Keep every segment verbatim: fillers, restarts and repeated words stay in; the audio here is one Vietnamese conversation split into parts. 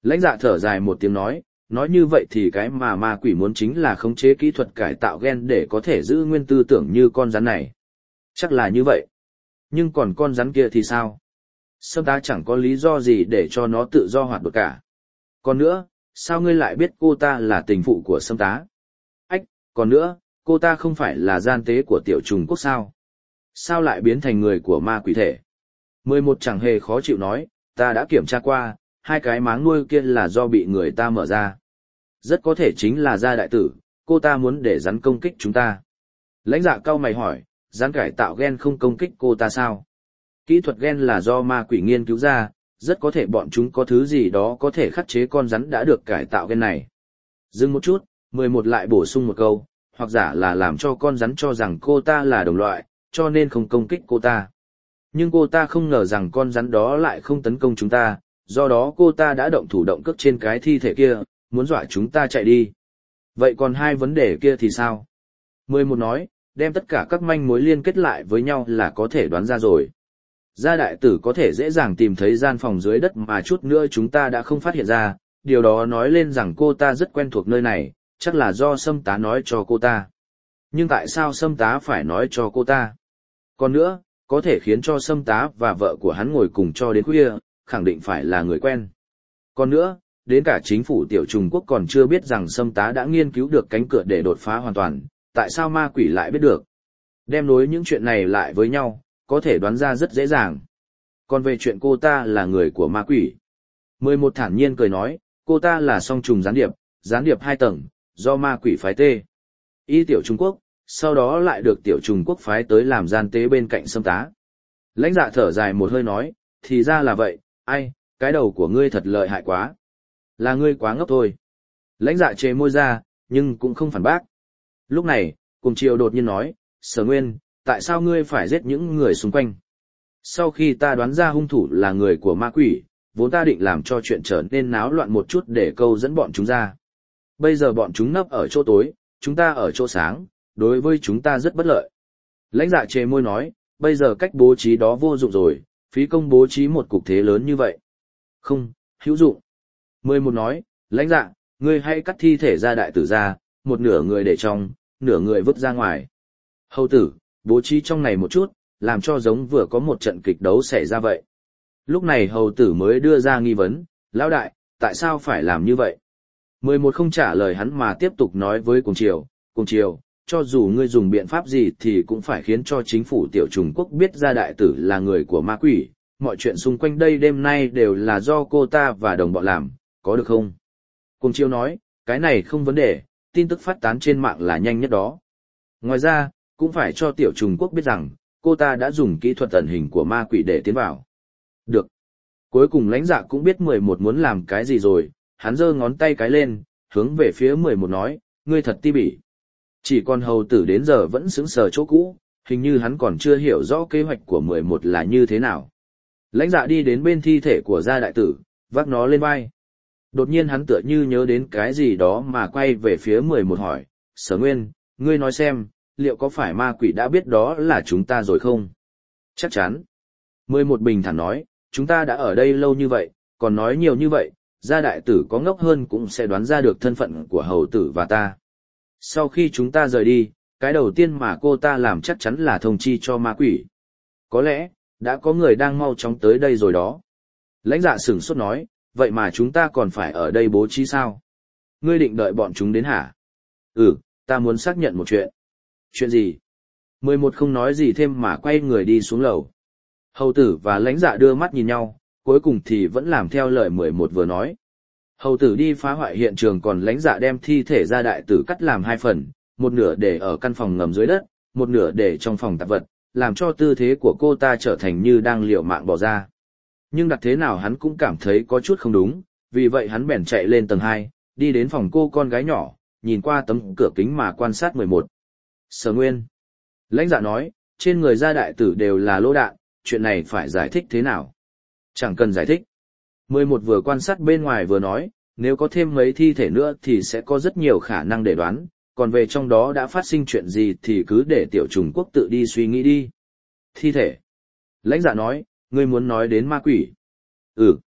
Lãnh Dạ thở dài một tiếng nói, nói như vậy thì cái mà ma quỷ muốn chính là khống chế kỹ thuật cải tạo gen để có thể giữ nguyên tư tưởng như con rắn này. Chắc là như vậy. Nhưng còn con rắn kia thì sao? Sâm tá chẳng có lý do gì để cho nó tự do hoạt động cả. Còn nữa, sao ngươi lại biết cô ta là tình phụ của Sâm tá? Ách, còn nữa, cô ta không phải là gian tế của Tiểu Trùng Quốc sao? Sao lại biến thành người của ma quỷ thể? Mười một chẳng hề khó chịu nói, ta đã kiểm tra qua, hai cái máng nuôi kia là do bị người ta mở ra. Rất có thể chính là gia đại tử, cô ta muốn để rắn công kích chúng ta. Lãnh Dạ cau mày hỏi, rắn cải tạo gen không công kích cô ta sao? Kỹ thuật gen là do ma quỷ nghiên cứu ra, rất có thể bọn chúng có thứ gì đó có thể khắc chế con rắn đã được cải tạo gen này. Dừng một chút, mười một lại bổ sung một câu, hoặc giả là làm cho con rắn cho rằng cô ta là đồng loại, cho nên không công kích cô ta. Nhưng cô ta không ngờ rằng con rắn đó lại không tấn công chúng ta, do đó cô ta đã động thủ động cước trên cái thi thể kia, muốn dọa chúng ta chạy đi. Vậy còn hai vấn đề kia thì sao? Mười một nói, đem tất cả các manh mối liên kết lại với nhau là có thể đoán ra rồi. Gia đại tử có thể dễ dàng tìm thấy gian phòng dưới đất mà chút nữa chúng ta đã không phát hiện ra, điều đó nói lên rằng cô ta rất quen thuộc nơi này, chắc là do Sâm tá nói cho cô ta. Nhưng tại sao Sâm tá phải nói cho cô ta? Còn nữa, có thể khiến cho Sâm tá và vợ của hắn ngồi cùng cho đến khuya, khẳng định phải là người quen. Còn nữa, đến cả chính phủ Tiểu Trùng Quốc còn chưa biết rằng Sâm tá đã nghiên cứu được cánh cửa để đột phá hoàn toàn, tại sao ma quỷ lại biết được? Đem nối những chuyện này lại với nhau, có thể đoán ra rất dễ dàng. Còn về chuyện cô ta là người của ma quỷ. Mười một thản nhiên cười nói, cô ta là song trùng gián điệp, gián điệp hai tầng, do ma quỷ phái tê. Y Tiểu Trung Quốc, sau đó lại được Tiểu Trùng Quốc phái tới làm gian tế bên cạnh Sâm tá. Lãnh Dạ thở dài một hơi nói, thì ra là vậy, ai, cái đầu của ngươi thật lợi hại quá. Là ngươi quá ngốc thôi. Lãnh Dạ chề môi ra, nhưng cũng không phản bác. Lúc này, Cùng Triều đột nhiên nói, Sở Nguyên, tại sao ngươi phải giết những người xung quanh? Sau khi ta đoán ra hung thủ là người của ma quỷ, vốn ta định làm cho chuyện trở nên náo loạn một chút để câu dẫn bọn chúng ra. Bây giờ bọn chúng nấp ở chỗ tối, chúng ta ở chỗ sáng, đối với chúng ta rất bất lợi. Lãnh Dạ chề môi nói, bây giờ cách bố trí đó vô dụng rồi, phí công bố trí một cục thế lớn như vậy. Không, hữu dụng. Mười một nói, Lãnh Dạ, ngươi hãy cắt thi thể ra đại tử ra, một nửa người để trong, nửa người vứt ra ngoài. Hầu tử, bố trí trong này một chút, làm cho giống vừa có một trận kịch đấu xảy ra vậy. Lúc này hầu tử mới đưa ra nghi vấn, lão đại, tại sao phải làm như vậy? Mười một không trả lời hắn mà tiếp tục nói với Cùng Triều, Cùng Triều, cho dù ngươi dùng biện pháp gì thì cũng phải khiến cho chính phủ Tiểu Trùng Quốc biết gia đại tử là người của ma quỷ, mọi chuyện xung quanh đây đêm nay đều là do cô ta và đồng bọn làm, có được không? Cùng Triều nói, cái này không vấn đề, tin tức phát tán trên mạng là nhanh nhất đó. Ngoài ra, cũng phải cho Tiểu Trùng Quốc biết rằng, cô ta đã dùng kỹ thuật ẩn hình của ma quỷ để tiến vào. Được. Cuối cùng Lãnh Dạ cũng biết mười một muốn làm cái gì rồi, hắn giơ ngón tay cái lên, hướng về phía mười một nói, ngươi thật ti bỉ. Chỉ còn hầu tử đến giờ vẫn sững sờ chỗ cũ, hình như hắn còn chưa hiểu rõ kế hoạch của mười một là như thế nào. Lãnh Dạ đi đến bên thi thể của gia đại tử, vác nó lên vai. Đột nhiên hắn tựa như nhớ đến cái gì đó mà quay về phía mười một hỏi, Sở Nguyên, ngươi nói xem, liệu có phải ma quỷ đã biết đó là chúng ta rồi không? Chắc chắn. Mười một bình thản nói, chúng ta đã ở đây lâu như vậy, còn nói nhiều như vậy, gia đại tử có ngốc hơn cũng sẽ đoán ra được thân phận của hầu tử và ta. Sau khi chúng ta rời đi, cái đầu tiên mà cô ta làm chắc chắn là thông chi cho ma quỷ. Có lẽ, đã có người đang mau chóng tới đây rồi đó. Lãnh Dạ sửng sốt nói, vậy mà chúng ta còn phải ở đây bố trí sao? Ngươi định đợi bọn chúng đến hả? Ừ, ta muốn xác nhận một chuyện. Chuyện gì? Mười một không nói gì thêm mà quay người đi xuống lầu. Hầu tử và Lãnh Dạ đưa mắt nhìn nhau, cuối cùng thì vẫn làm theo lời mười một vừa nói. Hầu tử đi phá hoại hiện trường, còn Lãnh Dạ đem thi thể gia đại tử cắt làm hai phần, một nửa để ở căn phòng ngầm dưới đất, một nửa để trong phòng tạp vật, làm cho tư thế của cô ta trở thành như đang liều mạng bỏ ra. Nhưng đặt thế nào hắn cũng cảm thấy có chút không đúng, vì vậy hắn bèn chạy lên tầng hai, đi đến phòng cô con gái nhỏ, nhìn qua tấm cửa kính mà quan sát mười một. Sở Nguyên. Lãnh Dạ nói, trên người gia đại tử đều là lỗ đạn, chuyện này phải giải thích thế nào? Chẳng cần giải thích. Mười một vừa quan sát bên ngoài vừa nói, nếu có thêm mấy thi thể nữa thì sẽ có rất nhiều khả năng để đoán, còn về trong đó đã phát sinh chuyện gì thì cứ để Tiểu Trùng Quốc tự đi suy nghĩ đi. Thi thể. Lãnh Dạ nói, ngươi muốn nói đến ma quỷ. Ừ.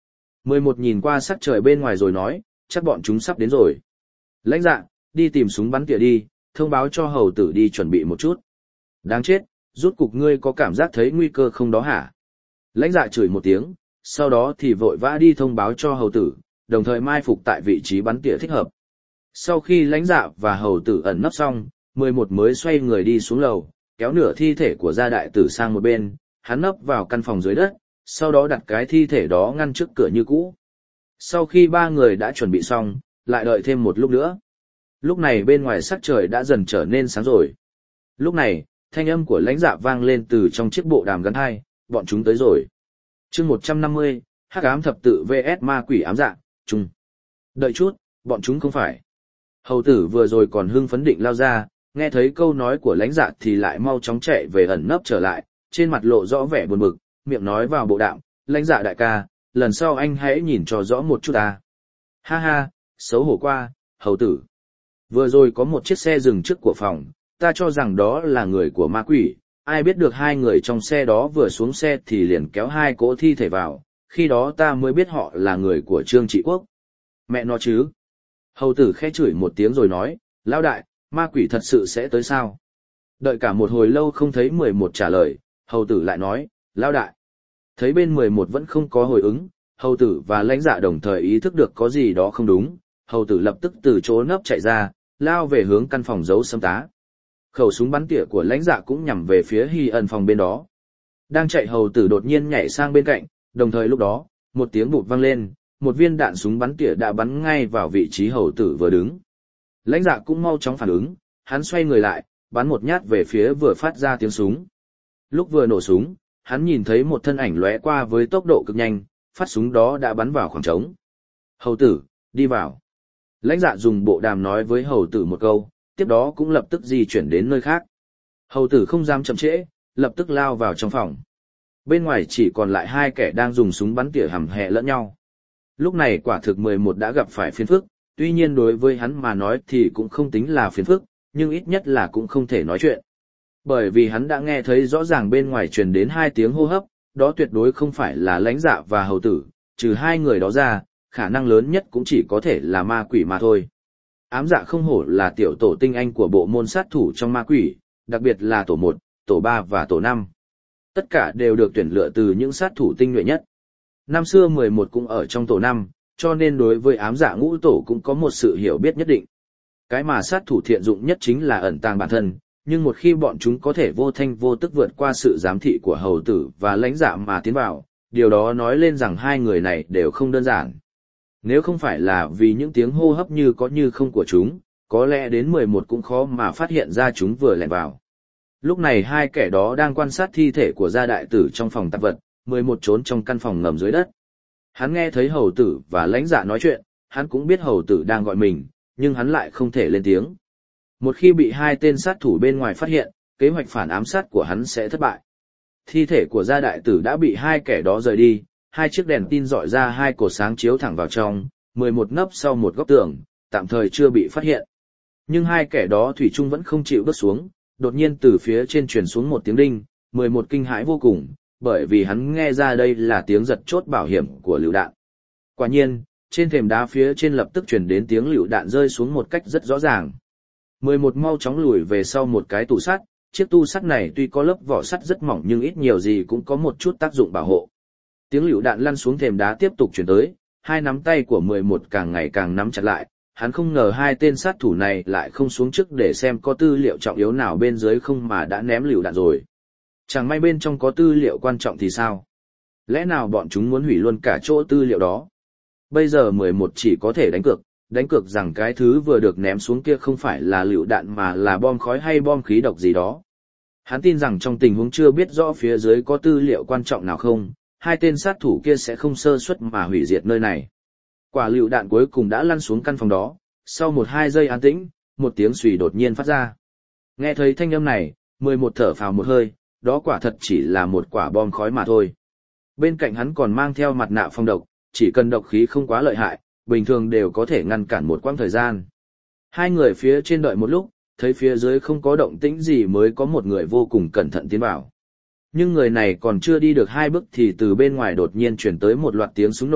mười một nhìn qua sắc trời bên ngoài rồi nói, chắc bọn chúng sắp đến rồi. Lãnh Dạ, đi tìm súng bắn tỉa đi, thông báo cho hầu tử đi chuẩn bị một chút. Đáng chết, rút cục ngươi có cảm giác thấy nguy cơ không đó hả? Lãnh Dạ chửi một tiếng, sau đó thì vội vã đi thông báo cho hầu tử, đồng thời mai phục tại vị trí bắn tỉa thích hợp. Sau khi Lãnh Dạ và hầu tử ẩn nấp xong, mười một mới xoay người đi xuống lầu, kéo nửa thi thể của gia đại tử sang một bên, hắn nấp vào căn phòng dưới đất, sau đó đặt cái thi thể đó ngăn trước cửa như cũ. Sau khi ba người đã chuẩn bị xong, lại đợi thêm một lúc nữa. Lúc này bên ngoài sắc trời đã dần trở nên sáng rồi. Lúc này, thanh âm của Lãnh Dạ vang lên từ trong chiếc bộ đàm gắn hai, bọn chúng tới rồi. chương một trăm năm mươi, Hắc ám thập tự vs ma quỷ ám dạ, chung. Đợi chút, bọn chúng không phải. Hầu tử vừa rồi còn hưng phấn định lao ra, nghe thấy câu nói của Lãnh Dạ thì lại mau chóng chạy về ẩn nấp trở lại, trên mặt lộ rõ vẻ buồn bực, miệng nói vào bộ đạm, Lãnh Dạ đại ca, lần sau anh hãy nhìn cho rõ một chút ta. Ha ha, xấu hổ qua, hầu tử. Vừa rồi có một chiếc xe dừng trước của phòng, ta cho rằng đó là người của ma quỷ, ai biết được hai người trong xe đó vừa xuống xe thì liền kéo hai cỗ thi thể vào, khi đó ta mới biết họ là người của Trương Trị Quốc. Mẹ nó chứ. Hầu tử khẽ chửi một tiếng rồi nói, lão đại, ma quỷ thật sự sẽ tới sao? Đợi cả một hồi lâu không thấy mười một trả lời, hầu tử lại nói, lão đại. Thấy bên mười một vẫn không có hồi ứng, hầu tử và Lãnh Dạ đồng thời ý thức được có gì đó không đúng, hầu tử lập tức từ chỗ nấp chạy ra, lao về hướng căn phòng giấu sâm tá. Khẩu súng bắn tỉa của Lãnh Dạ cũng nhằm về phía Hy ẩn phòng bên đó. Đang chạy hầu tử đột nhiên nhảy sang bên cạnh, đồng thời lúc đó, một tiếng bụt vang lên, một viên đạn súng bắn tỉa đã bắn ngay vào vị trí hầu tử vừa đứng. Lãnh Dạ cũng mau chóng phản ứng, hắn xoay người lại, bắn một nhát về phía vừa phát ra tiếng súng. Lúc vừa nổ súng, hắn nhìn thấy một thân ảnh lóe qua với tốc độ cực nhanh, phát súng đó đã bắn vào khoảng trống. Hầu tử, đi vào. Lãnh Dạ dùng bộ đàm nói với hầu tử một câu, tiếp đó cũng lập tức di chuyển đến nơi khác. Hầu tử không dám chậm trễ, lập tức lao vào trong phòng. Bên ngoài chỉ còn lại hai kẻ đang dùng súng bắn tỉa hằm hè lẫn nhau. Lúc này quả thực mười một đã gặp phải phiền phức, tuy nhiên đối với hắn mà nói thì cũng không tính là phiền phức, nhưng ít nhất là cũng không thể nói chuyện. Bởi vì hắn đã nghe thấy rõ ràng bên ngoài truyền đến hai tiếng hô hấp, đó tuyệt đối không phải là Lãnh Dạ và hầu tử, trừ hai người đó ra, khả năng lớn nhất cũng chỉ có thể là ma quỷ mà thôi. Ám dạ không hổ là tiểu tổ tinh anh của bộ môn sát thủ trong ma quỷ, đặc biệt là tổ một, tổ ba và tổ năm. Tất cả đều được tuyển lựa từ những sát thủ tinh nhuệ nhất. Năm xưa mười một cũng ở trong tổ năm, cho nên đối với ám dạ ngũ tổ cũng có một sự hiểu biết nhất định. Cái mà sát thủ thiện dụng nhất chính là ẩn tàng bản thân, nhưng một khi bọn chúng có thể vô thanh vô tức vượt qua sự giám thị của hầu tử và Lãnh Dạ mà tiến vào, điều đó nói lên rằng hai người này đều không đơn giản. Nếu không phải là vì những tiếng hô hấp như có như không của chúng, có lẽ đến mười một cũng khó mà phát hiện ra chúng vừa lẻn vào. Lúc này hai kẻ đó đang quan sát thi thể của gia đại tử trong phòng tạp vật, mười một trốn trong căn phòng ngầm dưới đất. Hắn nghe thấy hầu tử và Lãnh Dạ nói chuyện, hắn cũng biết hầu tử đang gọi mình, nhưng hắn lại không thể lên tiếng. Một khi bị hai tên sát thủ bên ngoài phát hiện, kế hoạch phản ám sát của hắn sẽ thất bại. Thi thể của gia đại tử đã bị hai kẻ đó rời đi, hai chiếc đèn tin dọi ra hai cột sáng chiếu thẳng vào trong, mười một nấp sau một góc tường, tạm thời chưa bị phát hiện. Nhưng hai kẻ đó thủy chung vẫn không chịu bước xuống, đột nhiên từ phía trên truyền xuống một tiếng đinh, mười một kinh hãi vô cùng, bởi vì hắn nghe ra đây là tiếng giật chốt bảo hiểm của lựu đạn. Quả nhiên, trên thềm đá phía trên lập tức truyền đến tiếng lựu đạn rơi xuống một cách rất rõ ràng. mười một mau chóng lùi về sau một cái tủ sắt, chiếc tu sắt này tuy có lớp vỏ sắt rất mỏng nhưng ít nhiều gì cũng có một chút tác dụng bảo hộ. Tiếng lựu đạn lăn xuống thềm đá tiếp tục truyền tới, hai nắm tay của mười một càng ngày càng nắm chặt lại, hắn không ngờ hai tên sát thủ này lại không xuống trước để xem có tư liệu trọng yếu nào bên dưới không mà đã ném lựu đạn rồi. Chẳng may bên trong có tư liệu quan trọng thì sao? Lẽ nào bọn chúng muốn hủy luôn cả chỗ tư liệu đó? Bây giờ mười một chỉ có thể đánh cược, đánh cược rằng cái thứ vừa được ném xuống kia không phải là lựu đạn mà là bom khói hay bom khí độc gì đó. Hắn tin rằng trong tình huống chưa biết rõ phía dưới có tư liệu quan trọng nào không, hai tên sát thủ kia sẽ không sơ suất mà hủy diệt nơi này. Quả lựu đạn cuối cùng đã lăn xuống căn phòng đó, sau một hai giây an tĩnh, một tiếng xùy đột nhiên phát ra. Nghe thấy thanh âm này, mười một thở phào một hơi, đó quả thật chỉ là một quả bom khói mà thôi. Bên cạnh hắn còn mang theo mặt nạ phong độc, chỉ cần độc khí không quá lợi hại, bình thường đều có thể ngăn cản một quãng thời gian. Hai người phía trên đợi một lúc, thấy phía dưới không có động tĩnh gì mới có một người vô cùng cẩn thận tiến vào. Nhưng người này còn chưa đi được hai bước thì từ bên ngoài đột nhiên chuyển tới một loạt tiếng súng nổ,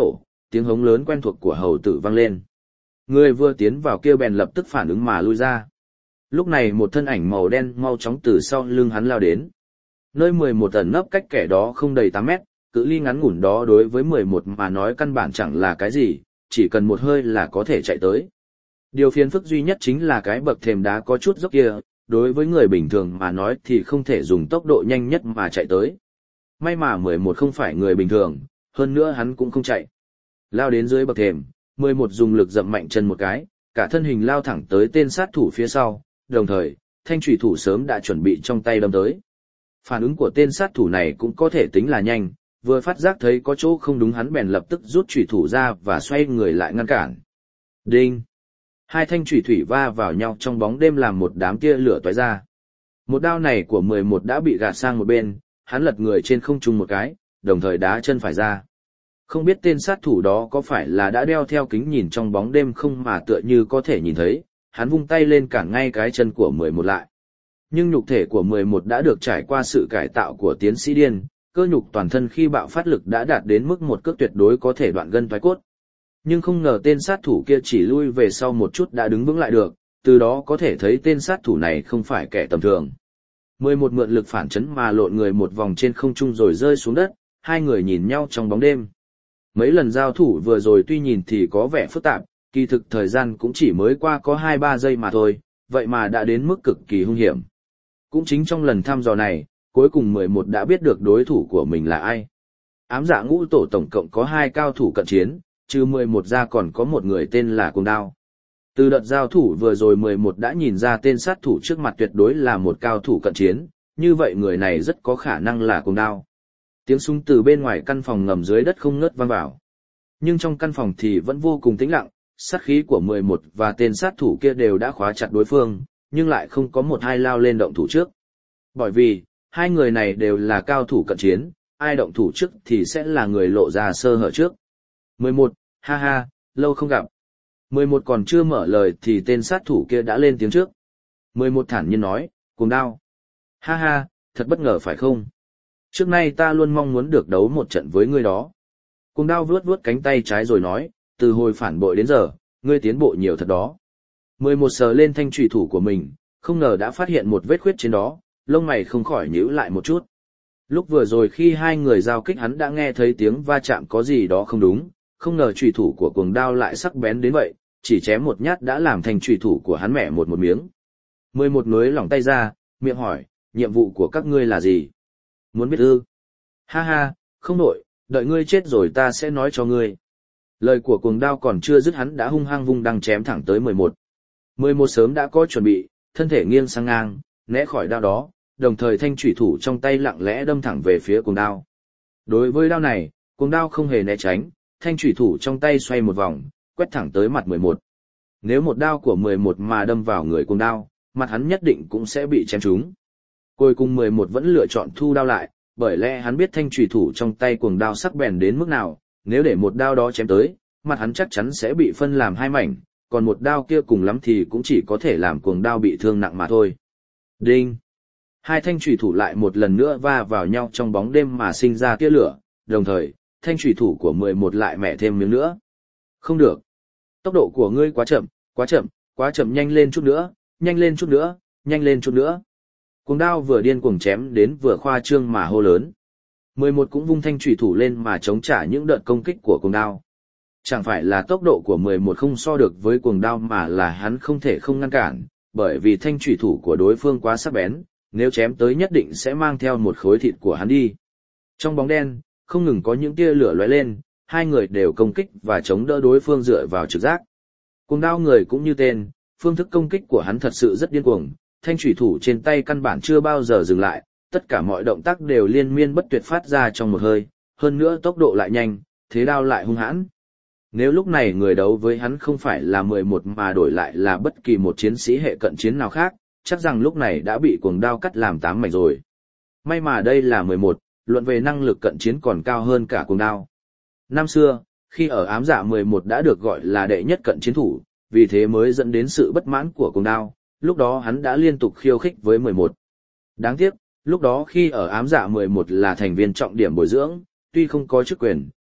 tiếng hống lớn quen thuộc của hầu tử vang lên. Người vừa tiến vào kia bèn lập tức phản ứng mà lui ra. Lúc này một thân ảnh màu đen mau chóng từ sau lưng hắn lao đến. Nơi mười một ẩn nấp cách kẻ đó không đầy tám mét, cự ly ngắn ngủn đó đối với mười một mà nói căn bản chẳng là cái gì, chỉ cần một hơi là có thể chạy tới. Điều phiền phức duy nhất chính là cái bậc thềm đá có chút dốc kia, đối với người bình thường mà nói thì không thể dùng tốc độ nhanh nhất mà chạy tới. May mà mười một không phải người bình thường, hơn nữa hắn cũng không chạy. Lao đến dưới bậc thềm, mười một dùng lực dậm mạnh chân một cái, cả thân hình lao thẳng tới tên sát thủ phía sau, đồng thời, thanh chủy thủ sớm đã chuẩn bị trong tay đâm tới. Phản ứng của tên sát thủ này cũng có thể tính là nhanh, vừa phát giác thấy có chỗ không đúng hắn bèn lập tức rút chủy thủ ra và xoay người lại ngăn cản. Đinh! Hai thanh chủy thủy va vào nhau trong bóng đêm làm một đám tia lửa tóe ra. Một đao này của mười một đã bị gạt sang một bên, hắn lật người trên không trung một cái, đồng thời đá chân phải ra. Không biết tên sát thủ đó có phải là đã đeo theo kính nhìn trong bóng đêm không mà tựa như có thể nhìn thấy, hắn vung tay lên cản ngay cái chân của mười một lại. Nhưng nhục thể của mười một đã được trải qua sự cải tạo của tiến sĩ điên, cơ nhục toàn thân khi bạo phát lực đã đạt đến mức một cước tuyệt đối có thể đoạn gân thoái cốt. Nhưng không ngờ tên sát thủ kia chỉ lui về sau một chút đã đứng vững lại được, từ đó có thể thấy tên sát thủ này không phải kẻ tầm thường. mười một mượn lực phản chấn mà lộn người một vòng trên không trung rồi rơi xuống đất, hai người nhìn nhau trong bóng đêm. Mấy lần giao thủ vừa rồi tuy nhìn thì có vẻ phức tạp, kỳ thực thời gian cũng chỉ mới qua có hai ba giây mà thôi, vậy mà đã đến mức cực kỳ hung hiểm. Cũng chính trong lần thăm dò này, cuối cùng mười một đã biết được đối thủ của mình là ai. Ám dạ ngũ tổ tổng cộng có hai cao thủ cận chiến, trừ mười một ra còn có một người tên là Cuồng Đao. Từ đợt giao thủ vừa rồi mười một đã nhìn ra tên sát thủ trước mặt tuyệt đối là một cao thủ cận chiến, như vậy người này rất có khả năng là Cuồng Đao. Tiếng súng từ bên ngoài căn phòng ngầm dưới đất không ngớt vang vào. Nhưng trong căn phòng thì vẫn vô cùng tĩnh lặng, sát khí của mười một và tên sát thủ kia đều đã khóa chặt đối phương, nhưng lại không có một ai lao lên động thủ trước. Bởi vì, hai người này đều là cao thủ cận chiến, ai động thủ trước thì sẽ là người lộ ra sơ hở trước. mười một, ha ha, lâu không gặp. mười một còn chưa mở lời thì tên sát thủ kia đã lên tiếng trước. mười một thản nhiên nói, Cuồng Đao. Ha ha, thật bất ngờ phải không? Trước nay ta luôn mong muốn được đấu một trận với ngươi đó. Cuồng Đao vuốt vuốt cánh tay trái rồi nói, từ hồi phản bội đến giờ, ngươi tiến bộ nhiều thật đó. mười một sờ lên thanh trùy thủ của mình, không ngờ đã phát hiện một vết khuyết trên đó, lông mày không khỏi nhíu lại một chút. Lúc vừa rồi khi hai người giao kích hắn đã nghe thấy tiếng va chạm có gì đó không đúng, không ngờ trùy thủ của Cuồng Đao lại sắc bén đến vậy, chỉ chém một nhát đã làm thành trùy thủ của hắn mẻ một một miếng. mười một nuối lỏng tay ra, miệng hỏi, nhiệm vụ của các ngươi là gì? Muốn biết ư? Ha ha, không nổi, đợi ngươi chết rồi ta sẽ nói cho ngươi. Lời của Cuồng Đao còn chưa dứt hắn đã hung hăng vung đăng chém thẳng tới mười một. mười một sớm đã có chuẩn bị, thân thể nghiêng sang ngang, né khỏi đao đó, đồng thời thanh chủy thủ trong tay lặng lẽ đâm thẳng về phía Cuồng Đao. Đối với đao này, Cuồng Đao không hề né tránh, thanh chủy thủ trong tay xoay một vòng, quét thẳng tới mặt mười một. Nếu một đao của mười một mà đâm vào người Cuồng Đao, mặt hắn nhất định cũng sẽ bị chém trúng. Cuối cùng mười một vẫn lựa chọn thu đao lại, bởi lẽ hắn biết thanh chủy thủ trong tay Cuồng Đao sắc bén đến mức nào, nếu để một đao đó chém tới, mặt hắn chắc chắn sẽ bị phân làm hai mảnh, còn một đao kia cùng lắm thì cũng chỉ có thể làm Cuồng Đao bị thương nặng mà thôi. Đinh! Hai thanh chủy thủ lại một lần nữa va vào nhau trong bóng đêm mà sinh ra tia lửa, đồng thời, thanh chủy thủ của mười một lại mẻ thêm miếng nữa. Không được! Tốc độ của ngươi quá chậm, quá chậm, quá chậm, nhanh lên chút nữa, nhanh lên chút nữa, nhanh lên chút nữa. Cuồng Đao vừa điên cuồng chém đến vừa khoa trương mà hô lớn. mười một cũng vung thanh chủy thủ lên mà chống trả những đợt công kích của Cuồng Đao. Chẳng phải là tốc độ của mười một không so được với Cuồng Đao mà là hắn không thể không ngăn cản, bởi vì thanh chủy thủ của đối phương quá sắc bén, nếu chém tới nhất định sẽ mang theo một khối thịt của hắn đi. Trong bóng đen, không ngừng có những tia lửa lóe lên, hai người đều công kích và chống đỡ đối phương dựa vào trực giác. Cuồng Đao người cũng như tên, phương thức công kích của hắn thật sự rất điên cuồng, thanh chủy thủ trên tay căn bản chưa bao giờ dừng lại, tất cả mọi động tác đều liên miên bất tuyệt phát ra trong một hơi, hơn nữa tốc độ lại nhanh, thế đao lại hung hãn. Nếu lúc này người đấu với hắn không phải là mười một mà đổi lại là bất kỳ một chiến sĩ hệ cận chiến nào khác, chắc rằng lúc này đã bị Cuồng Đao cắt làm tám mảnh rồi. May mà đây là mười một, luận về năng lực cận chiến còn cao hơn cả Cuồng Đao. Năm xưa, khi ở ám dạ mười một đã được gọi là đệ nhất cận chiến thủ, vì thế mới dẫn đến sự bất mãn của Cuồng Đao, lúc đó hắn đã liên tục khiêu khích với mười một. Đáng tiếc, lúc đó khi ở ám dạ mười một là thành viên trọng điểm bồi dưỡng, tuy không có chức quyền,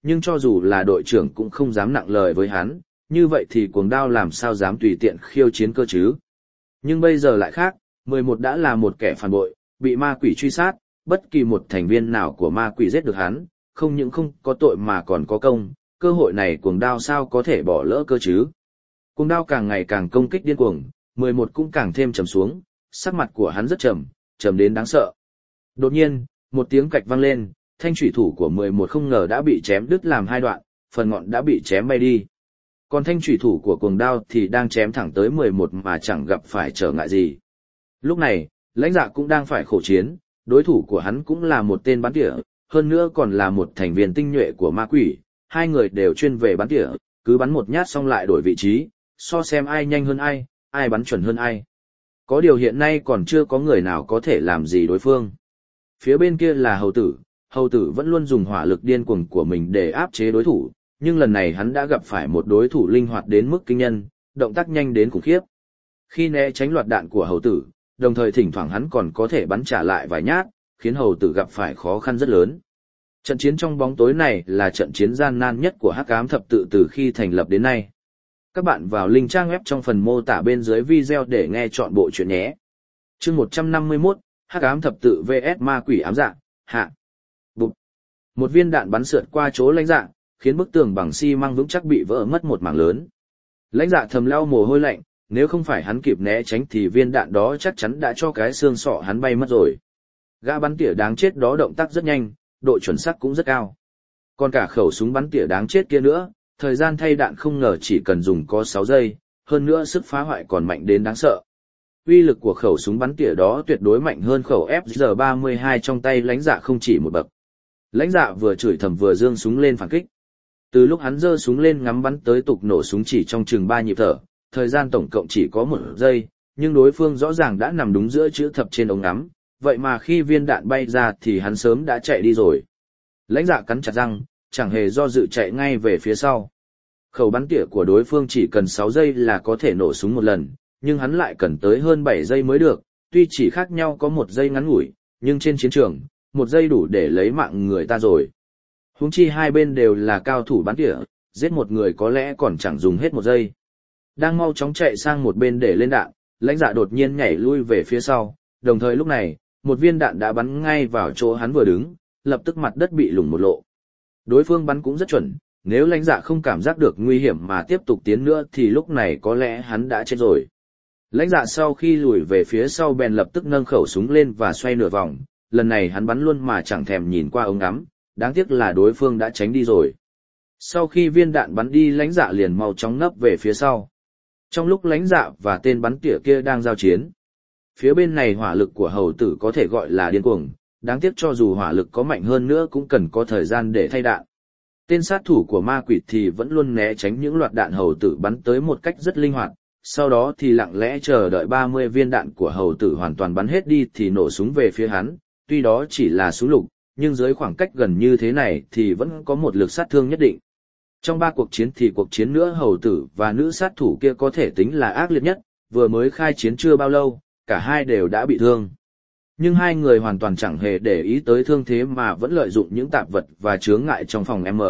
nhưng cho dù là đội trưởng cũng không dám nặng lời với hắn, như vậy thì cuồng đao làm sao dám tùy tiện khiêu chiến cơ chứ. Nhưng bây giờ lại khác, mười một đã là một kẻ phản bội, bị ma quỷ truy sát, bất kỳ một thành viên nào của ma quỷ giết được hắn, không những không có tội mà còn có công, cơ hội này cuồng đao sao có thể bỏ lỡ cơ chứ. Cuồng đao càng ngày càng công kích điên cuồng, mười một cũng càng thêm trầm xuống, sắc mặt của hắn rất trầm, trầm đến đáng sợ. Đột nhiên, một tiếng cạch vang lên, thanh thủy thủ của mười một không ngờ đã bị chém đứt làm hai đoạn, phần ngọn đã bị chém bay đi. Còn thanh thủy thủ của cuồng đao thì đang chém thẳng tới mười một mà chẳng gặp phải trở ngại gì. Lúc này, lãnh dạ cũng đang phải khổ chiến, đối thủ của hắn cũng là một tên bắn tỉa, hơn nữa còn là một thành viên tinh nhuệ của ma quỷ, hai người đều chuyên về bắn tỉa, cứ bắn một nhát xong lại đổi vị trí, so xem ai nhanh hơn ai, ai bắn chuẩn hơn ai. Có điều hiện nay còn chưa có người nào có thể làm gì đối phương. Phía bên kia là hầu tử, hầu tử vẫn luôn dùng hỏa lực điên cuồng của mình để áp chế đối thủ, nhưng lần này hắn đã gặp phải một đối thủ linh hoạt đến mức kinh nhân, động tác nhanh đến khủng khiếp. Khi né tránh loạt đạn của hầu tử, đồng thời thỉnh thoảng hắn còn có thể bắn trả lại vài nhát, khiến hầu tử gặp phải khó khăn rất lớn. Trận chiến trong bóng tối này là trận chiến gian nan nhất của Hắc Ám Thập Tự từ khi thành lập đến nay. Các bạn vào link trang web trong phần mô tả bên dưới video để nghe chọn bộ truyện nhé. Chương một trăm năm mươi mốt, Hắc Ám Thập Tự vs Ma Quỷ Ám Dạ, hạ. Bụp. Một viên đạn bắn sượt qua chỗ lãnh dạ, khiến bức tường bằng xi măng vững chắc bị vỡ mất một mảng lớn. Lãnh dạ thầm lau mồ hôi lạnh, nếu không phải hắn kịp né tránh thì viên đạn đó chắc chắn đã cho cái xương sọ hắn bay mất rồi. Gã bắn tỉa đáng chết đó động tác rất nhanh, độ chuẩn xác cũng rất cao. Còn cả khẩu súng bắn tỉa đáng chết kia nữa, thời gian thay đạn không ngờ chỉ cần dùng có sáu giây, hơn nữa sức phá hoại còn mạnh đến đáng sợ. Uy lực của khẩu súng bắn tỉa đó tuyệt đối mạnh hơn khẩu F G ba mươi hai trong tay lãnh dạ không chỉ một bậc. Lãnh dạ vừa chửi thầm vừa giương súng lên phản kích. Từ lúc hắn giơ súng lên ngắm bắn tới tục nổ súng chỉ trong chừng ba nhịp thở, thời gian tổng cộng chỉ có một giây, nhưng đối phương rõ ràng đã nằm đúng giữa chữ thập trên ống ngắm, vậy mà khi viên đạn bay ra thì hắn sớm đã chạy đi rồi. Lãnh dạ cắn chặt răng, chẳng hề do dự chạy ngay về phía sau. Khẩu bắn tỉa của đối phương chỉ cần sáu giây là có thể nổ súng một lần, nhưng hắn lại cần tới hơn bảy giây mới được, tuy chỉ khác nhau có một giây ngắn ngủi, nhưng trên chiến trường, một giây đủ để lấy mạng người ta rồi. Huống chi hai bên đều là cao thủ bắn tỉa, giết một người có lẽ còn chẳng dùng hết một giây. Đang mau chóng chạy sang một bên để lên đạn, lãnh dạ đột nhiên nhảy lui về phía sau, đồng thời lúc này, một viên đạn đã bắn ngay vào chỗ hắn vừa đứng, lập tức mặt đất bị lủng một lộ. Đối phương bắn cũng rất chuẩn, nếu lãnh dạ không cảm giác được nguy hiểm mà tiếp tục tiến nữa thì lúc này có lẽ hắn đã chết rồi. Lãnh dạ sau khi lùi về phía sau bèn lập tức nâng khẩu súng lên và xoay nửa vòng, lần này hắn bắn luôn mà chẳng thèm nhìn qua ống ngắm, đáng tiếc là đối phương đã tránh đi rồi. Sau khi viên đạn bắn đi lãnh dạ liền mau chóng nấp về phía sau. Trong lúc lãnh dạ và tên bắn tỉa kia đang giao chiến, phía bên này hỏa lực của hầu tử có thể gọi là điên cuồng, đáng tiếc cho dù hỏa lực có mạnh hơn nữa cũng cần có thời gian để thay đạn. Tên sát thủ của ma quỷ thì vẫn luôn né tránh những loạt đạn hầu tử bắn tới một cách rất linh hoạt, sau đó thì lặng lẽ chờ đợi ba mươi viên đạn của hầu tử hoàn toàn bắn hết đi thì nổ súng về phía hắn, tuy đó chỉ là súng lục, nhưng dưới khoảng cách gần như thế này thì vẫn có một lực sát thương nhất định. Trong ba cuộc chiến thì cuộc chiến nữa hầu tử và nữ sát thủ kia có thể tính là ác liệt nhất, vừa mới khai chiến chưa bao lâu, cả hai đều đã bị thương. Nhưng hai người hoàn toàn chẳng hề để ý tới thương thế mà vẫn lợi dụng những tạp vật và chướng ngại trong phòng M.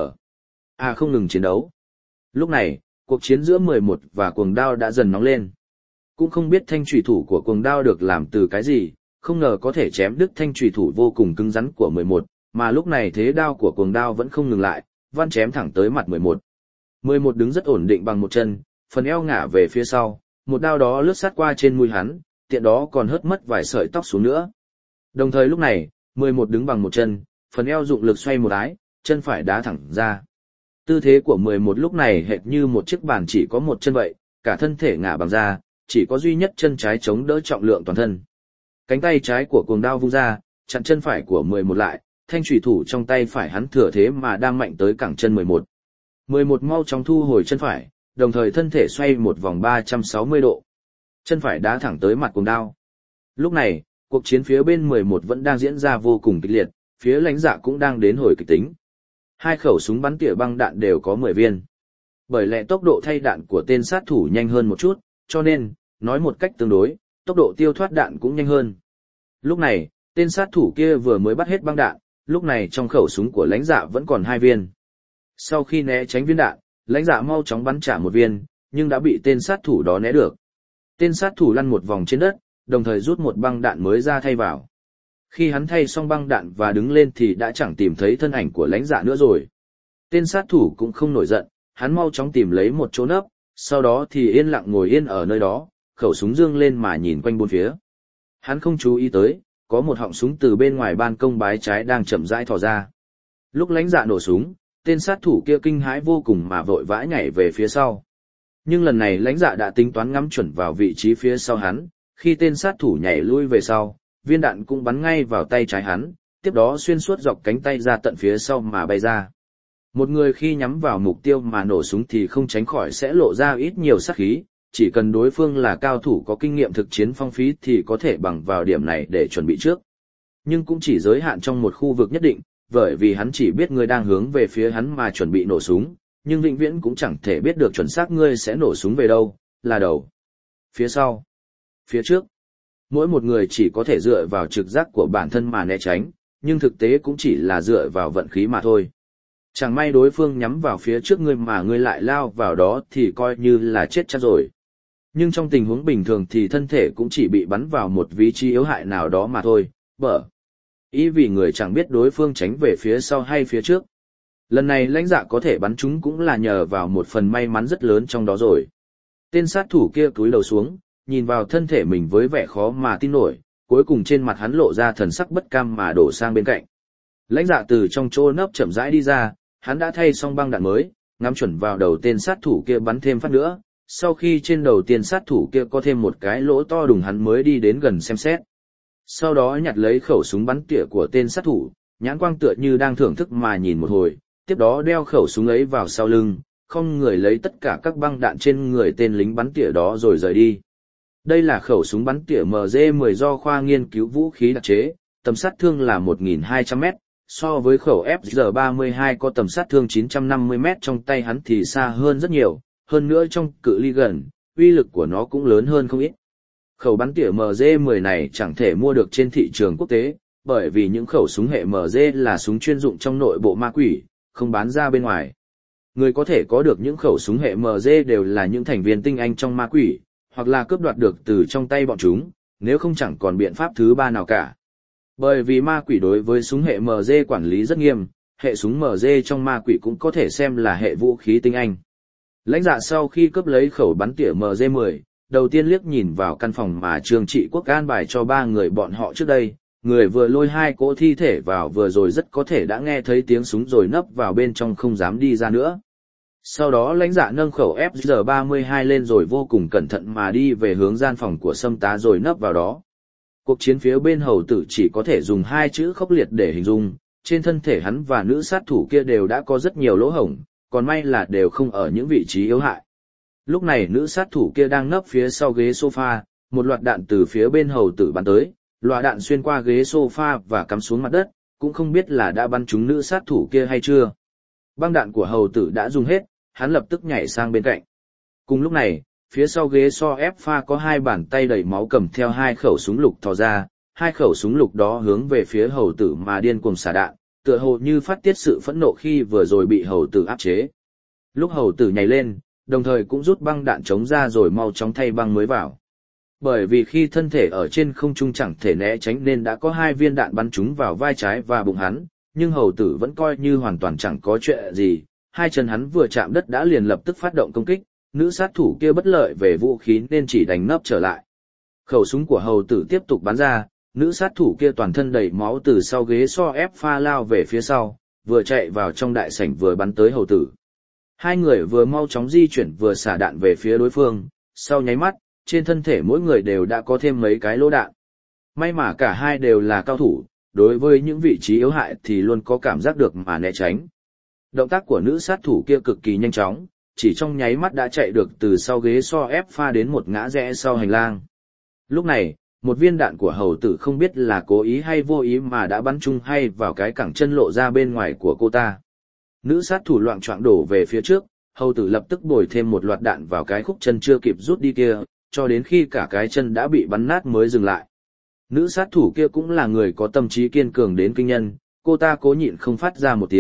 À không ngừng chiến đấu. Lúc này, cuộc chiến giữa mười một và cuồng đao đã dần nóng lên. Cũng không biết thanh trùy thủ của cuồng đao được làm từ cái gì, không ngờ có thể chém đứt thanh trùy thủ vô cùng cứng rắn của mười một, mà lúc này thế đao của cuồng đao vẫn không ngừng lại, văn chém thẳng tới mặt mười một. mười một đứng rất ổn định bằng một chân, phần eo ngả về phía sau, một đao đó lướt sát qua trên mũi hắn, tiện đó còn hớt mất vài sợi tóc xuống nữa. Đồng thời lúc này, mười một đứng bằng một chân, phần eo dụng lực xoay một ái, chân phải đá thẳng ra. Tư thế của mười một lúc này hệt như một chiếc bàn chỉ có một chân vậy, cả thân thể ngả bằng ra, chỉ có duy nhất chân trái chống đỡ trọng lượng toàn thân. Cánh tay trái của cuồng đao vung ra, chặn chân phải của mười một lại, thanh chủy thủ trong tay phải hắn thừa thế mà đang mạnh tới cẳng chân mười một. mười một mau chóng thu hồi chân phải, đồng thời thân thể xoay một vòng ba trăm sáu mươi độ. Chân phải đá thẳng tới mặt cuồng đao. Lúc này, cuộc chiến phía bên mười một vẫn đang diễn ra vô cùng kịch liệt, phía lãnh dạ cũng đang đến hồi kịch tính. Hai khẩu súng bắn tỉa băng đạn đều có mười viên. Bởi lẽ tốc độ thay đạn của tên sát thủ nhanh hơn một chút, cho nên, nói một cách tương đối, tốc độ tiêu thoát đạn cũng nhanh hơn. Lúc này, tên sát thủ kia vừa mới bắt hết băng đạn, lúc này trong khẩu súng của lãnh dạ vẫn còn hai viên. Sau khi né tránh viên đạn, lãnh dạ mau chóng bắn trả một viên, nhưng đã bị tên sát thủ đó né được. Tên sát thủ lăn một vòng trên đất, đồng thời rút một băng đạn mới ra thay vào. Khi hắn thay xong băng đạn và đứng lên thì đã chẳng tìm thấy thân ảnh của lãnh dạ nữa rồi. Tên sát thủ cũng không nổi giận, hắn mau chóng tìm lấy một chỗ nấp, sau đó thì yên lặng ngồi yên ở nơi đó, khẩu súng dương lên mà nhìn quanh bốn phía. Hắn không chú ý tới, có một họng súng từ bên ngoài ban công bái trái đang chậm rãi thò ra. Lúc lãnh dạ nổ súng, tên sát thủ kia kinh hãi vô cùng mà vội vã nhảy về phía sau. Nhưng lần này lãnh dạ đã tính toán ngắm chuẩn vào vị trí phía sau hắn, khi tên sát thủ nhảy lui về sau, viên đạn cũng bắn ngay vào tay trái hắn, tiếp đó xuyên suốt dọc cánh tay ra tận phía sau mà bay ra. Một người khi nhắm vào mục tiêu mà nổ súng thì không tránh khỏi sẽ lộ ra ít nhiều sát khí, chỉ cần đối phương là cao thủ có kinh nghiệm thực chiến phong phí thì có thể bằng vào điểm này để chuẩn bị trước. Nhưng cũng chỉ giới hạn trong một khu vực nhất định, bởi vì hắn chỉ biết người đang hướng về phía hắn mà chuẩn bị nổ súng, nhưng vĩnh viễn cũng chẳng thể biết được chuẩn xác ngươi sẽ nổ súng về đâu, là đầu, phía sau, phía trước. Mỗi một người chỉ có thể dựa vào trực giác của bản thân mà né tránh, nhưng thực tế cũng chỉ là dựa vào vận khí mà thôi. Chẳng may đối phương nhắm vào phía trước ngươi mà ngươi lại lao vào đó thì coi như là chết chắc rồi. Nhưng trong tình huống bình thường thì thân thể cũng chỉ bị bắn vào một vị trí yếu hại nào đó mà thôi, bở. Ý vì người chẳng biết đối phương tránh về phía sau hay phía trước. Lần này lãnh dạ có thể bắn chúng cũng là nhờ vào một phần may mắn rất lớn trong đó rồi. Tên sát thủ kia cúi đầu xuống, nhìn vào thân thể mình với vẻ khó mà tin nổi, cuối cùng trên mặt hắn lộ ra thần sắc bất cam mà đổ sang bên cạnh. Lãnh dạ từ trong chỗ nấp chậm rãi đi ra, hắn đã thay xong băng đạn mới, ngắm chuẩn vào đầu tên sát thủ kia bắn thêm phát nữa. Sau khi trên đầu tên sát thủ kia có thêm một cái lỗ to đùng hắn mới đi đến gần xem xét. Sau đó nhặt lấy khẩu súng bắn tỉa của tên sát thủ, nhãn quang tựa như đang thưởng thức mà nhìn một hồi, tiếp đó đeo khẩu súng ấy vào sau lưng, không người lấy tất cả các băng đạn trên người tên lính bắn tỉa đó rồi rời đi. Đây là khẩu súng bắn tỉa M G mười do khoa nghiên cứu vũ khí đặc chế, tầm sát thương là một nghìn hai trăm mét, so với khẩu F G ba mươi hai có tầm sát thương chín trăm năm mươi mét trong tay hắn thì xa hơn rất nhiều, hơn nữa trong cự ly gần, uy lực của nó cũng lớn hơn không ít. Khẩu bắn tỉa M G mười này chẳng thể mua được trên thị trường quốc tế, bởi vì những khẩu súng hệ M G là súng chuyên dụng trong nội bộ ma quỷ, không bán ra bên ngoài. Người có thể có được những khẩu súng hệ M G đều là những thành viên tinh anh trong ma quỷ, hoặc là cướp đoạt được từ trong tay bọn chúng, nếu không chẳng còn biện pháp thứ ba nào cả. Bởi vì ma quỷ đối với súng hệ M G quản lý rất nghiêm, hệ súng M G trong ma quỷ cũng có thể xem là hệ vũ khí tinh anh. Lãnh dạ sau khi cướp lấy khẩu bắn tỉa M G mười, đầu tiên liếc nhìn vào căn phòng mà Trương Trị Quốc an bài cho ba người bọn họ trước đây, người vừa lôi hai cỗ thi thể vào vừa rồi rất có thể đã nghe thấy tiếng súng rồi nấp vào bên trong không dám đi ra nữa. Sau đó lãnh dạ nâng khẩu F G ba mươi hai lên rồi vô cùng cẩn thận mà đi về hướng gian phòng của Sâm Tá rồi nấp vào đó. Cuộc chiến phía bên hầu tử chỉ có thể dùng hai chữ khốc liệt để hình dung, trên thân thể hắn và nữ sát thủ kia đều đã có rất nhiều lỗ hổng, còn may là đều không ở những vị trí yếu hại. Lúc này nữ sát thủ kia đang nấp phía sau ghế sofa, một loạt đạn từ phía bên hầu tử bắn tới, loạt đạn xuyên qua ghế sofa và cắm xuống mặt đất, cũng không biết là đã bắn trúng nữ sát thủ kia hay chưa. Băng đạn của hầu tử đã dùng hết, hắn lập tức nhảy sang bên cạnh. Cùng lúc này, phía sau ghế so ép pha có hai bàn tay đầy máu cầm theo hai khẩu súng lục thò ra, hai khẩu súng lục đó hướng về phía hầu tử mà điên cuồng xả đạn, tựa hồ như phát tiết sự phẫn nộ khi vừa rồi bị hầu tử áp chế. Lúc hầu tử nhảy lên, đồng thời cũng rút băng đạn chống ra rồi mau chóng thay băng mới vào. Bởi vì khi thân thể ở trên không trung chẳng thể né tránh nên đã có hai viên đạn bắn trúng vào vai trái và bụng hắn, nhưng hầu tử vẫn coi như hoàn toàn chẳng có chuyện gì, hai chân hắn vừa chạm đất đã liền lập tức phát động công kích, nữ sát thủ kia bất lợi về vũ khí nên chỉ đánh nấp trở lại. Khẩu súng của hầu tử tiếp tục bắn ra, nữ sát thủ kia toàn thân đầy máu từ sau ghế so ép pha lao về phía sau, vừa chạy vào trong đại sảnh vừa bắn tới hầu tử. Hai người vừa mau chóng di chuyển vừa xả đạn về phía đối phương, sau nháy mắt, trên thân thể mỗi người đều đã có thêm mấy cái lỗ đạn. May mà cả hai đều là cao thủ, đối với những vị trí yếu hại thì luôn có cảm giác được mà né tránh. Động tác của nữ sát thủ kia cực kỳ nhanh chóng, chỉ trong nháy mắt đã chạy được từ sau ghế so ép pha đến một ngã rẽ sau hành lang. Lúc này, một viên đạn của hầu tử không biết là cố ý hay vô ý mà đã bắn trúng hay vào cái cẳng chân lộ ra bên ngoài của cô ta. Nữ sát thủ loạng choạng đổ về phía trước, hầu tử lập tức bồi thêm một loạt đạn vào cái khúc chân chưa kịp rút đi kia, cho đến khi cả cái chân đã bị bắn nát mới dừng lại. Nữ sát thủ kia cũng là người có tâm trí kiên cường đến kinh nhân, cô ta cố nhịn không phát ra một tiếng,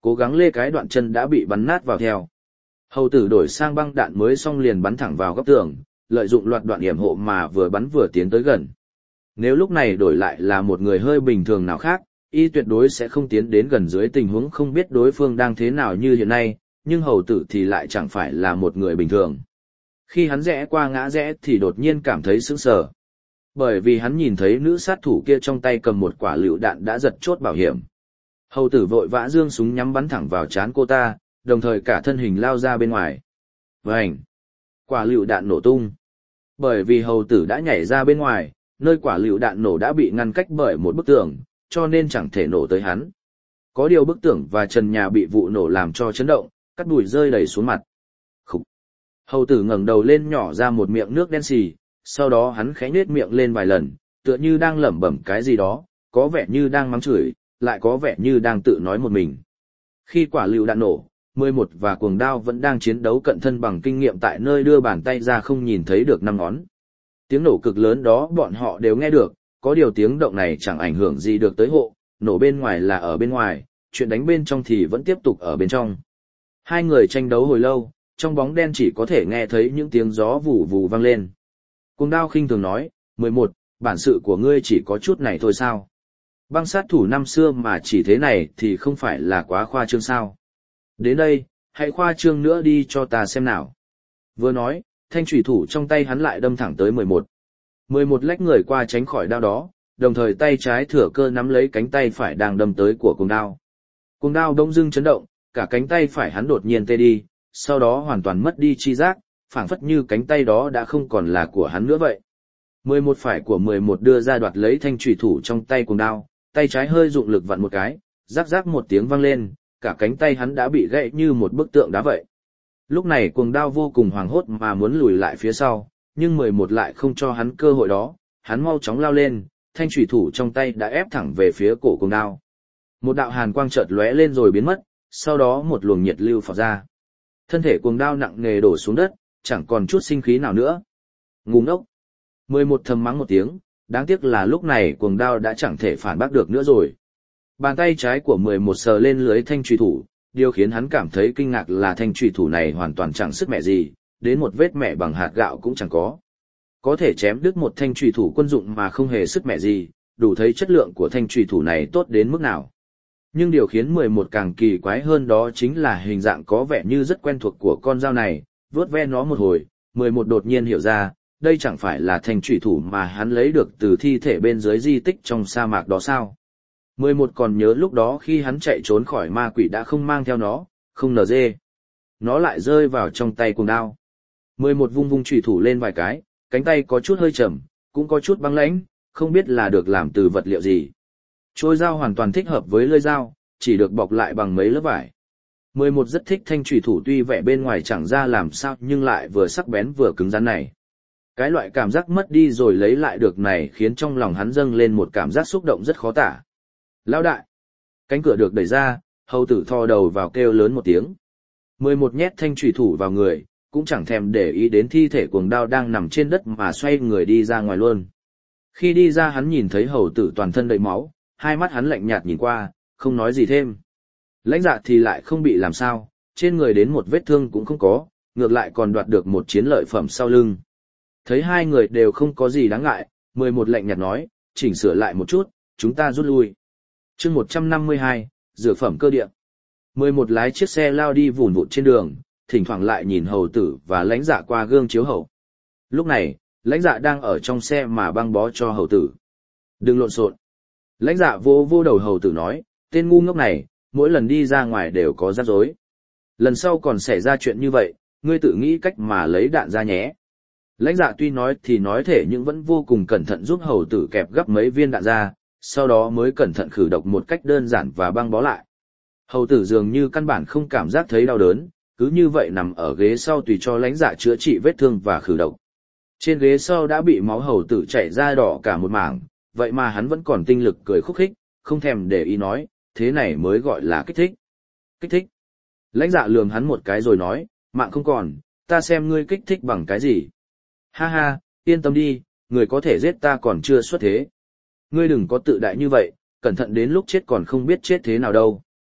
Cố gắng lê cái đoạn chân đã bị bắn nát vào theo. Hầu tử đổi sang băng đạn mới xong liền bắn thẳng vào góc tường, lợi dụng loạt đoạn yểm hộ mà vừa bắn vừa tiến tới gần. Nếu lúc này đổi lại là một người hơi bình thường nào khác, y tuyệt đối sẽ không tiến đến gần dưới tình huống không biết đối phương đang thế nào như hiện nay, nhưng hầu tử thì lại chẳng phải là một người bình thường. Khi hắn rẽ qua ngã rẽ thì đột nhiên cảm thấy sững sờ. Bởi vì hắn nhìn thấy nữ sát thủ kia trong tay cầm một quả lựu đạn đã giật chốt bảo hiểm. Hầu tử vội vã giương súng nhắm bắn thẳng vào trán cô ta, đồng thời cả thân hình lao ra bên ngoài. Vành! Quả lựu đạn nổ tung. Bởi vì hầu tử đã nhảy ra bên ngoài, nơi quả lựu đạn nổ đã bị ngăn cách bởi một bức tường, cho nên chẳng thể nổ tới hắn. Có điều bức tường và trần nhà bị vụ nổ làm cho chấn động, cát bụi rơi đầy xuống mặt. Khục! Hầu tử ngẩng đầu lên nhỏ ra một miệng nước đen xì, sau đó hắn khẽ nhếch miệng lên vài lần, tựa như đang lẩm bẩm cái gì đó, có vẻ như đang mắng chửi, lại có vẻ như đang tự nói một mình. Khi quả lựu đạn nổ, mười một và cuồng đao vẫn đang chiến đấu cận thân bằng kinh nghiệm tại nơi đưa bàn tay ra không nhìn thấy được năm ngón. Tiếng nổ cực lớn đó bọn họ đều nghe được, có điều tiếng động này chẳng ảnh hưởng gì được tới hộ, nổ bên ngoài là ở bên ngoài, chuyện đánh bên trong thì vẫn tiếp tục ở bên trong. Hai người tranh đấu hồi lâu, trong bóng đen chỉ có thể nghe thấy những tiếng gió vù vù vang lên. Cuồng đao khinh thường nói, mười một, bản sự của ngươi chỉ có chút này thôi sao? Băng sát thủ năm xưa mà chỉ thế này thì không phải là quá khoa trương sao? Đến đây, hãy khoa trương nữa đi cho ta xem nào. Vừa nói, thanh chủy thủ trong tay hắn lại đâm thẳng tới mười một. mười một lách người qua tránh khỏi đao đó, đồng thời tay trái thừa cơ nắm lấy cánh tay phải đang đâm tới của cuồng đao. Cuồng đao đông dưng chấn động, cả cánh tay phải hắn đột nhiên tê đi, sau đó hoàn toàn mất đi chi giác, phảng phất như cánh tay đó đã không còn là của hắn nữa vậy. mười một phải của mười một đưa ra đoạt lấy thanh chủy thủ trong tay cuồng đao, tay trái hơi dụng lực vặn một cái, rắc rắc một tiếng vang lên, cả cánh tay hắn đã bị gãy như một bức tượng đá vậy. Lúc này cuồng đao vô cùng hoảng hốt mà muốn lùi lại phía sau, nhưng mười một lại không cho hắn cơ hội đó, hắn mau chóng lao lên, thanh chủy thủ trong tay đã ép thẳng về phía cổ cuồng đao. Một đạo hàn quang chợt lóe lên rồi biến mất, sau đó một luồng nhiệt lưu phọt ra. Thân thể cuồng đao nặng nề đổ xuống đất, chẳng còn chút sinh khí nào nữa. Ngu ngốc! mười một thầm mắng một tiếng, đáng tiếc là lúc này cuồng đao đã chẳng thể phản bác được nữa rồi. Bàn tay trái của mười một sờ lên lưới thanh chủy thủ, điều khiến hắn cảm thấy kinh ngạc là thanh chủy thủ này hoàn toàn chẳng sức mẻ gì, đến một vết mẻ bằng hạt gạo cũng chẳng có. Có thể chém đứt một thanh chủy thủ quân dụng mà không hề sức mẻ gì, đủ thấy chất lượng của thanh chủy thủ này tốt đến mức nào. Nhưng điều khiến mười một càng kỳ quái hơn đó chính là hình dạng có vẻ như rất quen thuộc của con dao này, vuốt ve nó một hồi, mười một đột nhiên hiểu ra, đây chẳng phải là thanh chủy thủ mà hắn lấy được từ thi thể bên dưới di tích trong sa mạc đó sao. mười một còn nhớ lúc đó khi hắn chạy trốn khỏi ma quỷ đã không mang theo nó, không nờ dê. Nó lại rơi vào trong tay cuồng đao. mười một vung vung chủy thủ lên vài cái, cánh tay có chút hơi trầm, cũng có chút băng lãnh, không biết là được làm từ vật liệu gì. Trôi dao hoàn toàn thích hợp với lưỡi dao, chỉ được bọc lại bằng mấy lớp vải. mười một rất thích thanh chủy thủ tuy vẻ bên ngoài chẳng ra làm sao nhưng lại vừa sắc bén vừa cứng rắn này. Cái loại cảm giác mất đi rồi lấy lại được này khiến trong lòng hắn dâng lên một cảm giác xúc động rất khó tả. Lão đại! Cánh cửa được đẩy ra, hầu tử thò đầu vào kêu lớn một tiếng. mười một nhét thanh chủy thủ vào người, cũng chẳng thèm để ý đến thi thể cuồng đao đang nằm trên đất mà xoay người đi ra ngoài luôn. Khi đi ra hắn nhìn thấy hầu tử toàn thân đầy máu, hai mắt hắn lạnh nhạt nhìn qua, không nói gì thêm. Lãnh Dạ thì lại không bị làm sao, trên người đến một vết thương cũng không có, ngược lại còn đoạt được một chiến lợi phẩm sau lưng. Thấy hai người đều không có gì đáng ngại, mười một lạnh nhạt nói, chỉnh sửa lại một chút, chúng ta rút lui. Chương một trăm năm mươi hai, dược phẩm cơ địa. mười một lái chiếc xe lao đi vùn vụt trên đường, thỉnh thoảng lại nhìn hầu tử và Lãnh Dạ qua gương chiếu hậu. Lúc này, Lãnh Dạ đang ở trong xe mà băng bó cho hầu tử. Đừng lộn xộn. Lãnh Dạ vô vô đầu hầu tử nói, tên ngu ngốc này, mỗi lần đi ra ngoài đều có rắc rối. Lần sau còn xảy ra chuyện như vậy, ngươi tự nghĩ cách mà lấy đạn ra nhé. Lãnh Dạ tuy nói thì nói thể nhưng vẫn vô cùng cẩn thận giúp hầu tử kẹp gấp mấy viên đạn ra, sau đó mới cẩn thận khử độc một cách đơn giản và băng bó lại. Hầu tử dường như căn bản không cảm giác thấy đau đớn, cứ như vậy nằm ở ghế sau tùy cho Lãnh Dạ chữa trị vết thương và khử độc. Trên ghế sau đã bị máu hầu tử chảy ra đỏ cả một mảng, vậy mà hắn vẫn còn tinh lực cười khúc khích, không thèm để ý nói, thế này mới gọi là kích thích. Kích thích. Lãnh Dạ lườm hắn một cái rồi nói, mạng không còn, ta xem ngươi kích thích bằng cái gì. Ha ha, yên tâm đi, người có thể giết ta còn chưa xuất thế. Ngươi đừng có tự đại như vậy, cẩn thận đến lúc chết còn không biết chết thế nào đâu.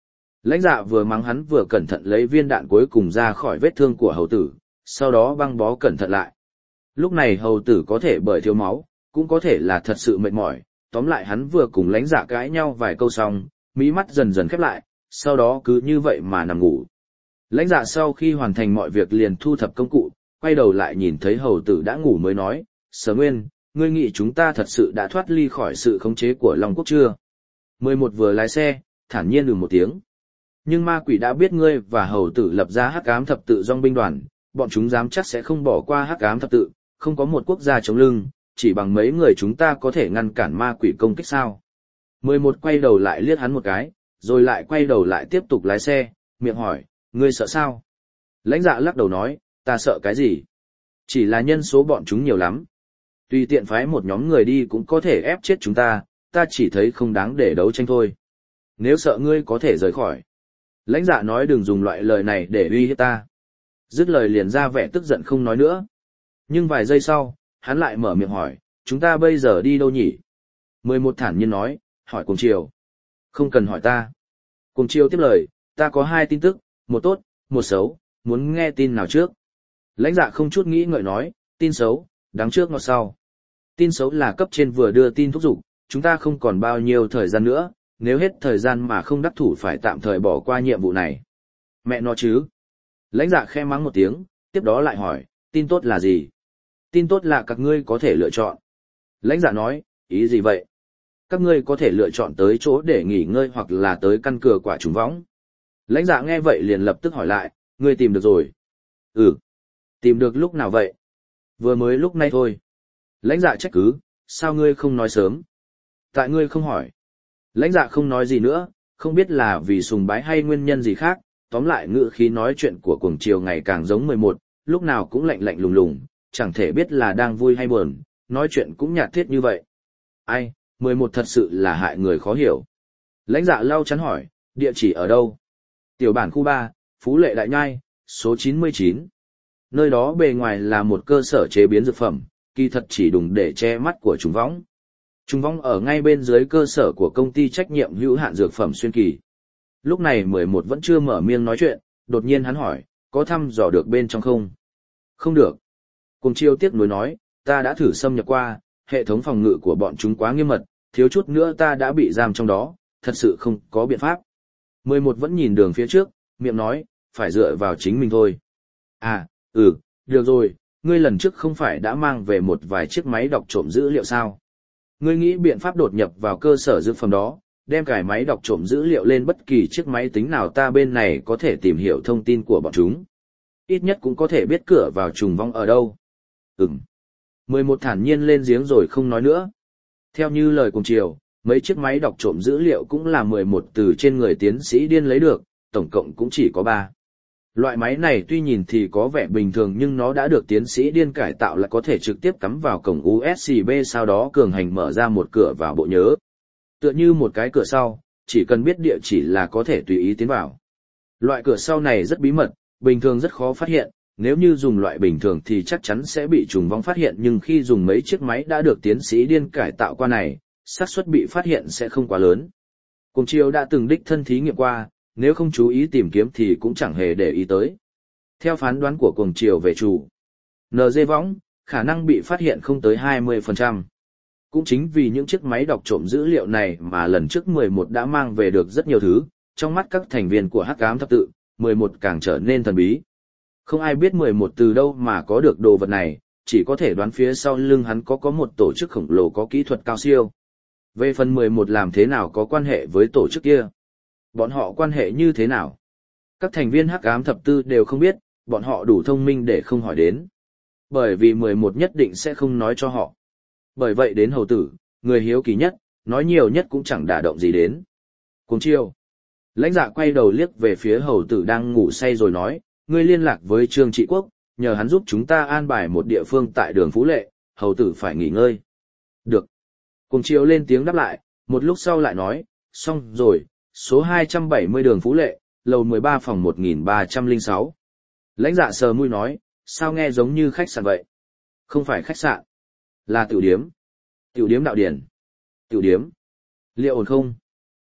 Lãnh Dạ vừa mắng hắn vừa cẩn thận lấy viên đạn cuối cùng ra khỏi vết thương của hầu tử, sau đó băng bó cẩn thận lại. Lúc này hầu tử có thể bởi thiếu máu, cũng có thể là thật sự mệt mỏi, tóm lại hắn vừa cùng Lãnh Dạ cãi nhau vài câu xong, mí mắt dần dần khép lại, sau đó cứ như vậy mà nằm ngủ. Lãnh Dạ sau khi hoàn thành mọi việc liền thu thập công cụ, quay đầu lại nhìn thấy hầu tử đã ngủ mới nói, Sở Nguyên, ngươi nghĩ chúng ta thật sự đã thoát ly khỏi sự khống chế của Long Quốc chưa? Mười một vừa lái xe, thản nhiên ừ một tiếng. Nhưng ma quỷ đã biết ngươi và hầu tử lập ra hắc ám thập tự dòng binh đoàn, bọn chúng dám chắc sẽ không bỏ qua hắc ám thập tự, không có một quốc gia chống lưng, chỉ bằng mấy người chúng ta có thể ngăn cản ma quỷ công kích sao? Mười một quay đầu lại liếc hắn một cái, rồi lại quay đầu lại tiếp tục lái xe, miệng hỏi, ngươi sợ sao? Lãnh Dạ lắc đầu nói, ta sợ cái gì? Chỉ là nhân số bọn chúng nhiều lắm. Tùy tiện phái một nhóm người đi cũng có thể ép chết chúng ta, ta chỉ thấy không đáng để đấu tranh thôi. Nếu sợ ngươi có thể rời khỏi. Lãnh Dạ nói đừng dùng loại lời này để uy hiếp ta. Dứt lời liền ra vẻ tức giận không nói nữa. Nhưng vài giây sau, hắn lại mở miệng hỏi, chúng ta bây giờ đi đâu nhỉ? Mười một thản nhiên nói, hỏi Cuồng Triều. Không cần hỏi ta. Cuồng Triều tiếp lời, ta có hai tin tức, một tốt, một xấu, muốn nghe tin nào trước? Lãnh Dạ không chút nghĩ ngợi nói, tin xấu, đáng trước ngọt sau. Tin xấu là cấp trên vừa đưa tin thúc giục, chúng ta không còn bao nhiêu thời gian nữa, nếu hết thời gian mà không đắc thủ phải tạm thời bỏ qua nhiệm vụ này. Mẹ nó chứ. Lãnh Dạ khe mắng một tiếng, tiếp đó lại hỏi, tin tốt là gì? Tin tốt là các ngươi có thể lựa chọn. Lãnh Dạ nói, ý gì vậy? Các ngươi có thể lựa chọn tới chỗ để nghỉ ngơi hoặc là tới căn cửa quả trùng võng. Lãnh Dạ nghe vậy liền lập tức hỏi lại, ngươi tìm được rồi? Ừ. Tìm được lúc nào vậy? Vừa mới lúc này thôi. Lãnh Dạ trách cứ, sao ngươi không nói sớm? Tại ngươi không hỏi. Lãnh Dạ không nói gì nữa, không biết là vì sùng bái hay nguyên nhân gì khác, tóm lại ngữ khí nói chuyện của Cuồng Triều ngày càng giống mười một, lúc nào cũng lạnh lạnh lùng lùng, chẳng thể biết là đang vui hay buồn, nói chuyện cũng nhạt thiết như vậy. Ai, mười một thật sự là hại người khó hiểu. Lãnh Dạ lau chắn hỏi, địa chỉ ở đâu? Tiểu bản khu ba, Phú Lệ Đại Nhai, số chín mươi chín. Nơi đó bề ngoài là một cơ sở chế biến dược phẩm, kỳ thật chỉ đùng để che mắt của trùng võng. Trùng võng ở ngay bên dưới cơ sở của công ty trách nhiệm hữu hạn dược phẩm Xuyên Kỳ. Lúc này mười một vẫn chưa mở miệng nói chuyện, đột nhiên hắn hỏi, có thăm dò được bên trong không? Không được. Cuồng Triều tiếc nuối nói, ta đã thử xâm nhập qua, hệ thống phòng ngự của bọn chúng quá nghiêm mật, thiếu chút nữa ta đã bị giam trong đó, thật sự không có biện pháp. Mười một vẫn nhìn đường phía trước, miệng nói, phải dựa vào chính mình thôi. À, ừ, được rồi, ngươi lần trước không phải đã mang về một vài chiếc máy đọc trộm dữ liệu sao? Ngươi nghĩ biện pháp đột nhập vào cơ sở dược phẩm đó, đem cài máy đọc trộm dữ liệu lên bất kỳ chiếc máy tính nào ta bên này có thể tìm hiểu thông tin của bọn chúng. Ít nhất cũng có thể biết cửa vào trùng vong ở đâu. Ừm. Mười một thản nhiên lên giếng rồi không nói nữa. Theo như lời Cuồng Triều, mấy chiếc máy đọc trộm dữ liệu cũng là mười một từ trên người tiến sĩ điên lấy được, tổng cộng cũng chỉ có ba. Loại máy này tuy nhìn thì có vẻ bình thường nhưng nó đã được tiến sĩ điên cải tạo là có thể trực tiếp cắm vào cổng u ét bê sau đó cường hành mở ra một cửa vào bộ nhớ. Tựa như một cái cửa sau, chỉ cần biết địa chỉ là có thể tùy ý tiến vào. Loại cửa sau này rất bí mật, bình thường rất khó phát hiện, nếu như dùng loại bình thường thì chắc chắn sẽ bị trùng vong phát hiện nhưng khi dùng mấy chiếc máy đã được tiến sĩ điên cải tạo qua này, xác suất bị phát hiện sẽ không quá lớn. Cuồng Triều đã từng đích thân thí nghiệm qua, nếu không chú ý tìm kiếm thì cũng chẳng hề để ý tới. Theo phán đoán của Cuồng Triều về chủ en giê võng, khả năng bị phát hiện không tới hai mươi phần trăm. Cũng chính vì những chiếc máy đọc trộm dữ liệu này mà lần trước mười một đã mang về được rất nhiều thứ, trong mắt các thành viên của Hắc Ám Thập Tự, mười một càng trở nên thần bí. Không ai biết mười một từ đâu mà có được đồ vật này, chỉ có thể đoán phía sau lưng hắn có có một tổ chức khổng lồ có kỹ thuật cao siêu. Về phần mười một làm thế nào có quan hệ với tổ chức kia? Bọn họ quan hệ như thế nào? Các thành viên Hắc Ám Thập Tự đều không biết, bọn họ đủ thông minh để không hỏi đến. Bởi vì mười một nhất định sẽ không nói cho họ. Bởi vậy đến hầu tử, người hiếu kỳ nhất, nói nhiều nhất cũng chẳng đả động gì đến. Cuồng Triều. Lãnh Dạ quay đầu liếc về phía hầu tử đang ngủ say rồi nói, ngươi liên lạc với Trương Trị Quốc, nhờ hắn giúp chúng ta an bài một địa phương tại đường Phú Lệ, hầu tử phải nghỉ ngơi. Được. Cuồng Triều lên tiếng đáp lại, một lúc sau lại nói, xong rồi, số hai trăm bảy mươi đường Phú Lệ, lầu mười ba phòng một nghìn ba trăm lẻ sáu. Lãnh Dạ sờ mũi nói, sao nghe giống như khách sạn vậy? Không phải khách sạn, là tiểu điếm. Tiểu điếm Đạo Điển. Tiểu điếm. Liệu ổn không?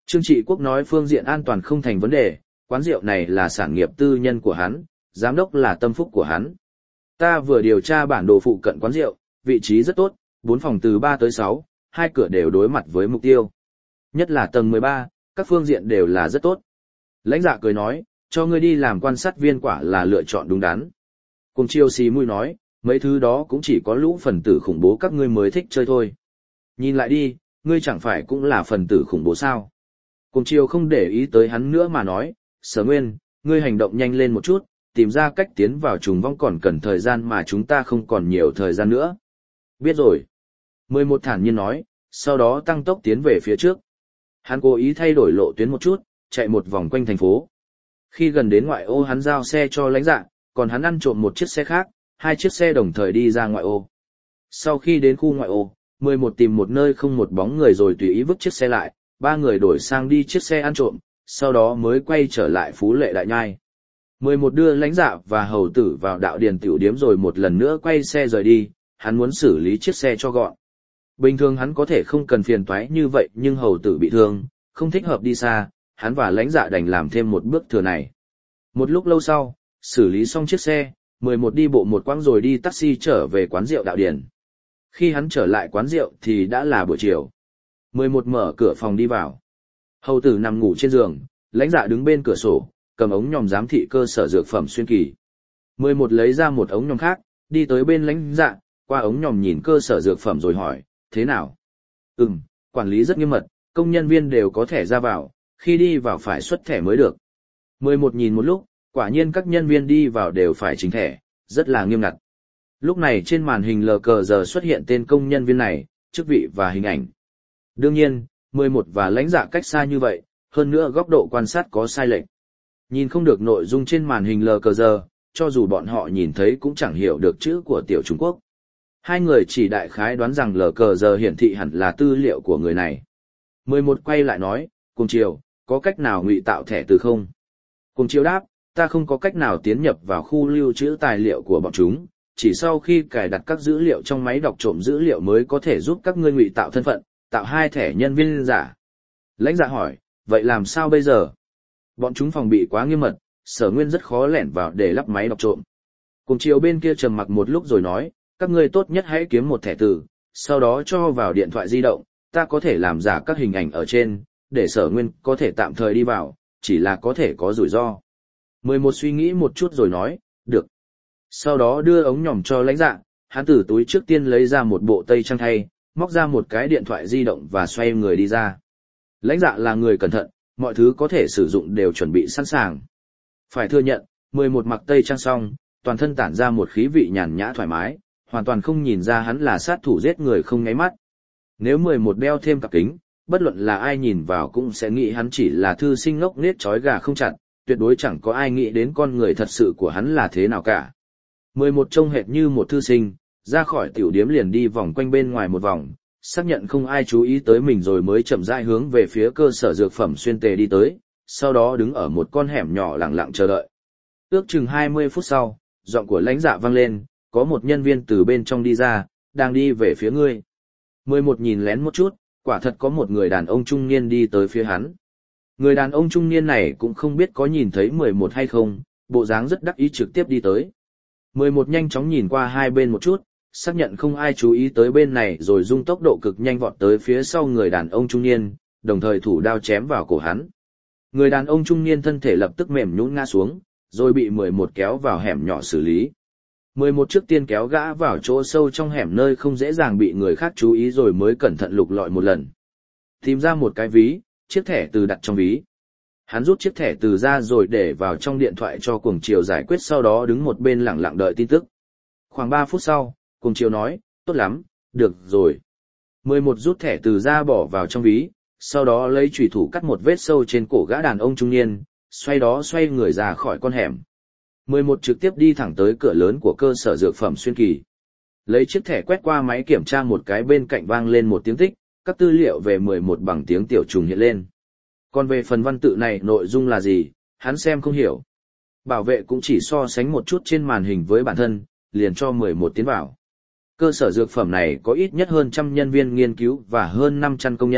Trương Trị Quốc nói phương diện an toàn không thành vấn đề, quán rượu này là sản nghiệp tư nhân của hắn, giám đốc là tâm phúc của hắn. Ta vừa điều tra bản đồ phụ cận quán rượu, vị trí rất tốt, bốn phòng từ ba tới sáu, hai cửa đều đối mặt với mục tiêu. Nhất là tầng mười ba, các phương diện đều là rất tốt. Lãnh Dạ cười nói, cho ngươi đi làm quan sát viên quả là lựa chọn đúng đắn. Cùng Chiêu xì mũi nói, mấy thứ đó cũng chỉ có lũ phần tử khủng bố các ngươi mới thích chơi thôi. Nhìn lại đi, ngươi chẳng phải cũng là phần tử khủng bố sao? Cùng Chiêu không để ý tới hắn nữa mà nói, Sở Nguyên, ngươi hành động nhanh lên một chút, tìm ra cách tiến vào trùng vong còn cần thời gian mà chúng ta không còn nhiều thời gian nữa. Biết rồi. Mười một thản nhiên nói, sau đó tăng tốc tiến về phía trước. Hắn cố ý thay đổi lộ tuyến một chút, chạy một vòng quanh thành phố. Khi gần đến ngoại ô hắn giao xe cho Lãnh Dạ, còn hắn ăn trộm một chiếc xe khác, hai chiếc xe đồng thời đi ra ngoại ô. Sau khi đến khu ngoại ô, mười một tìm một nơi không một bóng người rồi tùy ý vứt chiếc xe lại, ba người đổi sang đi chiếc xe ăn trộm, sau đó mới quay trở lại Phú Lệ Đại Nhai. mười một đưa Lãnh Dạ và hầu tử vào đạo điền tiểu điếm rồi một lần nữa quay xe rời đi, hắn muốn xử lý chiếc xe cho gọn. Bình thường hắn có thể không cần phiền toái như vậy nhưng hầu tử bị thương, không thích hợp đi xa, hắn và Lãnh Dạ đành làm thêm một bước thừa này. Một lúc lâu sau, xử lý xong chiếc xe, mười một đi bộ một quãng rồi đi taxi trở về quán rượu đạo điền. Khi hắn trở lại quán rượu thì đã là buổi chiều. mười một mở cửa phòng đi vào. Hầu tử nằm ngủ trên giường, Lãnh Dạ đứng bên cửa sổ, cầm ống nhòm giám thị cơ sở dược phẩm xuyên kỳ. mười một lấy ra một ống nhòm khác, đi tới bên Lãnh Dạ, qua ống nhòm nhìn cơ sở dược phẩm rồi hỏi, thế nào? Ừm, quản lý rất nghiêm mật, công nhân viên đều có thẻ ra vào, khi đi vào phải xuất thẻ mới được. mười một nhìn một lúc, quả nhiên các nhân viên đi vào đều phải trình thẻ, rất là nghiêm ngặt. Lúc này trên màn hình lờ cờ giờ xuất hiện tên công nhân viên này, chức vị và hình ảnh. Đương nhiên, mười một và Lãnh Dạ cách xa như vậy, hơn nữa góc độ quan sát có sai lệch. Nhìn không được nội dung trên màn hình lờ cờ giờ, cho dù bọn họ nhìn thấy cũng chẳng hiểu được chữ của tiểu Trung Quốc. Hai người chỉ đại khái đoán rằng lờ cờ giờ hiển thị hẳn là tư liệu của người này. mười một quay lại nói, Cùng Chiều, có cách nào ngụy tạo thẻ từ không? Cùng Chiều đáp, ta không có cách nào tiến nhập vào khu lưu trữ tài liệu của bọn chúng, chỉ sau khi cài đặt các dữ liệu trong máy đọc trộm dữ liệu mới có thể giúp các ngươi ngụy tạo thân phận, tạo hai thẻ nhân viên giả. Lãnh Dạ hỏi, vậy làm sao bây giờ? Bọn chúng phòng bị quá nghiêm mật, Sở Nguyên rất khó lẻn vào để lắp máy đọc trộm. Cùng Chiều bên kia trầm mặc một lúc rồi nói, các ngươi tốt nhất hãy kiếm một thẻ từ, sau đó cho vào điện thoại di động, ta có thể làm giả các hình ảnh ở trên, để Sở Nguyên có thể tạm thời đi vào, chỉ là có thể có rủi ro. mười một suy nghĩ một chút rồi nói, được. Sau đó đưa ống nhòm cho Lãnh Dạ, hắn từ túi trước tiên lấy ra một bộ tây trang thay, móc ra một cái điện thoại di động và xoay người đi ra. Lãnh Dạ là người cẩn thận, mọi thứ có thể sử dụng đều chuẩn bị sẵn sàng. Phải thừa nhận, mười một mặc tây trang xong, toàn thân tản ra một khí vị nhàn nhã thoải mái, hoàn toàn không nhìn ra hắn là sát thủ giết người không nháy mắt. Nếu mười một đeo thêm cặp kính, bất luận là ai nhìn vào cũng sẽ nghĩ hắn chỉ là thư sinh ngốc nghếch trói gà không chặt, tuyệt đối chẳng có ai nghĩ đến con người thật sự của hắn là thế nào cả. mười một trông hệt như một thư sinh, ra khỏi tiểu điếm liền đi vòng quanh bên ngoài một vòng, xác nhận không ai chú ý tới mình rồi mới chậm rãi hướng về phía cơ sở dược phẩm xuyên tề đi tới, sau đó đứng ở một con hẻm nhỏ lặng lặng chờ đợi. Ước chừng hai mươi phút sau, giọng của Lãnh Dạ vang lên, có một nhân viên từ bên trong đi ra, đang đi về phía ngươi. mười một nhìn lén một chút, quả thật có một người đàn ông trung niên đi tới phía hắn. Người đàn ông trung niên này cũng không biết có nhìn thấy mười một hay không, bộ dáng rất đắc ý trực tiếp đi tới. mười một nhanh chóng nhìn qua hai bên một chút, xác nhận không ai chú ý tới bên này rồi dung tốc độ cực nhanh vọt tới phía sau người đàn ông trung niên, đồng thời thủ đao chém vào cổ hắn. Người đàn ông trung niên thân thể lập tức mềm nhũn ngã xuống, rồi bị mười một kéo vào hẻm nhỏ xử lý. mười một trước tiên kéo gã vào chỗ sâu trong hẻm nơi không dễ dàng bị người khác chú ý rồi mới cẩn thận lục lọi một lần. Tìm ra một cái ví, chiếc thẻ từ đặt trong ví. Hắn rút chiếc thẻ từ ra rồi để vào trong điện thoại cho Cuồng Chiều giải quyết, sau đó đứng một bên lặng lặng đợi tin tức. Khoảng ba phút sau, Cuồng Chiều nói, tốt lắm, được rồi. mười một rút thẻ từ ra bỏ vào trong ví, sau đó lấy chùy thủ cắt một vết sâu trên cổ gã đàn ông trung niên, xoay đó xoay người ra khỏi con hẻm. mười một trực tiếp đi thẳng tới cửa lớn của cơ sở dược phẩm xuyên kỳ. Lấy chiếc thẻ quét qua máy kiểm tra một cái, bên cạnh vang lên một tiếng tích, các tư liệu về mười một bằng tiếng tiểu trùng hiện lên. Còn về phần văn tự này nội dung là gì, hắn xem không hiểu. Bảo vệ cũng chỉ so sánh một chút trên màn hình với bản thân, liền cho mười một tiến vào. Cơ sở dược phẩm này có ít nhất hơn trăm nhân viên nghiên cứu và hơn năm trăm công nhân,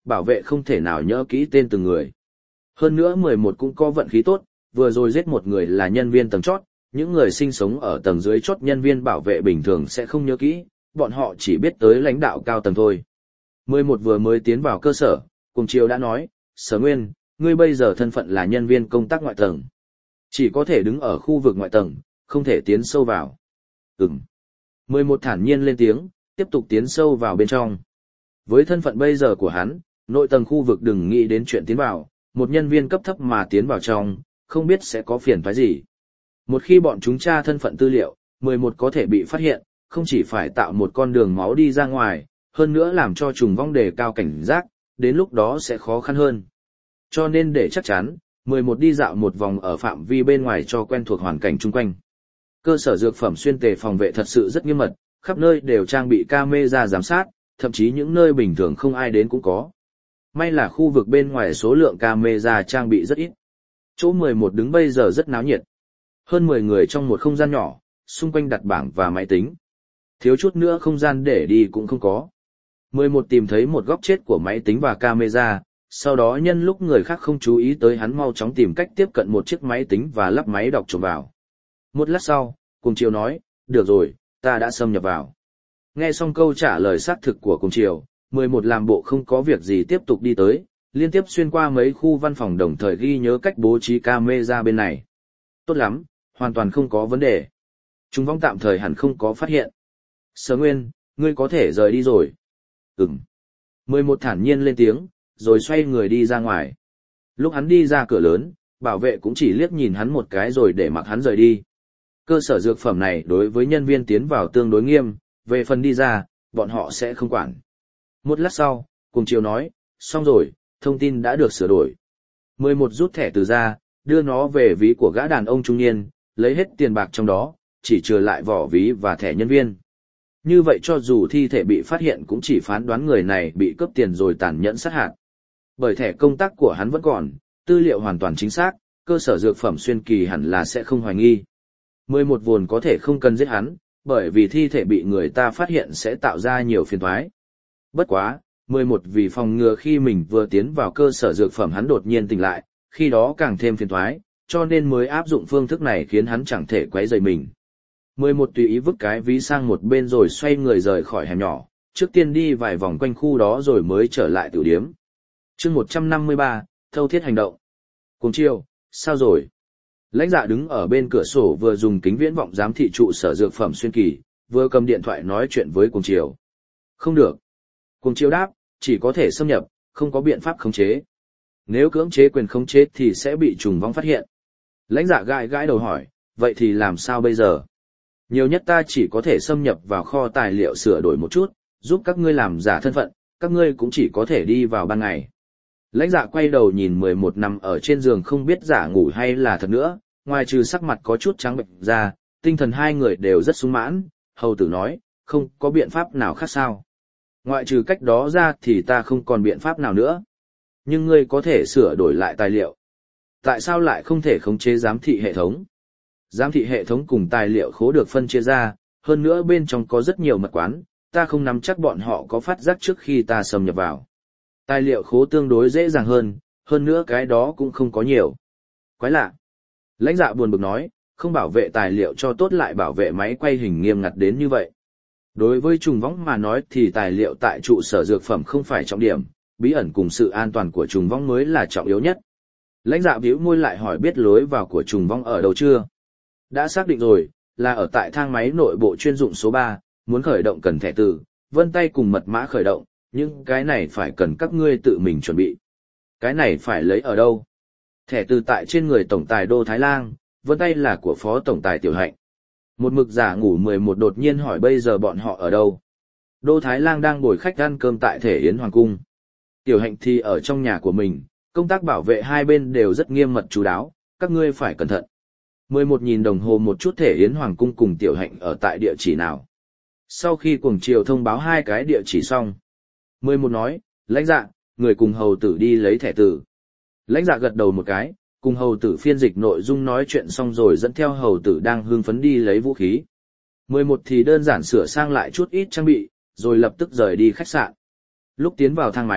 bảo vệ không thể nào nhớ kỹ tên từng người. Hơn nữa mười một cũng có vận khí tốt, vừa rồi giết một người là nhân viên tầng chót, những người sinh sống ở tầng dưới chót nhân viên bảo vệ bình thường sẽ không nhớ kỹ, bọn họ chỉ biết tới lãnh đạo cao tầng thôi. mười một vừa mới tiến vào cơ sở, Cuồng Triều đã nói, Sở Nguyên, ngươi bây giờ thân phận là nhân viên công tác ngoại tầng. Chỉ có thể đứng ở khu vực ngoại tầng, không thể tiến sâu vào. Ừm. mười một thản nhiên lên tiếng, tiếp tục tiến sâu vào bên trong. Với thân phận bây giờ của hắn, nội tầng khu vực đừng nghĩ đến chuyện tiến vào, một nhân viên cấp thấp mà tiến vào trong, không biết sẽ có phiền toái gì. Một khi bọn chúng tra thân phận tư liệu, mười một có thể bị phát hiện, không chỉ phải tạo một con đường máu đi ra ngoài, hơn nữa làm cho trùng vong đề cao cảnh giác, đến lúc đó sẽ khó khăn hơn. Cho nên để chắc chắn, mười một đi dạo một vòng ở phạm vi bên ngoài cho quen thuộc hoàn cảnh chung quanh. Cơ sở dược phẩm xuyên tề phòng vệ thật sự rất nghiêm mật, khắp nơi đều trang bị camera giám sát, thậm chí những nơi bình thường không ai đến cũng có. May là khu vực bên ngoài số lượng camera trang bị rất ít. Chỗ mười một đứng bây giờ rất náo nhiệt. Hơn mười người trong một không gian nhỏ, xung quanh đặt bảng và máy tính. Thiếu chút nữa không gian để đi cũng không có. mười một tìm thấy một góc chết của máy tính và camera, sau đó nhân lúc người khác không chú ý tới hắn mau chóng tìm cách tiếp cận một chiếc máy tính và lắp máy đọc trộm vào. Một lát sau, Cuồng Triều nói, được rồi, ta đã xâm nhập vào. Nghe xong câu trả lời xác thực của Cuồng Triều, mười một làm bộ không có việc gì tiếp tục đi tới, liên tiếp xuyên qua mấy khu văn phòng đồng thời ghi nhớ cách bố trí camera bên này. Tốt lắm, hoàn toàn không có vấn đề. Chúng vong tạm thời hẳn không có phát hiện. Sở Nguyên, ngươi có thể rời đi rồi. Ừm. mười một thản nhiên lên tiếng, rồi xoay người đi ra ngoài. Lúc hắn đi ra cửa lớn, bảo vệ cũng chỉ liếc nhìn hắn một cái rồi để mặc hắn rời đi. Cơ sở dược phẩm này đối với nhân viên tiến vào tương đối nghiêm, về phần đi ra, bọn họ sẽ không quản. Một lát sau, Cuồng Triều nói, xong rồi, thông tin đã được sửa đổi. mười một rút thẻ từ ra, đưa nó về ví của gã đàn ông trung niên, lấy hết tiền bạc trong đó, chỉ trừ lại vỏ ví và thẻ nhân viên. Như vậy cho dù thi thể bị phát hiện cũng chỉ phán đoán người này bị cướp tiền rồi tàn nhẫn sát hại. Bởi thẻ công tác của hắn vẫn còn, tư liệu hoàn toàn chính xác, cơ sở dược phẩm xuyên kỳ hẳn là sẽ không hoài nghi. mười một vốn có thể không cần giết hắn, bởi vì thi thể bị người ta phát hiện sẽ tạo ra nhiều phiền toái. Bất quá, mười một vì phòng ngừa khi mình vừa tiến vào cơ sở dược phẩm hắn đột nhiên tỉnh lại, khi đó càng thêm phiền toái, cho nên mới áp dụng phương thức này khiến hắn chẳng thể quấy rầy mình. mười một tùy ý vứt cái ví sang một bên rồi xoay người rời khỏi hẻm nhỏ, trước tiên đi vài vòng quanh khu đó rồi mới trở lại tiểu điếm. Chương một trăm năm mươi ba, thâu thiết hành động. Cuồng Triều, sao rồi? Lãnh Dạ đứng ở bên cửa sổ vừa dùng kính viễn vọng giám thị trụ sở dược phẩm xuyên kỳ, vừa cầm điện thoại nói chuyện với Cuồng Triều. Không được. Cuồng Triều đáp, chỉ có thể xâm nhập, không có biện pháp khống chế. Nếu cưỡng chế quyền khống chế thì sẽ bị trùng vong phát hiện. Lãnh Dạ gãi gãi đầu hỏi, vậy thì làm sao bây giờ? Nhiều nhất ta chỉ có thể xâm nhập vào kho tài liệu sửa đổi một chút, giúp các ngươi làm giả thân phận, các ngươi cũng chỉ có thể đi vào ban ngày. Lãnh Dạ quay đầu nhìn mười một nằm ở trên giường không biết giả ngủ hay là thật nữa, ngoài trừ sắc mặt có chút trắng bệnh ra, tinh thần hai người đều rất sung mãn, hầu tử nói, không có biện pháp nào khác sao. Ngoại trừ cách đó ra thì ta không còn biện pháp nào nữa. Nhưng ngươi có thể sửa đổi lại tài liệu. Tại sao lại không thể khống chế giám thị hệ thống? Giám thị hệ thống cùng tài liệu khố được phân chia ra, hơn nữa bên trong có rất nhiều mật quán, ta không nắm chắc bọn họ có phát giác trước khi ta xâm nhập vào. Tài liệu khố tương đối dễ dàng hơn, hơn nữa cái đó cũng không có nhiều. Quái lạ. Lãnh Dạ buồn bực nói, không bảo vệ tài liệu cho tốt lại bảo vệ máy quay hình nghiêm ngặt đến như vậy. Đối với trùng vong mà nói thì tài liệu tại trụ sở dược phẩm không phải trọng điểm, bí ẩn cùng sự an toàn của trùng vong mới là trọng yếu nhất. Lãnh Dạ bĩu môi lại hỏi biết lối vào của trùng vong ở đâu chưa? Đã xác định rồi, là ở tại thang máy nội bộ chuyên dụng số ba, muốn khởi động cần thẻ từ, vân tay cùng mật mã khởi động, nhưng cái này phải cần các ngươi tự mình chuẩn bị. Cái này phải lấy ở đâu? Thẻ từ tại trên người tổng tài Đô Thái Lang, vân tay là của phó tổng tài Tiểu Hạnh. Một mực giả ngủ mười một đột nhiên hỏi bây giờ bọn họ ở đâu? Đô Thái Lang đang bồi khách ăn cơm tại Thể Yến Hoàng Cung. Tiểu Hạnh thì ở trong nhà của mình, công tác bảo vệ hai bên đều rất nghiêm mật chú đáo, các ngươi phải cẩn thận. mười một nhìn đồng hồ một chút Thể Yến Hoàng Cung cùng Tiểu Hạnh ở tại địa chỉ nào. Sau khi Cuồng Triều thông báo hai cái địa chỉ xong, mười một nói, Lãnh Dạ, người cùng hầu tử đi lấy thẻ từ. Lãnh Dạ gật đầu một cái, cùng hầu tử phiên dịch nội dung nói chuyện xong rồi dẫn theo hầu tử đang hưng phấn đi lấy vũ khí. mười một thì đơn giản sửa sang lại chút ít trang bị, rồi lập tức rời đi khách sạn. Lúc tiến vào thang máy,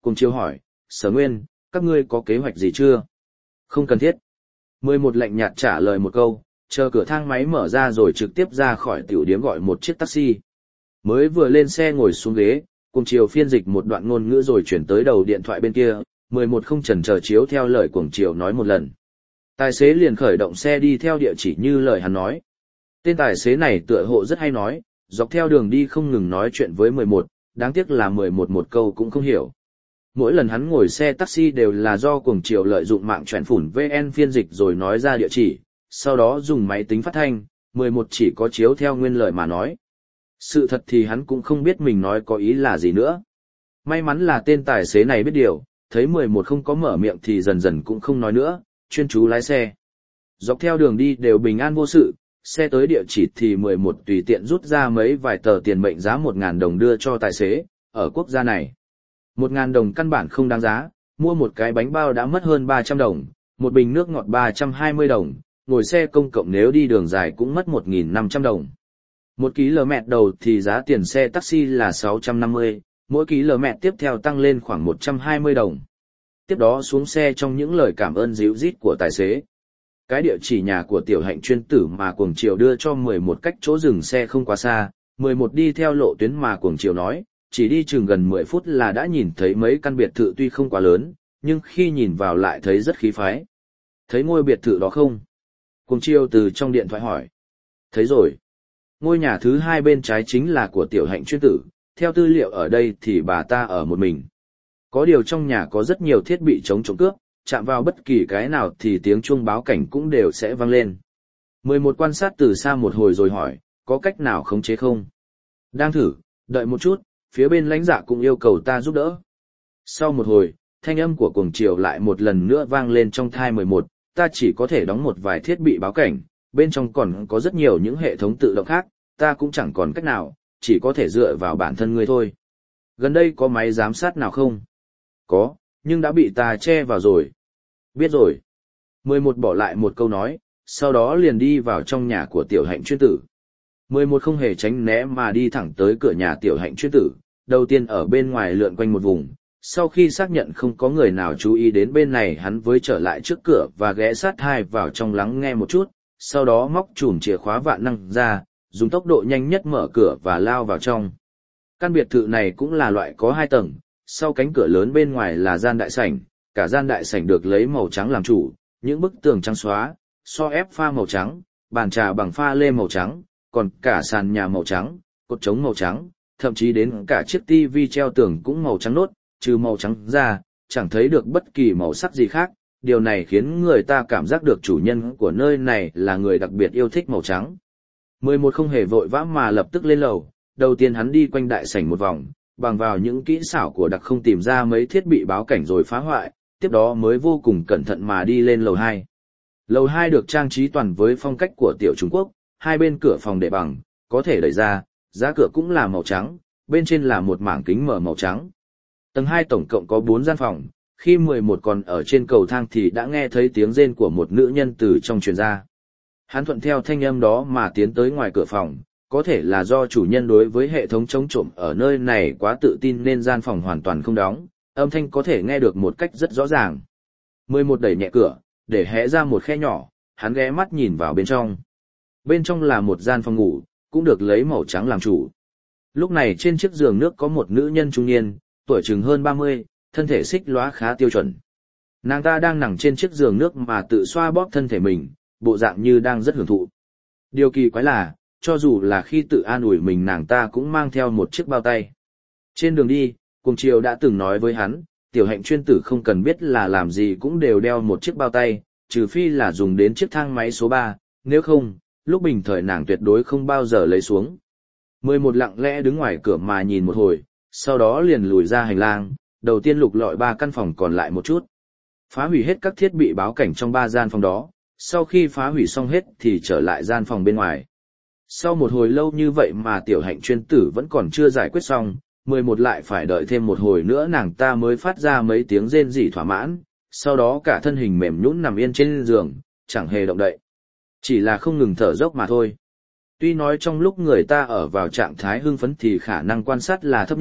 Cùng chiều hỏi, Sở Nguyên, các ngươi có kế hoạch gì chưa? Không cần thiết. mười một lạnh nhạt trả lời một câu, chờ cửa thang máy mở ra rồi trực tiếp ra khỏi tiểu điếm gọi một chiếc taxi. Mới vừa lên xe ngồi xuống ghế, Cùng chiều phiên dịch một đoạn ngôn ngữ rồi chuyển tới đầu điện thoại bên kia, mười một không chần chờ chiếu theo lời Cùng chiều nói một lần. Tài xế liền khởi động xe đi theo địa chỉ như lời hắn nói. Tên tài xế này tựa hộ rất hay nói, dọc theo đường đi không ngừng nói chuyện với mười một, đáng tiếc là mười một một câu cũng không hiểu. Mỗi lần hắn ngồi xe taxi đều là do Cuồng Triều lợi dụng mạng chuyển phủn vê en phiên dịch rồi nói ra địa chỉ, sau đó dùng máy tính phát thanh, mười một chỉ có chiếu theo nguyên lời mà nói. Sự thật thì hắn cũng không biết mình nói có ý là gì nữa. May mắn là tên tài xế này biết điều, thấy mười một không có mở miệng thì dần dần cũng không nói nữa, chuyên chú lái xe. Dọc theo đường đi đều bình an vô sự, xe tới địa chỉ thì mười một tùy tiện rút ra mấy vài tờ tiền mệnh giá một nghìn đồng đưa cho tài xế, ở quốc gia này. một nghìn đồng căn bản không đáng giá, mua một cái bánh bao đã mất hơn ba trăm đồng, một bình nước ngọt ba trăm hai mươi đồng, ngồi xe công cộng nếu đi đường dài cũng mất một nghìn năm trăm đồng. Một km đầu thì giá tiền xe taxi là sáu trăm năm mươi, mỗi km tiếp theo tăng lên khoảng một trăm hai mươi đồng. Tiếp đó xuống xe trong những lời cảm ơn díu dít của tài xế. Cái địa chỉ nhà của Tiểu Hạnh chuyên tử mà Cuồng Triều đưa cho mười một cách chỗ dừng xe không quá xa, mười một đi theo lộ tuyến mà Cuồng Triều nói, chỉ đi chừng gần mười phút là đã nhìn thấy mấy căn biệt thự tuy không quá lớn, nhưng khi nhìn vào lại thấy rất khí phái. Thấy ngôi biệt thự đó không? Cuồng Triều từ trong điện thoại hỏi. Thấy rồi. Ngôi nhà thứ hai bên trái chính là của Tiểu Hạnh chuyên tử, theo tư liệu ở đây thì bà ta ở một mình. Có điều trong nhà có rất nhiều thiết bị chống trộm cướp, chạm vào bất kỳ cái nào thì tiếng chuông báo cảnh cũng đều sẽ vang lên. mười một quan sát từ xa một hồi rồi hỏi, có cách nào khống chế không? Đang thử, đợi một chút, phía bên lãnh dạ cũng yêu cầu ta giúp đỡ. Sau một hồi, thanh âm của Cuồng Triều lại một lần nữa vang lên trong thai mười một, ta chỉ có thể đóng một vài thiết bị báo cảnh, bên trong còn có rất nhiều những hệ thống tự động khác, ta cũng chẳng còn cách nào, chỉ có thể dựa vào bản thân ngươi thôi. Gần đây có máy giám sát nào không? Có, nhưng đã bị ta che vào rồi. Biết rồi. mười một bỏ lại một câu nói, sau đó liền đi vào trong nhà của Tiểu Hạnh chuyên tử. mười một không hề tránh né mà đi thẳng tới cửa nhà Tiểu Hạnh chuyên tử, đầu tiên ở bên ngoài lượn quanh một vùng, sau khi xác nhận không có người nào chú ý đến bên này hắn với trở lại trước cửa và ghé sát tai vào trong lắng nghe một chút, sau đó móc chùm chìa khóa vạn năng ra, dùng tốc độ nhanh nhất mở cửa và lao vào trong. Căn biệt thự này cũng là loại có hai tầng, sau cánh cửa lớn bên ngoài là gian đại sảnh, cả gian đại sảnh được lấy màu trắng làm chủ, những bức tường trắng xóa, so ép pha màu trắng, bàn trà bằng pha lê màu trắng, còn cả sàn nhà màu trắng, cột trống màu trắng, thậm chí đến cả chiếc tivi treo tường cũng màu trắng nốt, trừ màu trắng ra, chẳng thấy được bất kỳ màu sắc gì khác, điều này khiến người ta cảm giác được chủ nhân của nơi này là người đặc biệt yêu thích màu trắng. mười một không hề vội vã mà lập tức lên lầu, đầu tiên hắn đi quanh đại sảnh một vòng, bằng vào những kỹ xảo của đặc không tìm ra mấy thiết bị báo cảnh rồi phá hoại, tiếp đó mới vô cùng cẩn thận mà đi lên lầu hai. Lầu hai được trang trí toàn với phong cách của tiểu Trung Quốc, hai bên cửa phòng để bằng, có thể đẩy ra, giá cửa cũng là màu trắng, bên trên là một mảng kính mở màu trắng. Tầng hai tổng cộng có bốn gian phòng, khi mười một còn ở trên cầu thang thì đã nghe thấy tiếng rên của một nữ nhân từ trong truyền ra. Hắn thuận theo thanh âm đó mà tiến tới ngoài cửa phòng, có thể là do chủ nhân đối với hệ thống chống trộm ở nơi này quá tự tin nên gian phòng hoàn toàn không đóng, âm thanh có thể nghe được một cách rất rõ ràng. mười một đẩy nhẹ cửa, để hé ra một khe nhỏ, hắn ghé mắt nhìn vào bên trong. Bên trong là một gian phòng ngủ, cũng được lấy màu trắng làm chủ. Lúc này trên chiếc giường nước có một nữ nhân trung niên, tuổi chừng hơn ba mươi, thân thể xích lóa khá tiêu chuẩn. Nàng ta đang nằm trên chiếc giường nước mà tự xoa bóp thân thể mình, bộ dạng như đang rất hưởng thụ. Điều kỳ quái là, cho dù là khi tự an ủi mình nàng ta cũng mang theo một chiếc bao tay. Trên đường đi, Cuồng Triều đã từng nói với hắn, Tiểu Hạnh chuyên tử không cần biết là làm gì cũng đều đeo một chiếc bao tay, trừ phi là dùng đến chiếc thang máy số ba, nếu không, lúc bình thời nàng tuyệt đối không bao giờ lấy xuống. mười một lặng lẽ đứng ngoài cửa mà nhìn một hồi, sau đó liền lùi ra hành lang, đầu tiên lục lọi ba căn phòng còn lại một chút. Phá hủy hết các thiết bị báo cảnh trong ba gian phòng đó, sau khi phá hủy xong hết thì trở lại gian phòng bên ngoài. Sau một hồi lâu như vậy mà Tiểu Hạnh chuyên tử vẫn còn chưa giải quyết xong, mười một lại phải đợi thêm một hồi nữa nàng ta mới phát ra mấy tiếng rên rỉ thỏa mãn, sau đó cả thân hình mềm nhũn nằm yên trên giường, chẳng hề động đậy. Chỉ là không ngừng thở dốc mà thôi. Tuy nói trong lúc người ta ở vào trạng thái hưng phấn thì khả năng quan sát là thấp nhất,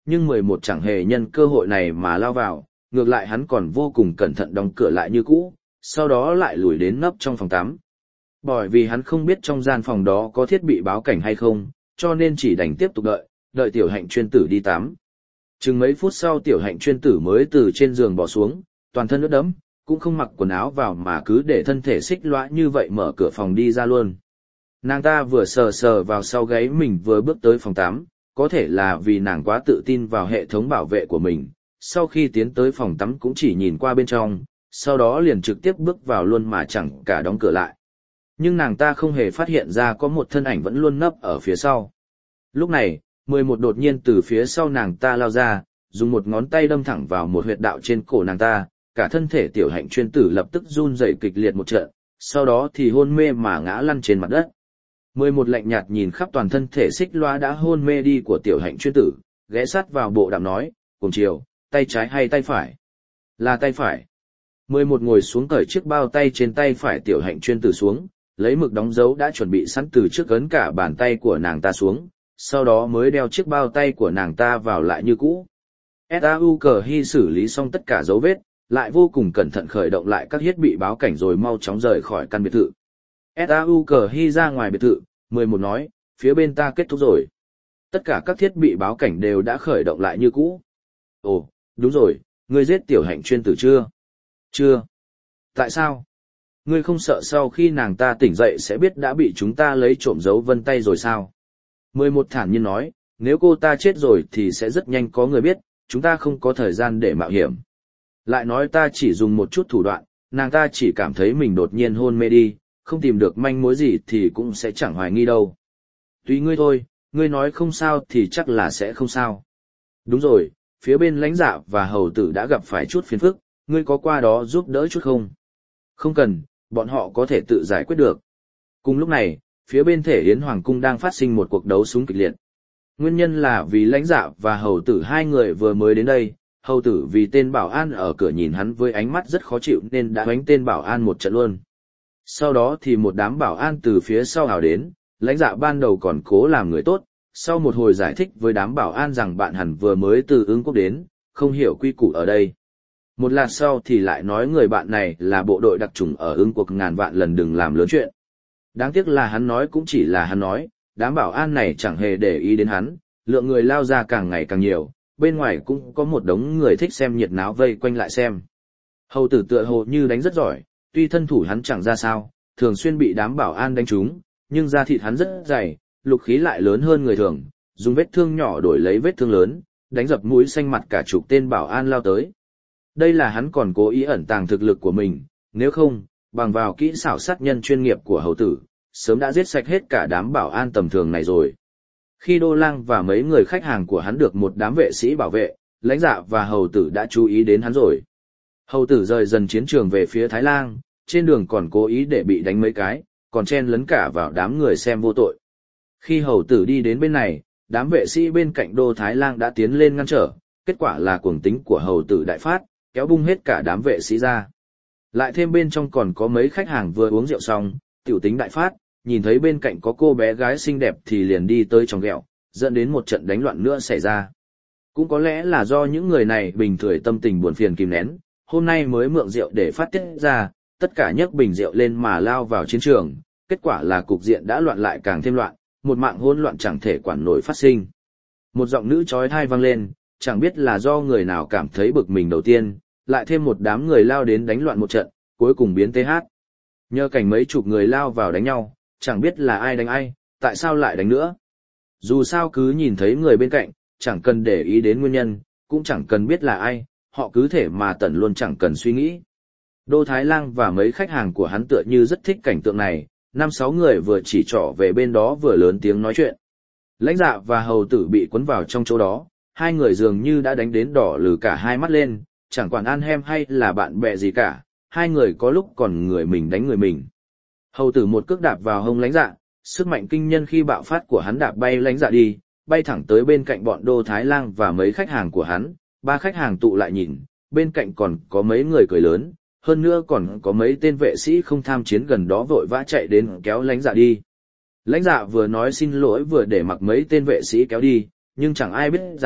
nhưng mười một chẳng hề nhân cơ hội này mà lao vào, ngược lại hắn còn vô cùng cẩn thận đóng cửa lại như cũ, sau đó lại lùi đến nấp trong phòng tắm. Bởi vì hắn không biết trong gian phòng đó có thiết bị báo cảnh hay không, cho nên chỉ đành tiếp tục đợi, đợi tiểu hạnh chuyên tử đi tắm. Chừng mấy phút sau tiểu hạnh chuyên tử mới từ trên giường bỏ xuống, toàn thân ướt đẫm, cũng không mặc quần áo vào mà cứ để thân thể xích lõa như vậy mở cửa phòng đi ra luôn. Nàng ta vừa sờ sờ vào sau gáy mình vừa bước tới phòng tắm, có thể là vì nàng quá tự tin vào hệ thống bảo vệ của mình, sau khi tiến tới phòng tắm cũng chỉ nhìn qua bên trong, sau đó liền trực tiếp bước vào luôn mà chẳng cả đóng cửa lại. Nhưng nàng ta không hề phát hiện ra có một thân ảnh vẫn luôn nấp ở phía sau. Lúc này, mười một đột nhiên từ phía sau nàng ta lao ra, dùng một ngón tay đâm thẳng vào một huyệt đạo trên cổ nàng ta, cả thân thể tiểu hạnh chuyên tử lập tức run rẩy kịch liệt một trận, sau đó thì hôn mê mà ngã lăn trên mặt đất. Mười một lạnh nhạt nhìn khắp toàn thân thể xích loa đã hôn mê đi của tiểu hạnh chuyên tử, ghé sát vào bộ đàm nói, cùng chiều, tay trái hay tay phải? Là tay phải. Mười một ngồi xuống cởi chiếc bao tay trên tay phải tiểu hạnh chuyên tử xuống, lấy mực đóng dấu đã chuẩn bị sẵn từ trước ấn cả bàn tay của nàng ta xuống, sau đó mới đeo chiếc bao tay của nàng ta vào lại như cũ. ét a u cờ hy xử lý xong tất cả dấu vết, lại vô cùng cẩn thận khởi động lại các thiết bị báo cảnh rồi mau chóng rời khỏi căn biệt thự. ét a u cờ hy ra ngoài biệt thự, mười một nói, phía bên ta kết thúc rồi. Tất cả các thiết bị báo cảnh đều đã khởi động lại như cũ. Ồ, đúng rồi, ngươi giết tiểu hạnh chuyên tử chưa? Chưa. Tại sao? Ngươi không sợ sau khi nàng ta tỉnh dậy sẽ biết đã bị chúng ta lấy trộm dấu vân tay rồi sao? Mười một thản nhiên nói, nếu cô ta chết rồi thì sẽ rất nhanh có người biết, chúng ta không có thời gian để mạo hiểm. Lại nói ta chỉ dùng một chút thủ đoạn, nàng ta chỉ cảm thấy mình đột nhiên hôn mê đi, không tìm được manh mối gì thì cũng sẽ chẳng hoài nghi đâu. Tùy ngươi thôi, ngươi nói không sao thì chắc là sẽ không sao. Đúng rồi, phía bên lãnh dạ và hầu tử đã gặp phải chút phiền phức, ngươi có qua đó giúp đỡ chút không? Không cần, bọn họ có thể tự giải quyết được. Cùng lúc này, phía bên thể Yến Hoàng Cung đang phát sinh một cuộc đấu súng kịch liệt. Nguyên nhân là vì lãnh dạ và hầu tử hai người vừa mới đến đây, hầu tử vì tên bảo an ở cửa nhìn hắn với ánh mắt rất khó chịu nên đã đánh tên bảo an một trận luôn. Sau đó thì một đám bảo an từ phía sau hào đến, lãnh dạ ban đầu còn cố làm người tốt, sau một hồi giải thích với đám bảo an rằng bạn hẳn vừa mới từ Ưng Quốc đến, không hiểu quy củ ở đây. Một lát sau thì lại nói người bạn này là bộ đội đặc chủng ở Ưng Quốc ngàn vạn lần đừng làm lớn chuyện. Đáng tiếc là hắn nói cũng chỉ là hắn nói, đám bảo an này chẳng hề để ý đến hắn, lượng người lao ra càng ngày càng nhiều, bên ngoài cũng có một đống người thích xem nhiệt náo vây quanh lại xem. Hầu tử tựa hồ như đánh rất giỏi, tuy thân thủ hắn chẳng ra sao, thường xuyên bị đám bảo an đánh trúng, nhưng da thịt hắn rất dày, lục khí lại lớn hơn người thường, dùng vết thương nhỏ đổi lấy vết thương lớn, đánh dập mũi xanh mặt cả chục tên bảo an lao tới. Đây là hắn còn cố ý ẩn tàng thực lực của mình, nếu không, bằng vào kỹ xảo sát nhân chuyên nghiệp của hầu tử, sớm đã giết sạch hết cả đám bảo an tầm thường này rồi. Khi Đô Lang và mấy người khách hàng của hắn được một đám vệ sĩ bảo vệ, lãnh dạ và hầu tử đã chú ý đến hắn rồi. Hầu tử rời dần chiến trường về phía Thái Lang, trên đường còn cố ý để bị đánh mấy cái, còn chen lấn cả vào đám người xem vô tội. Khi hầu tử đi đến bên này, đám vệ sĩ bên cạnh Đô Thái Lang đã tiến lên ngăn trở, kết quả là cuồng tính của hầu tử đại phát, kéo bung hết cả đám vệ sĩ ra. Lại thêm bên trong còn có mấy khách hàng vừa uống rượu xong, tiểu tính đại phát, nhìn thấy bên cạnh có cô bé gái xinh đẹp thì liền đi tới trong ghẹo, dẫn đến một trận đánh loạn nữa xảy ra. Cũng có lẽ là do những người này bình thường tâm tình buồn phiền kìm nén, hôm nay mới mượn rượu để phát tiết ra, tất cả nhấc bình rượu lên mà lao vào chiến trường, kết quả là cục diện đã loạn lại càng thêm loạn, một mạng hỗn loạn chẳng thể quản nổi phát sinh. Một giọng nữ chói tai vang lên, chẳng biết là do người nào cảm thấy bực mình đầu tiên, lại thêm một đám người lao đến đánh loạn một trận, cuối cùng biến tê hát. Nhờ cảnh mấy chục người lao vào đánh nhau, chẳng biết là ai đánh ai, tại sao lại đánh nữa. Dù sao cứ nhìn thấy người bên cạnh, chẳng cần để ý đến nguyên nhân, cũng chẳng cần biết là ai, họ cứ thể mà tẩn luôn chẳng cần suy nghĩ. Đô Thái Lang và mấy khách hàng của hắn tựa như rất thích cảnh tượng này, năm sáu người vừa chỉ trỏ về bên đó vừa lớn tiếng nói chuyện. Lãnh dạ và hầu tử bị cuốn vào trong chỗ đó, hai người dường như đã đánh đến đỏ lừ cả hai mắt lên, chẳng quản ăn hem hay là bạn bè gì cả, hai người có lúc còn người mình đánh người mình. Hầu tử một cước đạp vào hông lãnh dạ, sức mạnh kinh nhân khi bạo phát của hắn đạp bay lãnh dạ đi, bay thẳng tới bên cạnh bọn Đô Thái Lang và mấy khách hàng của hắn, ba khách hàng tụ lại nhìn, bên cạnh còn có mấy người cười lớn, hơn nữa còn có mấy tên vệ sĩ không tham chiến gần đó vội vã chạy đến kéo lãnh dạ đi. Lãnh dạ vừa nói xin lỗi vừa để mặc mấy tên vệ sĩ kéo đi, nhưng chẳng ai biết rằng,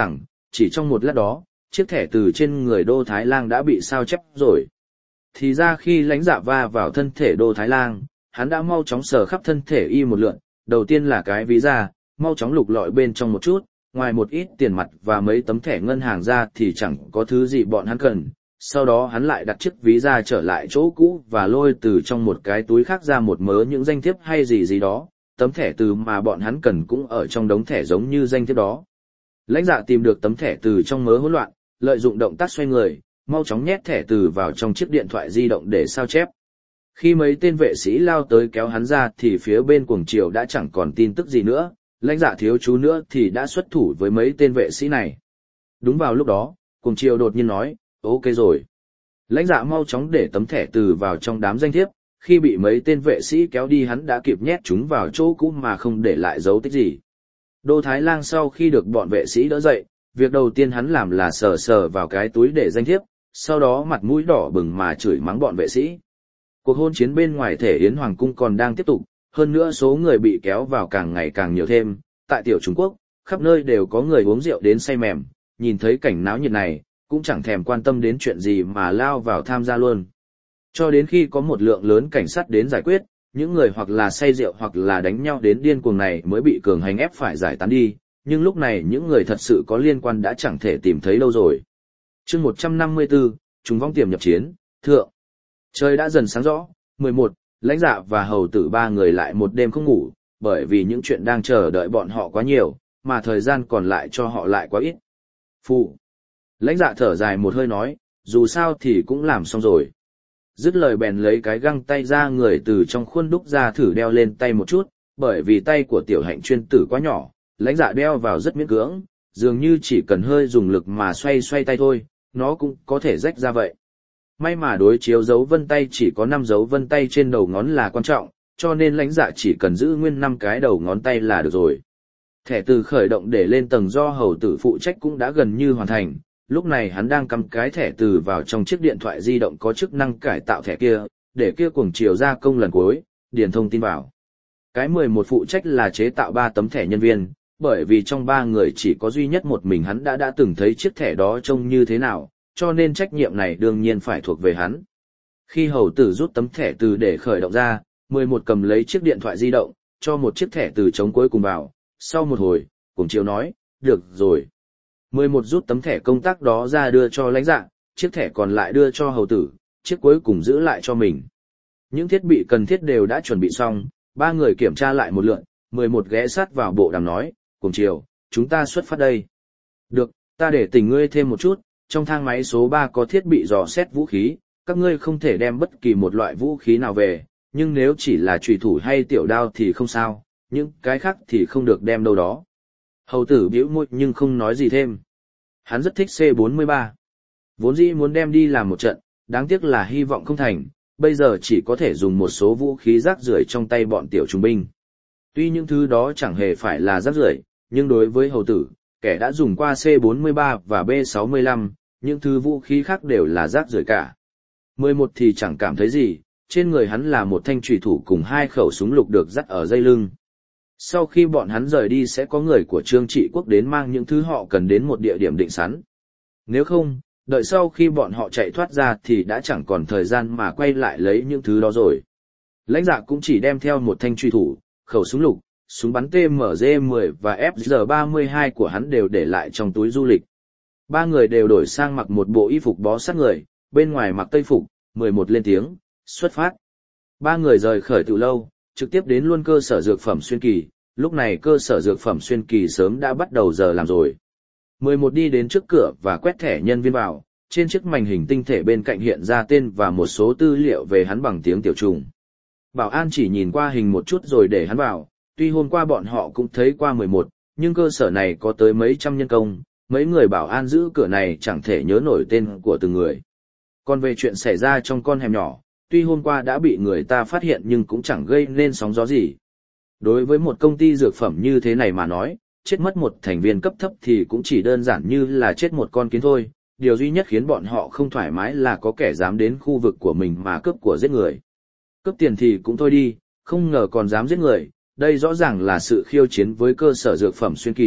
chỉ trong một lát đó, chiếc thẻ từ trên người Đô Thái Lang đã bị sao chép rồi. Thì ra khi lãnh dạ va vào thân thể Đô Thái Lang, hắn đã mau chóng sờ khắp thân thể y một lượn, đầu tiên là cái ví da, mau chóng lục lọi bên trong một chút, ngoài một ít tiền mặt và mấy tấm thẻ ngân hàng ra thì chẳng có thứ gì bọn hắn cần. Sau đó hắn lại đặt chiếc ví da trở lại chỗ cũ và lôi từ trong một cái túi khác ra một mớ những danh thiếp hay gì gì đó, tấm thẻ từ mà bọn hắn cần cũng ở trong đống thẻ giống như danh thiếp đó. Lãnh dạ tìm được tấm thẻ từ trong mớ hỗn loạn, lợi dụng động tác xoay người, mau chóng nhét thẻ từ vào trong chiếc điện thoại di động để sao chép. Khi mấy tên vệ sĩ lao tới kéo hắn ra thì phía bên cuồng triều đã chẳng còn tin tức gì nữa, lãnh dạ thiếu chú nữa thì đã xuất thủ với mấy tên vệ sĩ này. Đúng vào lúc đó, cuồng triều đột nhiên nói, ok rồi. Lãnh dạ mau chóng để tấm thẻ từ vào trong đám danh thiếp, khi bị mấy tên vệ sĩ kéo đi hắn đã kịp nhét chúng vào chỗ cũ mà không để lại dấu tích gì. Đô Thái Lang sau khi được bọn vệ sĩ đỡ dậy, việc đầu tiên hắn làm là sờ sờ vào cái túi để danh thiếp, sau đó mặt mũi đỏ bừng mà chửi mắng bọn vệ sĩ. Cuộc hôn chiến bên ngoài thể Yến Hoàng Cung còn đang tiếp tục, hơn nữa số người bị kéo vào càng ngày càng nhiều thêm. Tại tiểu Trung Quốc, khắp nơi đều có người uống rượu đến say mềm, nhìn thấy cảnh náo nhiệt này, cũng chẳng thèm quan tâm đến chuyện gì mà lao vào tham gia luôn. Cho đến khi có một lượng lớn cảnh sát đến giải quyết, những người hoặc là say rượu hoặc là đánh nhau đến điên cuồng này mới bị cường hành ép phải giải tán đi, nhưng lúc này những người thật sự có liên quan đã chẳng thể tìm thấy đâu rồi. Chương một trăm năm mươi tư, chúng vong tiềm nhập chiến, thượng. Trời đã dần sáng rõ, mười một, lãnh dạ và hầu tử ba người lại một đêm không ngủ, bởi vì những chuyện đang chờ đợi bọn họ quá nhiều, mà thời gian còn lại cho họ lại quá ít. Phụ. Lãnh dạ thở dài một hơi nói, dù sao thì cũng làm xong rồi. Dứt lời bèn lấy cái găng tay ra người từ trong khuôn đúc ra thử đeo lên tay một chút, bởi vì tay của tiểu hạnh chuyên tử quá nhỏ, lãnh dạ đeo vào rất miễn cưỡng, dường như chỉ cần hơi dùng lực mà xoay xoay tay thôi, nó cũng có thể rách ra vậy. May mà đối chiếu dấu vân tay chỉ có năm dấu vân tay trên đầu ngón là quan trọng, cho nên lãnh dạ chỉ cần giữ nguyên năm cái đầu ngón tay là được rồi. Thẻ từ khởi động để lên tầng do hầu tử phụ trách cũng đã gần như hoàn thành, lúc này hắn đang cắm cái thẻ từ vào trong chiếc điện thoại di động có chức năng cải tạo thẻ kia, để kia cuồng chiều gia công lần cuối, điền thông tin vào. Cái mười một phụ trách là chế tạo ba tấm thẻ nhân viên, bởi vì trong ba người chỉ có duy nhất một mình hắn đã đã từng thấy chiếc thẻ đó trông như thế nào, cho nên trách nhiệm này đương nhiên phải thuộc về hắn. Khi hầu tử rút tấm thẻ từ để khởi động ra, mười một cầm lấy chiếc điện thoại di động, cho một chiếc thẻ từ trống cuối cùng vào, sau một hồi, cuồng chiều nói, được rồi. mười một rút tấm thẻ công tác đó ra đưa cho lãnh dạ, chiếc thẻ còn lại đưa cho hầu tử, chiếc cuối cùng giữ lại cho mình. Những thiết bị cần thiết đều đã chuẩn bị xong, ba người kiểm tra lại một lượt, mười một ghé sát vào bộ đàm nói, cùng chiều, chúng ta xuất phát đây. Được, ta để tỉnh ngươi thêm một chút, trong thang máy số ba có thiết bị dò xét vũ khí, các ngươi không thể đem bất kỳ một loại vũ khí nào về, nhưng nếu chỉ là chùy thủ hay tiểu đao thì không sao, những cái khác thì không được đem đâu đó. Hầu tử bĩu môi nhưng không nói gì thêm. Hắn rất thích C bốn mươi ba. Vốn dĩ muốn đem đi làm một trận, đáng tiếc là hy vọng không thành, bây giờ chỉ có thể dùng một số vũ khí rác rưởi trong tay bọn tiểu trung binh. Tuy những thứ đó chẳng hề phải là rác rưởi, nhưng đối với hầu tử, kẻ đã dùng qua C bốn mươi ba và B sáu mươi lăm, những thứ vũ khí khác đều là rác rưởi cả. mười một thì chẳng cảm thấy gì, trên người hắn là một thanh chùy thủ cùng hai khẩu súng lục được dắt ở dây lưng. Sau khi bọn hắn rời đi sẽ có người của Trương Trị Quốc đến mang những thứ họ cần đến một địa điểm định sẵn. Nếu không, đợi sau khi bọn họ chạy thoát ra thì đã chẳng còn thời gian mà quay lại lấy những thứ đó rồi. Lãnh Dạ cũng chỉ đem theo một thanh truy thủ, khẩu súng lục, súng bắn T M G mười và F G ba mươi hai của hắn đều để lại trong túi du lịch. Ba người đều đổi sang mặc một bộ y phục bó sát người, bên ngoài mặc tây phục, mười một lên tiếng, xuất phát. Ba người rời khỏi từ lâu, trực tiếp đến luôn cơ sở dược phẩm Xuyên Kỳ, lúc này cơ sở dược phẩm Xuyên Kỳ sớm đã bắt đầu giờ làm rồi. mười một đi đến trước cửa và quét thẻ nhân viên vào, trên chiếc màn hình tinh thể bên cạnh hiện ra tên và một số tư liệu về hắn bằng tiếng tiểu trùng. Bảo an chỉ nhìn qua hình một chút rồi để hắn vào, tuy hôm qua bọn họ cũng thấy qua mười một, nhưng cơ sở này có tới mấy trăm nhân công, mấy người bảo an giữ cửa này chẳng thể nhớ nổi tên của từng người. Còn về chuyện xảy ra trong con hẻm nhỏ, tuy hôm qua đã bị người ta phát hiện nhưng cũng chẳng gây nên sóng gió gì. Đối với một công ty dược phẩm như thế này mà nói, chết mất một thành viên cấp thấp thì cũng chỉ đơn giản như là chết một con kiến thôi, điều duy nhất khiến bọn họ không thoải mái là có kẻ dám đến khu vực của mình mà cướp của giết người. Cướp tiền thì cũng thôi đi, không ngờ còn dám giết người, đây rõ ràng là sự khiêu chiến với cơ sở dược phẩm Xuyên Kỳ,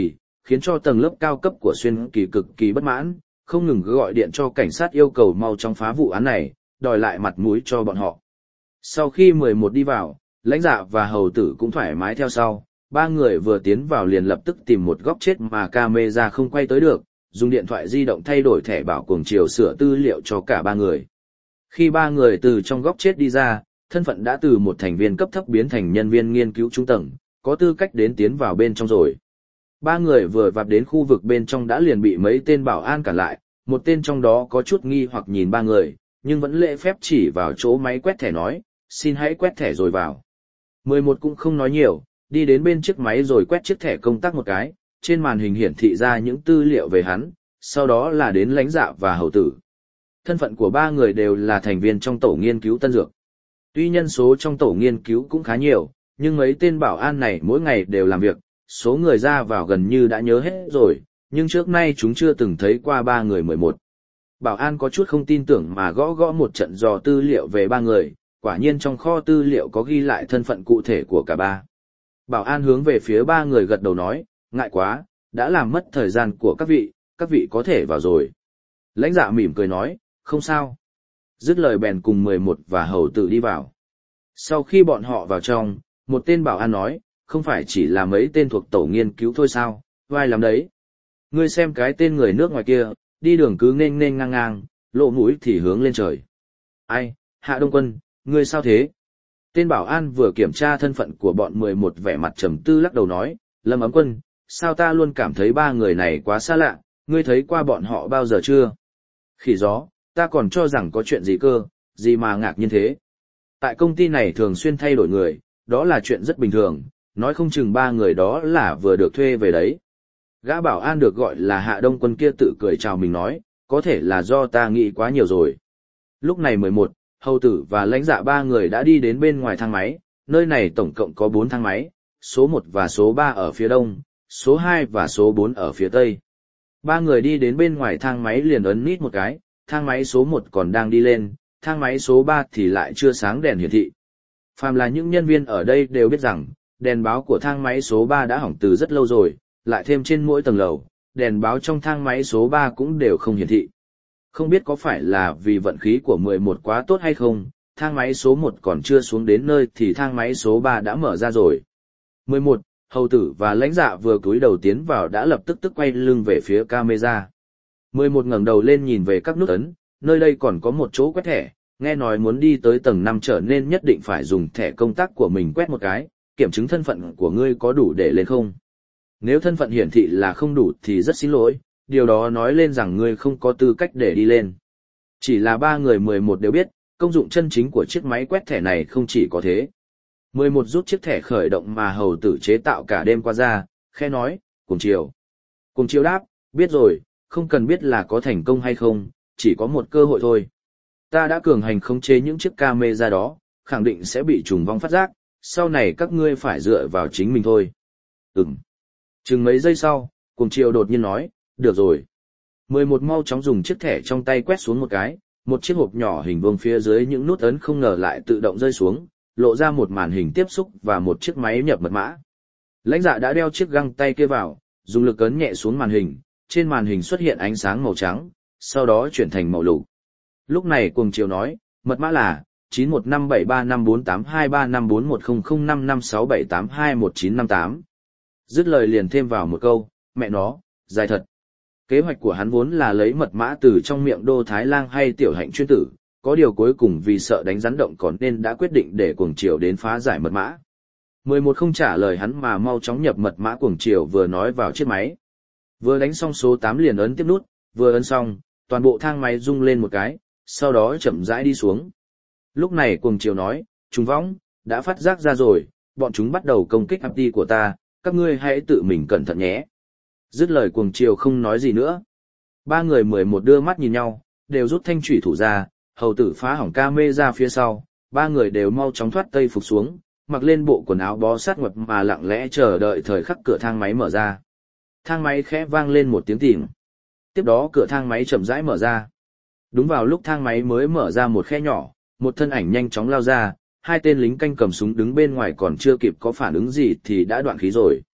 khiến cho tầng lớp cao cấp của Xuyên Kỳ cực kỳ bất mãn, không ngừng gọi điện cho cảnh sát yêu cầu mau chóng phá vụ án này, đòi lại mặt mũi cho bọn họ. Sau khi mười một đi vào, Lãnh Dạ và Hầu Tử cũng thoải mái theo sau, ba người vừa tiến vào liền lập tức tìm một góc chết mà camera không quay tới được, dùng điện thoại di động thay đổi thẻ bảo cuồng chiều sửa tư liệu cho cả ba người. Khi ba người từ trong góc chết đi ra, thân phận đã từ một thành viên cấp thấp biến thành nhân viên nghiên cứu trung tầng, có tư cách đến tiến vào bên trong rồi. Ba người vừa vạp đến khu vực bên trong đã liền bị mấy tên bảo an cản lại, một tên trong đó có chút nghi hoặc nhìn ba người, nhưng vẫn lễ phép chỉ vào chỗ máy quét thẻ nói, xin hãy quét thẻ rồi vào. mười một cũng không nói nhiều, đi đến bên chiếc máy rồi quét chiếc thẻ công tác một cái, trên màn hình hiển thị ra những tư liệu về hắn, sau đó là đến Lãnh Dạ và Hầu Tử. Thân phận của ba người đều là thành viên trong tổ nghiên cứu tân dược. Tuy nhân số trong tổ nghiên cứu cũng khá nhiều, nhưng mấy tên bảo an này mỗi ngày đều làm việc, số người ra vào gần như đã nhớ hết rồi, nhưng trước nay chúng chưa từng thấy qua ba người mười một. Bảo an có chút không tin tưởng mà gõ gõ một trận dò tư liệu về ba người, quả nhiên trong kho tư liệu có ghi lại thân phận cụ thể của cả ba. Bảo an hướng về phía ba người gật đầu nói, ngại quá, đã làm mất thời gian của các vị, các vị có thể vào rồi. Lãnh Dạ mỉm cười nói, không sao. Dứt lời bèn cùng mười một và Hầu Tử đi vào. Sau khi bọn họ vào trong, một tên bảo an nói, không phải chỉ là mấy tên thuộc tổ nghiên cứu thôi sao, vai lắm đấy. Ngươi xem cái tên người nước ngoài kia, đi đường cứ nghênh nghênh ngang ngang, lộ mũi thì hướng lên trời. Ai, Hạ Đông Quân, ngươi sao thế? Tên bảo an vừa kiểm tra thân phận của bọn mười một vẻ mặt trầm tư lắc đầu nói, Lâm Ấm Quân, sao ta luôn cảm thấy ba người này quá xa lạ, ngươi thấy qua bọn họ bao giờ chưa? Khỉ gió, ta còn cho rằng có chuyện gì cơ, gì mà ngạc nhiên thế. Tại công ty này thường xuyên thay đổi người, đó là chuyện rất bình thường, nói không chừng ba người đó là vừa được thuê về đấy. Gã bảo an được gọi là Hạ Đông Quân kia tự cười chào mình nói, có thể là do ta nghĩ quá nhiều rồi. Lúc này mười một, Hầu Tử và Lãnh Dạ ba người đã đi đến bên ngoài thang máy, nơi này tổng cộng có bốn thang máy, số một và số ba ở phía đông, số hai và số bốn ở phía tây. Ba người đi đến bên ngoài thang máy liền ấn nít một cái, thang máy số một còn đang đi lên, thang máy số ba thì lại chưa sáng đèn hiển thị. Phàm là những nhân viên ở đây đều biết rằng, đèn báo của thang máy số ba đã hỏng từ rất lâu rồi, lại thêm trên mỗi tầng lầu, đèn báo trong thang máy số ba cũng đều không hiển thị. Không biết có phải là vì vận khí của mười một quá tốt hay không, thang máy số một còn chưa xuống đến nơi thì thang máy số ba đã mở ra rồi. mười một, Hầu Tử và Lãnh Dạ vừa cúi đầu tiến vào đã lập tức tức quay lưng về phía camera. mười một ngẩng đầu lên nhìn về các nút ấn, nơi đây còn có một chỗ quét thẻ, nghe nói muốn đi tới tầng năm trở nên nhất định phải dùng thẻ công tác của mình quét một cái, kiểm chứng thân phận của ngươi có đủ để lên không. Nếu thân phận hiển thị là không đủ thì rất xin lỗi, điều đó nói lên rằng ngươi không có tư cách để đi lên. Chỉ là ba người mười một đều biết, công dụng chân chính của chiếc máy quét thẻ này không chỉ có thế. mười một rút chiếc thẻ khởi động mà Hầu Tử chế tạo cả đêm qua ra, khe nói, cùng chiều. Cùng chiều đáp, biết rồi, không cần biết là có thành công hay không, chỉ có một cơ hội thôi. Ta đã cường hành khống chế những chiếc camera đó, khẳng định sẽ bị trùng vong phát giác, sau này các ngươi phải dựa vào chính mình thôi. Ừm. Chừng mấy giây sau, Cùng chiều đột nhiên nói, được rồi. mười một mau chóng dùng chiếc thẻ trong tay quét xuống một cái, một chiếc hộp nhỏ hình vuông phía dưới những nút ấn không ngờ lại tự động rơi xuống, lộ ra một màn hình tiếp xúc và một chiếc máy nhập mật mã. Lãnh Dạ đã đeo chiếc găng tay kia vào, dùng lực ấn nhẹ xuống màn hình, trên màn hình xuất hiện ánh sáng màu trắng, sau đó chuyển thành màu lục. Lúc này Cuồng Chiều nói, mật mã là chín một năm bảy ba năm bốn tám hai ba năm bốn một không không năm năm sáu bảy tám hai một chín năm tám. Dứt lời liền thêm vào một câu, mẹ nó, dài thật. Kế hoạch của hắn vốn là lấy mật mã từ trong miệng Đô Thái Lang hay Tiểu Hạnh chuyên tử, có điều cuối cùng vì sợ đánh rắn động còn nên đã quyết định để Cuồng Chiều đến phá giải mật mã. mười một không trả lời hắn mà mau chóng nhập mật mã. Cuồng Chiều vừa nói vào chiếc máy. Vừa đánh xong số tám liền ấn tiếp nút, vừa ấn xong, toàn bộ thang máy rung lên một cái, sau đó chậm rãi đi xuống. Lúc này Cuồng Chiều nói, trùng võng, đã phát giác ra rồi, bọn chúng bắt đầu công kích ép tê của ta, các ngươi hãy tự mình cẩn thận nhé. Dứt lời Cuồng Chiều không nói gì nữa. Ba người mười một đưa mắt nhìn nhau, đều rút thanh thủy thủ ra, Hầu Tử phá hỏng ca mê ra phía sau, ba người đều mau chóng thoát tây phục xuống, mặc lên bộ quần áo bó sát ngoặt mà lặng lẽ chờ đợi thời khắc cửa thang máy mở ra. Thang máy khẽ vang lên một tiếng tìm. Tiếp đó cửa thang máy chậm rãi mở ra. Đúng vào lúc thang máy mới mở ra một khe nhỏ, một thân ảnh nhanh chóng lao ra, hai tên lính canh cầm súng đứng bên ngoài còn chưa kịp có phản ứng gì thì đã đoạn khí rồi.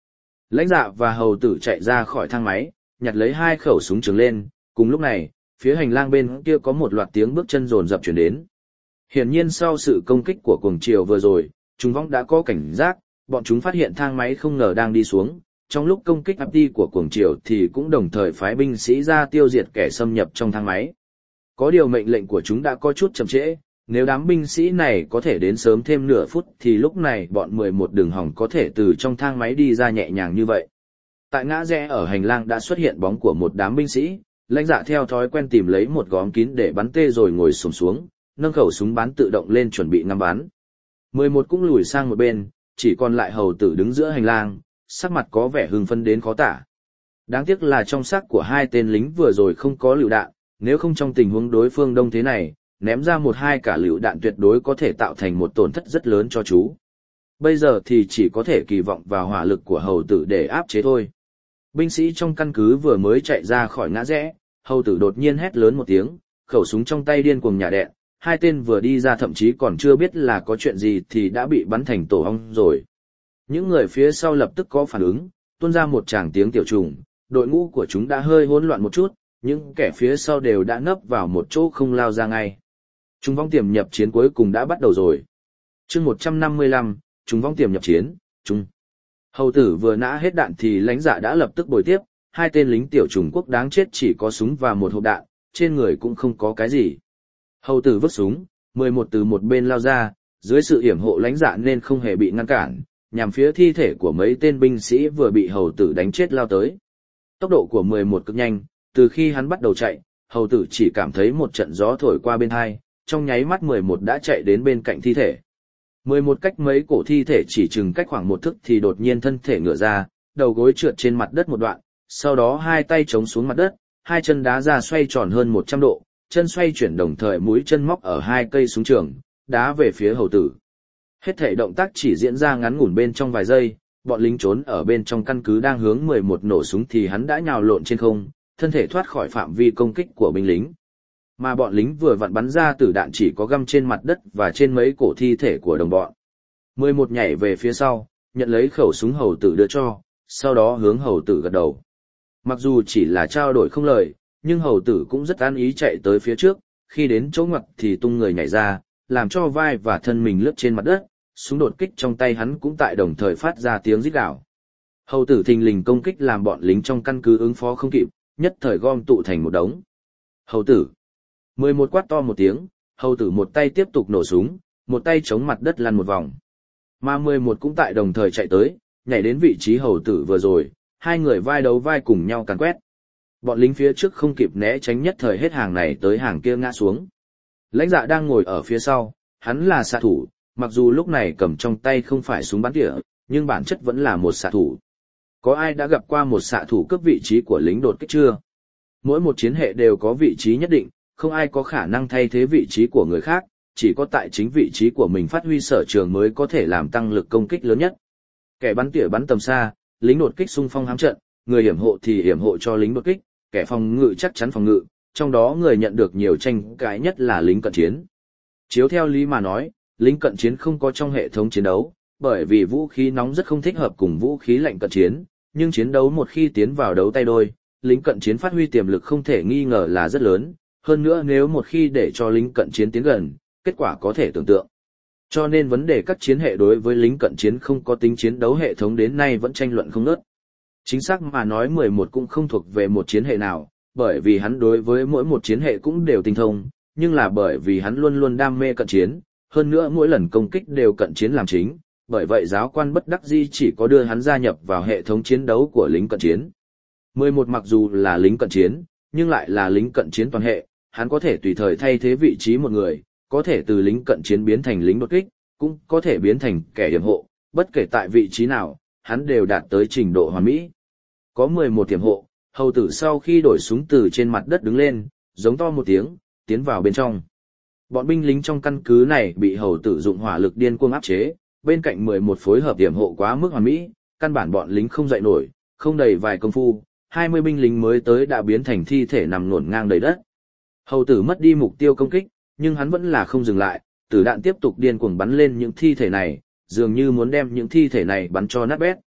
Lãnh Dạ và hầu tử chạy ra khỏi thang máy, nhặt lấy hai khẩu súng trường lên, cùng lúc này, phía hành lang bên kia có một loạt tiếng bước chân rồn rập chuyển đến. Hiển nhiên sau sự công kích của cuồng triều vừa rồi, chúng vong đã có cảnh giác, bọn chúng phát hiện thang máy không ngờ đang đi xuống, trong lúc công kích áp đi của cuồng triều thì cũng đồng thời phái binh sĩ ra tiêu diệt kẻ xâm nhập trong thang máy. Có điều mệnh lệnh của chúng đã có chút chậm trễ, nếu đám binh sĩ này có thể đến sớm thêm nửa phút thì lúc này bọn mười một đường hỏng có thể từ trong thang máy đi ra nhẹ nhàng như vậy. Tại ngã rẽ ở hành lang đã xuất hiện bóng của một đám binh sĩ, Lãnh Dạ theo thói quen tìm lấy một góm kín để bắn tê rồi ngồi xổm xuống, nâng khẩu súng bắn tự động lên chuẩn bị ngắm bắn. mười một cũng lùi sang một bên, chỉ còn lại hầu tử đứng giữa hành lang, sắc mặt có vẻ hưng phấn đến khó tả. Đáng tiếc là trong xác của hai tên lính vừa rồi không có lựu đạn, nếu không trong tình huống đối phương đông thế này, ném ra một hai cả lựu đạn tuyệt đối có thể tạo thành một tổn thất rất lớn cho chú. Bây giờ thì chỉ có thể kỳ vọng vào hỏa lực của hầu tử để áp chế thôi. Binh sĩ trong căn cứ vừa mới chạy ra khỏi ngã rẽ, hầu tử đột nhiên hét lớn một tiếng, khẩu súng trong tay điên cuồng nhả đạn, hai tên vừa đi ra thậm chí còn chưa biết là có chuyện gì thì đã bị bắn thành tổ ong rồi. Những người phía sau lập tức có phản ứng, tuôn ra một tràng tiếng tiểu trùng, đội ngũ của chúng đã hơi hỗn loạn một chút, những kẻ phía sau đều đã nấp vào một chỗ không lao ra ngay. Trung vong tiềm nhập chiến cuối cùng đã bắt đầu rồi. Chương một trăm năm mươi lăm, Trung vong tiềm nhập chiến, Trung. Hầu tử vừa nã hết đạn thì Lãnh Dạ đã lập tức bồi tiếp, hai tên lính tiểu Trung Quốc đáng chết chỉ có súng và một hộp đạn, trên người cũng không có cái gì. Hầu tử vứt súng, mười một từ một bên lao ra, dưới sự hiểm hộ Lãnh Dạ nên không hề bị ngăn cản, nhằm phía thi thể của mấy tên binh sĩ vừa bị hầu tử đánh chết lao tới. Tốc độ của mười một cực nhanh, từ khi hắn bắt đầu chạy, hầu tử chỉ cảm thấy một trận gió thổi qua bên hai, trong nháy mắt mười một đã chạy đến bên cạnh thi thể. mười một cách mấy cổ thi thể chỉ chừng cách khoảng một thước thì đột nhiên thân thể ngửa ra, đầu gối trượt trên mặt đất một đoạn, sau đó hai tay chống xuống mặt đất, hai chân đá ra xoay tròn hơn một trăm độ, chân xoay chuyển đồng thời mũi chân móc ở hai cây súng trường, đá về phía hầu tử. Hết thể động tác chỉ diễn ra ngắn ngủn bên trong vài giây, bọn lính trốn ở bên trong căn cứ đang hướng mười một nổ súng thì hắn đã nhào lộn trên không, thân thể thoát khỏi phạm vi công kích của binh lính. Mà bọn lính vừa vặn bắn ra tử đạn chỉ có găm trên mặt đất và trên mấy cổ thi thể của đồng bọn. mười một nhảy về phía sau, nhận lấy khẩu súng hầu tử đưa cho, sau đó hướng hầu tử gật đầu. Mặc dù chỉ là trao đổi không lời, nhưng hầu tử cũng rất an ý chạy tới phía trước, khi đến chỗ ngoặt thì tung người nhảy ra, làm cho vai và thân mình lướt trên mặt đất, súng đột kích trong tay hắn cũng tại đồng thời phát ra tiếng rít gào. Hầu tử thình lình công kích làm bọn lính trong căn cứ ứng phó không kịp, nhất thời gom tụ thành một đống. Hầu tử. mười một quát to một tiếng, hầu tử một tay tiếp tục nổ súng, một tay chống mặt đất lăn một vòng. Mà mười một cũng tại đồng thời chạy tới, nhảy đến vị trí hầu tử vừa rồi, hai người vai đấu vai cùng nhau càn quét. Bọn lính phía trước không kịp né tránh nhất thời hết hàng này tới hàng kia ngã xuống. Lãnh Dạ đang ngồi ở phía sau, hắn là xạ thủ, mặc dù lúc này cầm trong tay không phải súng bắn tỉa, nhưng bản chất vẫn là một xạ thủ. Có ai đã gặp qua một xạ thủ cướp vị trí của lính đột kích chưa? Mỗi một chiến hệ đều có vị trí nhất định, không ai có khả năng thay thế vị trí của người khác, chỉ có tại chính vị trí của mình phát huy sở trường mới có thể làm tăng lực công kích lớn nhất. Kẻ bắn tỉa bắn tầm xa, lính đột kích xung phong hám trận, người hiểm hộ thì hiểm hộ cho lính đột kích, kẻ phòng ngự chắc chắn phòng ngự, trong đó người nhận được nhiều tranh cãi nhất là lính cận chiến. Chiếu theo lý mà nói, lính cận chiến không có trong hệ thống chiến đấu, bởi vì vũ khí nóng rất không thích hợp cùng vũ khí lạnh cận chiến, nhưng chiến đấu một khi tiến vào đấu tay đôi, lính cận chiến phát huy tiềm lực không thể nghi ngờ là rất lớn, hơn nữa nếu một khi để cho lính cận chiến tiến gần, kết quả có thể tưởng tượng. Cho nên vấn đề các chiến hệ đối với lính cận chiến không có tính chiến đấu hệ thống đến nay vẫn tranh luận không ngớt. Chính xác mà nói mười một cũng không thuộc về một chiến hệ nào, bởi vì hắn đối với mỗi một chiến hệ cũng đều tinh thông, nhưng là bởi vì hắn luôn luôn đam mê cận chiến, hơn nữa mỗi lần công kích đều cận chiến làm chính, bởi vậy giáo quan bất đắc dĩ chỉ có đưa hắn gia nhập vào hệ thống chiến đấu của lính cận chiến. mười một mặc dù là lính cận chiến, nhưng lại là lính cận chiến toàn hệ, hắn có thể tùy thời thay thế vị trí một người, có thể từ lính cận chiến biến thành lính đột kích, cũng có thể biến thành kẻ hiểm hộ, bất kể tại vị trí nào, hắn đều đạt tới trình độ hoàn mỹ. Có mười một hiểm hộ, hầu tử sau khi đổi súng từ trên mặt đất đứng lên, giống to một tiếng, tiến vào bên trong. Bọn binh lính trong căn cứ này bị hầu tử dụng hỏa lực điên cuồng áp chế, bên cạnh mười một phối hợp hiểm hộ quá mức hoàn mỹ, căn bản bọn lính không dậy nổi, không đầy vài công phu, hai mươi binh lính mới tới đã biến thành thi thể nằm ngổn ngang đầy đất. Hầu tử mất đi mục tiêu công kích, nhưng hắn vẫn là không dừng lại, tử đạn tiếp tục điên cuồng bắn lên những thi thể này, dường như muốn đem những thi thể này bắn cho nát bét.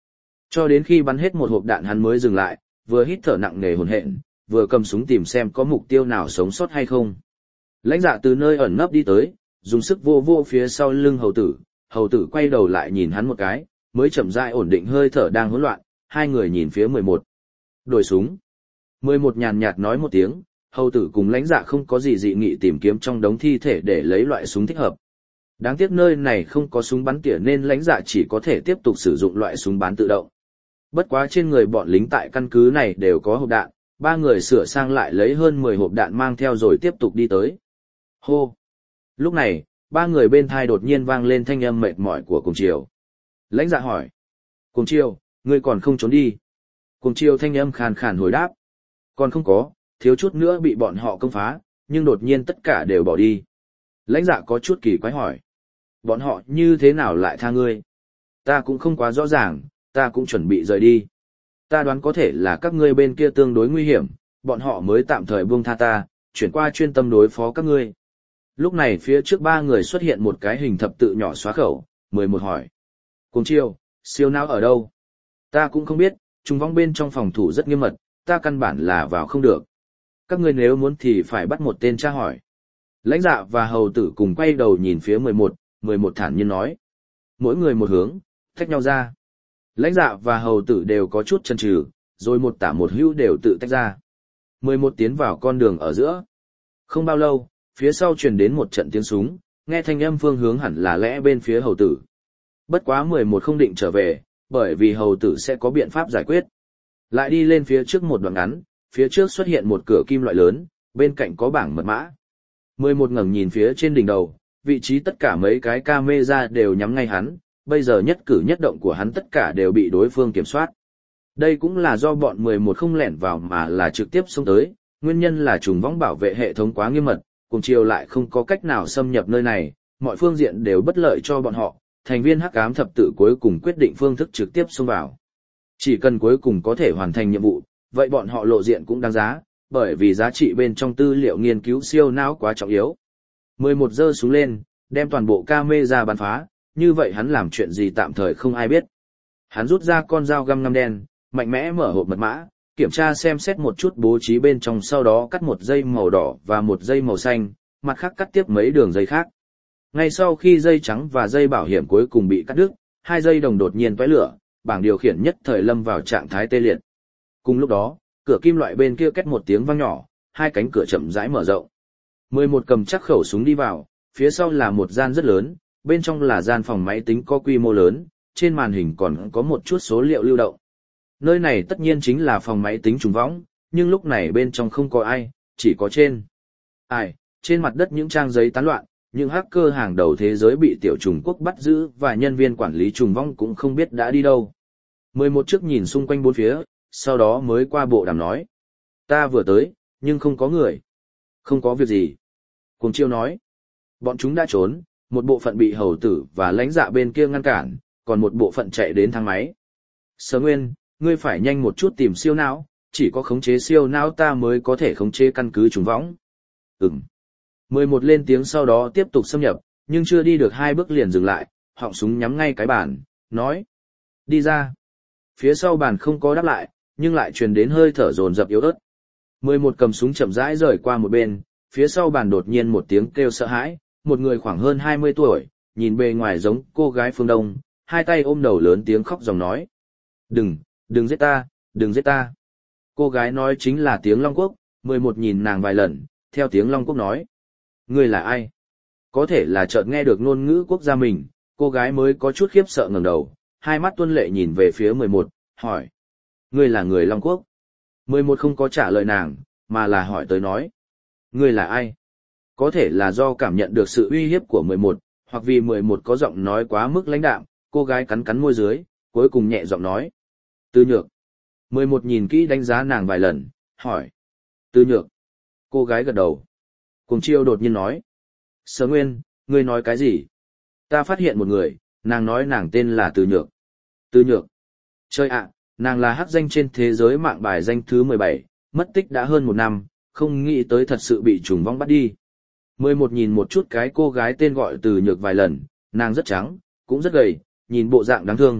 Cho đến khi bắn hết một hộp đạn hắn mới dừng lại, vừa hít thở nặng nề hổn hển, vừa cầm súng tìm xem có mục tiêu nào sống sót hay không. Lãnh Dạ từ nơi ẩn nấp đi tới, dùng sức vô vô phía sau lưng hầu tử, hầu tử quay đầu lại nhìn hắn một cái, mới chậm rãi ổn định hơi thở đang hỗn loạn, hai người nhìn phía mười một. Đổi súng. mười một nhàn nhạt nói một tiếng, hầu tử cùng Lãnh Dạ không có gì dị nghị tìm kiếm trong đống thi thể để lấy loại súng thích hợp. Đáng tiếc nơi này không có súng bắn tỉa nên Lãnh Dạ chỉ có thể tiếp tục sử dụng loại súng bắn tự động. Bất quá trên người bọn lính tại căn cứ này đều có hộp đạn, ba người sửa sang lại lấy hơn mười hộp đạn mang theo rồi tiếp tục đi tới. Hô! Lúc này, ba người bên thai đột nhiên vang lên thanh âm mệt mỏi của Cùng Triều. Lãnh Dạ hỏi. Cùng Triều, ngươi còn không trốn đi? Cùng Triều thanh âm khàn khàn hồi đáp. Còn không có, thiếu chút nữa bị bọn họ công phá, nhưng đột nhiên tất cả đều bỏ đi. Lãnh Dạ có chút kỳ quái hỏi. Bọn họ như thế nào lại tha ngươi? Ta cũng không quá rõ ràng, ta cũng chuẩn bị rời đi. Ta đoán có thể là các ngươi bên kia tương đối nguy hiểm, bọn họ mới tạm thời buông tha ta, chuyển qua chuyên tâm đối phó các ngươi. Lúc này phía trước ba người xuất hiện một cái hình thập tự nhỏ xóa khẩu, mười một hỏi. Cùng Chiêu, siêu não ở đâu? Ta cũng không biết, trùng vong bên trong phòng thủ rất nghiêm mật, ta căn bản là vào không được. Các ngươi nếu muốn thì phải bắt một tên tra hỏi. Lãnh Dạ và hầu tử cùng quay đầu nhìn phía mười một, mười một thản nhiên nói. Mỗi người một hướng, tách nhau ra. Lãnh Dạ và hầu tử đều có chút chần chừ, rồi một tả một hữu đều tự tách ra. mười một tiến vào con đường ở giữa. Không bao lâu, phía sau truyền đến một trận tiếng súng, nghe thanh âm phương hướng hẳn là lẽ bên phía hầu tử. Bất quá mười một không định trở về, bởi vì hầu tử sẽ có biện pháp giải quyết. Lại đi lên phía trước một đoạn ngắn, phía trước xuất hiện một cửa kim loại lớn, bên cạnh có bảng mật mã. mười một ngẩng nhìn phía trên đỉnh đầu, vị trí tất cả mấy cái camera đều nhắm ngay hắn, bây giờ nhất cử nhất động của hắn tất cả đều bị đối phương kiểm soát. Đây cũng là do bọn mười một không lẻn vào mà là trực tiếp xông tới, nguyên nhân là trùng vong bảo vệ hệ thống quá nghiêm mật, cùng chiều lại không có cách nào xâm nhập nơi này, mọi phương diện đều bất lợi cho bọn họ, thành viên hắc ám thập tự cuối cùng quyết định phương thức trực tiếp xông vào. Chỉ cần cuối cùng có thể hoàn thành nhiệm vụ, vậy bọn họ lộ diện cũng đáng giá, bởi vì giá trị bên trong tư liệu nghiên cứu siêu não quá trọng yếu. mười một giơ súng lên, đem toàn bộ camera bắn phá, như vậy hắn làm chuyện gì tạm thời không ai biết. Hắn rút ra con dao găm ngăm đen, mạnh mẽ mở hộp mật mã, kiểm tra xem xét một chút bố trí bên trong, sau đó cắt một dây màu đỏ và một dây màu xanh, mặt khác cắt tiếp mấy đường dây khác. Ngay sau khi dây trắng và dây bảo hiểm cuối cùng bị cắt đứt, hai dây đồng đột nhiên tóe lửa, bảng điều khiển nhất thời lâm vào trạng thái tê liệt. Cùng lúc đó, cửa kim loại bên kia két một tiếng vang nhỏ, hai cánh cửa chậm rãi mở rộng. mười một cầm chắc khẩu súng đi vào, phía sau là một gian rất lớn, bên trong là gian phòng máy tính có quy mô lớn, trên màn hình còn có một chút số liệu lưu động. Nơi này tất nhiên chính là phòng máy tính trùng võng, nhưng lúc này bên trong không có ai, chỉ có trên. Ai, trên mặt đất những trang giấy tán loạn, những hacker hàng đầu thế giới bị tiểu trùng quốc bắt giữ và nhân viên quản lý trùng vong cũng không biết đã đi đâu. mười một trước nhìn xung quanh bốn phía, sau đó mới qua bộ đàm nói. Ta vừa tới, nhưng không có người. Không có việc gì. Cùng Chiêu nói. Bọn chúng đã trốn, một bộ phận bị hầu tử và lãnh dạ bên kia ngăn cản, còn một bộ phận chạy đến thang máy. Sở Nguyên, ngươi phải nhanh một chút tìm siêu não, chỉ có khống chế siêu não ta mới có thể khống chế căn cứ trùng võng. Ừm. mười một lên tiếng sau đó tiếp tục xâm nhập, nhưng chưa đi được hai bước liền dừng lại, họng súng nhắm ngay cái bàn, nói. Đi ra. Phía sau bàn không có đáp lại, nhưng lại truyền đến hơi thở dồn dập yếu ớt. mười một cầm súng chậm rãi rời qua một bên, phía sau bàn đột nhiên một tiếng kêu sợ hãi, một người khoảng hơn hai mươi tuổi, nhìn bề ngoài giống cô gái phương Đông, hai tay ôm đầu lớn tiếng khóc dòng nói. Đừng, đừng giết ta, đừng giết ta. Cô gái nói chính là tiếng Long Quốc, mười một nhìn nàng vài lần, theo tiếng Long Quốc nói. Ngươi là ai? Có thể là chợt nghe được ngôn ngữ quốc gia mình, cô gái mới có chút khiếp sợ ngẩng đầu, hai mắt tuôn lệ nhìn về phía mười một, hỏi. Ngươi là người Long Quốc? mười một không có trả lời nàng, mà là hỏi tới nói. Ngươi là ai? Có thể là do cảm nhận được sự uy hiếp của mười một, hoặc vì mười một có giọng nói quá mức lãnh đạm, cô gái cắn cắn môi dưới, cuối cùng nhẹ giọng nói. Tư Nhược. mười một nhìn kỹ đánh giá nàng vài lần, hỏi. Tư Nhược. Cô gái gật đầu. Cùng Chiêu đột nhiên nói. Sở Nguyên, ngươi nói cái gì? Ta phát hiện một người, nàng nói nàng tên là Tư Nhược. Tư Nhược. Chơi ạ, nàng là hắc danh trên thế giới mạng bài danh thứ mười bảy, mất tích đã hơn một năm, không nghĩ tới thật sự bị trùng vong bắt đi. mười một nhìn một chút cái cô gái tên gọi Từ Nhược vài lần, nàng rất trắng, cũng rất gầy, nhìn bộ dạng đáng thương,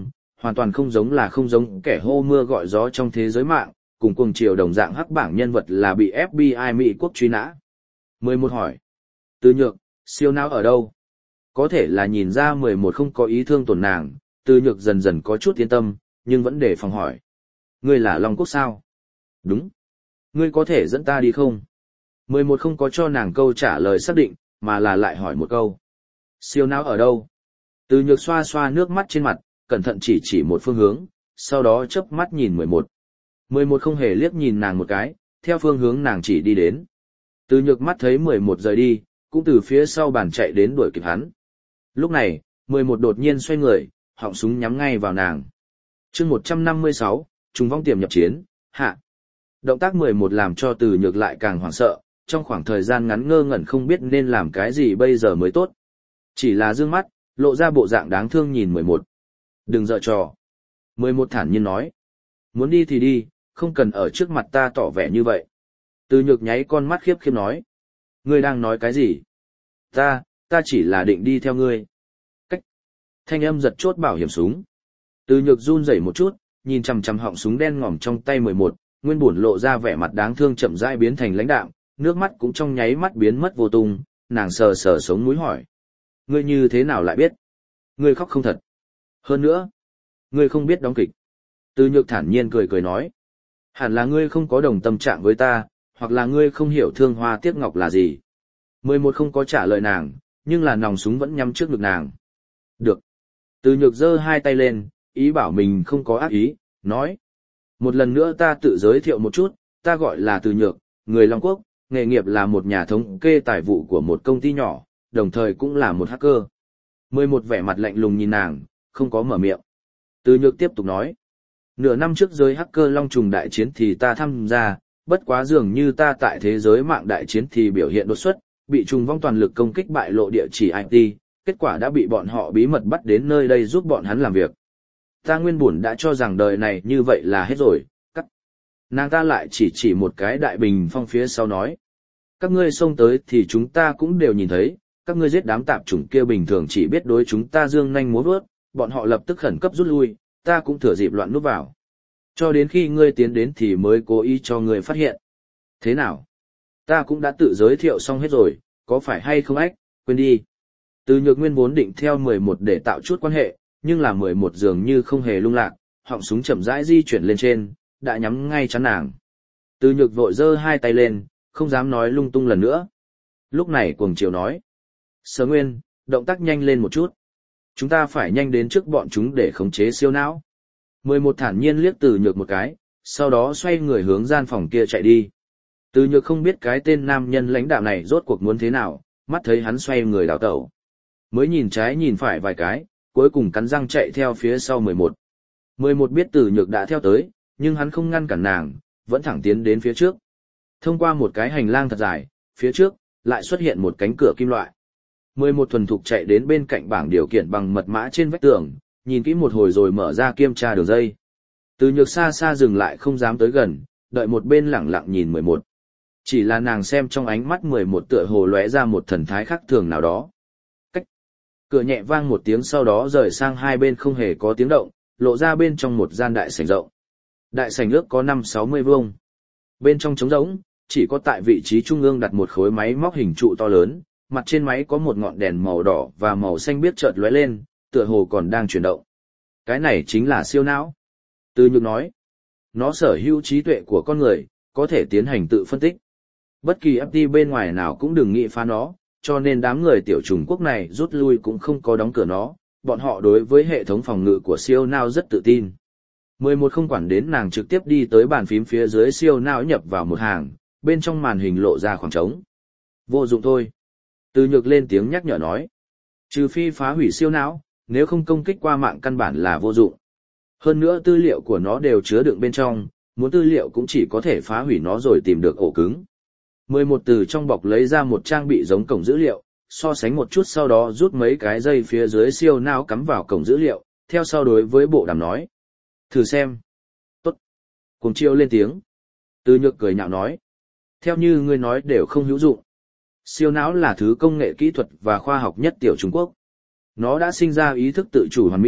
hoàn toàn không giống là không giống kẻ hô mưa gọi gió trong thế giới mạng, cùng cuồng triều đồng dạng hắc bảng nhân vật là bị ép bê i Mỹ quốc truy nã. mười một hỏi. Từ Nhược, siêu não ở đâu? Có thể là nhìn ra mười một không có ý thương tổn nàng, Từ Nhược dần dần có chút yên tâm, nhưng vẫn để phòng hỏi. Ngươi là Long Quốc sao? Đúng. Ngươi có thể dẫn ta đi không? mười một không có cho nàng câu trả lời xác định, mà là lại hỏi một câu. Siêu não ở đâu? Từ Nhược xoa xoa nước mắt trên mặt, cẩn thận chỉ chỉ một phương hướng, sau đó chớp mắt nhìn mười một. mười một không hề liếc nhìn nàng một cái, theo phương hướng nàng chỉ đi đến. Từ Nhược mắt thấy mười một rời đi, cũng từ phía sau bàn chạy đến đuổi kịp hắn. Lúc này, mười một đột nhiên xoay người, họng súng nhắm ngay vào nàng. chương một trăm năm mươi sáu, trùng vong tiềm nhập chiến, hạ. Động tác mười một làm cho Từ Nhược lại càng hoảng sợ, trong khoảng thời gian ngắn ngơ ngẩn không biết nên làm cái gì bây giờ mới tốt. Chỉ là dương mắt, lộ ra bộ dạng đáng thương nhìn mười một. Đừng giở trò. mười một thản nhiên nói. Muốn đi thì đi, không cần ở trước mặt ta tỏ vẻ như vậy. Từ Nhược nháy con mắt khiếp khiếp nói. Ngươi đang nói cái gì? Ta, ta chỉ là định đi theo ngươi. Cách. Thanh âm giật chốt bảo hiểm súng. Từ Nhược run rẩy một chút, nhìn chằm chằm họng súng đen ngòm trong tay mười một, nguyên bổn lộ ra vẻ mặt đáng thương chậm rãi biến thành lãnh đạm, nước mắt cũng trong nháy mắt biến mất vô tung, nàng sờ sờ sống mũi hỏi. Ngươi như thế nào lại biết? Ngươi khóc không thật. Hơn nữa, ngươi không biết đóng kịch. Từ Nhược thản nhiên cười cười nói. Hẳn là ngươi không có đồng tâm trạng với ta, hoặc là ngươi không hiểu thương hoa tiếc ngọc là gì. mười một không có trả lời nàng, nhưng là nòng súng vẫn nhắm trước ngực nàng. Được. Từ Nhược giơ hai tay lên, ý bảo mình không có ác ý, nói. Một lần nữa ta tự giới thiệu một chút, ta gọi là Từ Nhược, người Long Quốc, nghề nghiệp là một nhà thống kê tài vụ của một công ty nhỏ, đồng thời cũng là một hacker. mười một vẻ mặt lạnh lùng nhìn nàng, không có mở miệng. Từ Nhược tiếp tục nói. Nửa năm trước giới hacker Long Trùng đại chiến thì ta tham gia, bất quá dường như ta tại thế giới mạng đại chiến thì biểu hiện đột xuất, bị trùng vong toàn lực công kích bại lộ địa chỉ i tê, kết quả đã bị bọn họ bí mật bắt đến nơi đây giúp bọn hắn làm việc. Ta nguyên bổn đã cho rằng đời này như vậy là hết rồi, cắt. Nàng ta lại chỉ chỉ một cái đại bình phong phía sau nói. Các ngươi xông tới thì chúng ta cũng đều nhìn thấy, các ngươi giết đám tạp chủng kia bình thường chỉ biết đối chúng ta dương nhanh múa vớt, bọn họ lập tức khẩn cấp rút lui, ta cũng thừa dịp loạn núp vào. Cho đến khi ngươi tiến đến thì mới cố ý cho ngươi phát hiện. Thế nào? Ta cũng đã tự giới thiệu xong hết rồi, có phải hay không ách, quên đi. Từ Nhược nguyên vốn định theo mười một để tạo chút quan hệ, nhưng là mười một dường như không hề lung lạc, họng súng chậm rãi di chuyển lên trên, đã nhắm ngay chắn nàng. Từ Nhược vội giơ hai tay lên, không dám nói lung tung lần nữa. Lúc này cuồng chiều nói. Sở Nguyên, động tác nhanh lên một chút. Chúng ta phải nhanh đến trước bọn chúng để khống chế siêu não. mười một thản nhiên liếc Từ Nhược một cái, sau đó xoay người hướng gian phòng kia chạy đi. Từ Nhược không biết cái tên nam nhân lãnh đạo này rốt cuộc muốn thế nào, mắt thấy hắn xoay người đào tẩu. Mới nhìn trái nhìn phải vài cái, cuối cùng cắn răng chạy theo phía sau mười một. mười một biết Từ Nhược đã theo tới, nhưng hắn không ngăn cản nàng, vẫn thẳng tiến đến phía trước. Thông qua một cái hành lang thật dài, phía trước, lại xuất hiện một cánh cửa kim loại. mười một thuần thục chạy đến bên cạnh bảng điều khiển bằng mật mã trên vách tường, nhìn kỹ một hồi rồi mở ra kiểm tra đường dây. Từ Nhược xa xa dừng lại không dám tới gần, đợi một bên lẳng lặng nhìn mười một. Chỉ là nàng xem trong ánh mắt mười một tựa hồ lóe ra một thần thái khác thường nào đó. Cách. Cửa nhẹ vang một tiếng sau đó rời sang hai bên không hề có tiếng động, lộ ra bên trong một gian đại sảnh rộng. Đại sảnh ước có năm sáu mươi vuông. Bên trong trống rỗng, chỉ có tại vị trí trung ương đặt một khối máy móc hình trụ to lớn, mặt trên máy có một ngọn đèn màu đỏ và màu xanh biếc chợt lóe lên, tựa hồ còn đang chuyển động. Cái này chính là siêu não. Từ Nhược nói, nó sở hữu trí tuệ của con người, có thể tiến hành tự phân tích. Bất kỳ ép tê bên ngoài nào cũng đừng nghĩ phá nó, cho nên đám người tiểu Trung Quốc này rút lui cũng không có đóng cửa nó, bọn họ đối với hệ thống phòng ngự của siêu não rất tự tin. mười một không quản đến nàng trực tiếp đi tới bàn phím phía dưới siêu não nhập vào một hàng, bên trong màn hình lộ ra khoảng trống. Vô dụng thôi. Từ Nhược lên tiếng nhắc nhở nói. Trừ phi phá hủy siêu não, nếu không công kích qua mạng căn bản là vô dụng. Hơn nữa tư liệu của nó đều chứa đựng bên trong, muốn tư liệu cũng chỉ có thể phá hủy nó rồi tìm được ổ cứng. mười một từ trong bọc lấy ra một trang bị giống cổng dữ liệu, so sánh một chút sau đó rút mấy cái dây phía dưới siêu não cắm vào cổng dữ liệu, theo sau đối với bộ đàm nói. Thử xem. Tốt. Cùng chiêu lên tiếng. Từ Nhược cười nhạo nói. Theo như ngươi nói đều không hữu dụng. Siêu não là thứ công nghệ kỹ thuật và khoa học nhất tiểu Trung Quốc. Nó đã sinh ra ý thức tự chủ hoàn mỹ,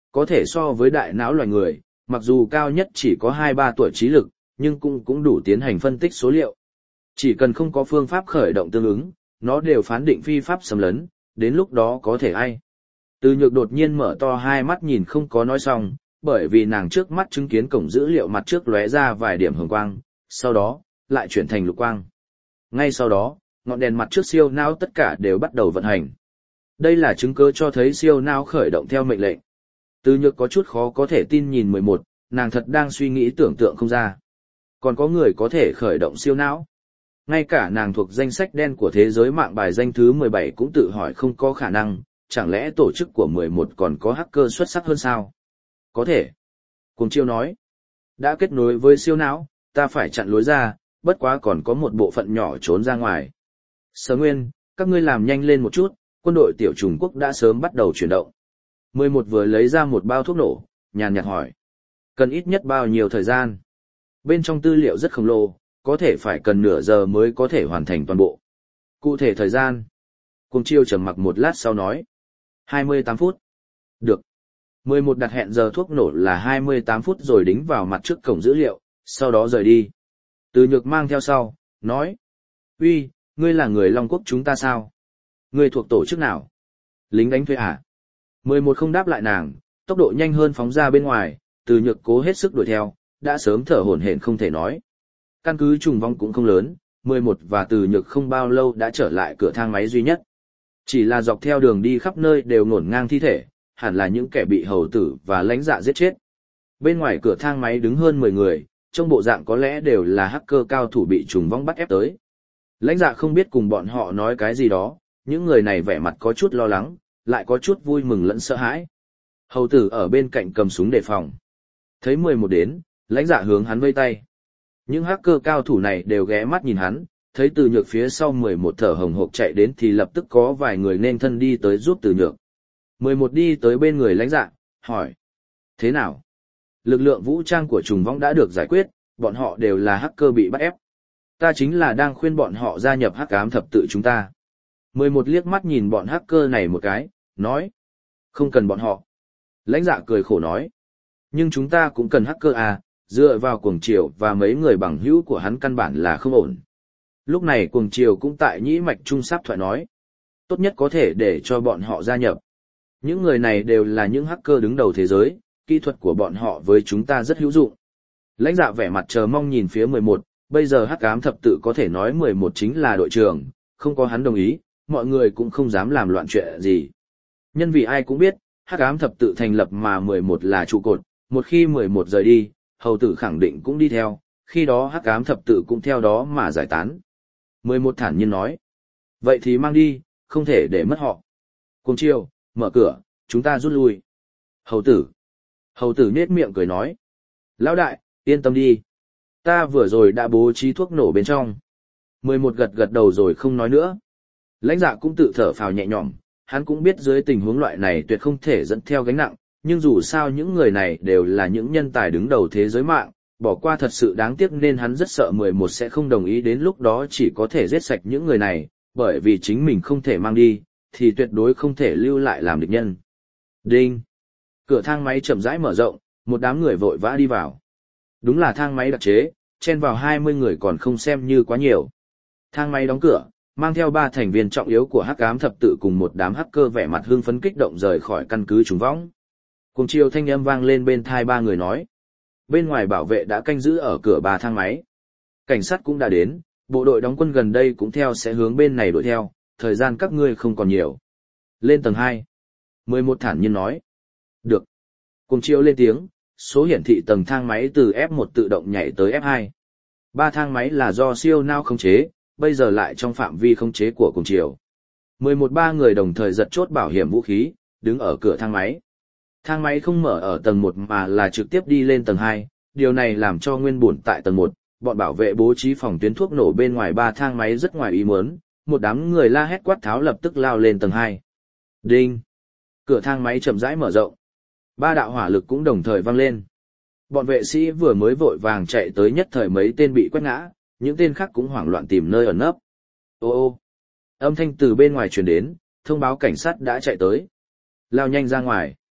có thể so với đại não loài người, mặc dù cao nhất chỉ có hai ba tuổi trí lực, nhưng cũng cũng đủ tiến hành phân tích số liệu. Chỉ cần không có phương pháp khởi động tương ứng, nó đều phán định phi pháp xâm lấn, đến lúc đó có thể ai. Từ Nhược đột nhiên mở to hai mắt nhìn không có nói xong, bởi vì nàng trước mắt chứng kiến cổng dữ liệu mặt trước lóe ra vài điểm hồng quang, sau đó, lại chuyển thành lục quang. Ngay sau đó, ngọn đèn mặt trước siêu não tất cả đều bắt đầu vận hành. Đây là chứng cứ cho thấy siêu não khởi động theo mệnh lệnh. Từ Nhược có chút khó có thể tin nhìn mười một, nàng thật đang suy nghĩ tưởng tượng không ra. Còn có người có thể khởi động siêu não. Ngay cả nàng thuộc danh sách đen của thế giới mạng bài danh thứ mười bảy cũng tự hỏi không có khả năng, chẳng lẽ tổ chức của mười một còn có hacker xuất sắc hơn sao? Có thể. Cùng Chiêu nói, đã kết nối với siêu não, ta phải chặn lối ra, bất quá còn có một bộ phận nhỏ trốn ra ngoài. Sở Nguyên, các ngươi làm nhanh lên một chút, quân đội tiểu Trung Quốc đã sớm bắt đầu chuyển động. mười một vừa lấy ra một bao thuốc nổ, nhàn nhạt hỏi. Cần ít nhất bao nhiêu thời gian? Bên trong tư liệu rất khổng lồ, có thể phải cần nửa giờ mới có thể hoàn thành toàn bộ. Cụ thể thời gian. Cùng Chiêu trầm mặc một lát sau nói. hai mươi tám phút. Được. mười một đặt hẹn giờ thuốc nổ là hai mươi tám phút rồi đính vào mặt trước cổng dữ liệu, sau đó rời đi. Từ Nhược mang theo sau, nói. Uy, ngươi là người Long Quốc chúng ta sao? Ngươi thuộc tổ chức nào? Lính đánh thuê à? mười một không đáp lại nàng, tốc độ nhanh hơn phóng ra bên ngoài, Từ Nhược cố hết sức đuổi theo, đã sớm thở hổn hển không thể nói. Căn cứ trùng vong cũng không lớn, mười một và Từ Nhược không bao lâu đã trở lại cửa thang máy duy nhất. Chỉ là dọc theo đường đi khắp nơi đều ngổn ngang thi thể, hẳn là những kẻ bị hầu tử và lãnh dạ giết chết. Bên ngoài cửa thang máy đứng hơn mười người, trong bộ dạng có lẽ đều là hacker cao thủ bị trùng vong bắt ép tới. Lãnh dạ không biết cùng bọn họ nói cái gì đó, những người này vẻ mặt có chút lo lắng, lại có chút vui mừng lẫn sợ hãi. Hầu tử ở bên cạnh cầm súng đề phòng. Thấy mười một đến, lãnh dạ hướng hắn vây tay. Những hacker cao thủ này đều ghé mắt nhìn hắn, thấy Từ Nhược phía sau mười một thở hồng hộc chạy đến thì lập tức có vài người nên thân đi tới giúp Từ Nhược. mười một đi tới bên người lãnh dạ, hỏi. Thế nào? Lực lượng vũ trang của trùng vong đã được giải quyết, bọn họ đều là hacker bị bắt ép. Ta chính là đang khuyên bọn họ gia nhập hắc ám thập tự chúng ta. mười một liếc mắt nhìn bọn hacker này một cái, nói. Không cần bọn họ. Lãnh dạ cười khổ nói. Nhưng chúng ta cũng cần hacker à, dựa vào Cuồng Triều và mấy người bằng hữu của hắn căn bản là không ổn. Lúc này Cuồng Triều cũng tại nhĩ mạch trung sáp thoại nói. Tốt nhất có thể để cho bọn họ gia nhập. Những người này đều là những hacker đứng đầu thế giới, kỹ thuật của bọn họ với chúng ta rất hữu dụng. Lãnh dạ vẻ mặt chờ mong nhìn phía mười một, bây giờ hắc ám thập tự có thể nói mười một chính là đội trưởng, không có hắn đồng ý, mọi người cũng không dám làm loạn chuyện gì. Nhân vì ai cũng biết, hắc ám thập tự thành lập mà mười một là trụ cột, một khi mười một rời đi, hầu tử khẳng định cũng đi theo, khi đó hắc ám thập tự cũng theo đó mà giải tán. mười một thản nhiên nói, vậy thì mang đi, không thể để mất họ. Cùng Chiêu, mở cửa, chúng ta rút lui. Hầu tử. Hầu tử nết miệng cười nói, lão đại, yên tâm đi. Ta vừa rồi đã bố trí thuốc nổ bên trong. mười một gật gật đầu rồi không nói nữa. Lãnh dạ cũng tự thở phào nhẹ nhõm, hắn cũng biết dưới tình huống loại này tuyệt không thể dẫn theo gánh nặng, nhưng dù sao những người này đều là những nhân tài đứng đầu thế giới mạng, bỏ qua thật sự đáng tiếc nên hắn rất sợ mười một sẽ không đồng ý đến lúc đó chỉ có thể giết sạch những người này, bởi vì chính mình không thể mang đi, thì tuyệt đối không thể lưu lại làm địch nhân. Đinh! Cửa thang máy chậm rãi mở rộng, một đám người vội vã đi vào. Đúng là thang máy đặc chế, chen vào hai mươi người còn không xem như quá nhiều. Thang máy đóng cửa, mang theo ba thành viên trọng yếu của hắc ám thập tự cùng một đám hacker vẻ mặt hưng phấn kích động rời khỏi căn cứ trùng vong. Cùng chiều thanh âm vang lên bên thai ba người nói. Bên ngoài bảo vệ đã canh giữ ở cửa ba thang máy. Cảnh sát cũng đã đến, bộ đội đóng quân gần đây cũng theo sẽ hướng bên này đuổi theo, thời gian các ngươi không còn nhiều. Lên tầng hai. mười một thản nhiên nói. Được. Cùng chiều lên tiếng, số hiển thị tầng thang máy từ ép một tự động nhảy tới ép hai. Ba thang máy là do siêu não khống chế, bây giờ lại trong phạm vi khống chế của cùng chiều. mười một ba người đồng thời giật chốt bảo hiểm vũ khí, đứng ở cửa thang máy. Thang máy không mở ở tầng một mà là trực tiếp đi lên tầng hai, điều này làm cho nguyên bổn tại tầng một, bọn bảo vệ bố trí phòng tuyến thuốc nổ bên ngoài ba thang máy rất ngoài ý muốn, một đám người la hét quát tháo lập tức lao lên tầng hai. Đinh! Cửa thang máy chậm rãi mở rộng. Ba đạo hỏa lực cũng đồng thời vang lên. Bọn vệ sĩ vừa mới vội vàng chạy tới nhất thời mấy tên bị quét ngã, những tên khác cũng hoảng loạn tìm nơi ẩn nấp. Ô ô! Âm thanh từ bên ngoài truyền đến, thông báo cảnh sát đã chạy tới. Lao nhanh ra ngoài.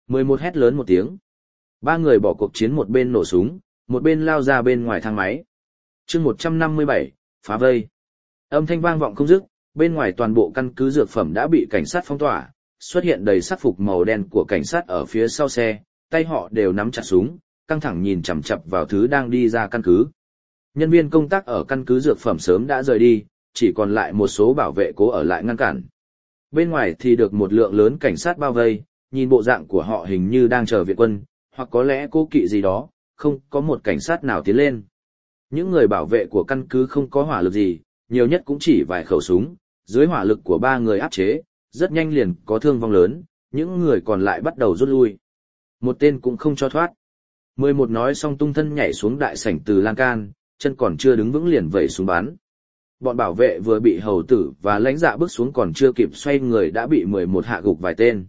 mười một hét lớn một tiếng. Ba người bỏ cuộc chiến, một bên nổ súng, một bên lao ra bên ngoài thang máy. chương một trăm năm mươi bảy, phá vây. Âm thanh vang vọng không dứt, bên ngoài toàn bộ căn cứ dược phẩm đã bị cảnh sát phong tỏa, xuất hiện đầy sắc phục màu đen của cảnh sát ở phía sau xe, tay họ đều nắm chặt súng, căng thẳng nhìn chằm chằm vào thứ đang đi ra căn cứ. Nhân viên công tác ở căn cứ dược phẩm sớm đã rời đi, chỉ còn lại một số bảo vệ cố ở lại ngăn cản. Bên ngoài thì được một lượng lớn cảnh sát bao vây, nhìn bộ dạng của họ hình như đang chờ viện quân, hoặc có lẽ cố kỵ gì đó, không có một cảnh sát nào tiến lên. Những người bảo vệ của căn cứ không có hỏa lực gì, nhiều nhất cũng chỉ vài khẩu súng, dưới hỏa lực của ba người áp chế, rất nhanh liền có thương vong lớn, những người còn lại bắt đầu rút lui. Một tên cũng không cho thoát. Mười một nói xong tung thân nhảy xuống đại sảnh từ lan can, chân còn chưa đứng vững liền vẩy súng bắn. Bọn bảo vệ vừa bị hầu tử và lãnh dạ bước xuống còn chưa kịp xoay người đã bị mười một hạ gục vài tên.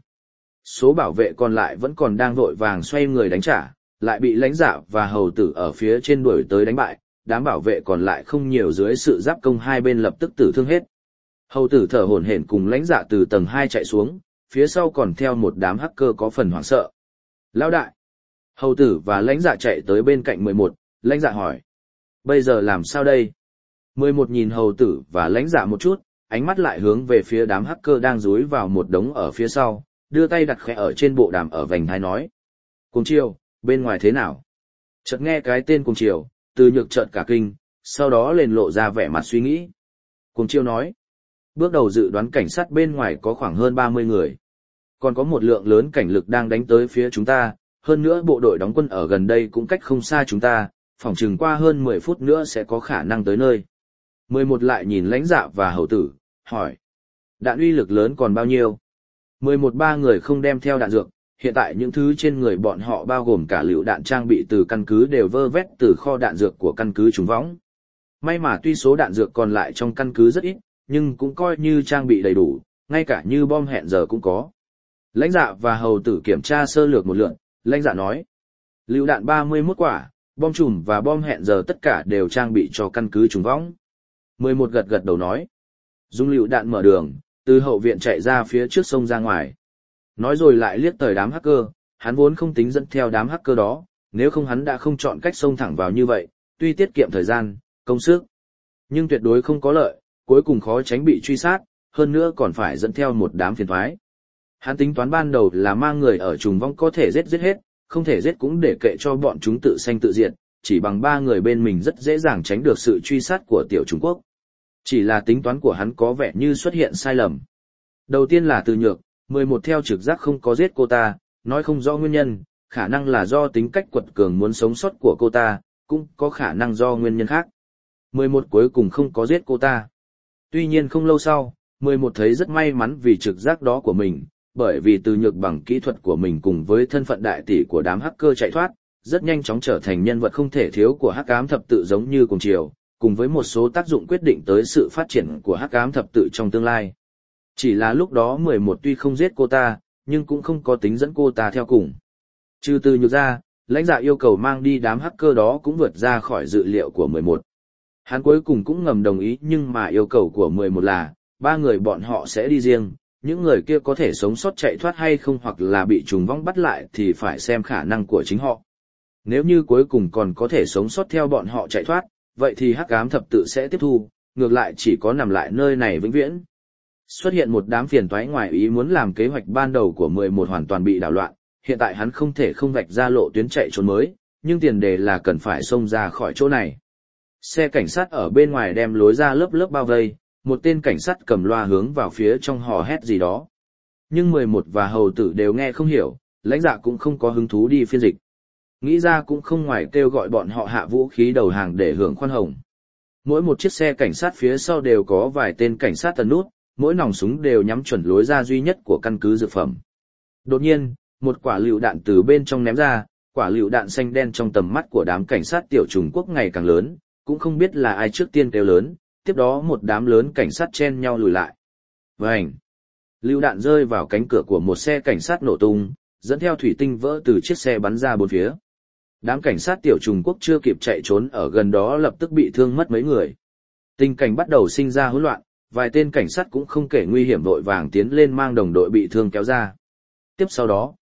Số bảo vệ còn lại vẫn còn đang vội vàng xoay người đánh trả, lại bị lãnh dạ và hầu tử ở phía trên đuổi tới đánh bại, đám bảo vệ còn lại không nhiều dưới sự giáp công hai bên lập tức tử thương hết. Hầu tử thở hổn hển cùng lãnh dạ từ tầng hai chạy xuống, phía sau còn theo một đám hacker có phần hoảng sợ. Lão đại! Hầu tử và lãnh dạ chạy tới bên cạnh mười một, lãnh dạ hỏi. Bây giờ làm sao đây? mười một nhìn hầu tử và lãnh dạ một chút, ánh mắt lại hướng về phía đám hacker đang dúi vào một đống ở phía sau, đưa tay đặt khẽ ở trên bộ đàm ở vành tai nói. Cùng chiều, bên ngoài thế nào? Chợt nghe cái tên cùng chiều, từ nhược chợt cả kinh, sau đó liền lộ ra vẻ mặt suy nghĩ. Cùng chiều nói. Bước đầu dự đoán cảnh sát bên ngoài có khoảng hơn ba mươi người. Còn có một lượng lớn cảnh lực đang đánh tới phía chúng ta, hơn nữa bộ đội đóng quân ở gần đây cũng cách không xa chúng ta, phỏng chừng qua hơn mười phút nữa sẽ có khả năng tới nơi. mười một lại nhìn lãnh dạ và hầu tử, hỏi. Đạn uy lực lớn còn bao nhiêu? mười một ba người không đem theo đạn dược, hiện tại những thứ trên người bọn họ bao gồm cả lựu đạn trang bị từ căn cứ đều vơ vét từ kho đạn dược của căn cứ trùng võng. May mà tuy số đạn dược còn lại trong căn cứ rất ít, nhưng cũng coi như trang bị đầy đủ, ngay cả như bom hẹn giờ cũng có. Lãnh dạ và hầu tử kiểm tra sơ lược một lượt, lãnh dạ nói. Lựu đạn ba mươi mốt quả, bom chùm và bom hẹn giờ tất cả đều trang bị cho căn cứ trùng võng. mười một gật gật đầu nói. Dùng lựu đạn mở đường, từ hậu viện chạy ra phía trước sông ra ngoài. Nói rồi lại liếc tới đám hacker, hắn vốn không tính dẫn theo đám hacker đó, nếu không hắn đã không chọn cách xông thẳng vào như vậy, tuy tiết kiệm thời gian, công sức, nhưng tuyệt đối không có lợi, cuối cùng khó tránh bị truy sát, hơn nữa còn phải dẫn theo một đám phiền toái. Hắn tính toán ban đầu là mang người ở trùng vong có thể giết giết hết, không thể giết cũng để kệ cho bọn chúng tự sanh tự diệt, chỉ bằng ba người bên mình rất dễ dàng tránh được sự truy sát của tiểu Trung Quốc. Chỉ là tính toán của hắn có vẻ như xuất hiện sai lầm. Đầu tiên là Từ Nhược, mười một theo trực giác không có giết cô ta, nói không rõ nguyên nhân, khả năng là do tính cách quật cường muốn sống sót của cô ta, cũng có khả năng do nguyên nhân khác. mười một cuối cùng không có giết cô ta. Tuy nhiên không lâu sau, mười một thấy rất may mắn vì trực giác đó của mình, bởi vì Từ Nhược bằng kỹ thuật của mình cùng với thân phận đại tỷ của đám hacker chạy thoát, rất nhanh chóng trở thành nhân vật không thể thiếu của Hắc Ám Thập Tự giống như cùng chiều, cùng với một số tác dụng quyết định tới sự phát triển của Hắc Ám Thập Tự trong tương lai. Chỉ là lúc đó mười một tuy không giết cô ta, nhưng cũng không có tính dẫn cô ta theo cùng. Trừ Từ Nhược ra, lãnh dạ yêu cầu mang đi đám hacker đó cũng vượt ra khỏi dự liệu của mười một. Hắn cuối cùng cũng ngầm đồng ý, nhưng mà yêu cầu của mười một là, ba người bọn họ sẽ đi riêng, những người kia có thể sống sót chạy thoát hay không hoặc là bị trùng vong bắt lại thì phải xem khả năng của chính họ. Nếu như cuối cùng còn có thể sống sót theo bọn họ chạy thoát, vậy thì Hắc Ám Thập Tự sẽ tiếp thu, ngược lại chỉ có nằm lại nơi này vĩnh viễn. Xuất hiện một đám phiền toái ngoài ý muốn làm kế hoạch ban đầu của mười một hoàn toàn bị đảo loạn, hiện tại hắn không thể không vạch ra lộ tuyến chạy trốn mới, nhưng tiền đề là cần phải xông ra khỏi chỗ này. Xe cảnh sát ở bên ngoài đem lối ra lớp lớp bao vây, một tên cảnh sát cầm loa hướng vào phía trong hò hét gì đó. Nhưng mười một và hầu tử đều nghe không hiểu, lãnh dạ cũng không có hứng thú đi phiên dịch. Nghĩ ra cũng không ngoài kêu gọi bọn họ hạ vũ khí đầu hàng để hưởng khoan hồng. Mỗi một chiếc xe cảnh sát phía sau đều có vài tên cảnh sát tần nút, mỗi nòng súng đều nhắm chuẩn lối ra duy nhất của căn cứ dược phẩm. Đột nhiên, một quả lựu đạn từ bên trong ném ra, quả lựu đạn xanh đen trong tầm mắt của đám cảnh sát tiểu Trung Quốc ngày càng lớn, cũng không biết là ai trước tiên kêu lớn, tiếp đó một đám lớn cảnh sát chen nhau lùi lại. Vành! Lựu đạn rơi vào cánh cửa của một xe cảnh sát nổ tung, dẫn theo thủy tinh vỡ từ chiếc xe bắn ra bốn phía. Đám cảnh sát tiểu Trung Quốc chưa kịp chạy trốn ở gần đó lập tức bị thương mất mấy người. Tình cảnh bắt đầu sinh ra hỗn loạn, vài tên cảnh sát cũng không kể nguy hiểm vội vàng tiến lên mang đồng đội bị thương kéo ra. Tiếp sau đó,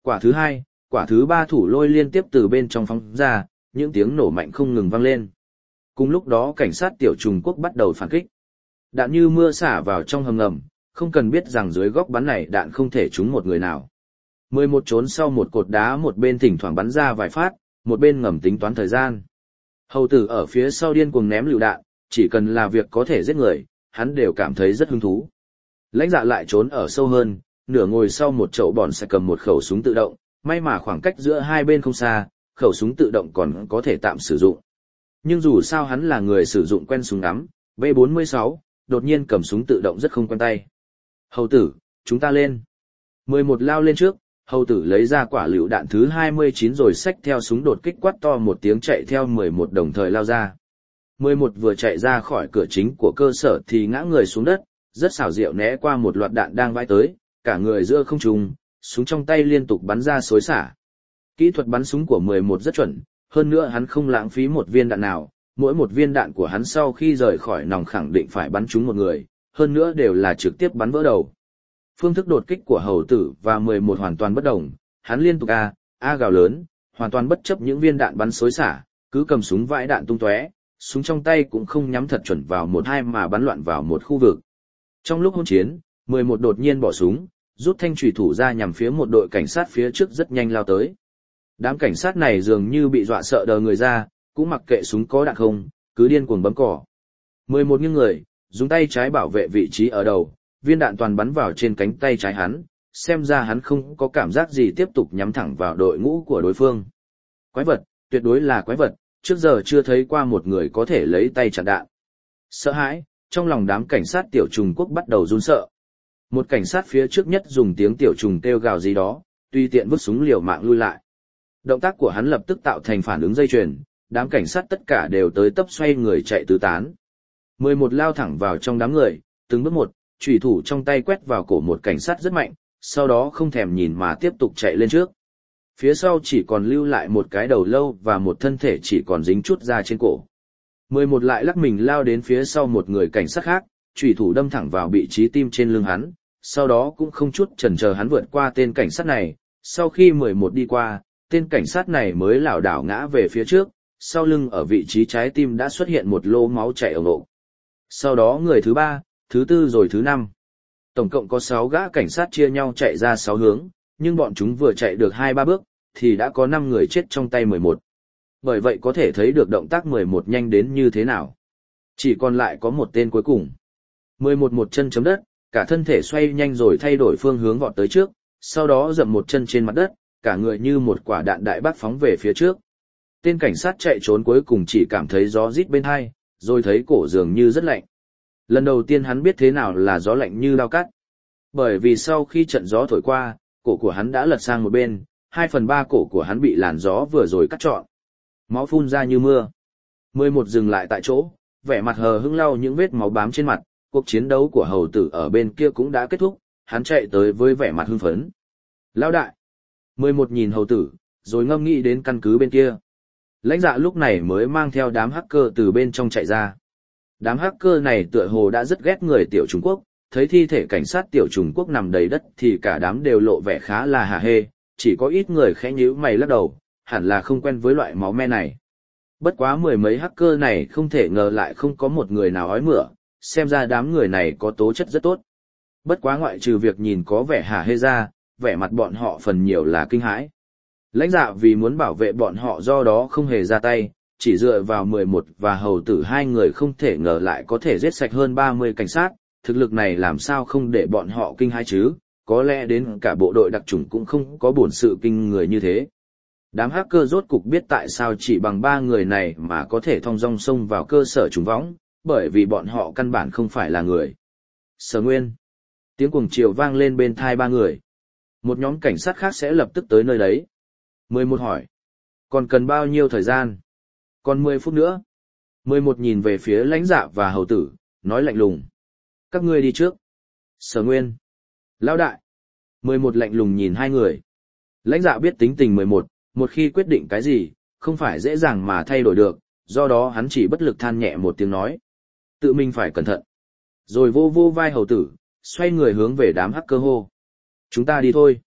Quả thứ hai, quả thứ ba thủ lôi liên tiếp từ bên trong phóng ra, những tiếng nổ mạnh không ngừng vang lên. Cùng lúc đó cảnh sát tiểu Trung Quốc bắt đầu phản kích. Đạn như mưa xả vào trong hầm ngầm, không cần biết rằng dưới góc bắn này đạn không thể trúng một người nào. Mười một trốn sau một cột đá, một bên thỉnh thoảng bắn ra vài phát, một bên ngầm tính toán thời gian. Hầu tử ở phía sau điên cuồng ném lựu đạn, chỉ cần là việc có thể giết người, hắn đều cảm thấy rất hứng thú. Lãnh Dạ lại trốn ở sâu hơn, nửa ngồi sau một chậu bòn sẽ cầm một khẩu súng tự động, may mà khoảng cách giữa hai bên không xa, khẩu súng tự động còn có thể tạm sử dụng. Nhưng dù sao hắn là người sử dụng quen súng ngắm, B bốn mươi sáu, đột nhiên cầm súng tự động rất không quen tay. Hầu tử, chúng ta lên. mười một lao lên trước, hầu tử lấy ra quả lựu đạn thứ hai mươi chín rồi xách theo súng đột kích quát to một tiếng chạy theo mười một đồng thời lao ra. mười một vừa chạy ra khỏi cửa chính của cơ sở thì ngã người xuống đất, rất xảo diệu né qua một loạt đạn đang vãi tới, cả người giữa không trung, súng trong tay liên tục bắn ra xối xả. Kỹ thuật bắn súng của mười một rất chuẩn, hơn nữa hắn không lãng phí một viên đạn nào, mỗi một viên đạn của hắn sau khi rời khỏi nòng khẳng định phải bắn trúng một người, hơn nữa đều là trực tiếp bắn vỡ đầu. Phương thức đột kích của hầu tử và mười một hoàn toàn bất đồng, hắn liên tục a, a gào lớn, hoàn toàn bất chấp những viên đạn bắn xối xả, cứ cầm súng vãi đạn tung tóe, súng trong tay cũng không nhắm thật chuẩn vào một hai mà bắn loạn vào một khu vực. Trong lúc hỗn chiến, mười một đột nhiên bỏ súng, rút thanh chùy thủ ra nhằm phía một đội cảnh sát phía trước rất nhanh lao tới. Đám cảnh sát này dường như bị dọa sợ đờ người ra, cũng mặc kệ súng có đạn không, cứ điên cuồng bấm cỏ. mười một nghiêng người, dùng tay trái bảo vệ vị trí ở đầu, viên đạn toàn bắn vào trên cánh tay trái hắn, xem ra hắn không có cảm giác gì tiếp tục nhắm thẳng vào đội ngũ của đối phương. Quái vật, tuyệt đối là quái vật, trước giờ chưa thấy qua một người có thể lấy tay chặn đạn. Sợ hãi, trong lòng đám cảnh sát tiểu Trung Quốc bắt đầu run sợ. Một cảnh sát phía trước nhất dùng tiếng tiểu trùng kêu gào gì đó, tùy tiện vứt súng liều mạng lui lại. Động tác của hắn lập tức tạo thành phản ứng dây chuyền, đám cảnh sát tất cả đều tới tấp xoay người chạy tứ tán. mười một lao thẳng vào trong đám người, từng bước một, chủy thủ trong tay quét vào cổ một cảnh sát rất mạnh, sau đó không thèm nhìn mà tiếp tục chạy lên trước. Phía sau chỉ còn lưu lại một cái đầu lâu và một thân thể chỉ còn dính chút da trên cổ. mười một lại lắc mình lao đến phía sau một người cảnh sát khác, chủy thủ đâm thẳng vào vị trí tim trên lưng hắn, sau đó cũng không chút chần chờ hắn vượt qua tên cảnh sát này, sau khi mười một đi qua, tên cảnh sát này mới lảo đảo ngã về phía trước, sau lưng ở vị trí trái tim đã xuất hiện một lỗ máu chảy ồ ồ. Sau đó người thứ ba, thứ tư rồi thứ năm. Tổng cộng có sáu gã cảnh sát chia nhau chạy ra sáu hướng, nhưng bọn chúng vừa chạy được hai ba bước, thì đã có năm người chết trong tay mười một. Bởi vậy có thể thấy được động tác mười một nhanh đến như thế nào. Chỉ còn lại có một tên cuối cùng. mười một một chân chấm đất, cả thân thể xoay nhanh rồi thay đổi phương hướng vọt tới trước, sau đó dậm một chân trên mặt đất, cả người như một quả đạn đại bác phóng về phía trước. Tên cảnh sát chạy trốn cuối cùng chỉ cảm thấy gió rít bên hai, rồi thấy cổ dường như rất lạnh. Lần đầu tiên hắn biết thế nào là gió lạnh như dao cắt. Bởi vì sau khi trận gió thổi qua, cổ của hắn đã lật sang một bên, hai phần ba cổ của hắn bị làn gió vừa rồi cắt trọn. Máu phun ra như mưa. mười một dừng lại tại chỗ, vẻ mặt hờ hững lau những vết máu bám trên mặt, cuộc chiến đấu của hầu tử ở bên kia cũng đã kết thúc, hắn chạy tới với vẻ mặt hưng phấn. Lão đại! mười một nhìn hầu tử, rồi ngâm nghĩ đến căn cứ bên kia. Lãnh Dạ lúc này mới mang theo đám hacker từ bên trong chạy ra. Đám hacker này tựa hồ đã rất ghét người tiểu Trung Quốc, thấy thi thể cảnh sát tiểu Trung Quốc nằm đầy đất thì cả đám đều lộ vẻ khá là hả hê, chỉ có ít người khẽ nhíu mày lắc đầu, hẳn là không quen với loại máu me này. Bất quá mười mấy hacker này không thể ngờ lại không có một người nào ói mửa, xem ra đám người này có tố chất rất tốt. Bất quá ngoại trừ việc nhìn có vẻ hả hê ra, vẻ mặt bọn họ phần nhiều là kinh hãi. Lãnh Dạ vì muốn bảo vệ bọn họ do đó không hề ra tay, chỉ dựa vào mười một và hầu tử hai người không thể ngờ lại có thể giết sạch hơn ba mươi cảnh sát, thực lực này làm sao không để bọn họ kinh hãi chứ, có lẽ đến cả bộ đội đặc chủng cũng không có bổn sự kinh người như thế. Đám hacker rốt cục biết tại sao chỉ bằng ba người này mà có thể thong dong xông vào cơ sở trùng võng, bởi vì bọn họ căn bản không phải là người. Sở Nguyên. Tiếng cuồng chiều vang lên bên tai ba người. Một nhóm cảnh sát khác sẽ lập tức tới nơi đấy. mười một hỏi. Còn cần bao nhiêu thời gian? Còn mười phút nữa. mười một nhìn về phía Lãnh Dạ và hầu tử, nói lạnh lùng. Các ngươi đi trước. Sở Nguyên. Lão đại. mười một lạnh lùng nhìn hai người. Lãnh Dạ biết tính tình mười một, một khi quyết định cái gì, không phải dễ dàng mà thay đổi được, do đó hắn chỉ bất lực than nhẹ một tiếng nói. Tự mình phải cẩn thận. Rồi vô vô vai hầu tử, xoay người hướng về đám hacker hô. Chúng ta đi thôi.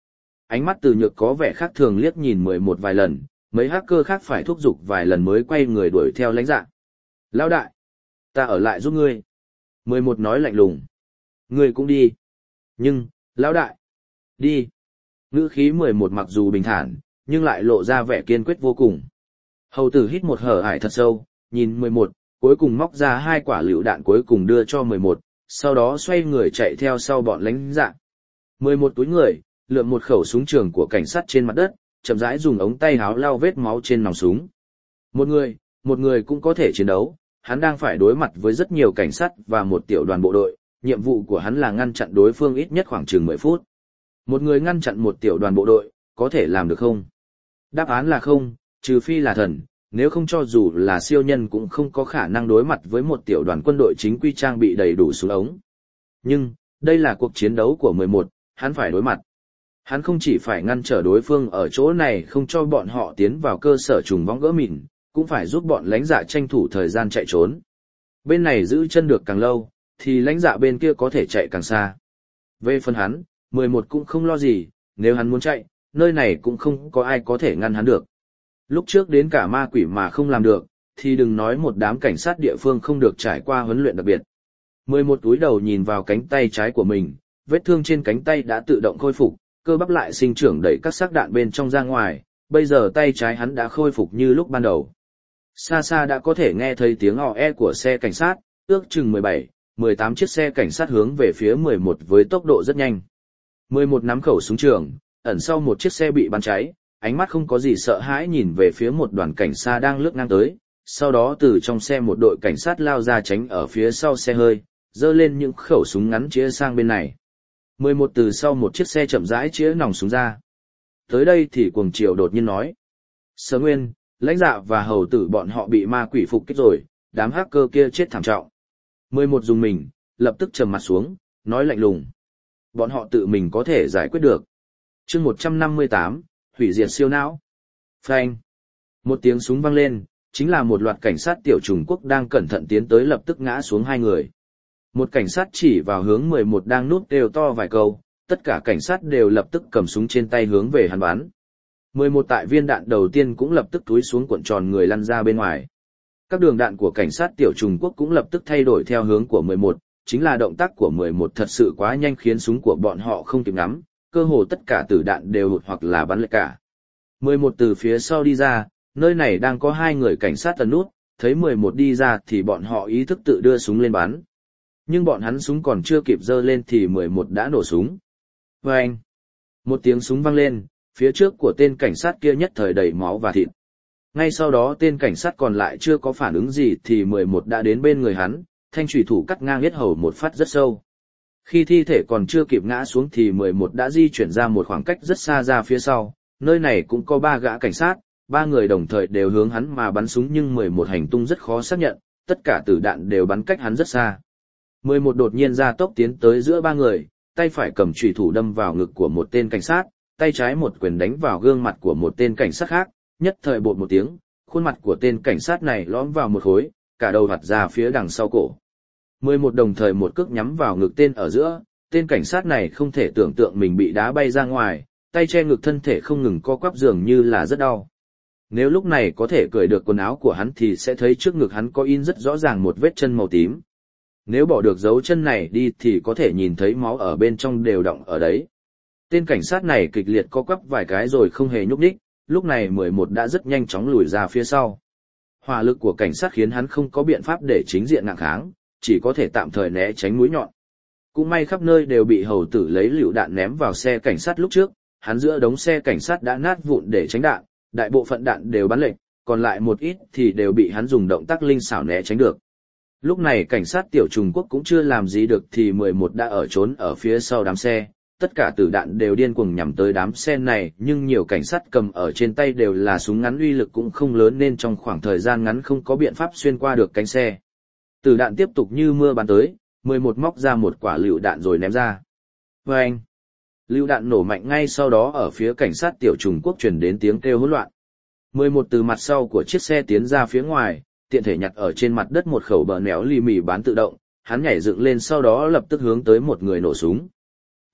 Ánh mắt Từ Nhược có vẻ khác thường liếc nhìn mười một vài lần, mấy hacker khác phải thúc giục vài lần mới quay người đuổi theo lãnh dạ. Lão đại, ta ở lại giúp ngươi. mười một nói lạnh lùng. Ngươi cũng đi. Nhưng, lão đại, đi. Ngữ khí mười một mặc dù bình thản, nhưng lại lộ ra vẻ kiên quyết vô cùng. Hầu tử hít một hở ải thật sâu, nhìn mười một, cuối cùng móc ra hai quả lựu đạn cuối cùng đưa cho mười một, sau đó xoay người chạy theo sau bọn lãnh dạ. mười một túi người, lượm một khẩu súng trường của cảnh sát trên mặt đất, chậm rãi dùng ống tay háo lau vết máu trên nòng súng. Một người, một người cũng có thể chiến đấu, hắn đang phải đối mặt với rất nhiều cảnh sát và một tiểu đoàn bộ đội, nhiệm vụ của hắn là ngăn chặn đối phương ít nhất khoảng chừng mười phút. Một người ngăn chặn một tiểu đoàn bộ đội, có thể làm được không? Đáp án là không, trừ phi là thần, nếu không cho dù là siêu nhân cũng không có khả năng đối mặt với một tiểu đoàn quân đội chính quy trang bị đầy đủ súng ống. Nhưng, đây là cuộc chiến đấu của mười một, hắn phải đối mặt. Hắn không chỉ phải ngăn trở đối phương ở chỗ này không cho bọn họ tiến vào cơ sở trùng vong gỡ mìn, cũng phải giúp bọn lãnh dạ tranh thủ thời gian chạy trốn. Bên này giữ chân được càng lâu, thì lãnh dạ bên kia có thể chạy càng xa. Về phần hắn, mười một cũng không lo gì, nếu hắn muốn chạy, nơi này cũng không có ai có thể ngăn hắn được. Lúc trước đến cả ma quỷ mà không làm được, thì đừng nói một đám cảnh sát địa phương không được trải qua huấn luyện đặc biệt. mười một túi đầu nhìn vào cánh tay trái của mình, vết thương trên cánh tay đã tự động khôi phục, cơ bắp lại sinh trưởng đẩy các xác đạn bên trong ra ngoài, bây giờ tay trái hắn đã khôi phục như lúc ban đầu. Xa xa đã có thể nghe thấy tiếng ò e của xe cảnh sát, ước chừng mười bảy, mười tám chiếc xe cảnh sát hướng về phía mười một với tốc độ rất nhanh. mười một nắm khẩu súng trường, ẩn sau một chiếc xe bị bắn cháy, ánh mắt không có gì sợ hãi nhìn về phía một đoàn cảnh sát đang lướt ngang tới, sau đó từ trong xe một đội cảnh sát lao ra tránh ở phía sau xe hơi, giơ lên những khẩu súng ngắn chĩa sang bên này. mười một từ sau một chiếc xe chậm rãi chĩa nòng súng ra. Tới đây thì cuồng triều đột nhiên nói. Sở Nguyên, lãnh dạ và hầu tử bọn họ bị ma quỷ phục kích rồi, đám hacker kia chết thảm trọng. mười một dùng mình, lập tức trầm mặt xuống, nói lạnh lùng. Bọn họ tự mình có thể giải quyết được. chương một trăm năm mươi tám, hủy diệt siêu não. Phanh. Một tiếng súng vang lên, chính là một loạt cảnh sát tiểu Trung Quốc đang cẩn thận tiến tới lập tức ngã xuống hai người. Một cảnh sát chỉ vào hướng mười một đang núp đều to vài câu, tất cả cảnh sát đều lập tức cầm súng trên tay hướng về hắn bắn. mười một tại viên đạn đầu tiên cũng lập tức túi xuống cuộn tròn người lăn ra bên ngoài. Các đường đạn của cảnh sát tiểu Trung Quốc cũng lập tức thay đổi theo hướng của mười một, chính là động tác của mười một thật sự quá nhanh khiến súng của bọn họ không kịp ngắm, cơ hồ tất cả tử đạn đều hụt hoặc là bắn lệch cả. mười một từ phía sau đi ra, nơi này đang có hai người cảnh sát tần nút, thấy mười một đi ra thì bọn họ ý thức tự đưa súng lên bắn. Nhưng bọn hắn súng còn chưa kịp giơ lên thì mười một đã nổ súng. Vâng! Một tiếng súng vang lên, phía trước của tên cảnh sát kia nhất thời đầy máu và thịt. Ngay sau đó tên cảnh sát còn lại chưa có phản ứng gì thì mười một đã đến bên người hắn, thanh chủy thủ cắt ngang yết hầu một phát rất sâu. Khi thi thể còn chưa kịp ngã xuống thì mười một đã di chuyển ra một khoảng cách rất xa ra phía sau, nơi này cũng có ba gã cảnh sát, ba người đồng thời đều hướng hắn mà bắn súng nhưng mười một hành tung rất khó xác nhận, tất cả tử đạn đều bắn cách hắn rất xa. mười một đột nhiên ra tốc tiến tới giữa ba người, tay phải cầm chủy thủ đâm vào ngực của một tên cảnh sát, tay trái một quyền đánh vào gương mặt của một tên cảnh sát khác, nhất thời bột một tiếng, khuôn mặt của tên cảnh sát này lõm vào một khối, cả đầu vặt ra phía đằng sau cổ. mười một đồng thời một cước nhắm vào ngực tên ở giữa, tên cảnh sát này không thể tưởng tượng mình bị đá bay ra ngoài, tay che ngực thân thể không ngừng co quắp dường như là rất đau. Nếu lúc này có thể cởi được quần áo của hắn thì sẽ thấy trước ngực hắn có in rất rõ ràng một vết chân màu tím. Nếu bỏ được dấu chân này đi thì có thể nhìn thấy máu ở bên trong đều đọng ở đấy. Tên cảnh sát này kịch liệt co quắp vài cái rồi không hề nhúc nhích, lúc này mười một đã rất nhanh chóng lùi ra phía sau. Hỏa lực của cảnh sát khiến hắn không có biện pháp để chính diện ngạng kháng, chỉ có thể tạm thời né tránh mũi nhọn. Cũng may khắp nơi đều bị hầu tử lấy lựu đạn ném vào xe cảnh sát lúc trước, hắn giữa đống xe cảnh sát đã nát vụn để tránh đạn, đại bộ phận đạn đều bắn lệch, còn lại một ít thì đều bị hắn dùng động tác linh xảo né tránh được. Lúc này cảnh sát tiểu Trung Quốc cũng chưa làm gì được thì mười một đã ở trốn ở phía sau đám xe, tất cả tử đạn đều điên cuồng nhắm tới đám xe này, nhưng nhiều cảnh sát cầm ở trên tay đều là súng ngắn uy lực cũng không lớn nên trong khoảng thời gian ngắn không có biện pháp xuyên qua được cánh xe. Tử đạn tiếp tục như mưa bắn tới, mười một móc ra một quả lựu đạn rồi ném ra. Vâng! Lựu đạn nổ mạnh ngay sau đó ở phía cảnh sát tiểu Trung Quốc truyền đến tiếng kêu hỗn loạn. mười một từ mặt sau của chiếc xe tiến ra phía ngoài, tiện thể nhặt ở trên mặt đất một khẩu bờ néo lì mì bán tự động, hắn nhảy dựng lên sau đó lập tức hướng tới một người nổ súng.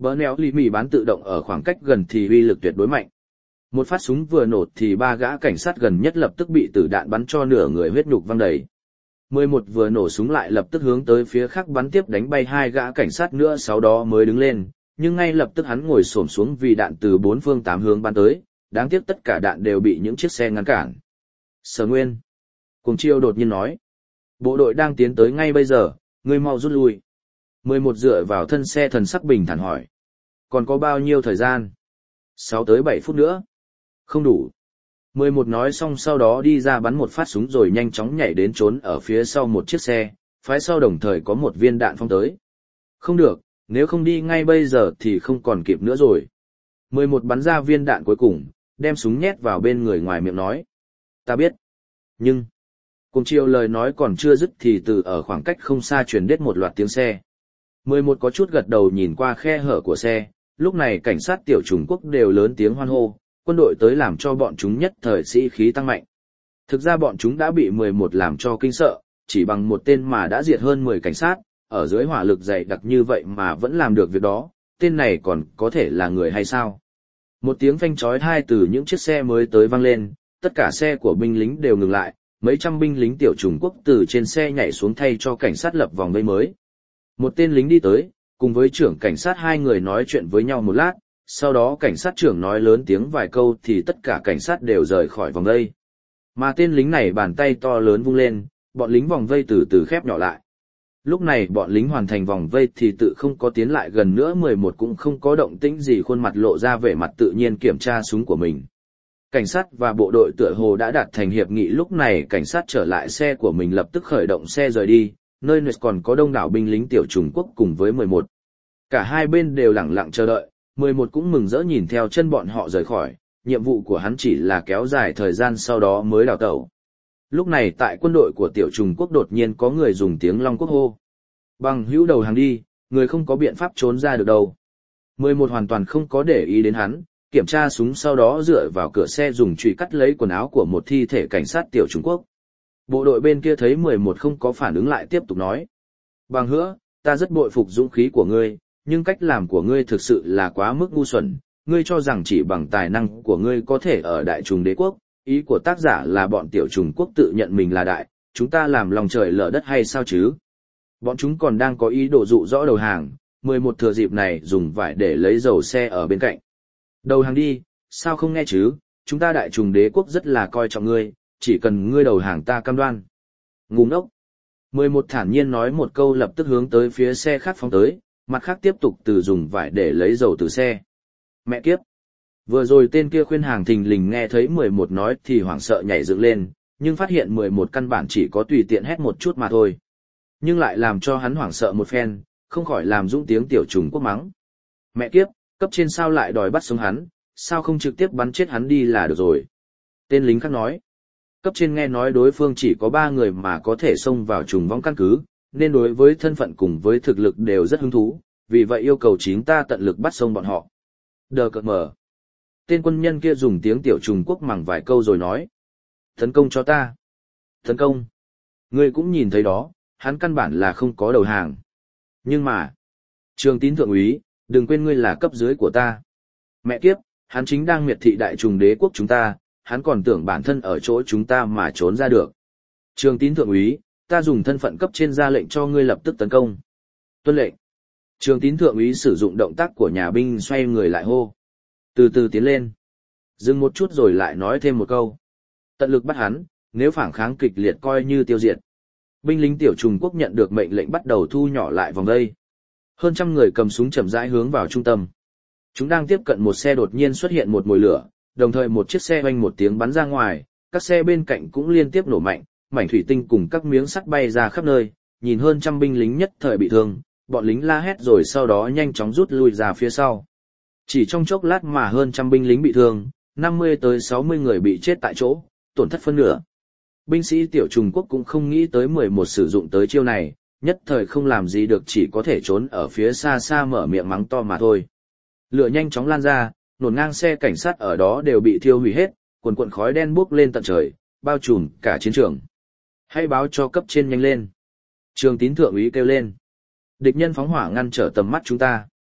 Bờ neo lì mì bán tự động ở khoảng cách gần thì uy lực tuyệt đối mạnh. Một phát súng vừa nổ thì ba gã cảnh sát gần nhất lập tức bị tử đạn bắn cho nửa người huyết nhục văng đầy. mười một vừa nổ súng lại lập tức hướng tới phía khác bắn tiếp đánh bay hai gã cảnh sát nữa, sau đó mới đứng lên, nhưng ngay lập tức hắn ngồi xổm xuống vì đạn từ bốn phương tám hướng bắn tới, đáng tiếc tất cả đạn đều bị những chiếc xe ngăn cản. Sở Nguyên. Cuồng Chiêu đột nhiên nói. Bộ đội đang tiến tới ngay bây giờ, ngươi mau rút lui. mười một dựa vào thân xe thần sắc bình thản hỏi. Còn có bao nhiêu thời gian? sáu tới bảy phút nữa. Không đủ. mười một nói xong sau đó đi ra bắn một phát súng rồi nhanh chóng nhảy đến trốn ở phía sau một chiếc xe, phái sau đồng thời có một viên đạn phong tới. Không được, nếu không đi ngay bây giờ thì không còn kịp nữa rồi. mười một bắn ra viên đạn cuối cùng, đem súng nhét vào bên người ngoài miệng nói. Ta biết. Nhưng, cùng chiều lời nói còn chưa dứt thì từ ở khoảng cách không xa truyền đến một loạt tiếng xe. mười một có chút gật đầu nhìn qua khe hở của xe, lúc này cảnh sát tiểu Trung Quốc đều lớn tiếng hoan hô, quân đội tới làm cho bọn chúng nhất thời sĩ khí tăng mạnh. Thực ra bọn chúng đã bị mười một làm cho kinh sợ, chỉ bằng một tên mà đã diệt hơn mười cảnh sát, ở dưới hỏa lực dày đặc như vậy mà vẫn làm được việc đó, tên này còn có thể là người hay sao? Một tiếng phanh chói tai từ những chiếc xe mới tới vang lên, tất cả xe của binh lính đều ngừng lại, mấy trăm binh lính tiểu Trung Quốc từ trên xe nhảy xuống thay cho cảnh sát lập vòng vây mới. Một tên lính đi tới, cùng với trưởng cảnh sát hai người nói chuyện với nhau một lát, sau đó cảnh sát trưởng nói lớn tiếng vài câu thì tất cả cảnh sát đều rời khỏi vòng vây. Mà tên lính này bàn tay to lớn vung lên, bọn lính vòng vây từ từ khép nhỏ lại. Lúc này bọn lính hoàn thành vòng vây thì tự không có tiến lại gần nữa, mười một cũng không có động tĩnh gì, khuôn mặt lộ ra vẻ mặt tự nhiên kiểm tra súng của mình. Cảnh sát và bộ đội tựa hồ đã đạt thành hiệp nghị, lúc này cảnh sát trở lại xe của mình lập tức khởi động xe rời đi, nơi này còn có đông đảo binh lính tiểu Trung Quốc cùng với mười một. Cả hai bên đều lặng lặng chờ đợi, mười một cũng mừng rỡ nhìn theo chân bọn họ rời khỏi, nhiệm vụ của hắn chỉ là kéo dài thời gian sau đó mới đào tẩu. Lúc này tại quân đội của tiểu Trung Quốc đột nhiên có người dùng tiếng Long Quốc hô. Bằng hữu đầu hàng đi, người không có biện pháp trốn ra được đâu. mười một hoàn toàn không có để ý đến hắn, kiểm tra súng sau đó dựa vào cửa xe dùng chùy cắt lấy quần áo của một thi thể cảnh sát tiểu Trung Quốc. Bộ đội bên kia thấy mười một không có phản ứng lại tiếp tục nói. Bằng hữu, ta rất bội phục dũng khí của ngươi, nhưng cách làm của ngươi thực sự là quá mức ngu xuẩn, ngươi cho rằng chỉ bằng tài năng của ngươi có thể ở đại trùng đế quốc, ý của tác giả là bọn tiểu Trung Quốc tự nhận mình là đại, chúng ta làm lòng trời lở đất hay sao chứ? Bọn chúng còn đang có ý đồ dụ rõ đầu hàng, mười một thừa dịp này dùng vải để lấy dầu xe ở bên cạnh. Đầu hàng đi, sao không nghe chứ, chúng ta đại trùng đế quốc rất là coi trọng ngươi, chỉ cần ngươi đầu hàng ta cam đoan. Ngu ngốc. mười một thản nhiên nói một câu lập tức hướng tới phía xe khác phóng tới, mặt khác tiếp tục từ dùng vải để lấy dầu từ xe. Mẹ kiếp. Vừa rồi tên kia khuyên hàng thình lình nghe thấy mười một nói thì hoảng sợ nhảy dựng lên, nhưng phát hiện mười một căn bản chỉ có tùy tiện hét một chút mà thôi. Nhưng lại làm cho hắn hoảng sợ một phen, không khỏi làm dũng tiếng tiểu Trung Quốc mắng. Mẹ kiếp, cấp trên sao lại đòi bắt sống hắn, sao không trực tiếp bắn chết hắn đi là được rồi. Tên lính khác nói. Cấp trên nghe nói đối phương chỉ có ba người mà có thể xông vào trùng vong căn cứ, nên đối với thân phận cùng với thực lực đều rất hứng thú, vì vậy yêu cầu chính ta tận lực bắt xông bọn họ. Đờ cợt mở. Tên quân nhân kia dùng tiếng tiểu Trung Quốc mắng vài câu rồi nói. Tấn công cho ta. Tấn công. Ngươi cũng nhìn thấy đó, hắn căn bản là không có đầu hàng. Nhưng mà, Trường Tín thượng úy, đừng quên ngươi là cấp dưới của ta. Mẹ kiếp, hắn chính đang miệt thị đại trùng đế quốc chúng ta, hắn còn tưởng bản thân ở chỗ chúng ta mà trốn ra được. Trường Tín thượng úy, ta dùng thân phận cấp trên ra lệnh cho ngươi lập tức tấn công. Tuân lệnh. Trường Tín thượng úy sử dụng động tác của nhà binh xoay người lại hô. Từ từ tiến lên. Dừng một chút rồi lại nói thêm một câu. Tận lực bắt hắn, nếu phản kháng kịch liệt coi như tiêu diệt. Binh lính tiểu Trung Quốc nhận được mệnh lệnh bắt đầu thu nhỏ lại vòng vây. Hơn trăm người cầm súng chậm rãi hướng vào trung tâm. Chúng đang tiếp cận một xe, đột nhiên xuất hiện một mồi lửa, đồng thời một chiếc xe oanh một tiếng bắn ra ngoài, các xe bên cạnh cũng liên tiếp nổ mạnh, mảnh thủy tinh cùng các miếng sắt bay ra khắp nơi, nhìn hơn trăm binh lính nhất thời bị thương, bọn lính la hét rồi sau đó nhanh chóng rút lui ra phía sau. Chỉ trong chốc lát mà hơn trăm binh lính bị thương, năm mươi tới sáu mươi người bị chết tại chỗ, tổn thất phân nửa. Binh sĩ tiểu Trung Quốc cũng không nghĩ tới mười một sử dụng tới chiêu này, nhất thời không làm gì được, chỉ có thể trốn ở phía xa xa mở miệng mắng to mà thôi. Lửa nhanh chóng lan ra, nổn ngang xe cảnh sát ở đó đều bị thiêu hủy hết, quần quần khói đen bốc lên tận trời, bao trùm cả chiến trường. Hãy báo cho cấp trên nhanh lên. Trường Tín thượng úy kêu lên. Địch nhân phóng hỏa ngăn trở tầm mắt chúng ta.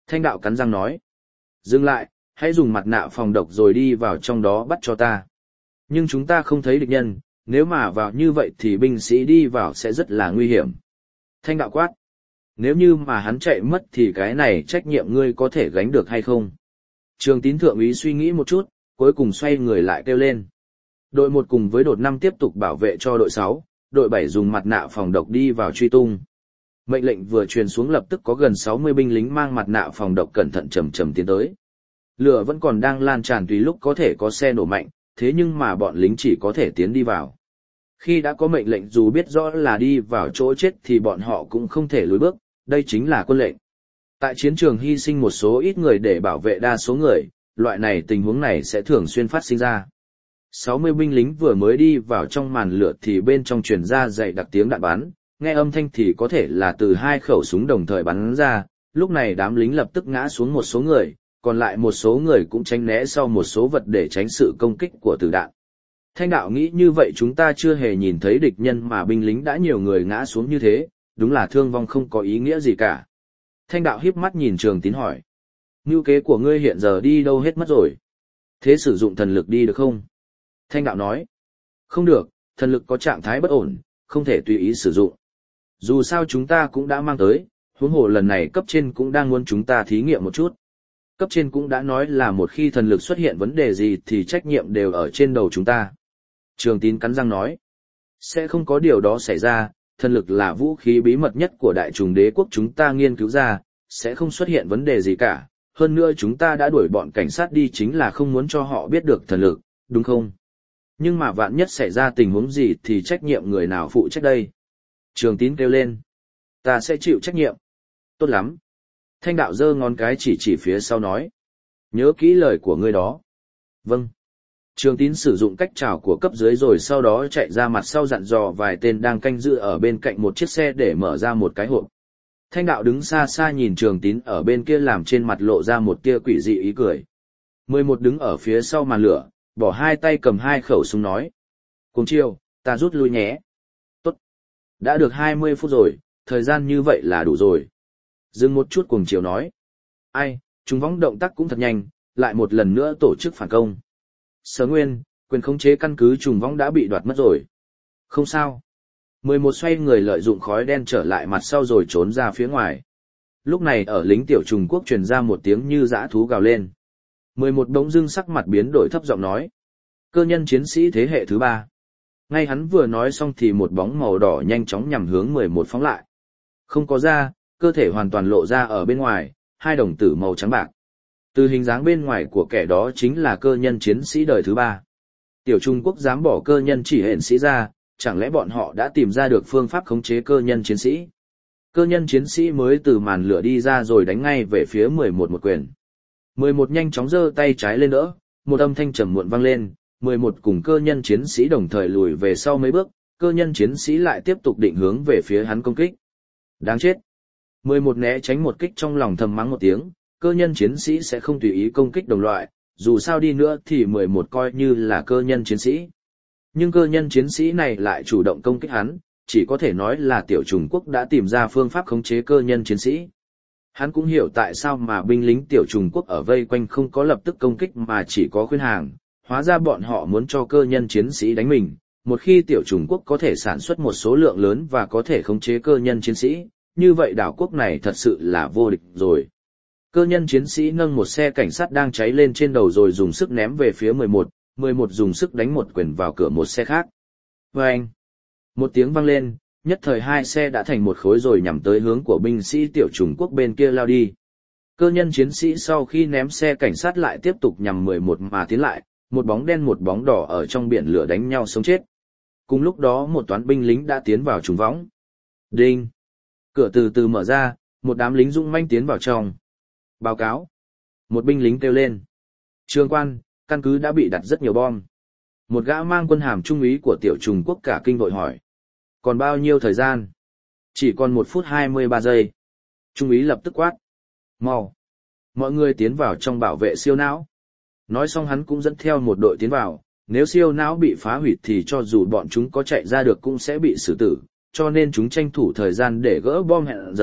Thanh đạo cắn răng nói. Dừng lại, hãy dùng mặt nạ phòng độc rồi đi vào trong đó bắt cho ta. Nhưng chúng ta không thấy địch nhân, nếu mà vào như vậy thì binh sĩ đi vào sẽ rất là nguy hiểm. Thanh đạo quát. Nếu như mà hắn chạy mất thì cái này trách nhiệm ngươi có thể gánh được hay không? Trường Tín thượng úy suy nghĩ một chút, cuối cùng xoay người lại kêu lên. Đội một cùng với đột năm tiếp tục bảo vệ cho đội sáu, đội bảy dùng mặt nạ phòng độc đi vào truy tung. Mệnh lệnh vừa truyền xuống lập tức có gần sáu mươi binh lính mang mặt nạ phòng độc cẩn thận chầm chầm tiến tới. Lửa vẫn còn đang lan tràn tùy lúc có thể có xe nổ mạnh, thế nhưng mà bọn lính chỉ có thể tiến đi vào. Khi đã có mệnh lệnh dù biết rõ là đi vào chỗ chết thì bọn họ cũng không thể lùi bước, đây chính là quân lệnh. Tại chiến trường hy sinh một số ít người để bảo vệ đa số người, loại này tình huống này sẽ thường xuyên phát sinh ra. sáu mươi binh lính vừa mới đi vào trong màn lửa thì bên trong truyền ra dày đặc tiếng đạn bắn, nghe âm thanh thì có thể là từ hai khẩu súng đồng thời bắn ra, lúc này đám lính lập tức ngã xuống một số người, còn lại một số người cũng tránh né sau một số vật để tránh sự công kích của tử đạn. Thanh đạo nghĩ như vậy chúng ta chưa hề nhìn thấy địch nhân mà binh lính đã nhiều người ngã xuống như thế, đúng là thương vong không có ý nghĩa gì cả. Thanh đạo híp mắt nhìn Trường Tín hỏi. Mưu kế của ngươi hiện giờ đi đâu hết mất rồi? Thế sử dụng thần lực đi được không? Thanh đạo nói. Không được, thần lực có trạng thái bất ổn, không thể tùy ý sử dụng. Dù sao chúng ta cũng đã mang tới, huống hồ lần này cấp trên cũng đang muốn chúng ta thí nghiệm một chút. Cấp trên cũng đã nói là một khi thần lực xuất hiện vấn đề gì thì trách nhiệm đều ở trên đầu chúng ta. Trường Tín cắn răng nói. Sẽ không có điều đó xảy ra, thần lực là vũ khí bí mật nhất của đại trùng đế quốc chúng ta nghiên cứu ra, sẽ không xuất hiện vấn đề gì cả. Hơn nữa chúng ta đã đuổi bọn cảnh sát đi chính là không muốn cho họ biết được thần lực, đúng không? Nhưng mà vạn nhất xảy ra tình huống gì thì trách nhiệm người nào phụ trách đây? Trường Tín kêu lên. Ta sẽ chịu trách nhiệm. Tốt lắm. Thanh đạo giơ ngón cái chỉ chỉ phía sau nói. Nhớ kỹ lời của ngươi đó. Vâng. Trường Tín sử dụng cách chào của cấp dưới rồi sau đó chạy ra mặt sau dặn dò vài tên đang canh giữ ở bên cạnh một chiếc xe để mở ra một cái hộp. Thanh đạo đứng xa xa nhìn Trường Tín ở bên kia làm trên mặt lộ ra một tia quỷ dị ý cười. Mười một đứng ở phía sau màn lửa, bỏ hai tay cầm hai khẩu súng nói. Cùng chiêu, ta rút lui nhé. Tốt. Đã được hai mươi phút rồi, thời gian như vậy là đủ rồi. Dừng một chút Cuồng Chiều nói. Ai, chúng võng động tác cũng thật nhanh, lại một lần nữa tổ chức phản công. Sở Nguyên, quyền khống chế căn cứ trùng võng đã bị đoạt mất rồi. Không sao. Mười một xoay người lợi dụng khói đen trở lại mặt sau rồi trốn ra phía ngoài. Lúc này ở lính tiểu trùng quốc truyền ra một tiếng như dã thú gào lên. Mười một bỗng dưng sắc mặt biến đổi thấp giọng nói. Cơ nhân chiến sĩ thế hệ thứ ba. Ngay hắn vừa nói xong thì một bóng màu đỏ nhanh chóng nhằm hướng mười một phóng lại. Không có da, cơ thể hoàn toàn lộ ra ở bên ngoài, hai đồng tử màu trắng bạc. Từ hình dáng bên ngoài của kẻ đó chính là cơ nhân chiến sĩ đời thứ ba. Tiểu Trung Quốc dám bỏ cơ nhân chỉ hển sĩ ra, chẳng lẽ bọn họ đã tìm ra được phương pháp khống chế cơ nhân chiến sĩ? Cơ nhân chiến sĩ mới từ màn lửa đi ra rồi đánh ngay về phía mười một một quyền. mười một nhanh chóng giơ tay trái lên đỡ, một âm thanh trầm muộn vang lên, mười một cùng cơ nhân chiến sĩ đồng thời lùi về sau mấy bước, cơ nhân chiến sĩ lại tiếp tục định hướng về phía hắn công kích. Đáng chết! mười một né tránh một kích trong lòng thầm mắng một tiếng, cơ nhân chiến sĩ sẽ không tùy ý công kích đồng loại, dù sao đi nữa thì mười một coi như là cơ nhân chiến sĩ. Nhưng cơ nhân chiến sĩ này lại chủ động công kích hắn, chỉ có thể nói là tiểu Trung Quốc đã tìm ra phương pháp khống chế cơ nhân chiến sĩ. Hắn cũng hiểu tại sao mà binh lính tiểu Trung Quốc ở vây quanh không có lập tức công kích mà chỉ có khuyên hàng, hóa ra bọn họ muốn cho cơ nhân chiến sĩ đánh mình. Một khi tiểu Trung Quốc có thể sản xuất một số lượng lớn và có thể khống chế cơ nhân chiến sĩ, như vậy đảo quốc này thật sự là vô địch rồi. Cơ nhân chiến sĩ nâng một xe cảnh sát đang cháy lên trên đầu rồi dùng sức ném về phía mười một, mười một dùng sức đánh một quyền vào cửa một xe khác. Vâng! Một tiếng vang lên, nhất thời hai xe đã thành một khối rồi nhằm tới hướng của binh sĩ tiểu Trung Quốc bên kia lao đi. Cơ nhân chiến sĩ sau khi ném xe cảnh sát lại tiếp tục nhằm mười một mà tiến lại, một bóng đen một bóng đỏ ở trong biển lửa đánh nhau sống chết. Cùng lúc đó một toán binh lính đã tiến vào trùng võng. Đinh! Cửa từ từ mở ra, một đám lính dũng manh tiến vào trong. Báo cáo! Một binh lính kêu lên. Trường quan, căn cứ đã bị đặt rất nhiều bom. Một gã mang quân hàm trung úy của tiểu Trung Quốc cả kinh vội hỏi. Còn bao nhiêu thời gian? Chỉ còn một phút hai mươi ba giây. Trung úy lập tức quát. Mau! Mọi người tiến vào trong bảo vệ siêu não. Nói xong hắn cũng dẫn theo một đội tiến vào, nếu siêu não bị phá hủy thì cho dù bọn chúng có chạy ra được cũng sẽ bị xử tử, cho nên chúng tranh thủ thời gian để gỡ bom hẹn giờ,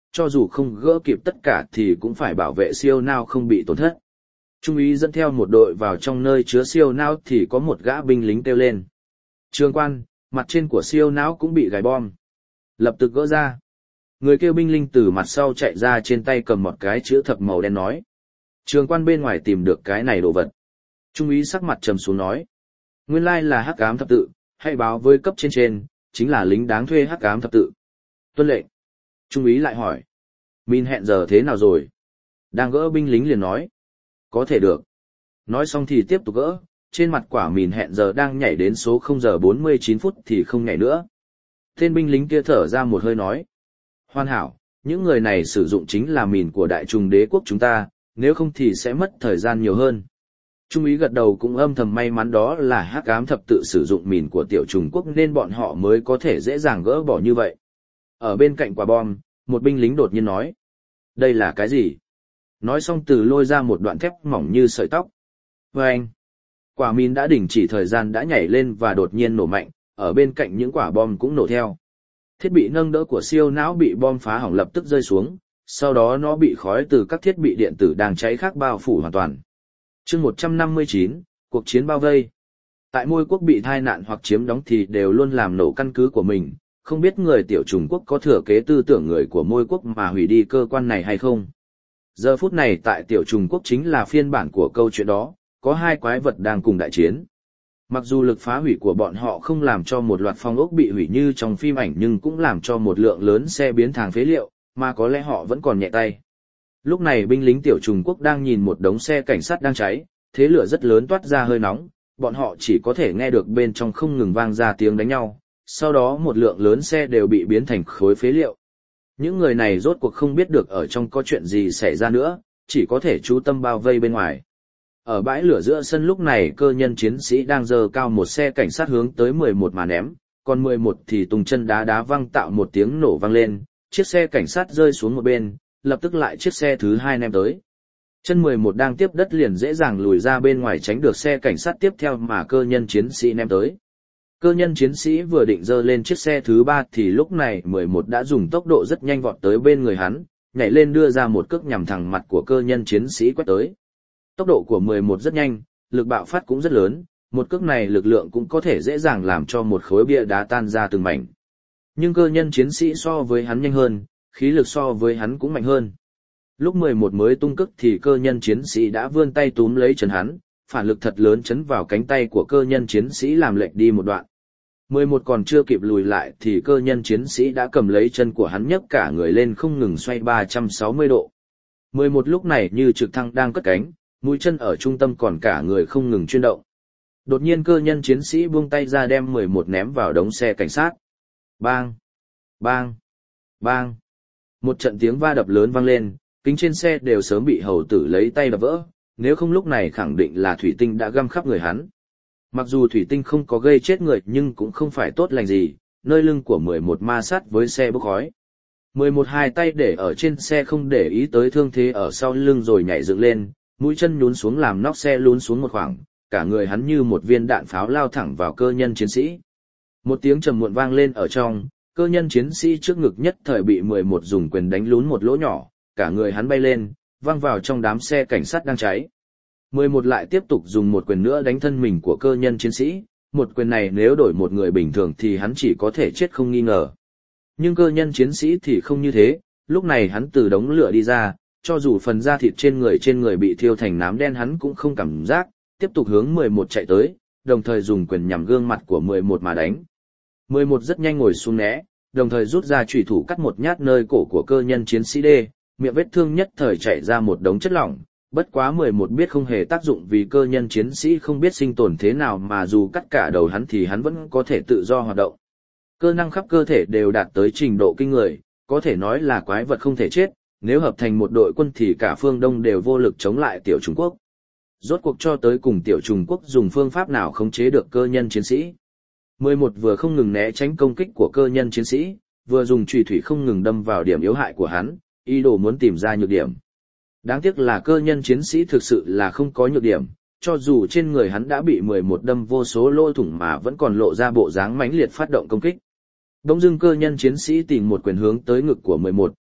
cho dù không gỡ kịp tất cả thì cũng phải bảo vệ siêu nao không bị tổn thất. Trung úy dẫn theo một đội vào trong nơi chứa siêu não thì có một gã binh lính kêu lên. Trường quan, mặt trên của siêu não cũng bị gài bom. Lập tức gỡ ra. Người kêu binh lính từ mặt sau chạy ra, trên tay cầm một cái chữ thập màu đen nói. Trường quan bên ngoài tìm được cái này đồ vật. Trung úy sắc mặt trầm xuống nói. Nguyên lai là hắc ám thập tự, hãy báo với cấp trên trên, chính là lính đáng thuê hắc ám thập tự. Tuân lệnh. Trung úy lại hỏi. Min hẹn giờ thế nào rồi? Đang gỡ, binh lính liền nói. Có thể được. Nói xong thì tiếp tục gỡ, trên mặt quả mìn hẹn giờ đang nhảy đến số không giờ bốn mươi chín phút thì không nhảy nữa. Tên binh lính kia thở ra một hơi nói. Hoàn hảo, những người này sử dụng chính là mìn của đại trùng đế quốc chúng ta, nếu không thì sẽ mất thời gian nhiều hơn. Trung úy gật đầu cũng âm thầm may mắn đó là hắc ám thập tự sử dụng mìn của tiểu trùng quốc nên bọn họ mới có thể dễ dàng gỡ bỏ như vậy. Ở bên cạnh quả bom, một binh lính đột nhiên nói. Đây là cái gì? Nói xong từ lôi ra một đoạn thép mỏng như sợi tóc. Và anh, quả mìn đã đình chỉ thời gian đã nhảy lên và đột nhiên nổ mạnh, ở bên cạnh những quả bom cũng nổ theo. Thiết bị nâng đỡ của siêu não bị bom phá hỏng lập tức rơi xuống, sau đó nó bị khói từ các thiết bị điện tử đang cháy khác bao phủ hoàn toàn. Chương một trăm năm mươi chín, cuộc chiến bao vây. Tại mỗi quốc bị tai nạn hoặc chiếm đóng thì đều luôn làm nổ căn cứ của mình, không biết người tiểu trùng quốc có thừa kế tư tưởng người của mỗi quốc mà hủy đi cơ quan này hay không. Giờ phút này tại tiểu trùng quốc chính là phiên bản của câu chuyện đó, có hai quái vật đang cùng đại chiến. Mặc dù lực phá hủy của bọn họ không làm cho một loạt phong ốc bị hủy như trong phim ảnh nhưng cũng làm cho một lượng lớn xe biến thành phế liệu, mà có lẽ họ vẫn còn nhẹ tay. Lúc này binh lính tiểu trùng quốc đang nhìn một đống xe cảnh sát đang cháy, thế lửa rất lớn toát ra hơi nóng, bọn họ chỉ có thể nghe được bên trong không ngừng vang ra tiếng đánh nhau, sau đó một lượng lớn xe đều bị biến thành khối phế liệu. Những người này rốt cuộc không biết được ở trong có chuyện gì xảy ra nữa, chỉ có thể chú tâm bao vây bên ngoài. Ở bãi lửa giữa sân lúc này cơ nhân chiến sĩ đang giơ cao một xe cảnh sát hướng tới mười một mà ném, còn mười một thì tung chân đá đá văng tạo một tiếng nổ vang lên, chiếc xe cảnh sát rơi xuống một bên, lập tức lại chiếc xe thứ hai ném tới. Chân mười một đang tiếp đất liền dễ dàng lùi ra bên ngoài tránh được xe cảnh sát tiếp theo mà cơ nhân chiến sĩ ném tới. Cơ nhân chiến sĩ vừa định dơ lên chiếc xe thứ ba thì lúc này mười một đã dùng tốc độ rất nhanh vọt tới bên người hắn, nhảy lên đưa ra một cước nhằm thẳng mặt của cơ nhân chiến sĩ quét tới. Tốc độ của mười một rất nhanh, lực bạo phát cũng rất lớn, một cước này lực lượng cũng có thể dễ dàng làm cho một khối bia đá tan ra từng mảnh. Nhưng cơ nhân chiến sĩ so với hắn nhanh hơn, khí lực so với hắn cũng mạnh hơn. Lúc mười một mới tung cước thì cơ nhân chiến sĩ đã vươn tay túm lấy chân hắn, phản lực thật lớn chấn vào cánh tay của cơ nhân chiến sĩ làm lệch đi một đoạn. mười một còn chưa kịp lùi lại thì cơ nhân chiến sĩ đã cầm lấy chân của hắn nhấc cả người lên không ngừng xoay ba trăm sáu mươi độ. mười một lúc này như trực thăng đang cất cánh, mũi chân ở trung tâm còn cả người không ngừng chuyển động. Đột nhiên cơ nhân chiến sĩ buông tay ra đem mười một ném vào đống xe cảnh sát. Bang! Bang! Bang! Một trận tiếng va đập lớn vang lên, kính trên xe đều sớm bị hầu tử lấy tay đập vỡ, nếu không lúc này khẳng định là thủy tinh đã găm khắp người hắn. Mặc dù thủy tinh không có gây chết người nhưng cũng không phải tốt lành gì, nơi lưng của mười một ma sát với xe bốc khói. mười một hai tay để ở trên xe không để ý tới thương thế ở sau lưng rồi nhảy dựng lên, mũi chân nhún xuống làm nóc xe lún xuống một khoảng, cả người hắn như một viên đạn pháo lao thẳng vào cơ nhân chiến sĩ. Một tiếng trầm muộn vang lên ở trong, cơ nhân chiến sĩ trước ngực nhất thời bị mười một dùng quyền đánh lún một lỗ nhỏ, cả người hắn bay lên, văng vào trong đám xe cảnh sát đang cháy. mười một lại tiếp tục dùng một quyền nữa đánh thân mình của cơ nhân chiến sĩ, một quyền này nếu đổi một người bình thường thì hắn chỉ có thể chết không nghi ngờ. Nhưng cơ nhân chiến sĩ thì không như thế, lúc này hắn từ đống lửa đi ra, cho dù phần da thịt trên người trên người bị thiêu thành nám đen hắn cũng không cảm giác, tiếp tục hướng mười một chạy tới, đồng thời dùng quyền nhằm gương mặt của mười một mà đánh. mười một rất nhanh ngồi xuống né, đồng thời rút ra chùy thủ cắt một nhát nơi cổ của cơ nhân chiến sĩ D, miệng vết thương nhất thời chảy ra một đống chất lỏng, bất quá mười một biết không hề tác dụng vì cơ nhân chiến sĩ không biết sinh tồn thế nào mà dù cắt cả đầu hắn thì hắn vẫn có thể tự do hoạt động. Cơ năng khắp cơ thể đều đạt tới trình độ kinh người, có thể nói là quái vật không thể chết, nếu hợp thành một đội quân thì cả phương Đông đều vô lực chống lại tiểu Trung Quốc. Rốt cuộc cho tới cùng tiểu Trung Quốc dùng phương pháp nào khống chế được cơ nhân chiến sĩ. mười một vừa không ngừng né tránh công kích của cơ nhân chiến sĩ, vừa dùng chùy thủy không ngừng đâm vào điểm yếu hại của hắn, ý đồ muốn tìm ra nhược điểm. Đáng tiếc là cơ nhân chiến sĩ thực sự là không có nhược điểm, cho dù trên người hắn đã bị mười một đâm vô số lỗ thủng mà vẫn còn lộ ra bộ dáng mãnh liệt phát động công kích. Bỗng dưng cơ nhân chiến sĩ tìm một quyền hướng tới ngực của mười một,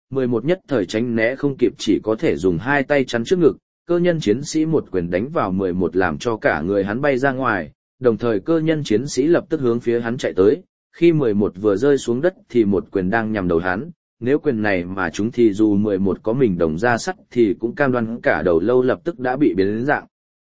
mười một nhất thời tránh né không kịp chỉ có thể dùng hai tay chắn trước ngực, cơ nhân chiến sĩ một quyền đánh vào mười một làm cho cả người hắn bay ra ngoài, đồng thời cơ nhân chiến sĩ lập tức hướng phía hắn chạy tới, khi mười một vừa rơi xuống đất thì một quyền đang nhằm đầu hắn, nếu quyền này mà chúng thì dù mười một có mình đồng ra sắt thì cũng cam đoan cả đầu lâu lập tức đã bị biến đến dạng.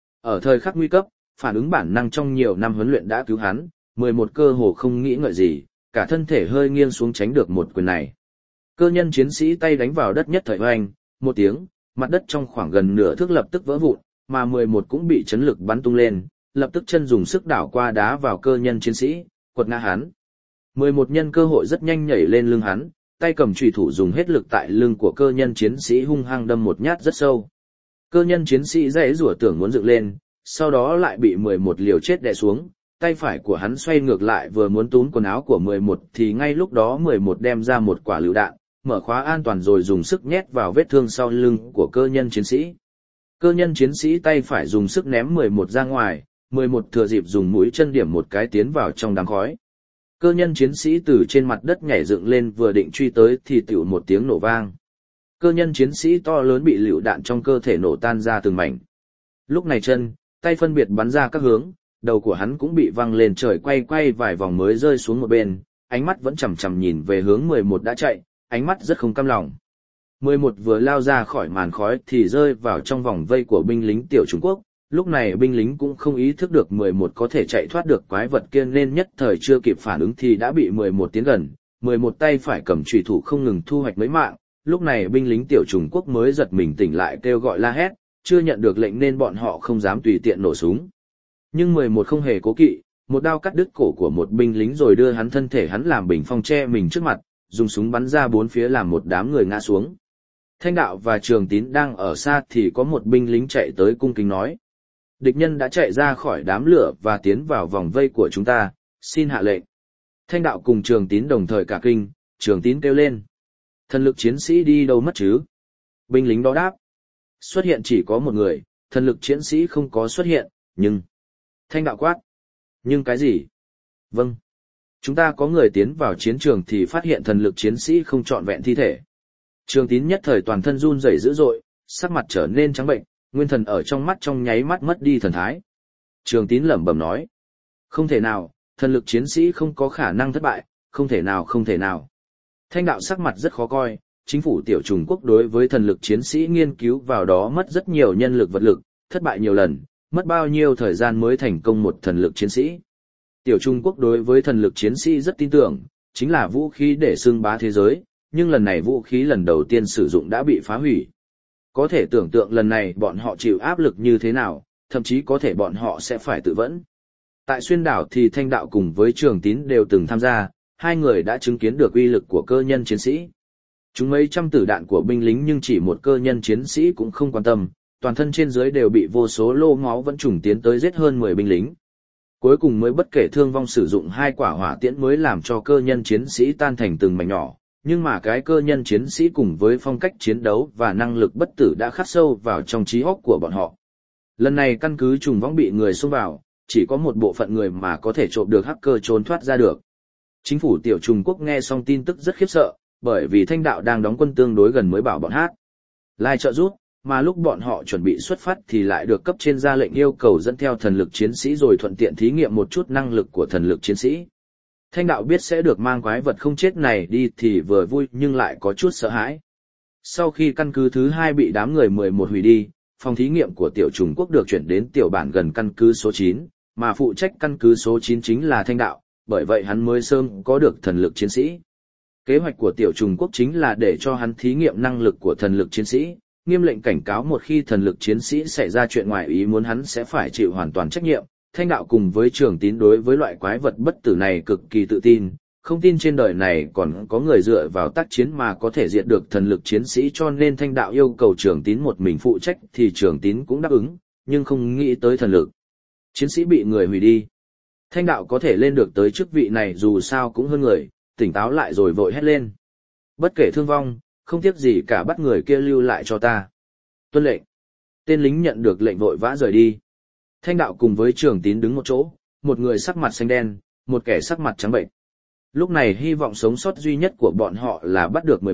Ở thời khắc nguy cấp, phản ứng bản năng trong nhiều năm huấn luyện đã cứu hắn, mười một cơ hồ không nghĩ ngợi gì, cả thân thể hơi nghiêng xuống tránh được một quyền này. Cơ nhân chiến sĩ tay đánh vào đất nhất thời oanh, một tiếng, mặt đất trong khoảng gần nửa thước lập tức vỡ vụn, mà mười một cũng bị chấn lực bắn tung lên, lập tức chân dùng sức đảo qua đá vào cơ nhân chiến sĩ, quật ngã hắn. mười một nhân cơ hội rất nhanh nhảy lên lưng hắn, tay cầm chùy thủ dùng hết lực tại lưng của cơ nhân chiến sĩ hung hăng đâm một nhát rất sâu. Cơ nhân chiến sĩ giãy giụa tưởng muốn dựng lên, sau đó lại bị mười một liều chết đè xuống, tay phải của hắn xoay ngược lại vừa muốn túm quần áo của mười một thì ngay lúc đó mười một đem ra một quả lựu đạn, mở khóa an toàn rồi dùng sức nhét vào vết thương sau lưng của cơ nhân chiến sĩ. Cơ nhân chiến sĩ tay phải dùng sức ném mười một ra ngoài, mười một thừa dịp dùng mũi chân điểm một cái tiến vào trong đám khói. Cơ nhân chiến sĩ từ trên mặt đất nhảy dựng lên vừa định truy tới thì tiểu một tiếng nổ vang. Cơ nhân chiến sĩ to lớn bị lựu đạn trong cơ thể nổ tan ra từng mảnh. Lúc này chân, tay phân biệt bắn ra các hướng, đầu của hắn cũng bị văng lên trời quay quay vài vòng mới rơi xuống một bên, ánh mắt vẫn chằm chằm nhìn về hướng mười một đã chạy, ánh mắt rất không cam lòng. mười một vừa lao ra khỏi màn khói thì rơi vào trong vòng vây của binh lính tiểu Trung Quốc, lúc này binh lính cũng không ý thức được mười một có thể chạy thoát được quái vật kia nên nhất thời chưa kịp phản ứng thì đã bị mười một tiến gần, mười một tay phải cầm chùy thủ không ngừng thu hoạch mấy mạng, lúc này binh lính tiểu Trung Quốc mới giật mình tỉnh lại kêu gọi la hét, chưa nhận được lệnh nên bọn họ không dám tùy tiện nổ súng. Nhưng mười một không hề cố kỵ, một đao cắt đứt cổ của một binh lính rồi đưa hắn thân thể hắn làm bình phong che mình trước mặt, dùng súng bắn ra bốn phía làm một đám người ngã xuống. Thanh Đạo và Trường Tín đang ở xa thì có một binh lính chạy tới cung kính nói. Địch nhân đã chạy ra khỏi đám lửa và tiến vào vòng vây của chúng ta, xin hạ lệnh. Thanh Đạo cùng Trường Tín đồng thời cả kinh, Trường Tín kêu lên. Thần lực chiến sĩ đi đâu mất chứ? Binh lính đó đáp. Xuất hiện chỉ có một người, thần lực chiến sĩ không có xuất hiện, nhưng... Thanh Đạo quát. Nhưng cái gì? Vâng. Chúng ta có người tiến vào chiến trường thì phát hiện thần lực chiến sĩ không trọn vẹn thi thể. Trường Tín nhất thời toàn thân run rẩy dữ dội, sắc mặt trở nên trắng bệnh, nguyên thần ở trong mắt trong nháy mắt mất đi thần thái. Trường Tín lẩm bẩm nói. Không thể nào, thần lực chiến sĩ không có khả năng thất bại, không thể nào không thể nào. Thanh Đạo sắc mặt rất khó coi, chính phủ tiểu Trung Quốc đối với thần lực chiến sĩ nghiên cứu vào đó mất rất nhiều nhân lực vật lực, thất bại nhiều lần, mất bao nhiêu thời gian mới thành công một thần lực chiến sĩ. Tiểu Trung Quốc đối với thần lực chiến sĩ rất tin tưởng, chính là vũ khí để xưng bá thế giới, nhưng lần này vũ khí lần đầu tiên sử dụng đã bị phá hủy. Có thể tưởng tượng lần này bọn họ chịu áp lực như thế nào, thậm chí có thể bọn họ sẽ phải tự vẫn. Tại Xuyên Đảo thì Thanh Đạo cùng với Trường Tín đều từng tham gia, hai người đã chứng kiến được uy lực của cơ nhân chiến sĩ. Chúng mấy trăm tử đạn của binh lính nhưng chỉ một cơ nhân chiến sĩ cũng không quan tâm, toàn thân trên dưới đều bị vô số lô máu vẫn trùng tiến tới giết hơn mười binh lính. Cuối cùng mới bất kể thương vong sử dụng hai quả hỏa tiễn mới làm cho cơ nhân chiến sĩ tan thành từng mảnh nhỏ, nhưng mà cái cơ nhân chiến sĩ cùng với phong cách chiến đấu và năng lực bất tử đã khắc sâu vào trong trí óc của bọn họ. Lần này căn cứ trùng võng bị người xông vào, chỉ có một bộ phận người mà có thể trộm được hacker trốn thoát ra được. Chính phủ tiểu Trung Quốc nghe xong tin tức rất khiếp sợ, bởi vì Thanh Đạo đang đóng quân tương đối gần mới bảo bọn hát lai trợ giúp, mà lúc bọn họ chuẩn bị xuất phát thì lại được cấp trên ra lệnh yêu cầu dẫn theo thần lực chiến sĩ rồi thuận tiện thí nghiệm một chút năng lực của thần lực chiến sĩ. Thanh Đạo biết sẽ được mang quái vật không chết này đi thì vừa vui nhưng lại có chút sợ hãi. Sau khi căn cứ thứ hai bị đám người mười một hủy đi, phòng thí nghiệm của tiểu Trung Quốc được chuyển đến tiểu bản gần căn cứ số chín, mà phụ trách căn cứ số chín chính là Thanh Đạo, bởi vậy hắn mới sớm có được thần lực chiến sĩ. Kế hoạch của tiểu Trung Quốc chính là để cho hắn thí nghiệm năng lực của thần lực chiến sĩ, nghiêm lệnh cảnh cáo một khi thần lực chiến sĩ xảy ra chuyện ngoài ý muốn hắn sẽ phải chịu hoàn toàn trách nhiệm. Thanh Đạo cùng với Trường Tín đối với loại quái vật bất tử này cực kỳ tự tin, không tin trên đời này còn có người dựa vào tác chiến mà có thể diệt được thần lực chiến sĩ, cho nên Thanh Đạo yêu cầu Trường Tín một mình phụ trách thì Trường Tín cũng đáp ứng, nhưng không nghĩ tới thần lực chiến sĩ bị người hủy đi. Thanh Đạo có thể lên được tới chức vị này dù sao cũng hơn người, tỉnh táo lại rồi vội hét lên. Bất kể thương vong, không tiếc gì cả bắt người kia lưu lại cho ta. Tuân lệnh. Tên lính nhận được lệnh vội vã rời đi. Thanh Đạo cùng với Trường Tín đứng một chỗ, một người sắc mặt xanh đen, một kẻ sắc mặt trắng bệnh. Lúc này hy vọng sống sót duy nhất của bọn họ là bắt được mười một,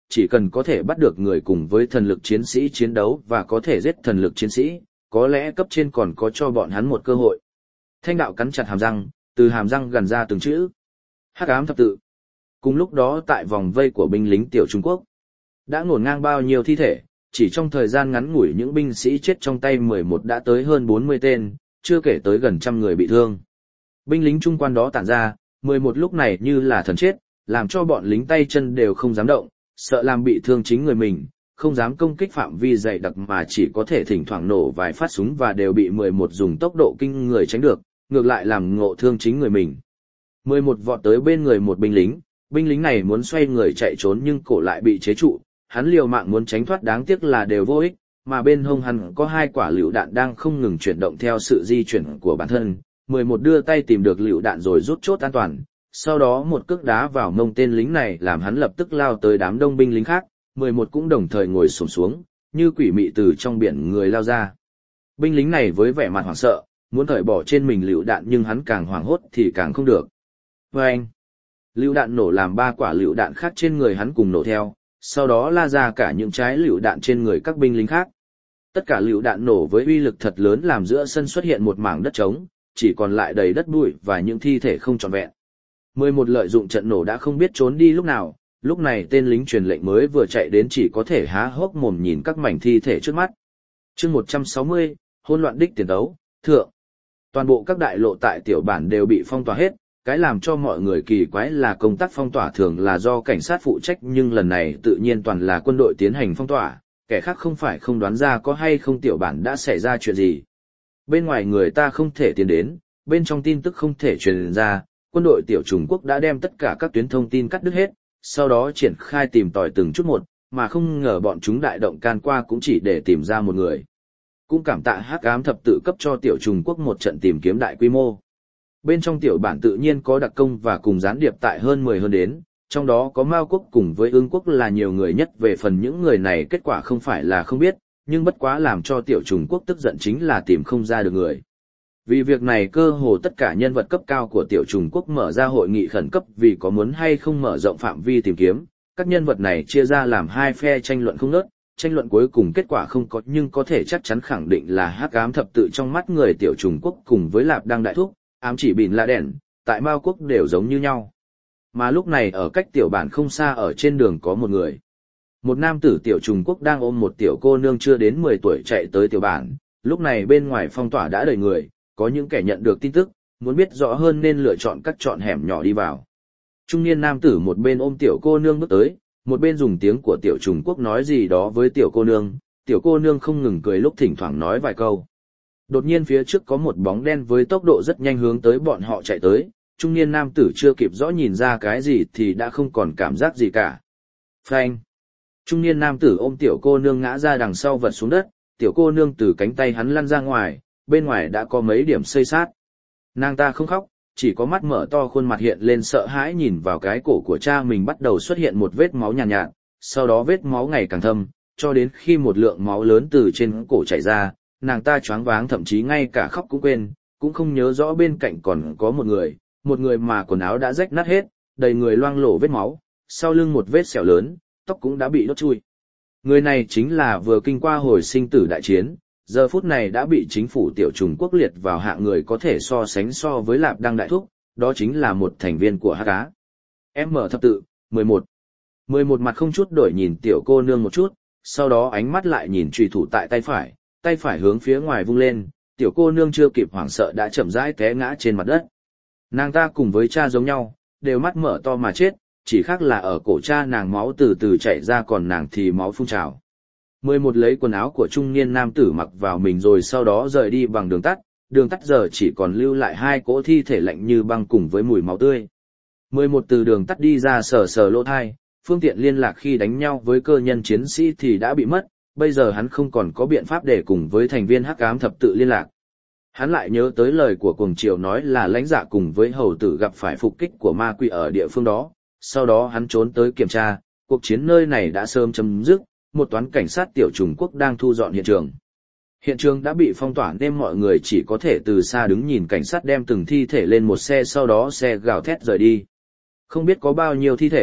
chỉ cần có thể bắt được người cùng với thần lực chiến sĩ chiến đấu và có thể giết thần lực chiến sĩ, có lẽ cấp trên còn có cho bọn hắn một cơ hội. Thanh đạo cắn chặt hàm răng, từ hàm răng gần ra từng chữ. Hắc ám thập tự. Cùng lúc đó tại vòng vây của binh lính tiểu Trung Quốc, đã ngổn ngang bao nhiêu thi thể, chỉ trong thời gian ngắn ngủi những binh sĩ chết trong tay mười một đã tới hơn bốn mươi tên, chưa kể tới gần trăm người bị thương. Binh lính trung quan đó tản ra, mười một lúc này như là thần chết, làm cho bọn lính tay chân đều không dám động, sợ làm bị thương chính người mình, không dám công kích phạm vi dày đặc mà chỉ có thể thỉnh thoảng nổ vài phát súng và đều bị mười một dùng tốc độ kinh người tránh được, ngược lại làm ngộ thương chính người mình. mười một vọt tới bên người một binh lính, binh lính này muốn xoay người chạy trốn nhưng cổ lại bị chế trụ, hắn liều mạng muốn tránh thoát đáng tiếc là đều vô ích, mà bên hông hắn có hai quả lựu đạn đang không ngừng chuyển động theo sự di chuyển của bản thân. mười một đưa tay tìm được lựu đạn rồi rút chốt an toàn, sau đó một cước đá vào mông tên lính này làm hắn lập tức lao tới đám đông binh lính khác, mười một cũng đồng thời ngồi xổm xuống, như quỷ mị từ trong biển người lao ra. Binh lính này với vẻ mặt hoảng sợ, muốn cởi bỏ trên mình lựu đạn nhưng hắn càng hoảng hốt thì càng không được. Vâng! Lựu đạn nổ làm ba quả lựu đạn khác trên người hắn cùng nổ theo, sau đó la ra cả những trái lựu đạn trên người các binh lính khác. Tất cả lựu đạn nổ với uy lực thật lớn làm giữa sân xuất hiện một mảng đất trống, chỉ còn lại đầy đất bụi và những thi thể không trọn vẹn. mười một lợi dụng trận nổ đã không biết trốn đi lúc nào, lúc này tên lính truyền lệnh mới vừa chạy đến chỉ có thể há hốc mồm nhìn các mảnh thi thể trước mắt. Chương một trăm sáu mươi, hỗn loạn đích tiền đấu, thượng. Toàn bộ các đại lộ tại tiểu bản đều bị phong tỏa hết, cái làm cho mọi người kỳ quái là công tác phong tỏa thường là do cảnh sát phụ trách nhưng lần này tự nhiên toàn là quân đội tiến hành phong tỏa, kẻ khác không phải không đoán ra có hay không tiểu bản đã xảy ra chuyện gì. Bên ngoài người ta không thể tiến đến, bên trong tin tức không thể truyền ra, quân đội tiểu Trung Quốc đã đem tất cả các tuyến thông tin cắt đứt hết, sau đó triển khai tìm tòi từng chút một, mà không ngờ bọn chúng đại động can qua cũng chỉ để tìm ra một người. Cũng cảm tạ Hắc Ám thập tự cấp cho tiểu Trung Quốc một trận tìm kiếm đại quy mô. Bên trong tiểu bản tự nhiên có đặc công và cùng gián điệp tại hơn mười hơn đến, trong đó có Mao Quốc cùng với Ương Quốc là nhiều người nhất. Về phần những người này kết quả không phải là không biết, nhưng bất quá làm cho tiểu Trung Quốc tức giận chính là tìm không ra được người. Vì việc này cơ hồ tất cả nhân vật cấp cao của tiểu Trung Quốc mở ra hội nghị khẩn cấp vì có muốn hay không mở rộng phạm vi tìm kiếm, các nhân vật này chia ra làm hai phe tranh luận không ngớt, tranh luận cuối cùng kết quả không có nhưng có thể chắc chắn khẳng định là Hắc Ám thập tự trong mắt người tiểu Trung Quốc cùng với Lạp Đăng đại thúc, ám chỉ Bìn La Đèn, tại Mao Quốc đều giống như nhau. Mà lúc này ở cách tiểu bản không xa ở trên đường có một người. Một nam tử tiểu Trung Quốc đang ôm một tiểu cô nương chưa đến mười tuổi chạy tới tiểu bản, lúc này bên ngoài phong tỏa đã đầy người, có những kẻ nhận được tin tức, muốn biết rõ hơn nên lựa chọn các chọn hẻm nhỏ đi vào. Trung niên nam tử một bên ôm tiểu cô nương bước tới, một bên dùng tiếng của tiểu Trung Quốc nói gì đó với tiểu cô nương, tiểu cô nương không ngừng cười lúc thỉnh thoảng nói vài câu. Đột nhiên phía trước có một bóng đen với tốc độ rất nhanh hướng tới bọn họ chạy tới, trung niên nam tử chưa kịp rõ nhìn ra cái gì thì đã không còn cảm giác gì cả. Phanh! Trung niên nam tử ôm tiểu cô nương ngã ra đằng sau vật xuống đất, tiểu cô nương từ cánh tay hắn lăn ra ngoài, bên ngoài đã có mấy điểm xây sát. Nàng ta không khóc, chỉ có mắt mở to khuôn mặt hiện lên sợ hãi nhìn vào cái cổ của cha mình bắt đầu xuất hiện một vết máu nhàn nhạt, nhạt, sau đó vết máu ngày càng thâm, cho đến khi một lượng máu lớn từ trên cổ chảy ra, nàng ta choáng váng thậm chí ngay cả khóc cũng quên, cũng không nhớ rõ bên cạnh còn có một người, một người mà quần áo đã rách nát hết, đầy người loang lổ vết máu, sau lưng một vết sẹo lớn, tóc cũng đã bị đốt chui. Người này chính là vừa kinh qua hồi sinh tử đại chiến, giờ phút này đã bị chính phủ tiểu Trung Quốc liệt vào hạng người có thể so sánh so với Lạp Đăng đại thúc, đó chính là một thành viên của Hắc Á. Em mở thập tự, mười một. mười một mặt không chút đổi nhìn tiểu cô nương một chút, sau đó ánh mắt lại nhìn chùy thủ tại tay phải, tay phải hướng phía ngoài vung lên, tiểu cô nương chưa kịp hoảng sợ đã chậm rãi té ngã trên mặt đất. Nàng ta cùng với cha giống nhau, đều mắt mở to mà chết, chỉ khác là ở cổ cha nàng máu từ từ chảy ra còn nàng thì máu phun trào. mười một lấy quần áo của trung niên nam tử mặc vào mình rồi sau đó rời đi bằng đường tắt, đường tắt giờ chỉ còn lưu lại hai cỗ thi thể lạnh như băng cùng với mùi máu tươi. mười một từ đường tắt đi ra sờ sờ lỗ thai, phương tiện liên lạc khi đánh nhau với cơ nhân chiến sĩ thì đã bị mất, bây giờ hắn không còn có biện pháp để cùng với thành viên Hắc Ám thập tự liên lạc. Hắn lại nhớ tới lời của Cuồng Triều nói là lãnh dạ cùng với hầu tử gặp phải phục kích của ma quỷ ở địa phương đó, sau đó hắn trốn tới kiểm tra, cuộc chiến nơi này đã sớm chấm dứt, một toán cảnh sát tiểu Trung Quốc đang thu dọn hiện trường. Hiện trường đã bị phong tỏa nên mọi người chỉ có thể từ xa đứng nhìn cảnh sát đem từng thi thể lên một xe sau đó xe gào thét rời đi. Không biết có bao nhiêu thi thể,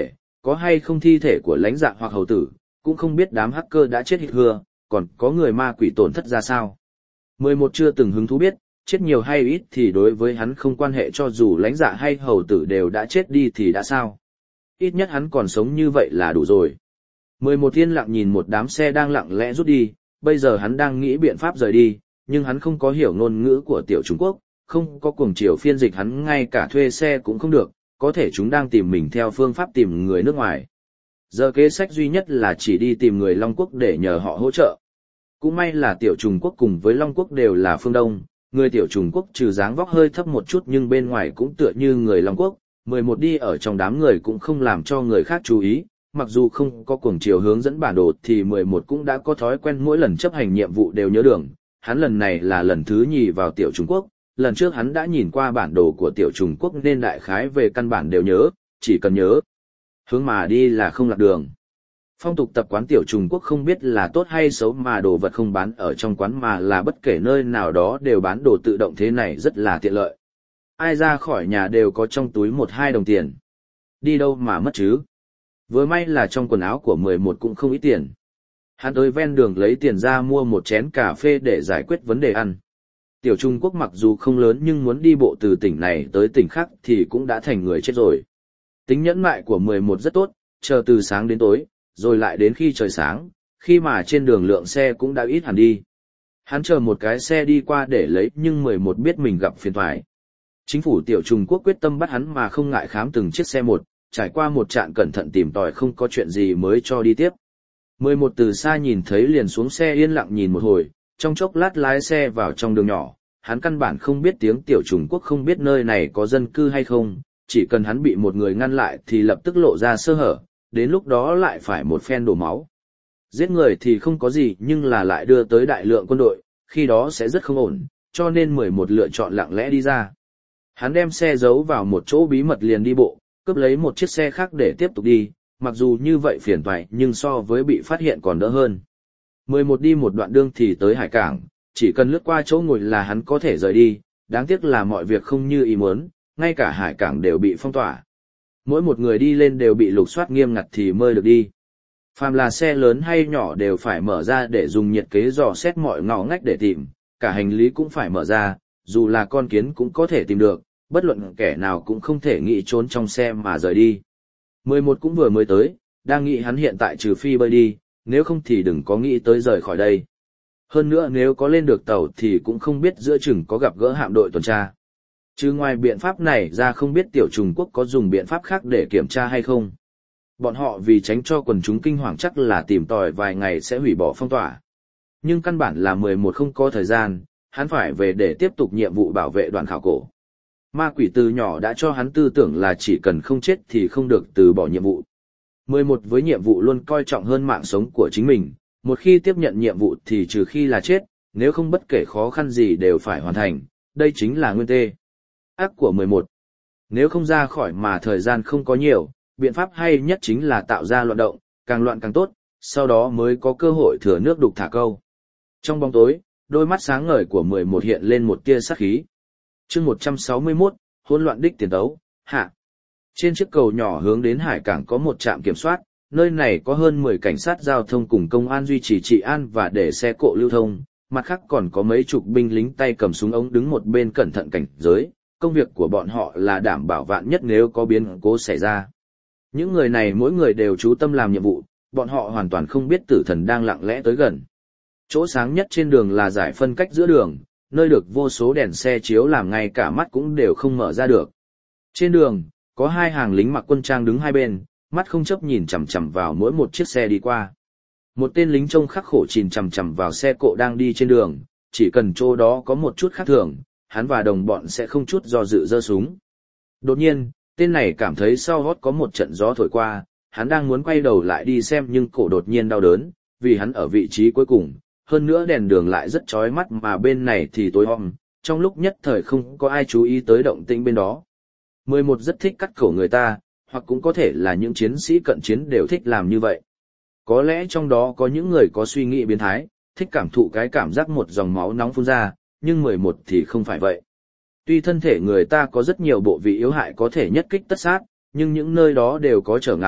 có hay không thi thể của lãnh dạ hoặc hầu tử, cũng không biết đám hacker đã chết hít hưa, còn có người ma quỷ tổn thất ra sao. mười một chưa từng hứng thú biết, chết nhiều hay ít thì đối với hắn không quan hệ, cho dù lãnh dạ hay hầu tử đều đã chết đi thì đã sao. Ít nhất hắn còn sống như vậy là đủ rồi. mười một yên lặng nhìn một đám xe đang lặng lẽ rút đi, bây giờ hắn đang nghĩ biện pháp rời đi, nhưng hắn không có hiểu ngôn ngữ của tiểu Trung Quốc, không có cuồng chiều phiên dịch, hắn ngay cả thuê xe cũng không được, có thể chúng đang tìm mình theo phương pháp tìm người nước ngoài. Giờ kế sách duy nhất là chỉ đi tìm người Long Quốc để nhờ họ hỗ trợ. Cũng may là tiểu Trung Quốc cùng với Long Quốc đều là phương Đông, người tiểu Trung Quốc trừ dáng vóc hơi thấp một chút nhưng bên ngoài cũng tựa như người Long Quốc, mười một đi ở trong đám người cũng không làm cho người khác chú ý, mặc dù không có cuồng chiều hướng dẫn bản đồ thì mười một cũng đã có thói quen mỗi lần chấp hành nhiệm vụ đều nhớ đường, hắn lần này là lần thứ nhì vào tiểu Trung Quốc, lần trước hắn đã nhìn qua bản đồ của tiểu Trung Quốc nên đại khái về căn bản đều nhớ, chỉ cần nhớ hướng mà đi là không lạc đường. Phong tục tập quán tiểu Trung Quốc không biết là tốt hay xấu mà đồ vật không bán ở trong quán mà là bất kể nơi nào đó đều bán đồ tự động, thế này rất là tiện lợi. Ai ra khỏi nhà đều có trong túi một hai đồng tiền. Đi đâu mà mất chứ? Vừa may là trong quần áo của mười một cũng không ít tiền. Hắn tới ven đường lấy tiền ra mua một chén cà phê để giải quyết vấn đề ăn. Tiểu Trung Quốc mặc dù không lớn nhưng muốn đi bộ từ tỉnh này tới tỉnh khác thì cũng đã thành người chết rồi. Tính nhẫn nại của mười một rất tốt, chờ từ sáng đến tối, rồi lại đến khi trời sáng, khi mà trên đường lượng xe cũng đã ít hẳn đi. Hắn chờ một cái xe đi qua để lấy nhưng mười một biết mình gặp phiền toái. Chính phủ tiểu Trung Quốc quyết tâm bắt hắn mà không ngại khám từng chiếc xe một, trải qua một trạm cẩn thận tìm tòi không có chuyện gì mới cho đi tiếp. mười một từ xa nhìn thấy liền xuống xe yên lặng nhìn một hồi, trong chốc lát lái xe vào trong đường nhỏ, hắn căn bản không biết tiếng tiểu Trung Quốc, không biết nơi này có dân cư hay không, chỉ cần hắn bị một người ngăn lại thì lập tức lộ ra sơ hở, đến lúc đó lại phải một phen đổ máu. Giết người thì không có gì nhưng là lại đưa tới đại lượng quân đội, khi đó sẽ rất không ổn, cho nên mười một lựa chọn lặng lẽ đi ra. Hắn đem xe giấu vào một chỗ bí mật liền đi bộ, cướp lấy một chiếc xe khác để tiếp tục đi, mặc dù như vậy phiền toái nhưng so với bị phát hiện còn đỡ hơn. mười một đi một đoạn đường thì tới hải cảng, chỉ cần lướt qua chỗ ngồi là hắn có thể rời đi, đáng tiếc là mọi việc không như ý muốn, ngay cả hải cảng đều bị phong tỏa. Mỗi một người đi lên đều bị lục soát nghiêm ngặt thì mới được đi. Phàm là xe lớn hay nhỏ đều phải mở ra để dùng nhiệt kế dò xét mọi ngõ ngách để tìm, cả hành lý cũng phải mở ra, dù là con kiến cũng có thể tìm được, bất luận kẻ nào cũng không thể nghĩ trốn trong xe mà rời đi. mười một cũng vừa mới tới, đang nghĩ hắn hiện tại trừ phi bơi đi, nếu không thì đừng có nghĩ tới rời khỏi đây. Hơn nữa nếu có lên được tàu thì cũng không biết giữa chừng có gặp gỡ hạm đội tuần tra. Chứ ngoài biện pháp này ra không biết tiểu Trung Quốc có dùng biện pháp khác để kiểm tra hay không. Bọn họ vì tránh cho quần chúng kinh hoàng chắc là tìm tòi vài ngày sẽ hủy bỏ phong tỏa. Nhưng căn bản là mười một không có thời gian, hắn phải về để tiếp tục nhiệm vụ bảo vệ đoàn khảo cổ. Ma quỷ từ nhỏ đã cho hắn tư tưởng là chỉ cần không chết thì không được từ bỏ nhiệm vụ. mười một với nhiệm vụ luôn coi trọng hơn mạng sống của chính mình, một khi tiếp nhận nhiệm vụ thì trừ khi là chết, nếu không bất kể khó khăn gì đều phải hoàn thành, đây chính là nguyên tê ác của mười một. Nếu không ra khỏi mà thời gian không có nhiều, biện pháp hay nhất chính là tạo ra loạn động, càng loạn càng tốt, sau đó mới có cơ hội thừa nước đục thả câu. Trong bóng tối, đôi mắt sáng ngời của mười một hiện lên một tia sát khí. Chương một trăm sáu mươi mốt, hỗn loạn đích tiền tấu, hạ. Trên chiếc cầu nhỏ hướng đến hải cảng có một trạm kiểm soát, nơi này có hơn mười cảnh sát giao thông cùng công an duy trì trị an và để xe cộ lưu thông, mặt khác còn có mấy chục binh lính tay cầm súng ống đứng một bên cẩn thận cảnh giới, công việc của bọn họ là đảm bảo vạn nhất nếu có biến cố xảy ra. Những người này mỗi người đều chú tâm làm nhiệm vụ, bọn họ hoàn toàn không biết tử thần đang lặng lẽ tới gần. Chỗ sáng nhất trên đường là giải phân cách giữa đường, nơi được vô số đèn xe chiếu làm ngay cả mắt cũng đều không mở ra được. Trên đường, có hai hàng lính mặc quân trang đứng hai bên, mắt không chớp nhìn chằm chằm vào mỗi một chiếc xe đi qua. Một tên lính trông khắc khổ nhìn chằm chằm vào xe cộ đang đi trên đường, chỉ cần chỗ đó có một chút khác thường, hắn và đồng bọn sẽ không chút do dự giơ súng. Đột nhiên, tên này cảm thấy sau gót có một trận gió thổi qua, hắn đang muốn quay đầu lại đi xem nhưng cổ đột nhiên đau đớn, vì hắn ở vị trí cuối cùng, hơn nữa đèn đường lại rất chói mắt mà bên này thì tối om, trong lúc nhất thời không có ai chú ý tới động tĩnh bên đó. mười một rất thích cắt cổ người ta, hoặc cũng có thể là những chiến sĩ cận chiến đều thích làm như vậy. Có lẽ trong đó có những người có suy nghĩ biến thái, thích cảm thụ cái cảm giác một dòng máu nóng phun ra, nhưng mười một thì không phải vậy. Tuy thân thể người ta có rất nhiều bộ vị yếu hại có thể nhất kích tất sát, nhưng những nơi đó đều có trở ngại,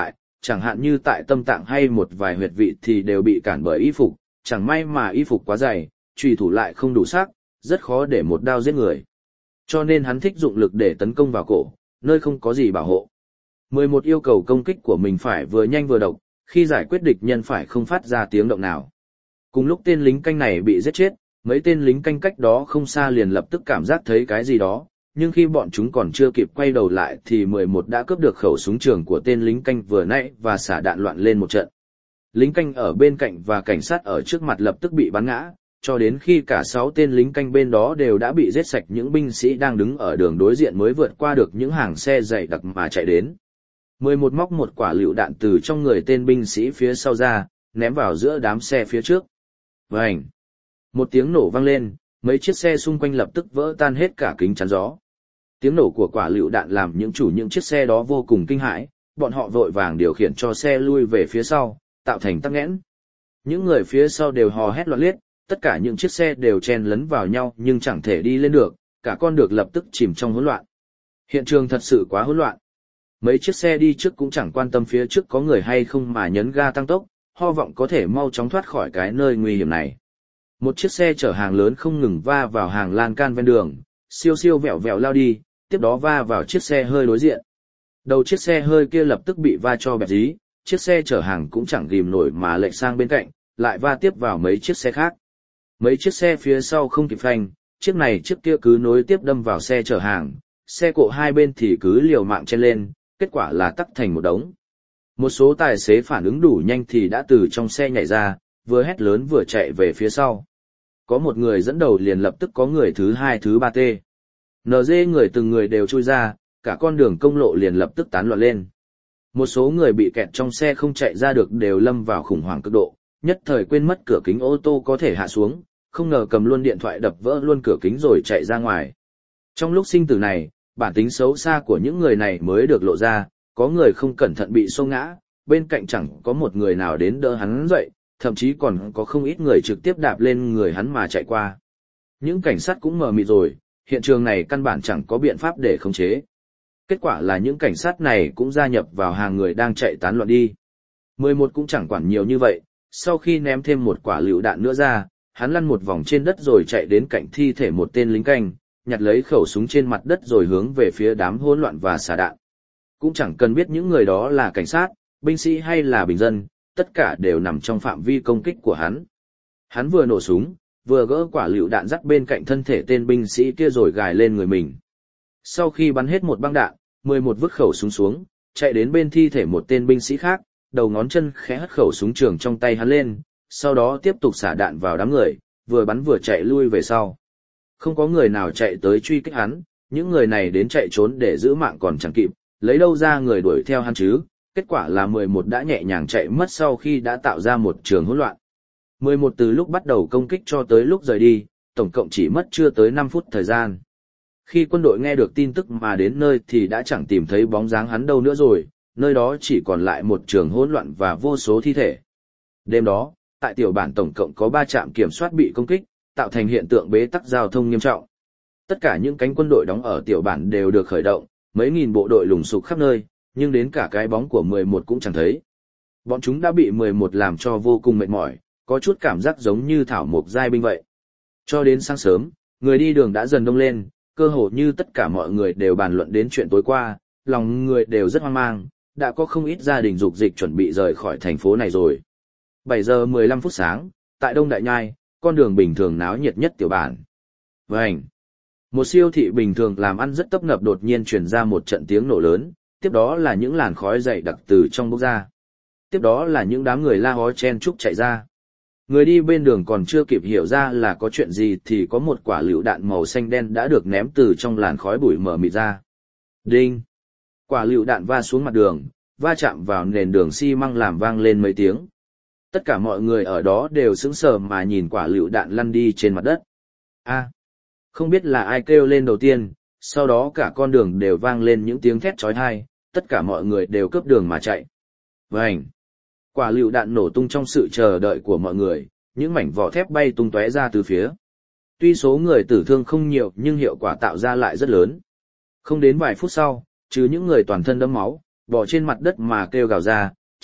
chẳng hạn như tại tâm tạng hay một vài huyệt vị thì đều bị cản bởi y phục, chẳng may mà y phục quá dày, chùy thủ lại không đủ sắc, rất khó để một đao giết người. Cho nên hắn thích dụng lực để tấn công vào cổ, nơi không có gì bảo hộ. mười một yêu cầu công kích của mình phải vừa nhanh vừa độc, khi giải quyết địch nhân phải không phát ra tiếng động nào. Cùng lúc tên lính canh này bị giết chết, mấy tên lính canh cách đó không xa liền lập tức cảm giác thấy cái gì đó, nhưng khi bọn chúng còn chưa kịp quay đầu lại thì mười một đã cướp được khẩu súng trường của tên lính canh vừa nãy và xả đạn loạn lên một trận. Lính canh ở bên cạnh và cảnh sát ở trước mặt lập tức bị bắn ngã, cho đến khi cả sáu tên lính canh bên đó đều đã bị giết sạch, những binh sĩ đang đứng ở đường đối diện mới vượt qua được những hàng xe dày đặc mà chạy đến. mười một móc một quả lựu đạn từ trong người tên binh sĩ phía sau ra, ném vào giữa đám xe phía trước. Vành! Một tiếng nổ vang lên, mấy chiếc xe xung quanh lập tức vỡ tan hết cả kính chắn gió. Tiếng nổ của quả lựu đạn làm những chủ những chiếc xe đó vô cùng kinh hãi, bọn họ vội vàng điều khiển cho xe lui về phía sau, tạo thành tắc nghẽn. Những người phía sau đều hò hét loạn liệt, tất cả những chiếc xe đều chen lấn vào nhau nhưng chẳng thể đi lên được, cả con đường lập tức chìm trong hỗn loạn. Hiện trường thật sự quá hỗn loạn. Mấy chiếc xe đi trước cũng chẳng quan tâm phía trước có người hay không mà nhấn ga tăng tốc, ho vọng có thể mau chóng thoát khỏi cái nơi nguy hiểm này. Một chiếc xe chở hàng lớn không ngừng va vào hàng lan can ven đường, siêu siêu vẹo vẹo lao đi, tiếp đó va vào chiếc xe hơi đối diện. Đầu chiếc xe hơi kia lập tức bị va cho bẹp dí, chiếc xe chở hàng cũng chẳng ghìm nổi mà lệch sang bên cạnh, lại va tiếp vào mấy chiếc xe khác. Mấy chiếc xe phía sau không kịp phanh, chiếc này chiếc kia cứ nối tiếp đâm vào xe chở hàng, xe cộ hai bên thì cứ liều mạng chen lên, kết quả là tắc thành một đống. Một số tài xế phản ứng đủ nhanh thì đã từ trong xe nhảy ra, vừa hét lớn vừa chạy về phía sau. Có một người dẫn đầu liền lập tức có người thứ hai thứ ba tê. en giê người từng người đều chui ra, cả con đường công lộ liền lập tức tán loạn lên. Một số người bị kẹt trong xe không chạy ra được đều lâm vào khủng hoảng cực độ, nhất thời quên mất cửa kính ô tô có thể hạ xuống, không ngờ cầm luôn điện thoại đập vỡ luôn cửa kính rồi chạy ra ngoài. Trong lúc sinh tử này, bản tính xấu xa của những người này mới được lộ ra, có người không cẩn thận bị xô ngã, bên cạnh chẳng có một người nào đến đỡ hắn dậy, thậm chí còn có không ít người trực tiếp đạp lên người hắn mà chạy qua. Những cảnh sát cũng mờ mịt rồi, hiện trường này căn bản chẳng có biện pháp để khống chế. Kết quả là những cảnh sát này cũng gia nhập vào hàng người đang chạy tán loạn đi. mười một cũng chẳng quản nhiều như vậy, sau khi ném thêm một quả lựu đạn nữa ra, hắn lăn một vòng trên đất rồi chạy đến cạnh thi thể một tên lính canh, nhặt lấy khẩu súng trên mặt đất rồi hướng về phía đám hỗn loạn và xả đạn. Cũng chẳng cần biết những người đó là cảnh sát, binh sĩ hay là bình dân, tất cả đều nằm trong phạm vi công kích của hắn. Hắn vừa nổ súng, vừa gỡ quả lựu đạn dắt bên cạnh thân thể tên binh sĩ kia rồi gài lên người mình. Sau khi bắn hết một băng đạn, mười một vứt khẩu súng xuống, chạy đến bên thi thể một tên binh sĩ khác, đầu ngón chân khẽ hất khẩu súng trường trong tay hắn lên, sau đó tiếp tục xả đạn vào đám người, vừa bắn vừa chạy lui về sau. Không có người nào chạy tới truy kích hắn, những người này đến chạy trốn để giữ mạng còn chẳng kịp, lấy đâu ra người đuổi theo hắn chứ, kết quả là mười một đã nhẹ nhàng chạy mất sau khi đã tạo ra một trường hỗn loạn. mười một từ lúc bắt đầu công kích cho tới lúc rời đi, tổng cộng chỉ mất chưa tới năm phút thời gian. Khi quân đội nghe được tin tức mà đến nơi thì đã chẳng tìm thấy bóng dáng hắn đâu nữa rồi, nơi đó chỉ còn lại một trường hỗn loạn và vô số thi thể. Đêm đó, tại tiểu bản tổng cộng có ba trạm kiểm soát bị công kích, tạo thành hiện tượng bế tắc giao thông nghiêm trọng. Tất cả những cánh quân đội đóng ở tiểu bản đều được khởi động, mấy nghìn bộ đội lùng sục khắp nơi, nhưng đến cả cái bóng của mười một cũng chẳng thấy. Bọn chúng đã bị mười một làm cho vô cùng mệt mỏi, có chút cảm giác giống như thảo mộc giai binh vậy. Cho đến sáng sớm, người đi đường đã dần đông lên, cơ hồ như tất cả mọi người đều bàn luận đến chuyện tối qua, lòng người đều rất hoang mang, đã có không ít gia đình dục dịch chuẩn bị rời khỏi thành phố này rồi. bảy giờ mười lăm phút sáng, tại Đông Đại Nhai, con đường bình thường náo nhiệt nhất tiểu bản. Vành! Một siêu thị bình thường làm ăn rất tấp nập đột nhiên truyền ra một trận tiếng nổ lớn, tiếp đó là những làn khói dày đặc từ trong bốc ra. Tiếp đó là những đám người la hó chen chúc chạy ra. Người đi bên đường còn chưa kịp hiểu ra là có chuyện gì thì có một quả lựu đạn màu xanh đen đã được ném từ trong làn khói bụi mờ mịt ra. Đinh! Quả lựu đạn va xuống mặt đường, va chạm vào nền đường xi măng làm vang lên mấy tiếng. Tất cả mọi người ở đó đều sững sờ mà nhìn quả lựu đạn lăn đi trên mặt đất. A! Không biết là ai kêu lên đầu tiên, sau đó cả con đường đều vang lên những tiếng thét chói tai, tất cả mọi người đều cướp đường mà chạy. Vành! Quả lựu đạn nổ tung trong sự chờ đợi của mọi người, những mảnh vỏ thép bay tung tóe ra từ phía. Tuy số người tử thương không nhiều nhưng hiệu quả tạo ra lại rất lớn. Không đến vài phút sau, trừ những người toàn thân đẫm máu, bò trên mặt đất mà kêu gào ra,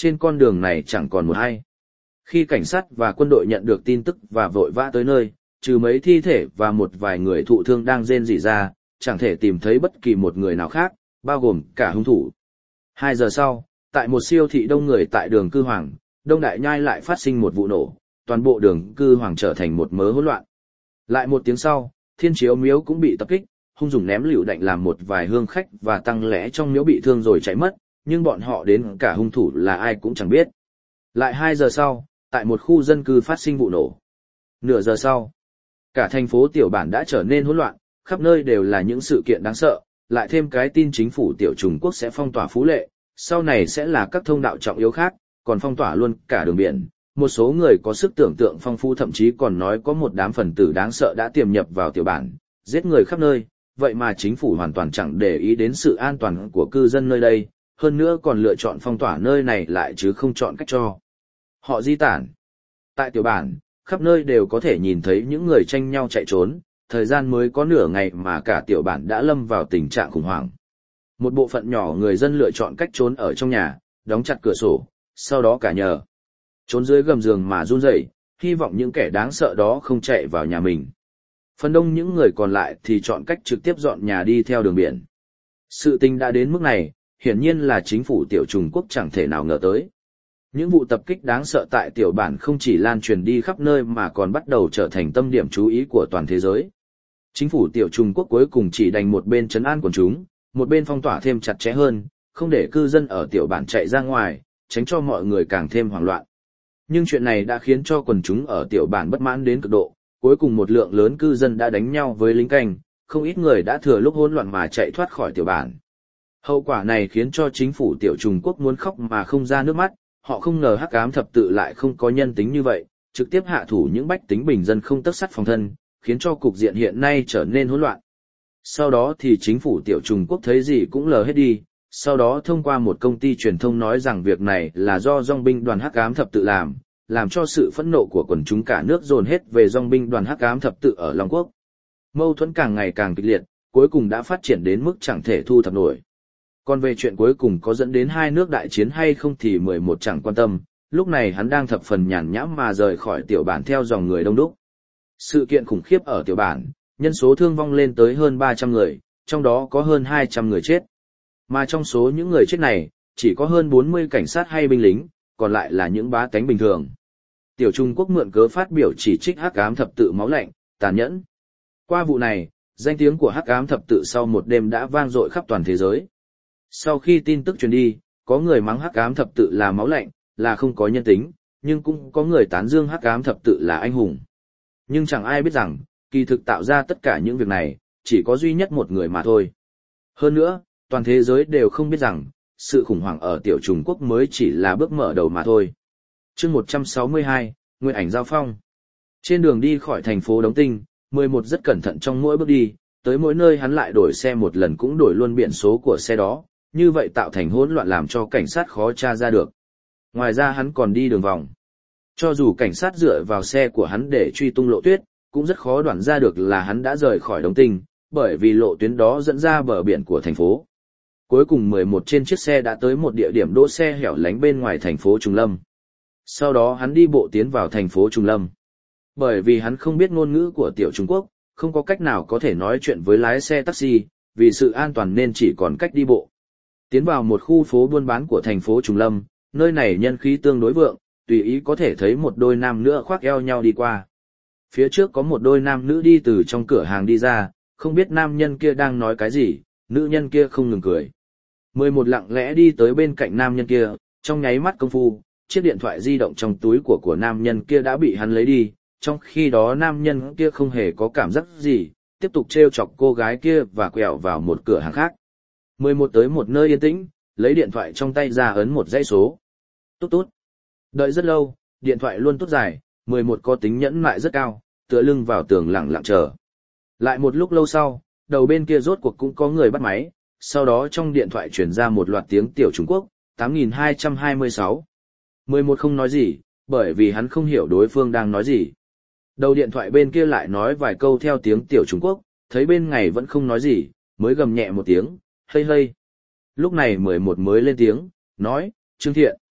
trên con đường này chẳng còn một ai. Khi cảnh sát và quân đội nhận được tin tức và vội vã tới nơi, trừ mấy thi thể và một vài người thụ thương đang rên rỉ ra, chẳng thể tìm thấy bất kỳ một người nào khác, bao gồm cả hung thủ. Hai giờ sau, tại một siêu thị đông người tại đường Cư Hoàng, Đông Đại Nhai lại phát sinh một vụ nổ, toàn bộ đường Cư Hoàng trở thành một mớ hỗn loạn. Lại một tiếng sau, Thiên Chiếu Miếu cũng bị tập kích, hung dùng ném lựu đạn làm một vài hương khách và tăng lễ trong miếu bị thương rồi chạy mất, nhưng bọn họ đến cả hung thủ là ai cũng chẳng biết. Lại hai giờ sau, tại một khu dân cư phát sinh vụ nổ. Nửa giờ sau, cả thành phố tiểu bản đã trở nên hỗn loạn, khắp nơi đều là những sự kiện đáng sợ, lại thêm cái tin chính phủ tiểu Trung Quốc sẽ phong tỏa Phú Lệ, sau này sẽ là các thông đạo trọng yếu khác, còn phong tỏa luôn cả đường biển. Một số người có sức tưởng tượng phong phú thậm chí còn nói có một đám phần tử đáng sợ đã tiềm nhập vào tiểu bản, giết người khắp nơi, vậy mà chính phủ hoàn toàn chẳng để ý đến sự an toàn của cư dân nơi đây, hơn nữa còn lựa chọn phong tỏa nơi này lại chứ không chọn cách cho họ di tản. Tại tiểu bản, khắp nơi đều có thể nhìn thấy những người tranh nhau chạy trốn, thời gian mới có nửa ngày mà cả tiểu bản đã lâm vào tình trạng khủng hoảng. Một bộ phận nhỏ người dân lựa chọn cách trốn ở trong nhà, đóng chặt cửa sổ, sau đó cả nhờ trốn dưới gầm giường mà run rẩy, hy vọng những kẻ đáng sợ đó không chạy vào nhà mình. Phần đông những người còn lại thì chọn cách trực tiếp dọn nhà đi theo đường biển. Sự tình đã đến mức này, hiển nhiên là chính phủ tiểu Trung Quốc chẳng thể nào ngờ tới. Những vụ tập kích đáng sợ tại tiểu bản không chỉ lan truyền đi khắp nơi mà còn bắt đầu trở thành tâm điểm chú ý của toàn thế giới. Chính phủ tiểu Trung Quốc cuối cùng chỉ đành một bên trấn an quần chúng, một bên phong tỏa thêm chặt chẽ hơn, không để cư dân ở tiểu bản chạy ra ngoài, tránh cho mọi người càng thêm hoảng loạn. Nhưng chuyện này đã khiến cho quần chúng ở tiểu bản bất mãn đến cực độ, cuối cùng một lượng lớn cư dân đã đánh nhau với lính canh, không ít người đã thừa lúc hỗn loạn mà chạy thoát khỏi tiểu bản. Hậu quả này khiến cho chính phủ tiểu Trung Quốc muốn khóc mà không ra nước mắt, họ không ngờ Hắc Ám Thập Tự lại không có nhân tính như vậy, trực tiếp hạ thủ những bách tính bình dân không tấc sắt phòng thân, khiến cho cục diện hiện nay trở nên hỗn loạn. Sau đó thì chính phủ tiểu Trung Quốc thấy gì cũng lờ hết đi, sau đó thông qua một công ty truyền thông nói rằng việc này là do dòng binh đoàn Hắc Ám Thập Tự làm, làm cho sự phẫn nộ của quần chúng cả nước dồn hết về dòng binh đoàn Hắc Ám Thập Tự ở Long Quốc. Mâu thuẫn càng ngày càng kịch liệt, cuối cùng đã phát triển đến mức chẳng thể thu thập nổi. Còn về chuyện cuối cùng có dẫn đến hai nước đại chiến hay không thì mười một chẳng quan tâm, lúc này hắn đang thập phần nhàn nhãm mà rời khỏi tiểu bản theo dòng người đông đúc. Sự kiện khủng khiếp ở tiểu bản, nhân số thương vong lên tới hơn ba trăm người, trong đó có hơn hai trăm người chết. Mà trong số những người chết này, chỉ có hơn bốn mươi cảnh sát hay binh lính, còn lại là những bá tánh bình thường. Tiểu Trung Quốc mượn cớ phát biểu chỉ trích Hắc Ám Thập Tự máu lạnh, tàn nhẫn. Qua vụ này, danh tiếng của Hắc Ám Thập Tự sau một đêm đã vang dội khắp toàn thế giới. Sau khi tin tức truyền đi, có người mắng Hắc Ám Thập Tự là máu lạnh, là không có nhân tính, nhưng cũng có người tán dương Hắc Ám Thập Tự là anh hùng. Nhưng chẳng ai biết rằng, kỳ thực tạo ra tất cả những việc này, chỉ có duy nhất một người mà thôi. Hơn nữa, toàn thế giới đều không biết rằng, sự khủng hoảng ở tiểu Trung Quốc mới chỉ là bước mở đầu mà thôi. Chương một trăm sáu mươi hai, Nguyệt Ảnh Giao Phong. Trên đường đi khỏi thành phố Đống Tinh, mười một rất cẩn thận trong mỗi bước đi, tới mỗi nơi hắn lại đổi xe một lần cũng đổi luôn biển số của xe đó, như vậy tạo thành hỗn loạn làm cho cảnh sát khó tra ra được. Ngoài ra hắn còn đi đường vòng. Cho dù cảnh sát dựa vào xe của hắn để truy tung Lộ Tuyết, cũng rất khó đoán ra được là hắn đã rời khỏi Đống Tinh, bởi vì lộ tuyến đó dẫn ra bờ biển của thành phố. Cuối cùng mười một trên chiếc xe đã tới một địa điểm đỗ xe hẻo lánh bên ngoài thành phố Trung Lâm. Sau đó hắn đi bộ tiến vào thành phố Trung Lâm. Bởi vì hắn không biết ngôn ngữ của tiểu Trung Quốc, không có cách nào có thể nói chuyện với lái xe taxi, vì sự an toàn nên chỉ còn cách đi bộ. Tiến vào một khu phố buôn bán của thành phố Trung Lâm, nơi này nhân khí tương đối vượng, tùy ý có thể thấy một đôi nam nữ khoác eo nhau đi qua. Phía trước có một đôi nam nữ đi từ trong cửa hàng đi ra, không biết nam nhân kia đang nói cái gì, nữ nhân kia không ngừng cười. Mười một lặng lẽ đi tới bên cạnh nam nhân kia, trong nháy mắt công phu, chiếc điện thoại di động trong túi của của nam nhân kia đã bị hắn lấy đi, trong khi đó nam nhân kia không hề có cảm giác gì, tiếp tục trêu chọc cô gái kia và quẹo vào một cửa hàng khác. Mười một tới một nơi yên tĩnh, lấy điện thoại trong tay ra ấn một dãy số. Tút tút. Đợi rất lâu, điện thoại luôn tút dài, mười một có tính nhẫn nại rất cao, tựa lưng vào tường lặng lặng chờ. Lại một lúc lâu sau, đầu bên kia rốt cuộc cũng có người bắt máy, sau đó trong điện thoại truyền ra một loạt tiếng tiểu Trung Quốc, tám nghìn hai trăm hai mươi sáu. mười một không nói gì, bởi vì hắn không hiểu đối phương đang nói gì. Đầu điện thoại bên kia lại nói vài câu theo tiếng tiểu Trung Quốc, thấy bên này vẫn không nói gì, mới gầm nhẹ một tiếng, hây hây. Lúc này mười một mới lên tiếng, nói, Trương Thiện.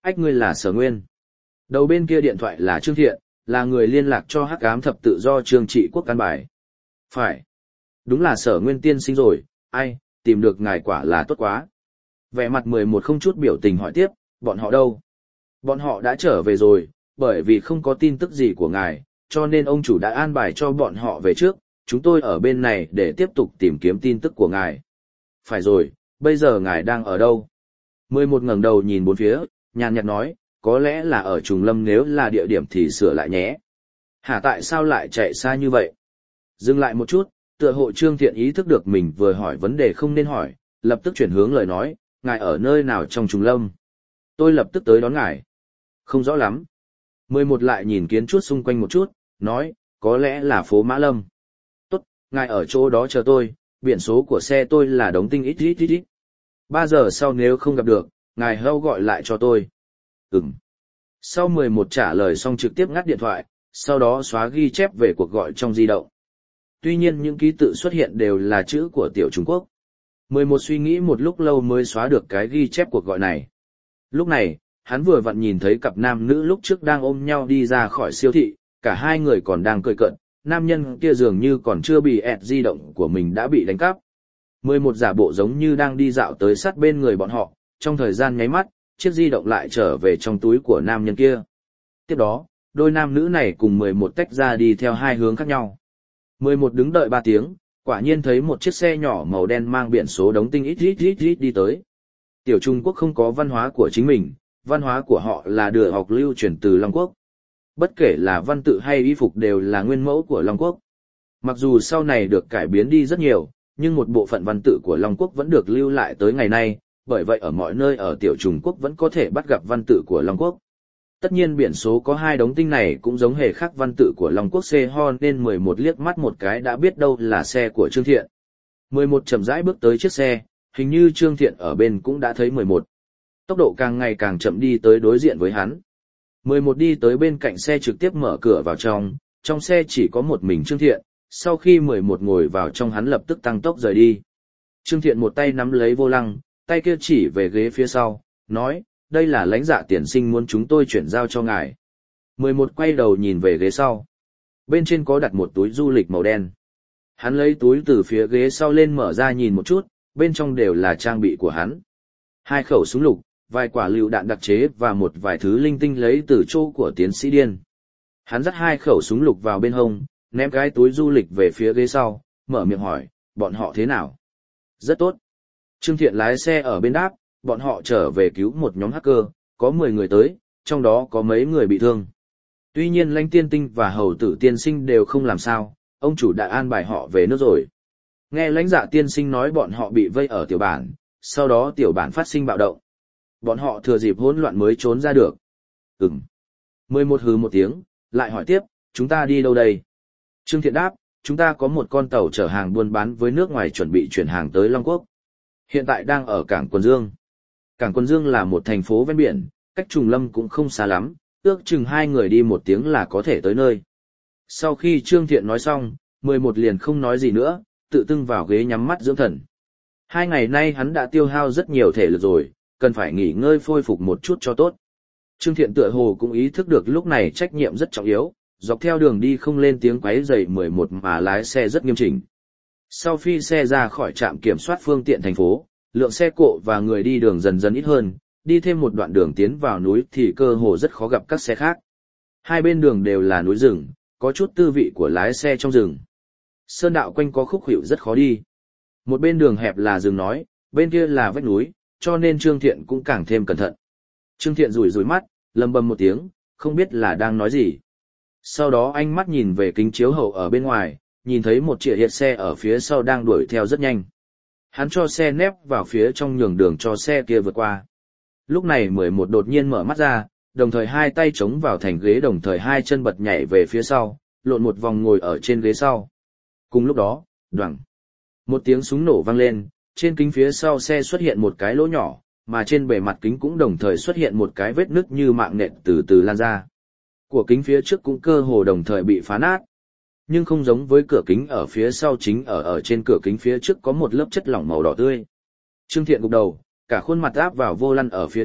ách ngươi là Sở Nguyên. Đầu bên kia điện thoại là Trương Thiện, là người liên lạc cho Hắc Ám Thập Tự do Trương Trị Quốc căn bài. Phải. Đúng là Sở Nguyên tiên sinh rồi, ai, tìm được ngài quả là tốt quá. Vẻ mặt mười một không chút biểu tình hỏi tiếp, bọn họ đâu? Bọn họ đã trở về rồi, bởi vì không có tin tức gì của ngài, cho nên ông chủ đã an bài cho bọn họ về trước, chúng tôi ở bên này để tiếp tục tìm kiếm tin tức của ngài. Phải rồi, bây giờ ngài đang ở đâu? mười một ngẩng đầu nhìn bốn phía, nhàn nhạt nói, có lẽ là ở Trùng Lâm, nếu là địa điểm thì sửa lại nhé. Hả, tại sao lại chạy xa như vậy? Dừng lại một chút, tựa hộ Trương Thiện ý thức được mình vừa hỏi vấn đề không nên hỏi, lập tức chuyển hướng lời nói, ngài ở nơi nào trong Trùng Lâm? Tôi lập tức tới đón ngài. Không rõ lắm. mười một lại nhìn kiến trúc xung quanh một chút, nói, có lẽ là phố Mã Lâm. Tốt, ngài ở chỗ đó chờ tôi, biển số của xe tôi là đống tinh ít ít ít ít. Ba giờ sau nếu không gặp được, ngài hâu gọi lại cho tôi. Ừm. Sau mười một trả lời xong trực tiếp ngắt điện thoại, sau đó xóa ghi chép về cuộc gọi trong di động. Tuy nhiên những ký tự xuất hiện đều là chữ của Tiểu Trung Quốc. mười một suy nghĩ một lúc lâu mới xóa được cái ghi chép cuộc gọi này. Lúc này, hắn vừa vặn nhìn thấy cặp nam nữ lúc trước đang ôm nhau đi ra khỏi siêu thị, cả hai người còn đang cười cợt, nam nhân kia dường như còn chưa bị ẹt di động của mình đã bị đánh cắp. mười một giả bộ giống như đang đi dạo tới sát bên người bọn họ, trong thời gian nháy mắt, chiếc di động lại trở về trong túi của nam nhân kia. Tiếp đó, đôi nam nữ này cùng mười một tách ra đi theo hai hướng khác nhau. mười một đứng đợi ba tiếng, quả nhiên thấy một chiếc xe nhỏ màu đen mang biển số đống tinh ít ít ít ít đi tới. Tiểu Trung Quốc không có văn hóa của chính mình, văn hóa của họ là đưa học lưu truyền từ Long Quốc. Bất kể là văn tự hay y phục đều là nguyên mẫu của Long Quốc. Mặc dù sau này được cải biến đi rất nhiều, nhưng một bộ phận văn tự của Long Quốc vẫn được lưu lại tới ngày nay, bởi vậy ở mọi nơi ở Tiểu Trung Quốc vẫn có thể bắt gặp văn tự của Long Quốc. Tất nhiên biển số có hai đống tinh này cũng giống hệt khác văn tự của Long Quốc C ho nên mười một liếc mắt một cái đã biết đâu là xe của Trương Thiện. mười một chậm rãi bước tới chiếc xe, hình như Trương Thiện ở bên cũng đã thấy mười một. Tốc độ càng ngày càng chậm đi tới đối diện với hắn. mười một đi tới bên cạnh xe trực tiếp mở cửa vào trong, trong xe chỉ có một mình Trương Thiện, sau khi mười một ngồi vào trong hắn lập tức tăng tốc rời đi. Trương Thiện một tay nắm lấy vô lăng, tay kia chỉ về ghế phía sau, nói, đây là lãnh dạ tiền sinh muốn chúng tôi chuyển giao cho ngài. mười một quay đầu nhìn về ghế sau. Bên trên có đặt một túi du lịch màu đen. Hắn lấy túi từ phía ghế sau lên mở ra nhìn một chút, bên trong đều là trang bị của hắn. Hai khẩu súng lục, vài quả lựu đạn đặc chế và một vài thứ linh tinh lấy từ chỗ của tiến sĩ điên. Hắn dắt hai khẩu súng lục vào bên hông, ném cái túi du lịch về phía ghế sau, mở miệng hỏi, bọn họ thế nào? Rất tốt. Trương Thiện lái xe ở bên đáp, bọn họ trở về cứu một nhóm hacker, có mười người tới, trong đó có mấy người bị thương. Tuy nhiên Lãnh Tiên Tinh và Hầu Tử Tiên Sinh đều không làm sao, ông chủ đã an bài họ về nước rồi. Nghe Lãnh Dạ Tiên Sinh nói bọn họ bị vây ở tiểu bản, sau đó tiểu bản phát sinh bạo động. Bọn họ thừa dịp hỗn loạn mới trốn ra được. Ừm. mười một hứ một tiếng, lại hỏi tiếp, chúng ta đi đâu đây? Trương Thiện đáp, chúng ta có một con tàu chở hàng buôn bán với nước ngoài chuẩn bị chuyển hàng tới Long Quốc. Hiện tại đang ở cảng Quần Dương. Cảng Quần Dương là một thành phố ven biển, cách Trùng Lâm cũng không xa lắm, ước chừng hai người đi một tiếng là có thể tới nơi. Sau khi Trương Thiện nói xong, mười một liền không nói gì nữa, tự tưng vào ghế nhắm mắt dưỡng thần. Hai ngày nay hắn đã tiêu hao rất nhiều thể lực rồi, cần phải nghỉ ngơi phôi phục một chút cho tốt. Trương Thiện tựa hồ cũng ý thức được lúc này trách nhiệm rất trọng yếu, dọc theo đường đi không lên tiếng quấy rầy mười một mà lái xe rất nghiêm chỉnh. Sau khi xe ra khỏi trạm kiểm soát phương tiện thành phố, lượng xe cộ và người đi đường dần dần ít hơn, đi thêm một đoạn đường tiến vào núi thì cơ hồ rất khó gặp các xe khác. Hai bên đường đều là núi rừng, có chút tư vị của lái xe trong rừng. Sơn đạo quanh có khúc khuỷu rất khó đi. Một bên đường hẹp là rừng nói, bên kia là vách núi, cho nên Trương Thiện cũng càng thêm cẩn thận. Trương Thiện rủi rủi mắt, lầm bầm một tiếng, không biết là đang nói gì. Sau đó anh mắt nhìn về kính chiếu hậu ở bên ngoài, nhìn thấy một chĩa hiện xe ở phía sau đang đuổi theo rất nhanh. Hắn cho xe nép vào phía trong nhường đường cho xe kia vượt qua. Lúc này mười một đột nhiên mở mắt ra, đồng thời hai tay chống vào thành ghế đồng thời hai chân bật nhảy về phía sau, lộn một vòng ngồi ở trên ghế sau. Cùng lúc đó, đoằng. Một tiếng súng nổ vang lên, trên kính phía sau xe xuất hiện một cái lỗ nhỏ, mà trên bề mặt kính cũng đồng thời xuất hiện một cái vết nứt như mạng nện từ từ lan ra. Của kính phía trước cũng cơ hồ đồng thời bị phá nát. Nhưng không giống với cửa kính ở phía sau, chính ở ở trên cửa kính phía trước có một lớp chất lỏng màu đỏ tươi. Trương Thiện gục đầu, cả khuôn mặt áp vào vô lăng ở phía trước,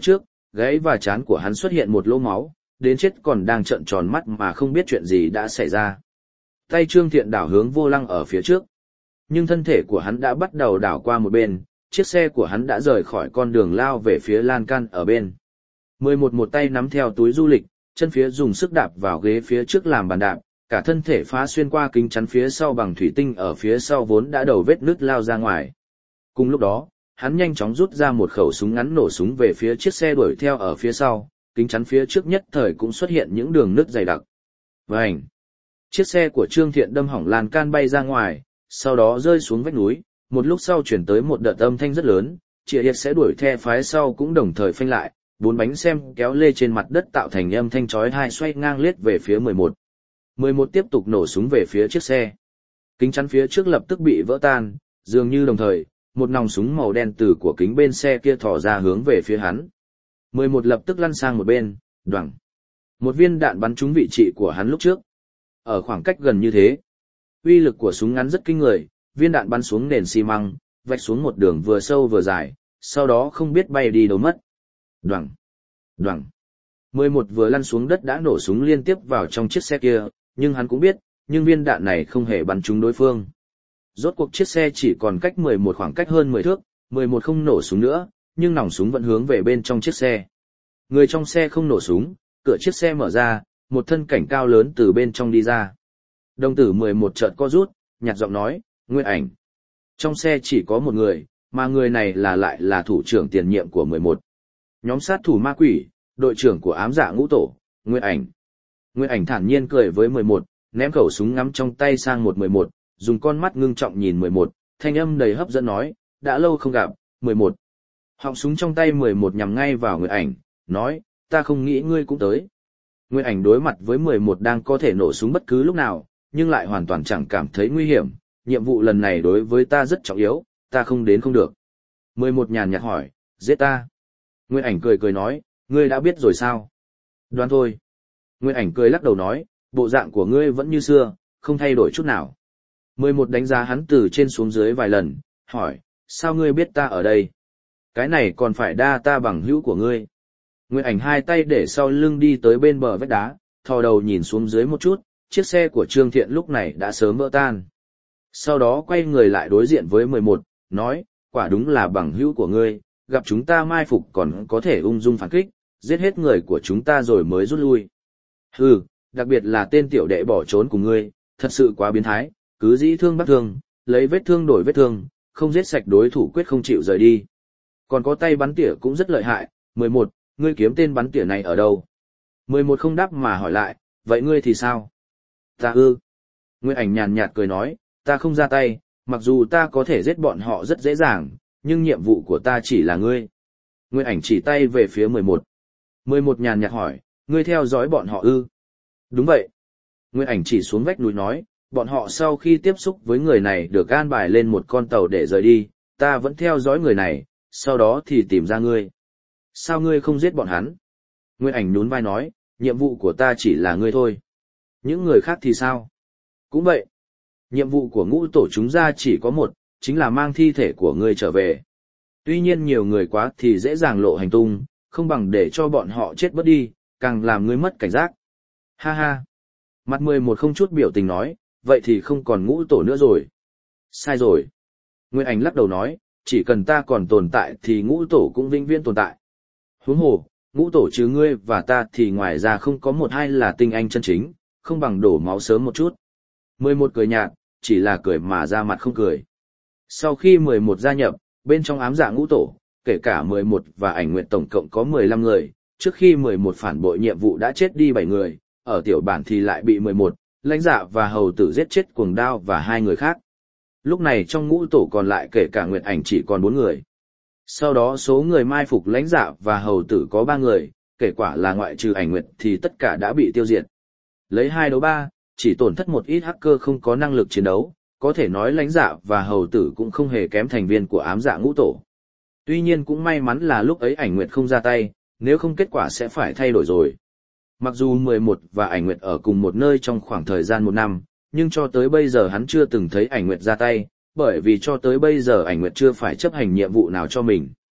gáy và trán của hắn xuất hiện một lỗ máu, đến chết còn đang trợn tròn mắt mà không biết chuyện gì đã xảy ra. Tay Trương Thiện đảo hướng vô lăng ở phía trước. Nhưng thân thể của hắn đã bắt đầu đảo qua một bên, chiếc xe của hắn đã rời khỏi con đường lao về phía lan can ở bên. mười một một tay nắm theo túi du lịch, chân phía dùng sức đạp vào ghế phía trước làm bàn đạp, cả thân thể phá xuyên qua kính chắn phía sau bằng thủy tinh ở phía sau vốn đã đầu vết nứt lao ra ngoài. Cùng lúc đó, hắn nhanh chóng rút ra một khẩu súng ngắn nổ súng về phía chiếc xe đuổi theo ở phía sau, kính chắn phía trước nhất thời cũng xuất hiện những đường nứt dày đặc. Vành! Chiếc xe của Trương Thiện đâm hỏng lan can bay ra ngoài, sau đó rơi xuống vách núi, một lúc sau chuyển tới một đợt âm thanh rất lớn, Triệu Hiệt sẽ đuổi theo phái sau cũng đồng thời phanh lại, bốn bánh xem kéo lê trên mặt đất tạo thành âm thanh chói tai xoay ngang liếc về phía mười một. mười một tiếp tục nổ súng về phía chiếc xe. Kính chắn phía trước lập tức bị vỡ tan, dường như đồng thời, một nòng súng màu đen từ của kính bên xe kia thò ra hướng về phía hắn. mười một lập tức lăn sang một bên, đoằng. Một viên đạn bắn trúng vị trí của hắn lúc trước. Ở khoảng cách gần như thế, uy lực của súng ngắn rất kinh người, viên đạn bắn xuống nền xi măng, vạch xuống một đường vừa sâu vừa dài, sau đó không biết bay đi đâu mất. Đoằng, đoằng. mười một vừa lăn xuống đất đã nổ súng liên tiếp vào trong chiếc xe kia, nhưng hắn cũng biết, nhưng viên đạn này không hề bắn trúng đối phương. Rốt cuộc chiếc xe chỉ còn cách mười một khoảng cách hơn mười thước, mười một không nổ súng nữa, nhưng nòng súng vẫn hướng về bên trong chiếc xe. Người trong xe không nổ súng, cửa chiếc xe mở ra, một thân cảnh cao lớn từ bên trong đi ra. Đồng tử mười một chợt co rút, nhạt giọng nói, Nguyệt Ảnh. Trong xe chỉ có một người, mà người này là lại là thủ trưởng tiền nhiệm của mười một. Nhóm sát thủ ma quỷ, đội trưởng của ám dạ ngũ tổ, Nguyệt Ảnh. Nguyệt Ảnh thản nhiên cười với mười một, ném khẩu súng ngắm trong tay sang một mười một, dùng con mắt ngưng trọng nhìn mười một, thanh âm đầy hấp dẫn nói, đã lâu không gặp, mười một. Họng súng trong tay mười một nhắm ngay vào Nguyệt Ảnh, nói, ta không nghĩ ngươi cũng tới. Nguyệt Ảnh đối mặt với mười một đang có thể nổ súng bất cứ lúc nào, nhưng lại hoàn toàn chẳng cảm thấy nguy hiểm, nhiệm vụ lần này đối với ta rất trọng yếu, ta không đến không được. mười một nhàn nhạt hỏi, giết ta. Nguyệt Ảnh cười cười nói, ngươi đã biết rồi sao? Đoán thôi. Nguyệt Ảnh cười lắc đầu nói, bộ dạng của ngươi vẫn như xưa, không thay đổi chút nào. mười một đánh giá hắn từ trên xuống dưới vài lần, hỏi, sao ngươi biết ta ở đây? Cái này còn phải đa ta bằng hữu của ngươi. Nguyệt Ảnh hai tay để sau lưng đi tới bên bờ vách đá, thò đầu nhìn xuống dưới một chút, chiếc xe của Trương Thiện lúc này đã sớm vỡ tan. Sau đó quay người lại đối diện với mười một, nói, quả đúng là bằng hữu của ngươi, gặp chúng ta mai phục còn có thể ung dung phản kích, giết hết người của chúng ta rồi mới rút lui. Hừ, đặc biệt là tên tiểu đệ bỏ trốn cùng ngươi, thật sự quá biến thái, cứ dĩ thương bắt thương, lấy vết thương đổi vết thương, không giết sạch đối thủ quyết không chịu rời đi. Còn có tay bắn tỉa cũng rất lợi hại, mười một, ngươi kiếm tên bắn tỉa này ở đâu? mười một không đáp mà hỏi lại, vậy ngươi thì sao? Ta ư. Nguyệt Ảnh nhàn nhạt cười nói, ta không ra tay, mặc dù ta có thể giết bọn họ rất dễ dàng, nhưng nhiệm vụ của ta chỉ là ngươi. Nguyệt Ảnh chỉ tay về phía mười một. mười một nhàn nhạt hỏi, ngươi theo dõi bọn họ ư? Đúng vậy. Nguyệt Ảnh chỉ xuống vách núi nói, bọn họ sau khi tiếp xúc với người này được an bài lên một con tàu để rời đi, ta vẫn theo dõi người này, sau đó thì tìm ra ngươi. Sao ngươi không giết bọn hắn? Nguyệt Ảnh nhún vai nói, nhiệm vụ của ta chỉ là ngươi thôi. Những người khác thì sao? Cũng vậy. Nhiệm vụ của ngũ tổ chúng ta chỉ có một, chính là mang thi thể của ngươi trở về. Tuy nhiên nhiều người quá thì dễ dàng lộ hành tung, không bằng để cho bọn họ chết bớt đi, càng làm ngươi mất cảnh giác. Ha ha. Mặt mười một không chút biểu tình nói, vậy thì không còn ngũ tổ nữa rồi. Sai rồi. Nguyệt Ảnh lắc đầu nói, chỉ cần ta còn tồn tại thì ngũ tổ cũng vĩnh viễn tồn tại. Huống hồ, ngũ tổ chứ ngươi và ta thì ngoài ra không có một hai là tinh anh chân chính, không bằng đổ máu sớm một chút. mười một cười nhạt, chỉ là cười mà ra mặt không cười. Sau khi mười một gia nhập, bên trong ám dạ ngũ tổ, kể cả mười một và Ảnh Nguyệt tổng cộng có mười lăm người, trước khi mười một phản bội nhiệm vụ đã chết đi bảy người, ở tiểu bản thì lại bị mười một, lãnh dạ và hầu tử giết chết cuồng đao và hai người khác. Lúc này trong ngũ tổ còn lại kể cả Nguyệt Ảnh chỉ còn bốn người. Sau đó số người mai phục lãnh dạ và hầu tử có ba người, kể quả là ngoại trừ Ảnh Nguyệt thì tất cả đã bị tiêu diệt. Lấy hai đấu ba, chỉ tổn thất một ít hacker không có năng lực chiến đấu, có thể nói lãnh dạ và hầu tử cũng không hề kém thành viên của ám dạ ngũ tổ. Tuy nhiên cũng may mắn là lúc ấy Ảnh Nguyệt không ra tay, nếu không kết quả sẽ phải thay đổi rồi. Mặc dù mười một và Ảnh Nguyệt ở cùng một nơi trong khoảng thời gian một năm, nhưng cho tới bây giờ hắn chưa từng thấy Ảnh Nguyệt ra tay, bởi vì cho tới bây giờ Ảnh Nguyệt chưa phải chấp hành nhiệm vụ nào cho mình.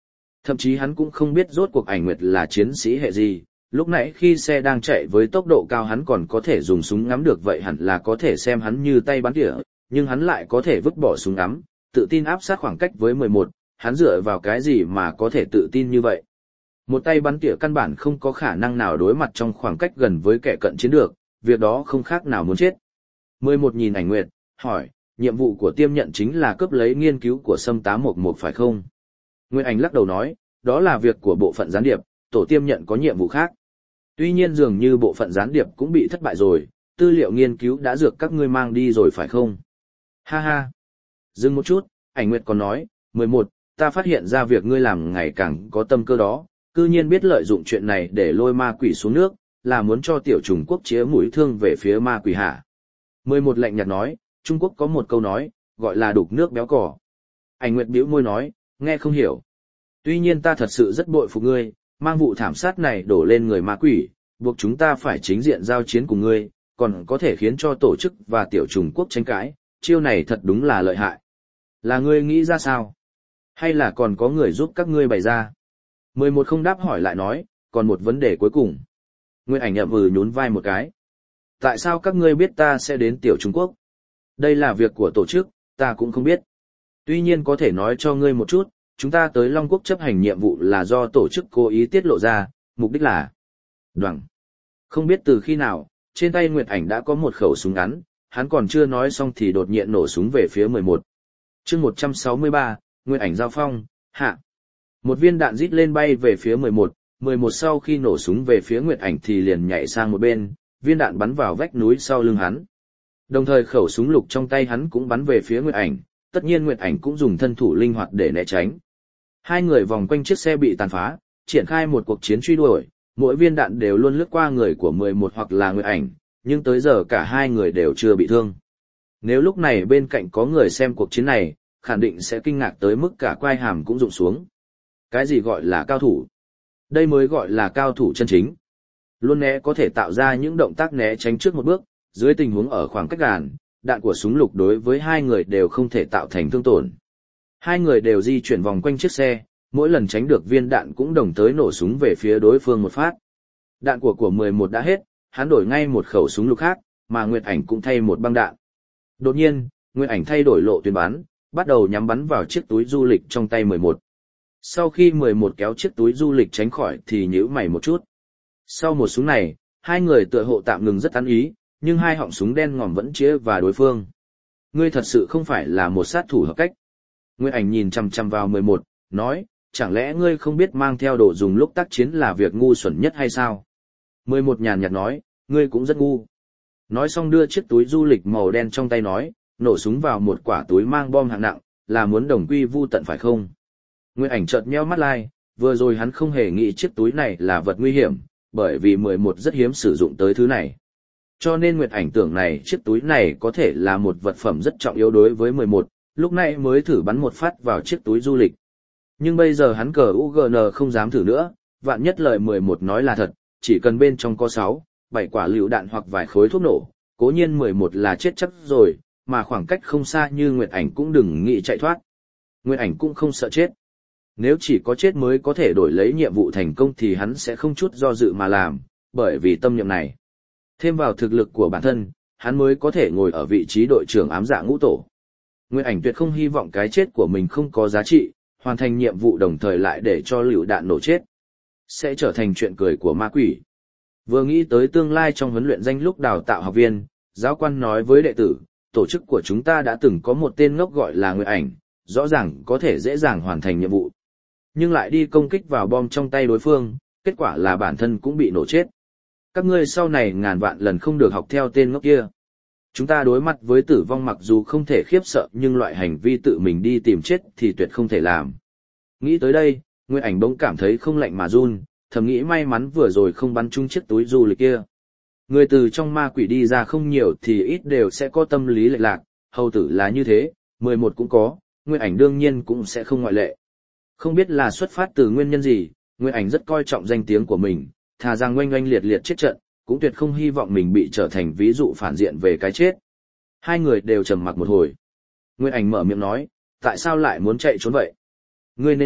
Thậm chí hắn cũng không biết rốt cuộc Ảnh Nguyệt là chiến sĩ hệ gì, lúc nãy khi xe đang chạy với tốc độ cao hắn còn có thể dùng súng ngắm được, vậy hẳn là có thể xem hắn như tay bắn tỉa, nhưng hắn lại có thể vứt bỏ súng ngắm, tự tin áp sát khoảng cách với mười một, hắn dựa vào cái gì mà có thể tự tin như vậy? Một tay bắn tỉa căn bản không có khả năng nào đối mặt trong khoảng cách gần với kẻ cận chiến được, việc đó không khác nào muốn chết. mười một nhìn Ảnh Nguyệt, hỏi, nhiệm vụ của tiêm nhận chính là cướp lấy nghiên cứu của Sâm tám một một phải không? Nguyệt Ảnh lắc đầu nói, đó là việc của bộ phận gián điệp, tổ tiêm nhận có nhiệm vụ khác. Tuy nhiên dường như bộ phận gián điệp cũng bị thất bại rồi, tư liệu nghiên cứu đã dược các ngươi mang đi rồi phải không? Ha ha. Dừng một chút, Ảnh Nguyệt còn nói, mười một, ta phát hiện ra việc ngươi làm ngày càng có tâm cơ đó, cư nhiên biết lợi dụng chuyện này để lôi ma quỷ xuống nước, là muốn cho tiểu Trung Quốc chĩa mũi thương về phía ma quỷ hả? mười một lạnh nhạt nói, Trung Quốc có một câu nói, gọi là đục nước béo cỏ. Ảnh Nguyệt bĩu môi nói, nghe không hiểu. Tuy nhiên ta thật sự rất bội phục ngươi, mang vụ thảm sát này đổ lên người ma quỷ, buộc chúng ta phải chính diện giao chiến cùng ngươi, còn có thể khiến cho tổ chức và tiểu Trung Quốc tranh cãi, chiêu này thật đúng là lợi hại. Là ngươi nghĩ ra sao? Hay là còn có người giúp các ngươi bày ra? mười một không đáp hỏi lại nói, còn một vấn đề cuối cùng. Nguyệt Ảnh ậm ừ nhún vai một cái. Tại sao các ngươi biết ta sẽ đến tiểu Trung Quốc? Đây là việc của tổ chức, ta cũng không biết. Tuy nhiên có thể nói cho ngươi một chút, chúng ta tới Long Quốc chấp hành nhiệm vụ là do tổ chức cố ý tiết lộ ra, mục đích là... Đoằng. Không biết từ khi nào, trên tay Nguyệt Ảnh đã có một khẩu súng ngắn, hắn còn chưa nói xong thì đột nhiên nổ súng về phía mười một. chương một trăm sáu mươi ba, Nguyệt Ảnh giao phong, hạ. Một viên đạn rít lên bay về phía mười một, mười một sau khi nổ súng về phía Nguyệt Ảnh thì liền nhảy sang một bên, viên đạn bắn vào vách núi sau lưng hắn. Đồng thời khẩu súng lục trong tay hắn cũng bắn về phía Nguyệt Ảnh, tất nhiên Nguyệt Ảnh cũng dùng thân thủ linh hoạt để né tránh. Hai người vòng quanh chiếc xe bị tàn phá, triển khai một cuộc chiến truy đuổi, mỗi viên đạn đều luôn lướt qua người của mười một hoặc là Nguyệt Ảnh, nhưng tới giờ cả hai người đều chưa bị thương. Nếu lúc này bên cạnh có người xem cuộc chiến này, khẳng định sẽ kinh ngạc tới mức cả quai hàm cũng rụng xuống. Cái gì gọi là cao thủ? Đây mới gọi là cao thủ chân chính. Luôn né có thể tạo ra những động tác né tránh trước một bước, dưới tình huống ở khoảng cách gần, đạn của súng lục đối với hai người đều không thể tạo thành thương tổn. Hai người đều di chuyển vòng quanh chiếc xe, mỗi lần tránh được viên đạn cũng đồng tới nổ súng về phía đối phương một phát. Đạn của của mười một đã hết, hắn đổi ngay một khẩu súng lục khác, mà Nguyệt Ảnh cũng thay một băng đạn. Đột nhiên, Nguyệt Ảnh thay đổi lộ tuyến bắn, bắt đầu nhắm bắn vào chiếc túi du lịch trong tay mười một. Sau khi mười một kéo chiếc túi du lịch tránh khỏi thì nhíu mày một chút. Sau một súng này, hai người tựa hộ tạm ngừng rất ăn ý, nhưng hai họng súng đen ngòm vẫn chĩa vào đối phương. Ngươi thật sự không phải là một sát thủ hợp cách. Nguyệt Ảnh nhìn chằm chằm vào mười một, nói, chẳng lẽ ngươi không biết mang theo đồ dùng lúc tác chiến là việc ngu xuẩn nhất hay sao? mười một nhàn nhạt nói, ngươi cũng rất ngu. Nói xong đưa chiếc túi du lịch màu đen trong tay nói, nổ súng vào một quả túi mang bom hạng nặng, là muốn đồng quy vu tận phải không? Nguyệt Ảnh chợt nheo mắt lai, vừa rồi hắn không hề nghĩ chiếc túi này là vật nguy hiểm, bởi vì mười một rất hiếm sử dụng tới thứ này. Cho nên Nguyệt Ảnh tưởng này chiếc túi này có thể là một vật phẩm rất trọng yếu đối với mười một, lúc này mới thử bắn một phát vào chiếc túi du lịch. Nhưng bây giờ hắn cờ u giê en không dám thử nữa, vạn nhất lời mười một nói là thật, chỉ cần bên trong có sáu, bảy quả lựu đạn hoặc vài khối thuốc nổ, cố nhiên mười một là chết chắc rồi, mà khoảng cách không xa như Nguyệt Ảnh cũng đừng nghĩ chạy thoát. Nguyệt Ảnh cũng không sợ chết. Nếu chỉ có chết mới có thể đổi lấy nhiệm vụ thành công thì hắn sẽ không chút do dự mà làm, bởi vì tâm niệm này. Thêm vào thực lực của bản thân, hắn mới có thể ngồi ở vị trí đội trưởng ám dạ ngũ tổ. Nguyệt Ảnh tuyệt không hy vọng cái chết của mình không có giá trị, hoàn thành nhiệm vụ đồng thời lại để cho lựu đạn nổ chết. Sẽ trở thành chuyện cười của ma quỷ. Vừa nghĩ tới tương lai trong huấn luyện danh lúc đào tạo học viên, giáo quan nói với đệ tử, tổ chức của chúng ta đã từng có một tên ngốc gọi là Nguyệt Ảnh, rõ ràng có thể dễ dàng hoàn thành nhiệm vụ. Nhưng lại đi công kích vào bom trong tay đối phương, kết quả là bản thân cũng bị nổ chết. Các ngươi sau này ngàn vạn lần không được học theo tên ngốc kia. Chúng ta đối mặt với tử vong mặc dù không thể khiếp sợ nhưng loại hành vi tự mình đi tìm chết thì tuyệt không thể làm. Nghĩ tới đây, Nguyệt Ảnh bỗng cảm thấy không lạnh mà run, thầm nghĩ may mắn vừa rồi không bắn trúng chiếc túi du lịch kia. Người từ trong ma quỷ đi ra không nhiều thì ít đều sẽ có tâm lý lệch lạc, hầu tử là như thế, mười một cũng có, Nguyệt Ảnh đương nhiên cũng sẽ không ngoại lệ. Không biết là xuất phát từ nguyên nhân gì, Nguyệt Ảnh rất coi trọng danh tiếng của mình, thà rằng oanh oanh liệt liệt chết trận, cũng tuyệt không hy vọng mình bị trở thành ví dụ phản diện về cái chết. Hai người đều trầm mặc một hồi. Nguyệt Ảnh mở miệng nói, tại sao lại muốn chạy trốn vậy? Ngươi nên biết,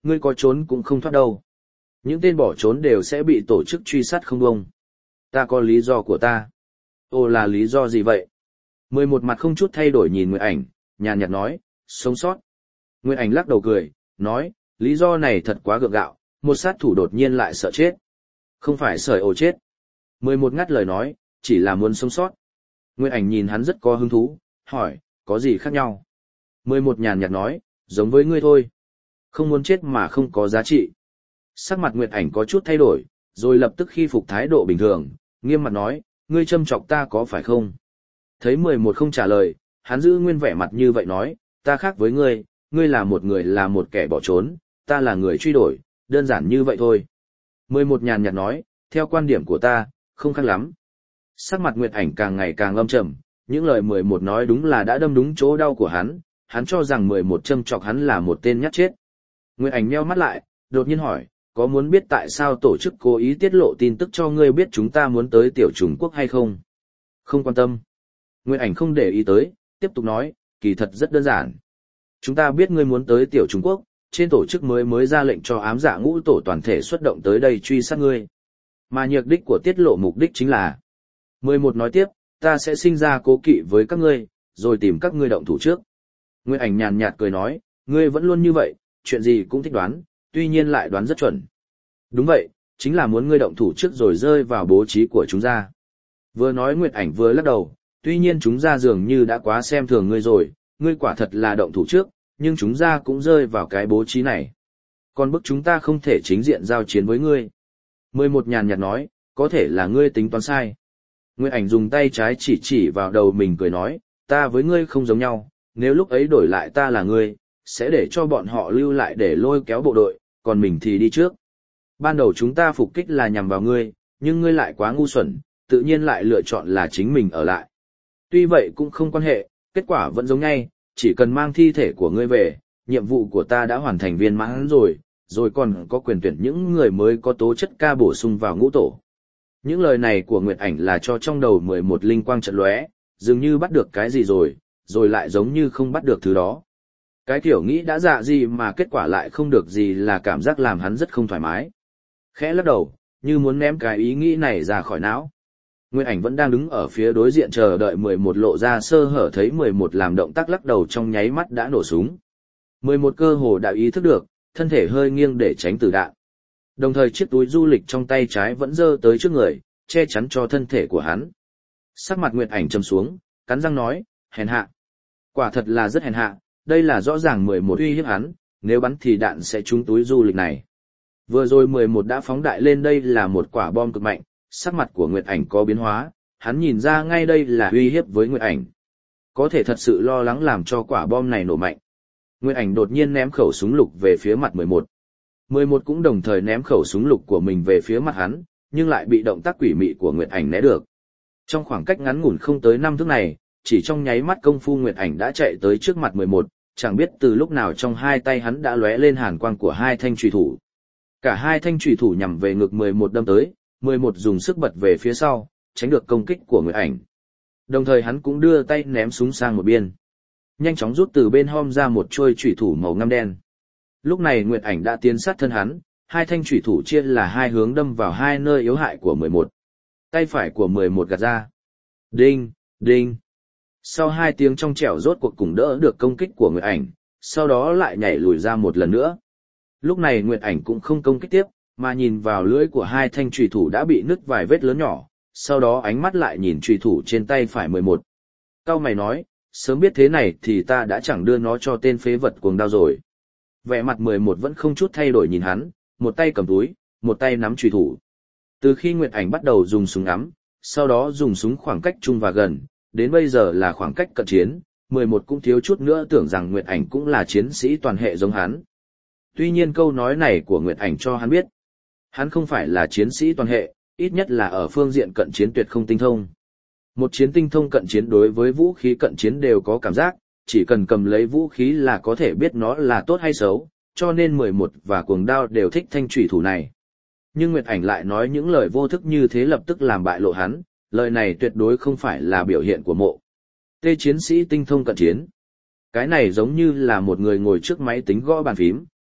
ngươi có trốn cũng không thoát đâu. Những tên bỏ trốn đều sẽ bị tổ chức truy sát không bông. Ta có lý do của ta. Ồ, là lý do gì vậy? Mười một mặt không chút thay đổi nhìn Nguyệt Ảnh, nhàn nhạt nói, sống sót. Nguyệt Ảnh lắc đầu cười, nói, lý do này thật quá gượng gạo, một sát thủ đột nhiên lại sợ chết. Không phải sởi ổ chết. Mười một ngắt lời nói, chỉ là muốn sống sót. Nguyệt Ảnh nhìn hắn rất có hứng thú, hỏi, có gì khác nhau? Mười một nhàn nhạt nói, giống với ngươi thôi. Không muốn chết mà không có giá trị. Sắc mặt Nguyệt Ảnh có chút thay đổi, rồi lập tức khi phục thái độ bình thường, nghiêm mặt nói, ngươi châm chọc ta có phải không? Thấy mười một không trả lời, hắn giữ nguyên vẻ mặt như vậy nói, ta khác với ngươi, ngươi là một người là một kẻ bỏ trốn, ta là người truy đuổi, đơn giản như vậy thôi. Mười một nhàn nhạt nói, theo quan điểm của ta, không khác lắm. Sắc mặt Nguyệt Ảnh càng ngày càng âm trầm, những lời mười một nói đúng là đã đâm đúng chỗ đau của hắn, hắn cho rằng mười một châm chọc hắn là một tên nhát chết. Nguyệt Ảnh nheo mắt lại, đột nhiên hỏi, có muốn biết tại sao tổ chức cố ý tiết lộ tin tức cho ngươi biết chúng ta muốn tới Tiểu Trùng Quốc hay không? Không quan tâm. Nguyệt Ảnh không để ý tới, tiếp tục nói, kỳ thật rất đơn giản. Chúng ta biết ngươi muốn tới Tiểu Trung Quốc, trên tổ chức mới mới ra lệnh cho ám dạ ngũ tổ toàn thể xuất động tới đây truy sát ngươi. Mà nhược đích của tiết lộ mục đích chính là mười một nói tiếp, ta sẽ sinh ra cố kỵ với các ngươi, rồi tìm các ngươi động thủ trước. Nguyệt Ảnh nhàn nhạt cười nói, ngươi vẫn luôn như vậy, chuyện gì cũng thích đoán, tuy nhiên lại đoán rất chuẩn. Đúng vậy, chính là muốn ngươi động thủ trước rồi rơi vào bố trí của chúng ta. Vừa nói Nguyệt Ảnh vừa lắc đầu, tuy nhiên chúng ta dường như đã quá xem thường ngươi rồi, ngươi quả thật là động thủ trước, nhưng chúng ta cũng rơi vào cái bố trí này. Còn bức chúng ta không thể chính diện giao chiến với ngươi. Mười một nhàn nhạt nói, có thể là ngươi tính toán sai. Nguyệt Ảnh dùng tay trái chỉ chỉ vào đầu mình cười nói, ta với ngươi không giống nhau, nếu lúc ấy đổi lại ta là ngươi, sẽ để cho bọn họ lưu lại để lôi kéo bộ đội, còn mình thì đi trước. Ban đầu chúng ta phục kích là nhằm vào ngươi, nhưng ngươi lại quá ngu xuẩn, tự nhiên lại lựa chọn là chính mình ở lại. Tuy vậy cũng không quan hệ, kết quả vẫn giống ngay, chỉ cần mang thi thể của ngươi về, nhiệm vụ của ta đã hoàn thành viên mãn rồi, rồi còn có quyền tuyển những người mới có tố chất ca bổ sung vào ngũ tổ. Những lời này của Nguyệt Ảnh là cho trong đầu mười một linh quang trận lóe, dường như bắt được cái gì rồi, rồi lại giống như không bắt được thứ đó. Cái kiểu nghĩ đã dạ gì mà kết quả lại không được gì là cảm giác làm hắn rất không thoải mái. Khẽ lắc đầu, như muốn ném cái ý nghĩ này ra khỏi não. Nguyệt Ảnh vẫn đang đứng ở phía đối diện chờ đợi mười một lộ ra sơ hở, thấy mười một làm động tác lắc đầu trong nháy mắt đã nổ súng. mười một cơ hồ đã ý thức được, thân thể hơi nghiêng để tránh tử đạn. Đồng thời chiếc túi du lịch trong tay trái vẫn giơ tới trước người, che chắn cho thân thể của hắn. Sắc mặt Nguyệt Ảnh trầm xuống, cắn răng nói, hèn hạ. Quả thật là rất hèn hạ, đây là rõ ràng mười một uy hiếp hắn, nếu bắn thì đạn sẽ trúng túi du lịch này. Vừa rồi mười một đã phóng đại lên đây là một quả bom cực mạnh, sắc mặt của Nguyệt Ảnh có biến hóa, hắn nhìn ra ngay đây là uy hiếp với Nguyệt Ảnh. Có thể thật sự lo lắng làm cho quả bom này nổ mạnh. Nguyệt Ảnh đột nhiên ném khẩu súng lục về phía mặt mười một. mười một cũng đồng thời ném khẩu súng lục của mình về phía mặt hắn, nhưng lại bị động tác quỷ mị của Nguyệt Ảnh né được. Trong khoảng cách ngắn ngủn không tới năm thước này, chỉ trong nháy mắt công phu Nguyệt Ảnh đã chạy tới trước mặt mười một, chẳng biết từ lúc nào trong hai tay hắn đã lóe lên hàn quang của hai thanh chùy thủ. Cả hai thanh chùy thủ nhằm về ngực mười một đâm tới, mười một dùng sức bật về phía sau, tránh được công kích của Nguyệt Ảnh. Đồng thời hắn cũng đưa tay ném súng sang một bên. Nhanh chóng rút từ bên hông ra một chuôi chùy thủ màu ngăm đen. Lúc này Nguyệt Ảnh đã tiến sát thân hắn, hai thanh chùy thủ chia là hai hướng đâm vào hai nơi yếu hại của mười một. Tay phải của mười một gạt ra. Đinh, đinh. Sau hai tiếng trong trẻo rốt cuộc cùng đỡ được công kích của Nguyệt Ảnh, sau đó lại nhảy lùi ra một lần nữa. Lúc này Nguyệt Ảnh cũng không công kích tiếp, mà nhìn vào lưỡi của hai thanh chùy thủ đã bị nứt vài vết lớn nhỏ, sau đó ánh mắt lại nhìn chùy thủ trên tay phải mười một. Cao mày nói, sớm biết thế này thì ta đã chẳng đưa nó cho tên phế vật cuồng đao rồi. Vẻ mặt mười một vẫn không chút thay đổi nhìn hắn, một tay cầm túi, một tay nắm chùy thủ. Từ khi Nguyệt Ảnh bắt đầu dùng súng ngắm, sau đó dùng súng khoảng cách trung và gần, đến bây giờ là khoảng cách cận chiến, mười một cũng thiếu chút nữa tưởng rằng Nguyệt Ảnh cũng là chiến sĩ toàn hệ giống hắn. Tuy nhiên câu nói này của Nguyệt Ảnh cho hắn biết, hắn không phải là chiến sĩ toàn hệ, ít nhất là ở phương diện cận chiến tuyệt không tinh thông. Một chiến tinh thông cận chiến đối với vũ khí cận chiến đều có cảm giác, chỉ cần cầm lấy vũ khí là có thể biết nó là tốt hay xấu, cho nên mười một và cuồng đao đều thích thanh chủy thủ này. Nhưng Nguyệt Ảnh lại nói những lời vô thức như thế lập tức làm bại lộ hắn, lời này tuyệt đối không phải là biểu hiện của mộ tê chiến sĩ tinh thông cận chiến. Cái này giống như là một người ngồi trước máy tính gõ bàn phím,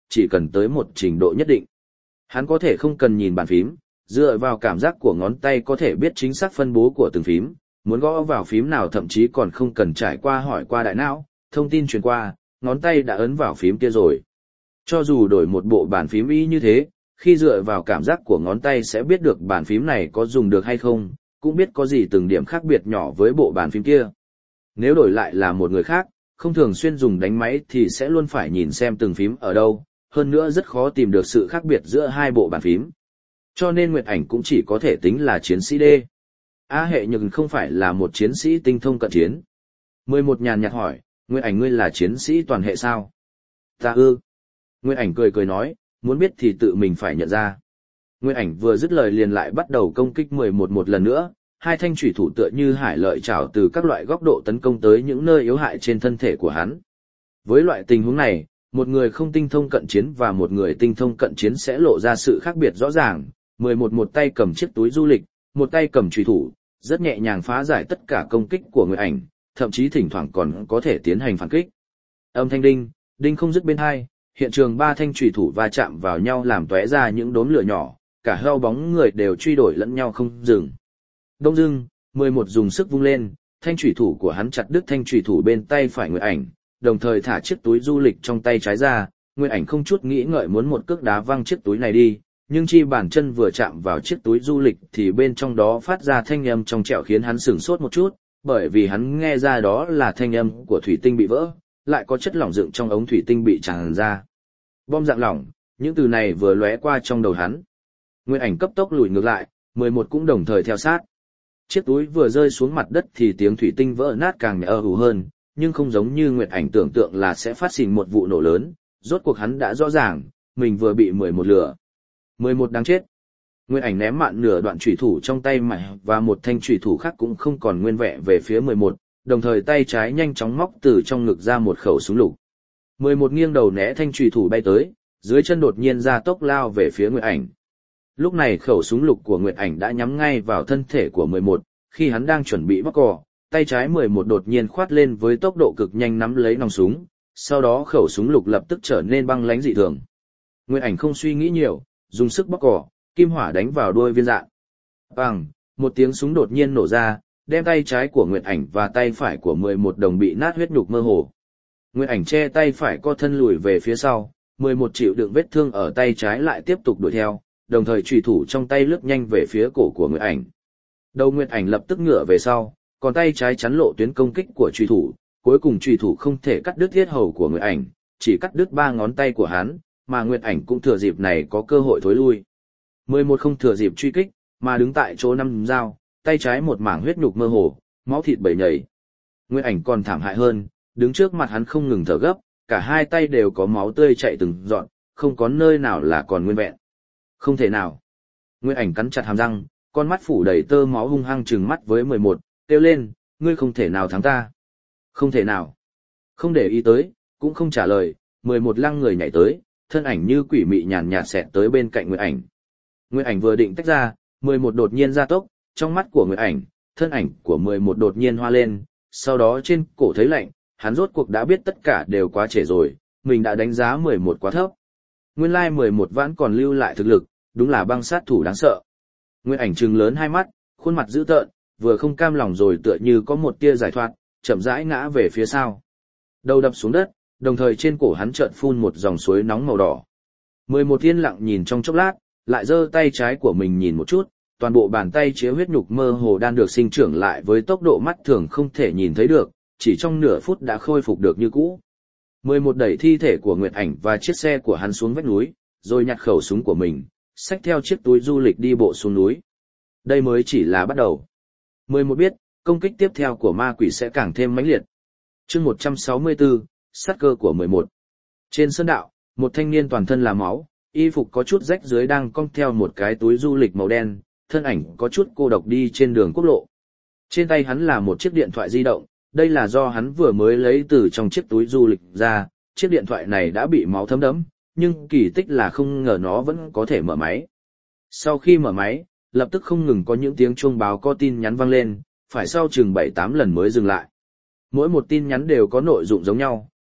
chỉ cần tới một trình độ nhất định. Hắn có thể không cần nhìn bàn phím, dựa vào cảm giác của ngón tay có thể biết chính xác phân bố của từng phím, muốn gõ vào phím nào thậm chí còn không cần trải qua hỏi qua đại não, thông tin truyền qua, ngón tay đã ấn vào phím kia rồi. Cho dù đổi một bộ bàn phím y như thế, khi dựa vào cảm giác của ngón tay sẽ biết được bàn phím này có dùng được hay không, cũng biết có gì từng điểm khác biệt nhỏ với bộ bàn phím kia. Nếu đổi lại là một người khác, không thường xuyên dùng đánh máy thì sẽ luôn phải nhìn xem từng phím ở đâu, hơn nữa rất khó tìm được sự khác biệt giữa hai bộ bàn phím. Cho nên Nguyệt Ảnh cũng chỉ có thể tính là chiến sĩ D. A Hệ nhưng không phải là một chiến sĩ tinh thông cận chiến. mười một nhàn nhạt hỏi, Nguyệt Ảnh ngươi là chiến sĩ toàn hệ sao? Ta ư. Nguyệt Ảnh cười cười nói, muốn biết thì tự mình phải nhận ra. Nguyệt Ảnh vừa dứt lời liền lại bắt đầu công kích mười một một lần nữa, hai thanh chủy thủ tựa như hải lợi trảo từ các loại góc độ tấn công tới những nơi yếu hại trên thân thể của hắn. Với loại tình huống này, một người không tinh thông cận chiến và một người tinh thông cận chiến sẽ lộ ra sự khác biệt rõ ràng. mười một một tay cầm chiếc túi du lịch, một tay cầm chủy thủ, rất nhẹ nhàng phá giải tất cả công kích của Nguyệt Ảnh, thậm chí thỉnh thoảng còn có thể tiến hành phản kích. Âm thanh đinh, đinh không dứt bên hai, hiện trường ba thanh chủy thủ va chạm vào nhau làm tóe ra những đốm lửa nhỏ, cả heo bóng người đều truy đuổi lẫn nhau không dừng. Đông dưng, mười một dùng sức vung lên, thanh chủy thủ của hắn chặt đứt thanh chủy thủ bên tay phải Nguyệt Ảnh, đồng thời thả chiếc túi du lịch trong tay trái ra. Nguyệt Ảnh không chút nghĩ ngợi muốn một cước đá văng chiếc túi này đi, nhưng chi bàn chân vừa chạm vào chiếc túi du lịch thì bên trong đó phát ra thanh âm trong trẻo khiến hắn sửng sốt một chút, bởi vì hắn nghe ra đó là thanh âm của thủy tinh bị vỡ, lại có chất lỏng dựng trong ống thủy tinh bị tràn ra. Bom dạng lỏng, những từ này vừa lóe qua trong đầu hắn. Nguyệt Ảnh cấp tốc lùi ngược lại, mười một cũng đồng thời theo sát. Chiếc túi vừa rơi xuống mặt đất thì tiếng thủy tinh vỡ nát càng ơ ù hơn, nhưng không giống như Nguyệt Ảnh tưởng tượng là sẽ phát sinh một vụ nổ lớn, rốt cuộc hắn đã rõ ràng, mình vừa bị mười một lừa. mười một đáng chết. Nguyệt Ảnh ném mạn nửa đoạn chủy thủ trong tay mày và một thanh chủy thủ khác cũng không còn nguyên vẹn về phía mười một, đồng thời tay trái nhanh chóng móc từ trong ngực ra một khẩu súng lục. mười một nghiêng đầu né thanh chủy thủ bay tới, dưới chân đột nhiên ra tốc lao về phía Nguyệt Ảnh. Lúc này khẩu súng lục của Nguyệt Ảnh đã nhắm ngay vào thân thể của mười một, khi hắn đang chuẩn bị bóc cò, tay trái mười một đột nhiên khoát lên với tốc độ cực nhanh nắm lấy nòng súng, sau đó khẩu súng lục lập tức trở nên băng lãnh dị thường. Nguyệt Ảnh không suy nghĩ nhiều, dùng sức bóc cò, kim hỏa đánh vào đuôi viên đạn. Bằng, một tiếng súng đột nhiên nổ ra, đem tay trái của Nguyệt Ảnh và tay phải của mười một đồng bị nát huyết nhục mơ hồ. Nguyệt Ảnh che tay phải co thân lùi về phía sau, mười một chịu đựng vết thương ở tay trái lại tiếp tục đuổi theo, đồng thời chủy thủ trong tay lướt nhanh về phía cổ của Nguyệt Ảnh. Đầu Nguyệt Ảnh lập tức ngửa về sau, còn tay trái chắn lộ tuyến công kích của chủy thủ, cuối cùng chủy thủ không thể cắt đứt yết hầu của Nguyệt Ảnh, chỉ cắt đứt ba ngón tay của hắn, mà Nguyệt Ảnh cũng thừa dịp này có cơ hội thối lui. mười một không thừa dịp truy kích, mà đứng tại chỗ năm dao, tay trái một mảng huyết nhục mơ hồ, máu thịt bầy nhảy. Nguyệt Ảnh còn thảm hại hơn, đứng trước mặt hắn không ngừng thở gấp, cả hai tay đều có máu tươi chảy từng giọt, không có nơi nào là còn nguyên vẹn. Không thể nào. Nguyệt Ảnh cắn chặt hàm răng, con mắt phủ đầy tơ máu hung hăng trừng mắt với mười một, kêu lên, ngươi không thể nào thắng ta. Không thể nào. Không để ý tới, cũng không trả lời, mười một lăng người nhảy tới, thân ảnh như quỷ mị nhàn nhạt xẹt tới bên cạnh Nguyệt Ảnh. Nguyệt Ảnh vừa định tách ra, mười một đột nhiên gia tốc, trong mắt của Nguyệt Ảnh, thân ảnh của mười một đột nhiên hoa lên, sau đó trên cổ thấy lạnh, hắn rốt cuộc đã biết tất cả đều quá trễ rồi, mình đã đánh giá mười một quá thấp. Nguyên lai mười một vẫn còn lưu lại thực lực, đúng là băng sát thủ đáng sợ. Nguyệt Ảnh trừng lớn hai mắt, khuôn mặt dữ tợn, vừa không cam lòng rồi tựa như có một tia giải thoát, chậm rãi ngã về phía sau. Đầu đập xuống đất, đồng thời trên cổ hắn chợt phun một dòng suối nóng màu đỏ. mười một yên lặng nhìn trong chốc lát, lại giơ tay trái của mình nhìn một chút, toàn bộ bàn tay chứa huyết nhục mơ hồ đang được sinh trưởng lại với tốc độ mắt thường không thể nhìn thấy được, chỉ trong nửa phút đã khôi phục được như cũ. mười một đẩy thi thể của Nguyệt Ảnh và chiếc xe của hắn xuống vách núi, rồi nhặt khẩu súng của mình, xách theo chiếc túi du lịch đi bộ xuống núi. Đây mới chỉ là bắt đầu. mười một biết, công kích tiếp theo của ma quỷ sẽ càng thêm mãnh liệt. Chương một trăm sáu mươi tư, sát cơ của mười một. Trên sơn đạo, một thanh niên toàn thân là máu, y phục có chút rách dưới đang cong theo một cái túi du lịch màu đen, thân ảnh có chút cô độc đi trên đường quốc lộ. Trên tay hắn là một chiếc điện thoại di động, đây là do hắn vừa mới lấy từ trong chiếc túi du lịch ra, chiếc điện thoại này đã bị máu thấm đẫm, nhưng kỳ tích là không ngờ nó vẫn có thể mở máy. Sau khi mở máy, lập tức không ngừng có những tiếng chuông báo có tin nhắn vang lên, phải sau chừng bảy tám lần mới dừng lại. Mỗi một tin nhắn đều có nội dung giống nhau,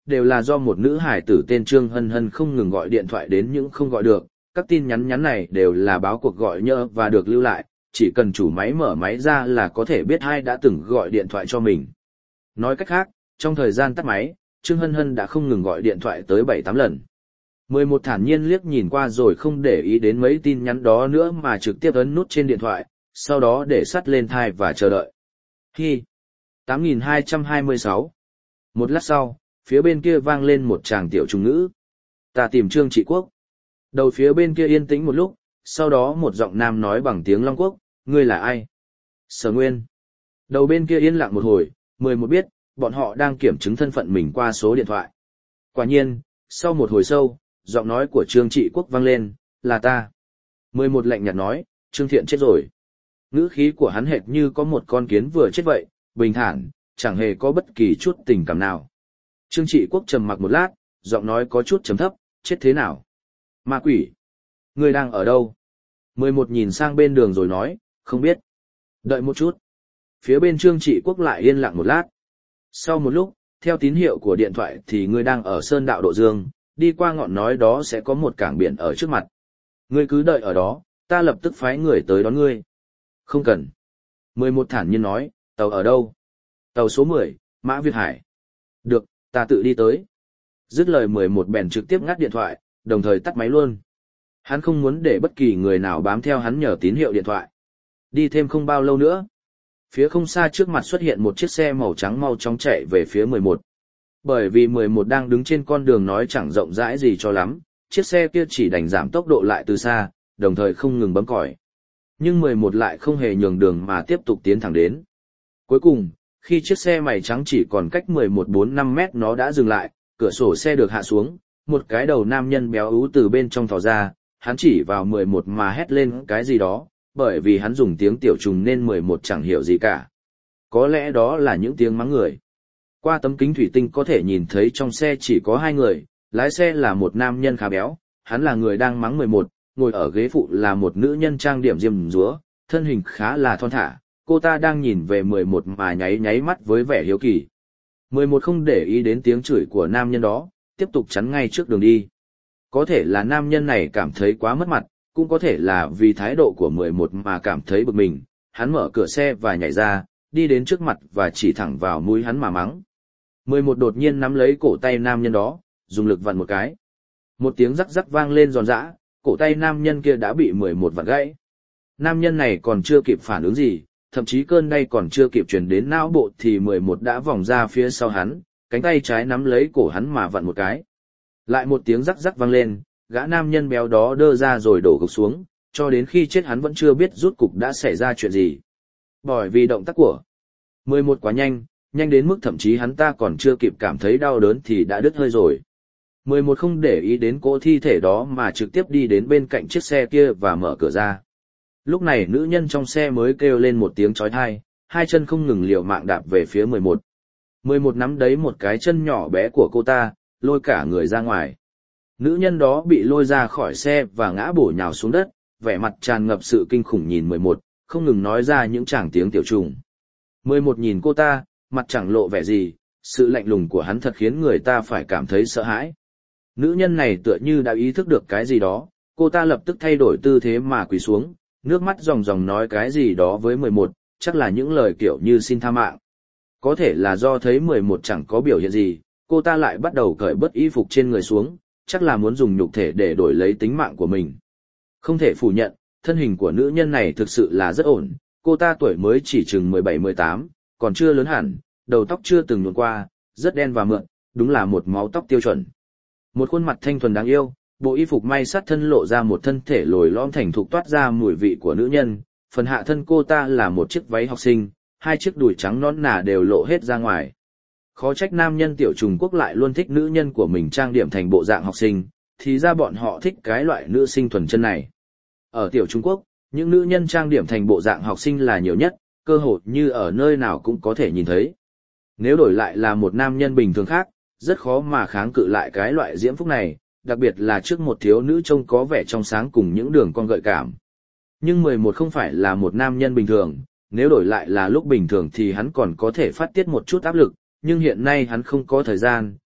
đều là do một nữ hải tử tên Trương Hân Hân không ngừng gọi điện thoại đến những không gọi được, các tin nhắn nhắn này đều là báo cuộc gọi nhỡ và được lưu lại, chỉ cần chủ máy mở máy ra là có thể biết ai đã từng gọi điện thoại cho mình. Nói cách khác, trong thời gian tắt máy, Trương Hân Hân đã không ngừng gọi điện thoại tới bảy tám lần. mười một thản nhiên liếc nhìn qua rồi không để ý đến mấy tin nhắn đó nữa mà trực tiếp ấn nút trên điện thoại, sau đó để sắt lên thai và chờ đợi. Hi. tám nghìn hai trăm hai mươi sáu. Một lát sau, phía bên kia vang lên một tràng tiểu trùng ngữ. Ta tìm Trương Trị Quốc. Đầu phía bên kia yên tĩnh một lúc, sau đó một giọng nam nói bằng tiếng Long Quốc, ngươi là ai? Sở Nguyên. Đầu bên kia yên lặng một hồi, mười một biết, bọn họ đang kiểm chứng thân phận mình qua số điện thoại. Quả nhiên, sau một hồi sâu, giọng nói của Trương Trị Quốc vang lên, là ta. mười một lạnh nhạt nói, Trương Thiện chết rồi. Ngữ khí của hắn hệt như có một con kiến vừa chết vậy, bình thản, chẳng hề có bất kỳ chút tình cảm nào. Trương Trị Quốc trầm mặc một lát, giọng nói có chút trầm thấp, chết thế nào? Ma quỷ. Ngươi đang ở đâu? mười một nhìn sang bên đường rồi nói, không biết. Đợi một chút. Phía bên Trương Trị Quốc lại yên lặng một lát. Sau một lúc, theo tín hiệu của điện thoại thì ngươi đang ở Sơn Đạo Độ Dương, đi qua ngọn nói đó sẽ có một cảng biển ở trước mặt. Ngươi cứ đợi ở đó, ta lập tức phái người tới đón ngươi. Không cần. mười một thản nhiên nói, tàu ở đâu? Tàu số mười, Mã Việt Hải. Được, ta tự đi tới. Dứt lời mười một bèn trực tiếp ngắt điện thoại, đồng thời tắt máy luôn. Hắn không muốn để bất kỳ người nào bám theo hắn nhờ tín hiệu điện thoại. Đi thêm không bao lâu nữa. Phía không xa trước mặt xuất hiện một chiếc xe màu trắng mau chóng chạy về phía mười một. Bởi vì mười một đang đứng trên con đường nói chẳng rộng rãi gì cho lắm, chiếc xe kia chỉ đành giảm tốc độ lại từ xa, đồng thời không ngừng bấm còi. Nhưng mười một lại không hề nhường đường mà tiếp tục tiến thẳng đến. Cuối cùng, khi chiếc xe màu trắng chỉ còn cách mười một bốn năm mét nó đã dừng lại, cửa sổ xe được hạ xuống, một cái đầu nam nhân béo ú từ bên trong thò ra, hắn chỉ vào mười một mà hét lên cái gì đó, bởi vì hắn dùng tiếng tiểu trùng nên mười một chẳng hiểu gì cả. Có lẽ đó là những tiếng mắng người. Qua tấm kính thủy tinh có thể nhìn thấy trong xe chỉ có hai người, lái xe là một nam nhân khá béo, hắn là người đang mắng mười một, ngồi ở ghế phụ là một nữ nhân trang điểm diêm dúa, thân hình khá là thon thả, cô ta đang nhìn về mười một mà nháy nháy mắt với vẻ hiếu kỳ. mười một không để ý đến tiếng chửi của nam nhân đó, tiếp tục chắn ngay trước đường đi. Có thể là nam nhân này cảm thấy quá mất mặt, cũng có thể là vì thái độ của mười một mà cảm thấy bực mình, hắn mở cửa xe và nhảy ra, đi đến trước mặt và chỉ thẳng vào mũi hắn mà mắng. mười một đột nhiên nắm lấy cổ tay nam nhân đó, dùng lực vặn một cái. Một tiếng rắc rắc vang lên giòn giã, cổ tay nam nhân kia đã bị mười một vặn gãy. Nam nhân này còn chưa kịp phản ứng gì, thậm chí cơn đau còn chưa kịp truyền đến não bộ thì mười một đã vòng ra phía sau hắn, cánh tay trái nắm lấy cổ hắn mà vặn một cái. Lại một tiếng rắc rắc vang lên, gã nam nhân béo đó đơ ra rồi đổ gục xuống, cho đến khi chết hắn vẫn chưa biết rút cục đã xảy ra chuyện gì. Bởi vì động tác của mười một quá nhanh, nhanh đến mức thậm chí hắn ta còn chưa kịp cảm thấy đau đớn thì đã đứt hơi rồi. mười một không để ý đến cỗ thi thể đó mà trực tiếp đi đến bên cạnh chiếc xe kia và mở cửa ra. Lúc này nữ nhân trong xe mới kêu lên một tiếng chói tai, hai chân không ngừng liều mạng đạp về phía mười một. mười một nắm đấy một cái chân nhỏ bé của cô ta, lôi cả người ra ngoài. Nữ nhân đó bị lôi ra khỏi xe và ngã bổ nhào xuống đất, vẻ mặt tràn ngập sự kinh khủng nhìn mười một, không ngừng nói ra những tràng tiếng tiểu trùng. mười một nhìn cô ta, mặt chẳng lộ vẻ gì, sự lạnh lùng của hắn thật khiến người ta phải cảm thấy sợ hãi. Nữ nhân này tựa như đã ý thức được cái gì đó, cô ta lập tức thay đổi tư thế mà quỳ xuống, nước mắt ròng ròng nói cái gì đó với mười một, chắc là những lời kiểu như xin tha mạng. Có thể là do thấy mười một chẳng có biểu hiện gì, cô ta lại bắt đầu cởi bớt y phục trên người xuống, chắc là muốn dùng nhục thể để đổi lấy tính mạng của mình. Không thể phủ nhận, thân hình của nữ nhân này thực sự là rất ổn, cô ta tuổi mới chỉ chừng mười bảy mười tám, còn chưa lớn hẳn, đầu tóc chưa từng nhuộm qua, rất đen và mượt, đúng là một máu tóc tiêu chuẩn. Một khuôn mặt thanh thuần đáng yêu, bộ y phục may sát thân lộ ra một thân thể lồi lõm thành thục toát ra mùi vị của nữ nhân, phần hạ thân cô ta là một chiếc váy học sinh, hai chiếc đùi trắng nõn nà đều lộ hết ra ngoài. Khó trách nam nhân tiểu Trung Quốc lại luôn thích nữ nhân của mình trang điểm thành bộ dạng học sinh, thì ra bọn họ thích cái loại nữ sinh thuần chân này. Ở tiểu Trung Quốc, những nữ nhân trang điểm thành bộ dạng học sinh là nhiều nhất, cơ hội như ở nơi nào cũng có thể nhìn thấy. Nếu đổi lại là một nam nhân bình thường khác, rất khó mà kháng cự lại cái loại diễm phúc này, đặc biệt là trước một thiếu nữ trông có vẻ trong sáng cùng những đường cong gợi cảm. Nhưng mười một không phải là một nam nhân bình thường, nếu đổi lại là lúc bình thường thì hắn còn có thể phát tiết một chút áp lực, nhưng hiện nay hắn không có thời gian,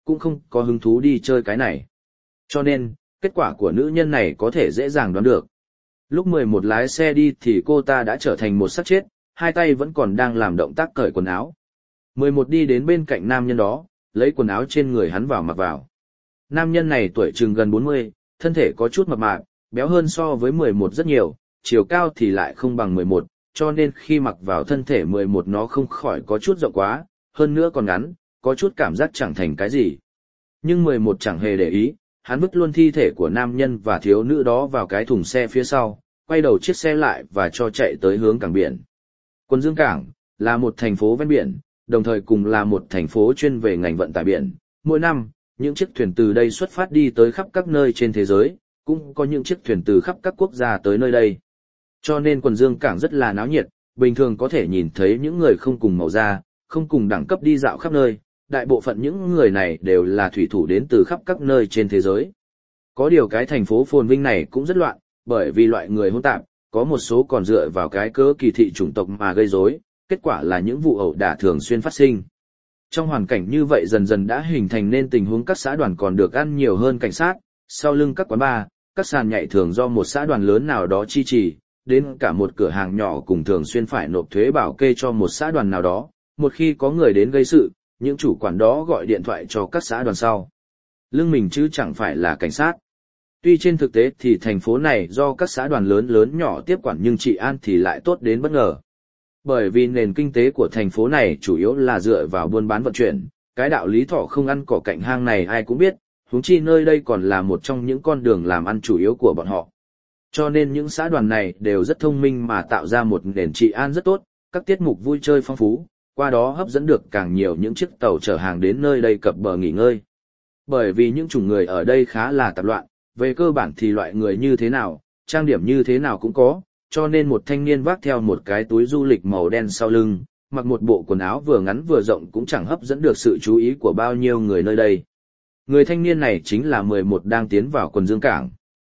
cũng không có hứng thú đi chơi cái này. Cho nên, kết quả của nữ nhân này có thể dễ dàng đoán được. Lúc mười một lái xe đi thì cô ta đã trở thành một xác chết, hai tay vẫn còn đang làm động tác cởi quần áo. mười một đi đến bên cạnh nam nhân đó, lấy quần áo trên người hắn vào mặc vào. Nam nhân này tuổi chừng gần bốn mươi, thân thể có chút mập mạp, béo hơn so với mười một rất nhiều, chiều cao thì lại không bằng mười một, cho nên khi mặc vào thân thể mười một nó không khỏi có chút rộng quá, hơn nữa còn ngắn, có chút cảm giác chẳng thành cái gì. Nhưng mười một chẳng hề để ý, hắn vứt luôn thi thể của nam nhân và thiếu nữ đó vào cái thùng xe phía sau, quay đầu chiếc xe lại và cho chạy tới hướng cảng biển. Quần Dương Cảng là một thành phố ven biển, đồng thời cùng là một thành phố chuyên về ngành vận tải biển. Mỗi năm, những chiếc thuyền từ đây xuất phát đi tới khắp các nơi trên thế giới, cũng có những chiếc thuyền từ khắp các quốc gia tới nơi đây. Cho nên Quần Dương Cảng rất là náo nhiệt, bình thường có thể nhìn thấy những người không cùng màu da, không cùng đẳng cấp đi dạo khắp nơi. Đại bộ phận những người này đều là thủy thủ đến từ khắp các nơi trên thế giới. Có điều cái thành phố phồn vinh này cũng rất loạn, bởi vì loại người hỗn tạp, có một số còn dựa vào cái cớ kỳ thị chủng tộc mà gây rối, kết quả là những vụ ẩu đả thường xuyên phát sinh. Trong hoàn cảnh như vậy dần dần đã hình thành nên tình huống các xã đoàn còn được ăn nhiều hơn cảnh sát, sau lưng các quán bar, các sàn nhảy thường do một xã đoàn lớn nào đó chi trì, đến cả một cửa hàng nhỏ cùng thường xuyên phải nộp thuế bảo kê cho một xã đoàn nào đó, một khi có người đến gây sự, những chủ quản đó gọi điện thoại cho các xã đoàn sau. Lưng mình chứ chẳng phải là cảnh sát. Tuy trên thực tế thì thành phố này do các xã đoàn lớn lớn nhỏ tiếp quản nhưng trị an thì lại tốt đến bất ngờ. Bởi vì nền kinh tế của thành phố này chủ yếu là dựa vào buôn bán vận chuyển, cái đạo lý thỏ không ăn cỏ cạnh hang này ai cũng biết, huống chi nơi đây còn là một trong những con đường làm ăn chủ yếu của bọn họ. Cho nên những xã đoàn này đều rất thông minh mà tạo ra một nền trị an rất tốt, các tiết mục vui chơi phong phú, qua đó hấp dẫn được càng nhiều những chiếc tàu chở hàng đến nơi đây cập bờ nghỉ ngơi. Bởi vì những chủng người ở đây khá là tạp loạn, về cơ bản thì loại người như thế nào, trang điểm như thế nào cũng có, cho nên một thanh niên vác theo một cái túi du lịch màu đen sau lưng, mặc một bộ quần áo vừa ngắn vừa rộng cũng chẳng hấp dẫn được sự chú ý của bao nhiêu người nơi đây. Người thanh niên này chính là mười một đang tiến vào Quần Dương Cảng.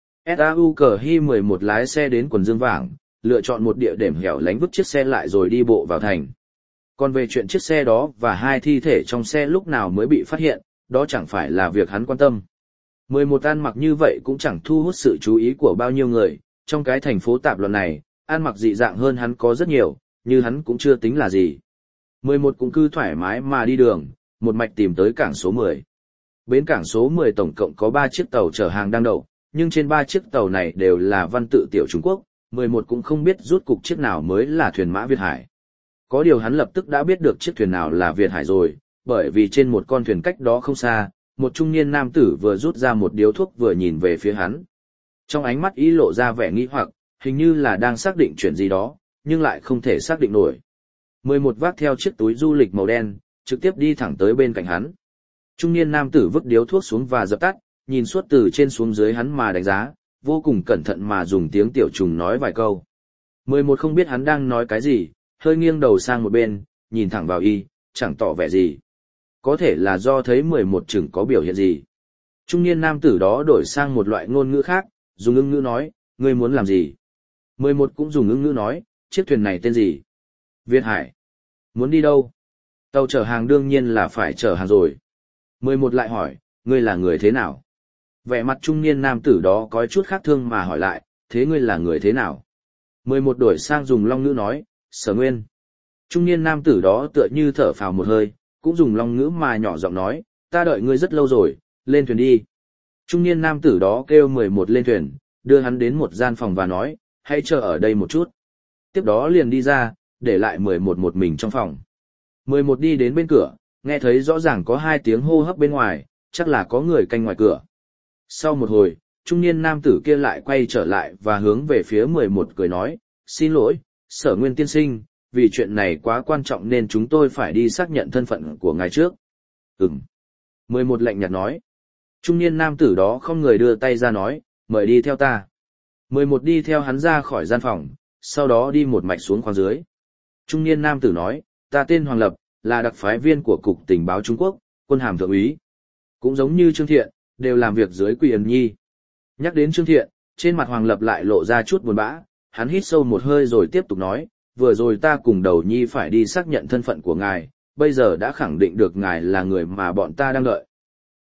Sau cờ Hi mười một lái xe đến Quần Dương Vảng, lựa chọn một địa điểm hẻo lánh vứt chiếc xe lại rồi đi bộ vào thành. Còn về chuyện chiếc xe đó và hai thi thể trong xe lúc nào mới bị phát hiện, đó chẳng phải là việc hắn quan tâm. mười một ăn mặc như vậy cũng chẳng thu hút sự chú ý của bao nhiêu người, trong cái thành phố tạp loạn này, ăn mặc dị dạng hơn hắn có rất nhiều, như hắn cũng chưa tính là gì. mười một cũng cứ thoải mái mà đi đường, một mạch tìm tới cảng số mười. Bến cảng số mười tổng cộng có ba chiếc tàu chở hàng đang đậu, nhưng trên ba chiếc tàu này đều là văn tự tiểu Trung Quốc, mười một cũng không biết rút cục chiếc nào mới là thuyền mã Việt Hải. Có điều hắn lập tức đã biết được chiếc thuyền nào là Việt Hải rồi, bởi vì trên một con thuyền cách đó không xa, một trung niên nam tử vừa rút ra một điếu thuốc vừa nhìn về phía hắn. Trong ánh mắt ý lộ ra vẻ nghi hoặc, hình như là đang xác định chuyện gì đó, nhưng lại không thể xác định nổi. mười một vác theo chiếc túi du lịch màu đen, trực tiếp đi thẳng tới bên cạnh hắn. Trung niên nam tử vứt điếu thuốc xuống và dập tắt, nhìn suốt từ trên xuống dưới hắn mà đánh giá, vô cùng cẩn thận mà dùng tiếng tiểu trùng nói vài câu. mười một không biết hắn đang nói cái gì, hơi nghiêng đầu sang một bên, nhìn thẳng vào y, chẳng tỏ vẻ gì. Có thể là do thấy mười một chừng có biểu hiện gì. Trung niên nam tử đó đổi sang một loại ngôn ngữ khác, dùng ưng ngữ nói, ngươi muốn làm gì? mười một cũng dùng ưng ngữ nói, chiếc thuyền này tên gì? Việt Hải. Muốn đi đâu? Tàu chở hàng đương nhiên là phải chở hàng rồi. mười một lại hỏi, ngươi là người thế nào? Vẻ mặt trung niên nam tử đó có chút khác thương mà hỏi lại, thế ngươi là người thế nào? mười một đổi sang dùng long ngữ nói, Sở Nguyên. Trung niên nam tử đó tựa như thở phào một hơi, cũng dùng long ngữ mà nhỏ giọng nói, ta đợi ngươi rất lâu rồi, lên thuyền đi. Trung niên nam tử đó kêu mười một lên thuyền, đưa hắn đến một gian phòng và nói, hãy chờ ở đây một chút. Tiếp đó liền đi ra, để lại mười một một mình trong phòng. mười một đi đến bên cửa, nghe thấy rõ ràng có hai tiếng hô hấp bên ngoài, chắc là có người canh ngoài cửa. Sau một hồi, trung niên nam tử kia lại quay trở lại và hướng về phía mười một cười nói, xin lỗi, Sở Nguyên tiên sinh, vì chuyện này quá quan trọng nên chúng tôi phải đi xác nhận thân phận của ngài trước. Ừm. mười một lạnh nhạt nói. Trung niên nam tử đó không người đưa tay ra nói, mời đi theo ta. mười một đi theo hắn ra khỏi gian phòng, sau đó đi một mạch xuống khoang dưới. Trung niên nam tử nói, ta tên Hoàng Lập, là đặc phái viên của Cục Tình báo Trung Quốc, quân hàm thượng úy. Cũng giống như Trương Thiện, đều làm việc dưới Quỳ Ẩn Nhi. Nhắc đến Trương Thiện, trên mặt Hoàng Lập lại lộ ra chút buồn bã, hắn hít sâu một hơi rồi tiếp tục nói, vừa rồi ta cùng Đầu Nhi phải đi xác nhận thân phận của ngài, bây giờ đã khẳng định được ngài là người mà bọn ta đang đợi.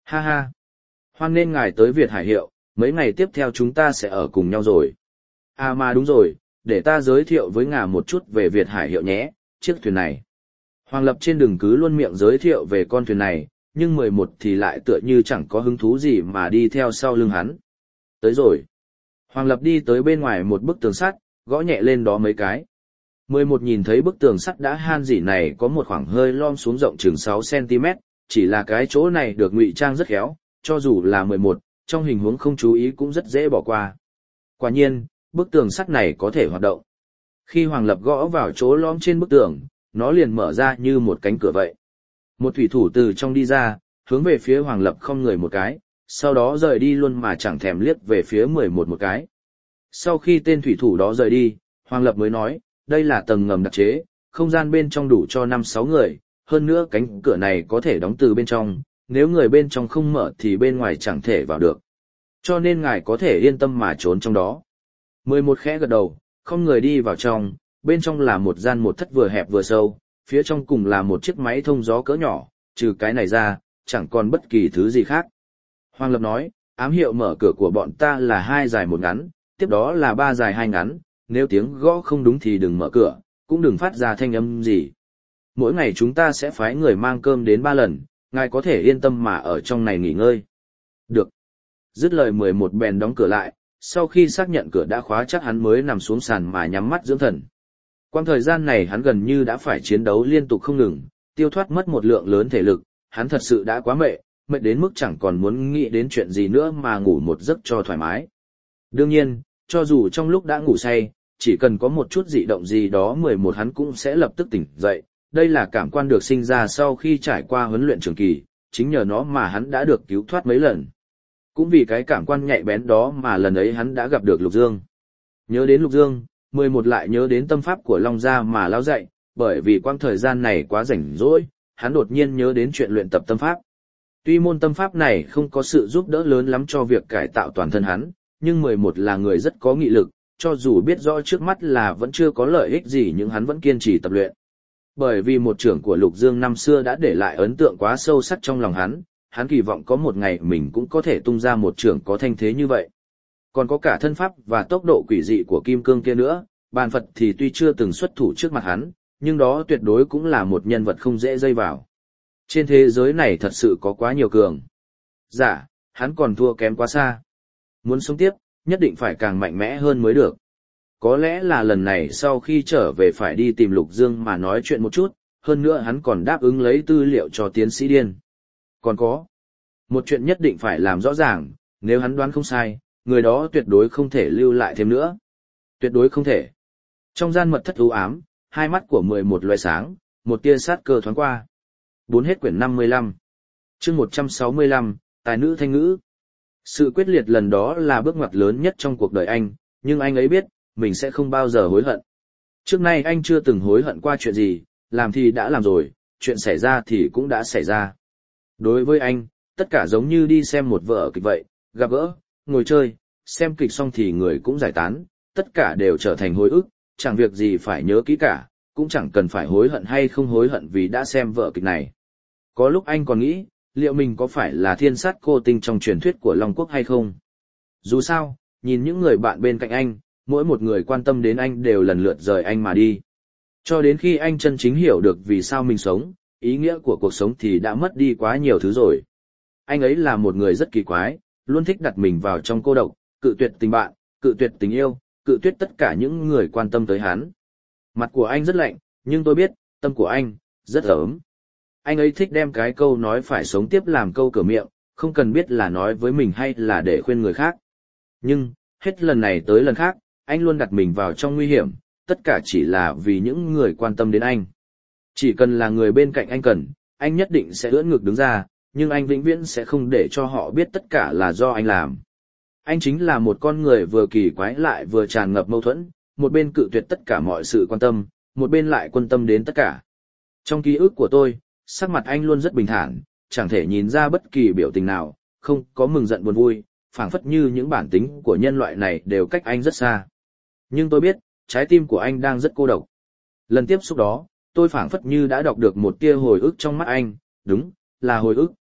Ha ha. Hoan nên ngài tới Việt Hải Hiệu, mấy ngày tiếp theo chúng ta sẽ ở cùng nhau rồi. À mà đúng rồi, để ta giới thiệu với ngài một chút về Việt Hải Hiệu nhé, chiếc thuyền này. Hoàng Lập trên đường cứ luôn miệng giới thiệu về con thuyền này, nhưng mười một thì lại tựa như chẳng có hứng thú gì mà đi theo sau lưng hắn. Tới rồi. Hoàng Lập đi tới bên ngoài một bức tường sắt, gõ nhẹ lên đó mấy cái. mười một nhìn thấy bức tường sắt đã han rỉ này có một khoảng hơi lom xuống rộng chừng sáu xăng ti mét, chỉ là cái chỗ này được ngụy trang rất khéo, cho dù là mười một, trong hình huống không chú ý cũng rất dễ bỏ qua. Quả nhiên, bức tường sắt này có thể hoạt động. Khi Hoàng Lập gõ vào chỗ lõm trên bức tường, nó liền mở ra như một cánh cửa vậy. Một thủy thủ từ trong đi ra, hướng về phía Hoàng Lập không người một cái, sau đó rời đi luôn mà chẳng thèm liếc về phía mười một một cái. Sau khi tên thủy thủ đó rời đi, Hoàng Lập mới nói, đây là tầng ngầm đặc chế, không gian bên trong đủ cho năm sáu người, hơn nữa cánh cửa này có thể đóng từ bên trong, nếu người bên trong không mở thì bên ngoài chẳng thể vào được. Cho nên ngài có thể yên tâm mà trốn trong đó. mười một khẽ gật đầu, không người đi vào trong, bên trong là một gian một thất vừa hẹp vừa sâu, phía trong cùng là một chiếc máy thông gió cỡ nhỏ, trừ cái này ra, chẳng còn bất kỳ thứ gì khác. Hoàng Lập nói, ám hiệu mở cửa của bọn ta là hai dài một ngắn, tiếp đó là ba dài hai ngắn, nếu tiếng gõ không đúng thì đừng mở cửa, cũng đừng phát ra thanh âm gì. Mỗi ngày chúng ta sẽ phái người mang cơm đến ba lần, ngài có thể yên tâm mà ở trong này nghỉ ngơi. Được. Dứt lời mười một bèn đóng cửa lại, sau khi xác nhận cửa đã khóa chắc hắn mới nằm xuống sàn mà nhắm mắt dưỡng thần. Quang thời gian này hắn gần như đã phải chiến đấu liên tục không ngừng, tiêu thoát mất một lượng lớn thể lực, hắn thật sự đã quá mệt, mệt đến mức chẳng còn muốn nghĩ đến chuyện gì nữa mà ngủ một giấc cho thoải mái. Đương nhiên, cho dù trong lúc đã ngủ say, chỉ cần có một chút dị động gì đó mười một hắn cũng sẽ lập tức tỉnh dậy, đây là cảm quan được sinh ra sau khi trải qua huấn luyện trường kỳ, chính nhờ nó mà hắn đã được cứu thoát mấy lần. Cũng vì cái cảm quan nhạy bén đó mà lần ấy hắn đã gặp được Lục Dương. Nhớ đến Lục Dương, mười một lại nhớ đến tâm pháp của Long Gia mà lao dạy, bởi vì quang thời gian này quá rảnh rỗi, hắn đột nhiên nhớ đến chuyện luyện tập tâm pháp. Tuy môn tâm pháp này không có sự giúp đỡ lớn lắm cho việc cải tạo toàn thân hắn, nhưng mười một là người rất có nghị lực, cho dù biết rõ trước mắt là vẫn chưa có lợi ích gì nhưng hắn vẫn kiên trì tập luyện. Bởi vì một trưởng của Lục Dương năm xưa đã để lại ấn tượng quá sâu sắc trong lòng hắn, hắn kỳ vọng có một ngày mình cũng có thể tung ra một trưởng có thanh thế như vậy. Còn có cả thân pháp và tốc độ quỷ dị của kim cương kia nữa, bàn Phật thì tuy chưa từng xuất thủ trước mặt hắn, nhưng đó tuyệt đối cũng là một nhân vật không dễ dây vào. Trên thế giới này thật sự có quá nhiều cường giả, hắn còn thua kém quá xa. Muốn sống tiếp, nhất định phải càng mạnh mẽ hơn mới được. Có lẽ là lần này sau khi trở về phải đi tìm Lục Dương mà nói chuyện một chút, hơn nữa hắn còn đáp ứng lấy tư liệu cho tiến sĩ Điên. Còn có một chuyện nhất định phải làm rõ ràng, nếu hắn đoán không sai, người đó tuyệt đối không thể lưu lại thêm nữa. Tuyệt đối không thể. Trong gian mật thất u ám, hai mắt của mười một loại sáng, một tia sát cơ thoáng qua. Bốn hết quyển năm mươi lăm. Chương một trăm sáu mươi lăm, tài nữ thanh ngữ. Sự quyết liệt lần đó là bước ngoặt lớn nhất trong cuộc đời anh, nhưng anh ấy biết, mình sẽ không bao giờ hối hận. Trước nay anh chưa từng hối hận qua chuyện gì, làm thì đã làm rồi, chuyện xảy ra thì cũng đã xảy ra. Đối với anh, tất cả giống như đi xem một vở kịch vậy, gặp gỡ, ngồi chơi, xem kịch xong thì người cũng giải tán, tất cả đều trở thành hồi ức, chẳng việc gì phải nhớ kỹ cả, cũng chẳng cần phải hối hận hay không hối hận vì đã xem vở kịch này. Có lúc anh còn nghĩ, liệu mình có phải là thiên sát cô tinh trong truyền thuyết của Long Quốc hay không? Dù sao, nhìn những người bạn bên cạnh anh, mỗi một người quan tâm đến anh đều lần lượt rời anh mà đi. Cho đến khi anh chân chính hiểu được vì sao mình sống, ý nghĩa của cuộc sống thì đã mất đi quá nhiều thứ rồi. Anh ấy là một người rất kỳ quái, luôn thích đặt mình vào trong cô độc, cự tuyệt tình bạn, cự tuyệt tình yêu, cự tuyệt tất cả những người quan tâm tới hắn. Mặt của anh rất lạnh, nhưng tôi biết, tâm của anh, rất ấm. Anh ấy thích đem cái câu nói phải sống tiếp làm câu cửa miệng, không cần biết là nói với mình hay là để khuyên người khác. Nhưng, hết lần này tới lần khác, anh luôn đặt mình vào trong nguy hiểm, tất cả chỉ là vì những người quan tâm đến anh. Chỉ cần là người bên cạnh anh cần, anh nhất định sẽ ưỡn ngực đứng ra, nhưng anh vĩnh viễn sẽ không để cho họ biết tất cả là do anh làm. Anh chính là một con người vừa kỳ quái lại vừa tràn ngập mâu thuẫn, một bên cự tuyệt tất cả mọi sự quan tâm, một bên lại quan tâm đến tất cả. Trong ký ức của tôi, sắc mặt anh luôn rất bình thản, chẳng thể nhìn ra bất kỳ biểu tình nào, không có mừng giận buồn vui, phảng phất như những bản tính của nhân loại này đều cách anh rất xa. Nhưng tôi biết, trái tim của anh đang rất cô độc. Lần tiếp xúc đó, tôi phảng phất như đã đọc được một tia hồi ức trong mắt anh, đúng, là hồi ức.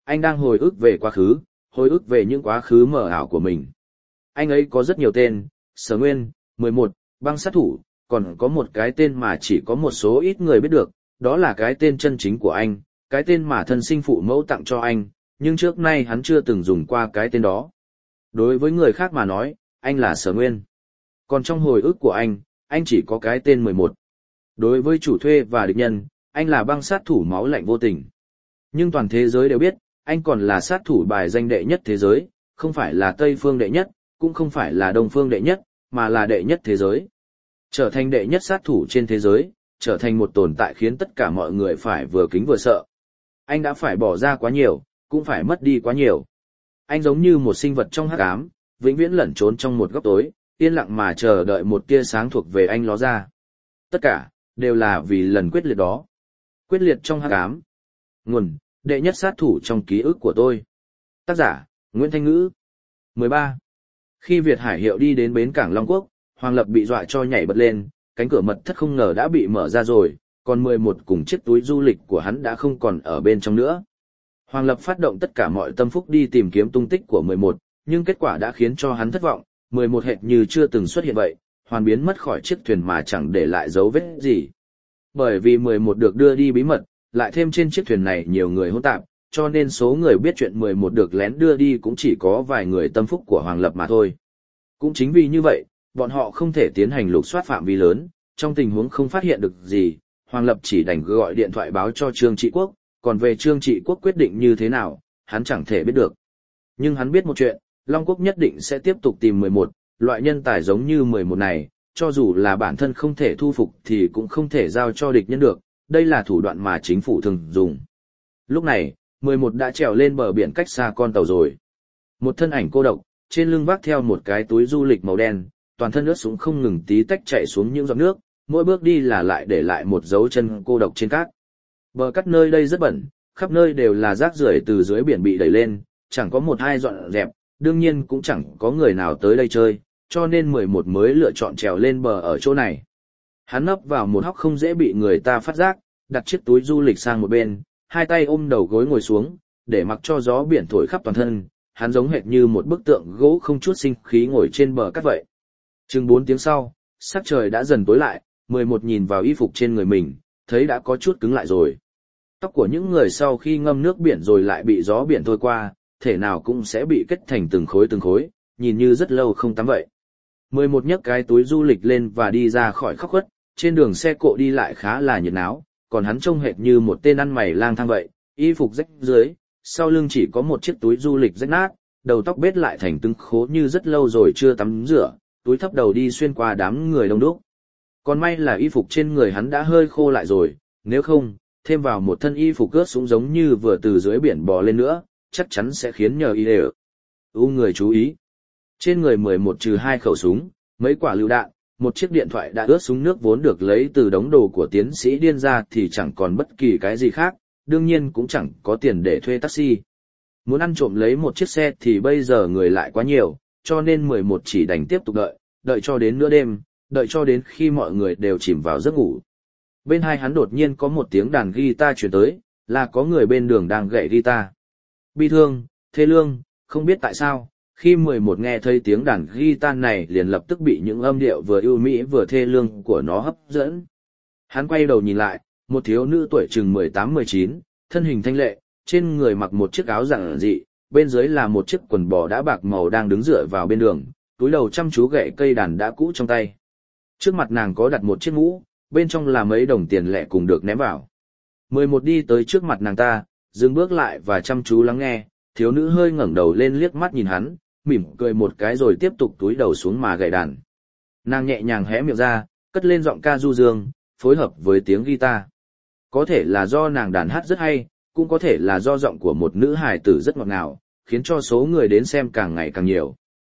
anh đang hồi ức về quá khứ, hồi ức về những quá khứ mờ ảo của mình. Anh ấy có rất nhiều tên, Sở Nguyên, mười một, băng sát thủ, còn có một cái tên mà chỉ có một số ít người biết được, đó là cái tên chân chính của anh, cái tên mà thân sinh phụ mẫu tặng cho anh, nhưng trước nay hắn chưa từng dùng qua cái tên đó. Đối với người khác mà nói, anh là Sở Nguyên. Còn trong hồi ức của anh, anh chỉ có cái tên mười một. Đối với chủ thuê và địch nhân, anh là băng sát thủ máu lạnh vô tình. Nhưng toàn thế giới đều biết, anh còn là sát thủ bài danh đệ nhất thế giới, không phải là Tây phương đệ nhất, cũng không phải là Đông phương đệ nhất, mà là đệ nhất thế giới. Trở thành đệ nhất sát thủ trên thế giới, trở thành một tồn tại khiến tất cả mọi người phải vừa kính vừa sợ. Anh đã phải bỏ ra quá nhiều, cũng phải mất đi quá nhiều. Anh giống như một sinh vật trong hắc ám, vĩnh viễn lẩn trốn trong một góc tối, yên lặng mà chờ đợi một tia sáng thuộc về anh ló ra. Tất cả, đều là vì lần quyết liệt đó. Quyết liệt trong hắc ám. Nguồn, đệ nhất sát thủ trong ký ức của tôi. Tác giả, Nguyễn Thanh Ngữ. mười ba. Khi Việt Hải Hiệu đi đến bến cảng Long Quốc, Hoàng Lập bị dọa cho nhảy bật lên, cánh cửa mật thất không ngờ đã bị mở ra rồi, còn mười một cùng chiếc túi du lịch của hắn đã không còn ở bên trong nữa. Hoàng Lập phát động tất cả mọi tâm phúc đi tìm kiếm tung tích của mười một, nhưng kết quả đã khiến cho hắn thất vọng, mười một hệt như chưa từng xuất hiện vậy, hoàn biến mất khỏi chiếc thuyền mà chẳng để lại dấu vết gì. Bởi vì mười một được đưa đi bí mật, lại thêm trên chiếc thuyền này nhiều người hỗn tạp, cho nên số người biết chuyện mười một được lén đưa đi cũng chỉ có vài người tâm phúc của Hoàng Lập mà thôi. Cũng chính vì như vậy, bọn họ không thể tiến hành lục soát phạm vi lớn, trong tình huống không phát hiện được gì, Hoàng Lập chỉ đành gọi điện thoại báo cho Trương Trị Quốc, còn về Trương Trị Quốc quyết định như thế nào, hắn chẳng thể biết được. Nhưng hắn biết một chuyện, Long Quốc nhất định sẽ tiếp tục tìm mười một, loại nhân tài giống như mười một này, cho dù là bản thân không thể thu phục thì cũng không thể giao cho địch nhân được, đây là thủ đoạn mà chính phủ thường dùng. Lúc này, mười một đã trèo lên bờ biển cách xa con tàu rồi. Một thân ảnh cô độc, trên lưng vác theo một cái túi du lịch màu đen, toàn thân ướt sũng không ngừng tí tách chạy xuống những giọt nước, mỗi bước đi là lại để lại một dấu chân cô độc trên cát. Bờ cát nơi đây rất bẩn, khắp nơi đều là rác rưởi từ dưới biển bị đẩy lên, chẳng có một ai dọn dẹp, đương nhiên cũng chẳng có người nào tới đây chơi, cho nên mười một mới lựa chọn trèo lên bờ ở chỗ này. Hắn nấp vào một hốc không dễ bị người ta phát giác, đặt chiếc túi du lịch sang một bên, hai tay ôm đầu gối ngồi xuống, để mặc cho gió biển thổi khắp toàn thân, hắn giống hệt như một bức tượng gỗ không chút sinh khí ngồi trên bờ cát vậy. Chừng bốn tiếng sau, sắc trời đã dần tối lại, mười một nhìn vào y phục trên người mình, thấy đã có chút cứng lại rồi. Tóc của những người sau khi ngâm nước biển rồi lại bị gió biển thôi qua, thể nào cũng sẽ bị kết thành từng khối từng khối, nhìn như rất lâu không tắm vậy. mười một nhấc cái túi du lịch lên và đi ra khỏi khóc khuất, trên đường xe cộ đi lại khá là nhiệt náo, còn hắn trông hệt như một tên ăn mày lang thang vậy, y phục rách dưới, sau lưng chỉ có một chiếc túi du lịch rách nát, đầu tóc bết lại thành từng khố như rất lâu rồi chưa tắm rửa, túi thấp đầu đi xuyên qua đám người đông đúc. Còn may là y phục trên người hắn đã hơi khô lại rồi, nếu không, thêm vào một thân y phục ướt sũng giống như vừa từ dưới biển bò lên nữa, chắc chắn sẽ khiến nhờ y đều. U người chú ý. Trên người mười một trừ hai khẩu súng, mấy quả lựu đạn, một chiếc điện thoại đã ướt súng nước vốn được lấy từ đống đồ của tiến sĩ điên ra thì chẳng còn bất kỳ cái gì khác, đương nhiên cũng chẳng có tiền để thuê taxi. Muốn ăn trộm lấy một chiếc xe thì bây giờ người lại quá nhiều, cho nên mười một chỉ đành tiếp tục đợi, đợi cho đến nửa đêm, đợi cho đến khi mọi người đều chìm vào giấc ngủ. Bên hai hắn đột nhiên có một tiếng đàn guitar truyền tới, là có người bên đường đang gậy guitar. Bi thương, thê lương, không biết tại sao, khi mười một nghe thấy tiếng đàn guitar này liền lập tức bị những âm điệu vừa ưu mỹ vừa thê lương của nó hấp dẫn. Hắn quay đầu nhìn lại, một thiếu nữ tuổi chừng mười tám mười chín, thân hình thanh lệ, trên người mặc một chiếc áo giản dị, bên dưới là một chiếc quần bò đã bạc màu đang đứng dựa vào bên đường, túi đầu chăm chú gậy cây đàn đã cũ trong tay. Trước mặt nàng có đặt một chiếc mũ, bên trong là mấy đồng tiền lẻ cùng được ném vào. mười một đi tới trước mặt nàng ta, dừng bước lại và chăm chú lắng nghe, thiếu nữ hơi ngẩng đầu lên liếc mắt nhìn hắn, mỉm cười một cái rồi tiếp tục túi đầu xuống mà gậy đàn. Nàng nhẹ nhàng hé miệng ra, cất lên giọng ca du dương, phối hợp với tiếng guitar. Có thể là do nàng đàn hát rất hay, cũng có thể là do giọng của một nữ hài tử rất ngọt ngào, khiến cho số người đến xem càng ngày càng nhiều.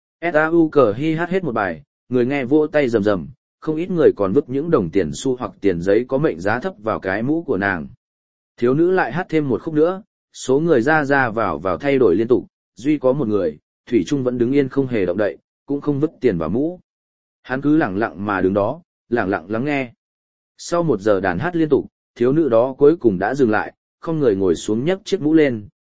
Sau cờ hi hát hết một bài, người nghe vỗ tay rầm rầm, không ít người còn vứt những đồng tiền xu hoặc tiền giấy có mệnh giá thấp vào cái mũ của nàng. Thiếu nữ lại hát thêm một khúc nữa, số người ra ra vào vào thay đổi liên tục, duy có một người, Thủy Trung vẫn đứng yên không hề động đậy, cũng không vứt tiền vào mũ. Hắn cứ lặng lặng mà đứng đó, lặng lặng lắng nghe. Sau một giờ đàn hát liên tục, thiếu nữ đó cuối cùng đã dừng lại, không người ngồi xuống nhấc chiếc mũ lên,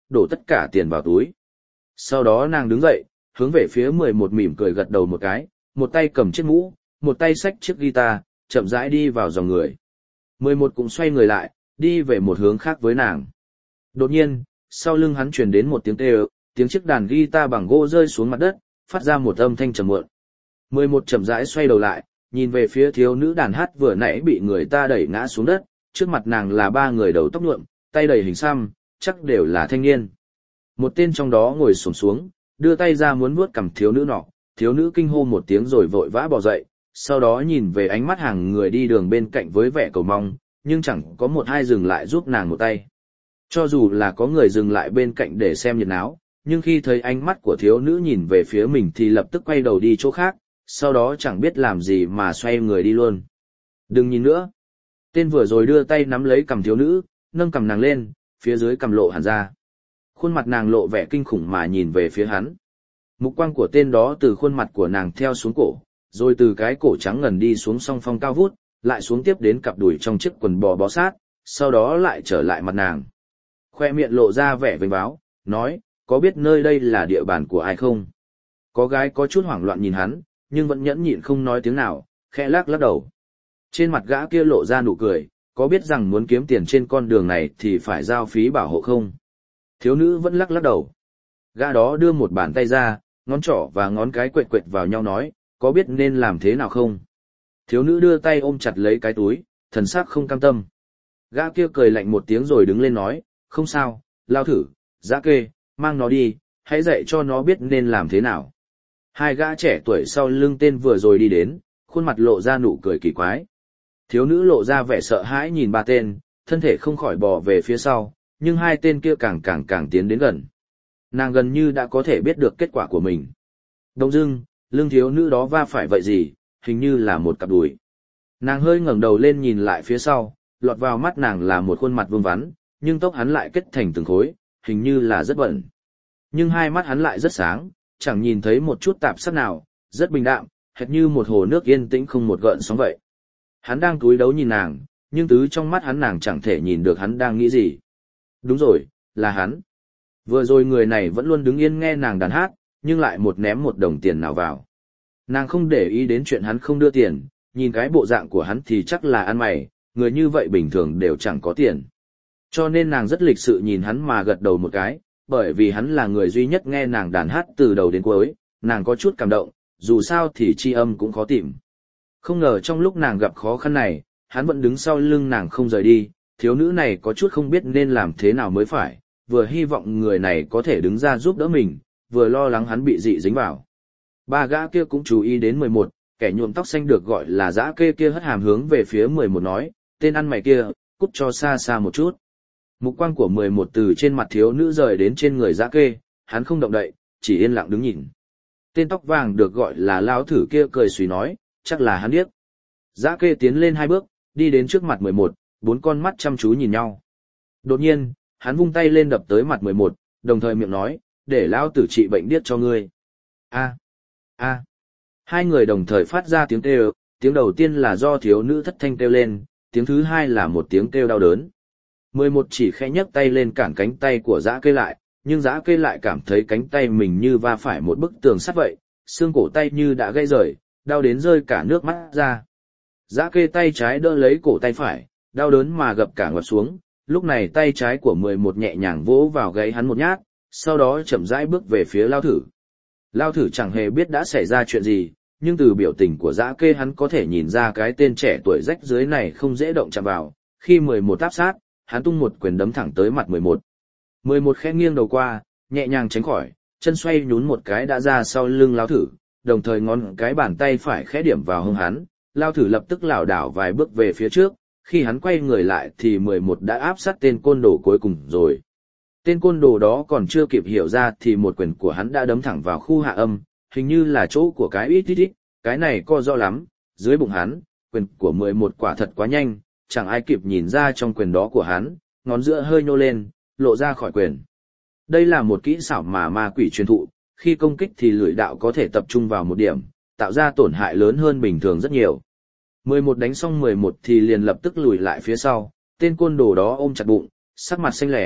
đổ tất cả tiền vào túi. Sau đó nàng đứng dậy, hướng về phía mười một mỉm cười gật đầu một cái, một tay cầm chiếc mũ, một tay xách chiếc guitar, chậm rãi đi vào dòng người. mười một cũng xoay người lại, đi về một hướng khác với nàng. Đột nhiên, sau lưng hắn truyền đến một tiếng kêu, tiếng chiếc đàn guitar bằng gỗ rơi xuống mặt đất, phát ra một âm thanh trầm muộn. mười một chậm rãi xoay đầu lại, nhìn về phía thiếu nữ đàn hát vừa nãy bị người ta đẩy ngã xuống đất, trước mặt nàng là ba người đầu tóc nhuộm, tay đầy hình xăm, chắc đều là thanh niên. Một tên trong đó ngồi xổm xuống, đưa tay ra muốn vuốt cằm thiếu nữ nọ, thiếu nữ kinh hô một tiếng rồi vội vã bò dậy, sau đó nhìn về ánh mắt hàng người đi đường bên cạnh với vẻ cầu mong, nhưng chẳng có một ai dừng lại giúp nàng một tay. Cho dù là có người dừng lại bên cạnh để xem nhiệt náo, nhưng khi thấy ánh mắt của thiếu nữ nhìn về phía mình thì lập tức quay đầu đi chỗ khác, sau đó chẳng biết làm gì mà xoay người đi luôn. Đừng nhìn nữa. Tên vừa rồi đưa tay nắm lấy cằm thiếu nữ, nâng cằm nàng lên, phía dưới cằm lộ hẳn ra. Khuôn mặt nàng lộ vẻ kinh khủng mà nhìn về phía hắn. Mục quang của tên đó từ khuôn mặt của nàng theo xuống cổ, rồi từ cái cổ trắng ngần đi xuống song phong cao vút, lại xuống tiếp đến cặp đùi trong chiếc quần bò bó sát, sau đó lại trở lại mặt nàng. Khoe miệng lộ ra vẻ vênh váo, nói, có biết nơi đây là địa bàn của ai không? Có gái có chút hoảng loạn nhìn hắn, nhưng vẫn nhẫn nhịn không nói tiếng nào, khẽ lắc lắc đầu. Trên mặt gã kia lộ ra nụ cười, có biết rằng muốn kiếm tiền trên con đường này thì phải giao phí bảo hộ không? Thiếu nữ vẫn lắc lắc đầu. Gã đó đưa một bàn tay ra, ngón trỏ và ngón cái quệt quệt vào nhau nói, có biết nên làm thế nào không? Thiếu nữ đưa tay ôm chặt lấy cái túi, thần sắc không cam tâm. Gã kia cười lạnh một tiếng rồi đứng lên nói, không sao, lao thử, dã kê, mang nó đi, hãy dạy cho nó biết nên làm thế nào. Hai gã trẻ tuổi sau lưng tên vừa rồi đi đến, khuôn mặt lộ ra nụ cười kỳ quái. Thiếu nữ lộ ra vẻ sợ hãi nhìn ba tên, thân thể không khỏi bò về phía sau, nhưng hai tên kia càng càng càng tiến đến gần. Nàng gần như đã có thể biết được kết quả của mình. Đông dưng, lưng thiếu nữ đó va phải vậy gì, hình như là một cặp đùi. Nàng hơi ngẩng đầu lên nhìn lại phía sau, lọt vào mắt nàng là một khuôn mặt vương vắn, nhưng tóc hắn lại kết thành từng khối, hình như là rất bẩn. Nhưng hai mắt hắn lại rất sáng, chẳng nhìn thấy một chút tạp sắc nào, rất bình đạm, hệt như một hồ nước yên tĩnh không một gợn sóng vậy. Hắn đang cúi đầu nhìn nàng, nhưng từ trong mắt hắn nàng chẳng thể nhìn được hắn đang nghĩ gì. Đúng rồi, là hắn. Vừa rồi người này vẫn luôn đứng yên nghe nàng đàn hát, nhưng lại một ném một đồng tiền nào vào. Nàng không để ý đến chuyện hắn không đưa tiền, nhìn cái bộ dạng của hắn thì chắc là ăn mày, người như vậy bình thường đều chẳng có tiền. Cho nên nàng rất lịch sự nhìn hắn mà gật đầu một cái, bởi vì hắn là người duy nhất nghe nàng đàn hát từ đầu đến cuối, nàng có chút cảm động, dù sao thì tri âm cũng khó tìm. Không ngờ trong lúc nàng gặp khó khăn này, hắn vẫn đứng sau lưng nàng không rời đi, thiếu nữ này có chút không biết nên làm thế nào mới phải, vừa hy vọng người này có thể đứng ra giúp đỡ mình, vừa lo lắng hắn bị dị dính vào. Ba gã kia cũng chú ý đến mười một, kẻ nhuộm tóc xanh được gọi là dã kê kia hất hàm hướng về phía mười một nói, tên ăn mày kia, cút cho xa xa một chút. Mục quang của mười một từ trên mặt thiếu nữ rời đến trên người dã kê, hắn không động đậy, chỉ yên lặng đứng nhìn. Tên tóc vàng được gọi là lao thử kia cười suy nói, chắc là hắn điếc. Dã kê tiến lên hai bước, đi đến trước mặt mười một, bốn con mắt chăm chú nhìn nhau. Đột nhiên, hắn vung tay lên đập tới mặt mười một, đồng thời miệng nói, để lão tử trị bệnh điếc cho ngươi. A, a. Hai người đồng thời phát ra tiếng kêu, tiếng đầu tiên là do thiếu nữ thất thanh kêu lên, tiếng thứ hai là một tiếng kêu đau đớn. mười một chỉ khẽ nhấc tay lên cản cánh tay của dã kê lại, nhưng dã kê lại cảm thấy cánh tay mình như va phải một bức tường sắt vậy, xương cổ tay như đã gãy rời, đau đến rơi cả nước mắt ra. Dã kê tay trái đỡ lấy cổ tay phải, đau đớn mà gập cả ngọt xuống, lúc này tay trái của mười một nhẹ nhàng vỗ vào gáy hắn một nhát, sau đó chậm rãi bước về phía lao thử. Lao thử chẳng hề biết đã xảy ra chuyện gì, nhưng từ biểu tình của dã kê hắn có thể nhìn ra cái tên trẻ tuổi rách dưới này không dễ động chạm vào, khi mười một áp sát, hắn tung một quyền đấm thẳng tới mặt mười một. mười một khẽ nghiêng đầu qua, nhẹ nhàng tránh khỏi, chân xoay nhún một cái đã ra sau lưng lao thử, đồng thời ngón cái bàn tay phải khẽ điểm vào hông hắn, lao thử lập tức lảo đảo vài bước về phía trước, khi hắn quay người lại thì mười một đã áp sát tên côn đồ cuối cùng rồi. Tên côn đồ đó còn chưa kịp hiểu ra thì một quyền của hắn đã đấm thẳng vào khu hạ âm, hình như là chỗ của cái ít ít ít, cái này co rõ lắm, dưới bụng hắn, quyền của mười một quả thật quá nhanh, chẳng ai kịp nhìn ra trong quyền đó của hắn, ngón giữa hơi nhô lên, lộ ra khỏi quyền. Đây là một kỹ xảo mà ma quỷ truyền thụ, khi công kích thì lưỡi đạo có thể tập trung vào một điểm, tạo ra tổn hại lớn hơn bình thường rất nhiều. mười một đánh xong mười một thì liền lập tức lùi lại phía sau, tên côn đồ đó ôm chặt bụng, sắc mặt xanh lẻ,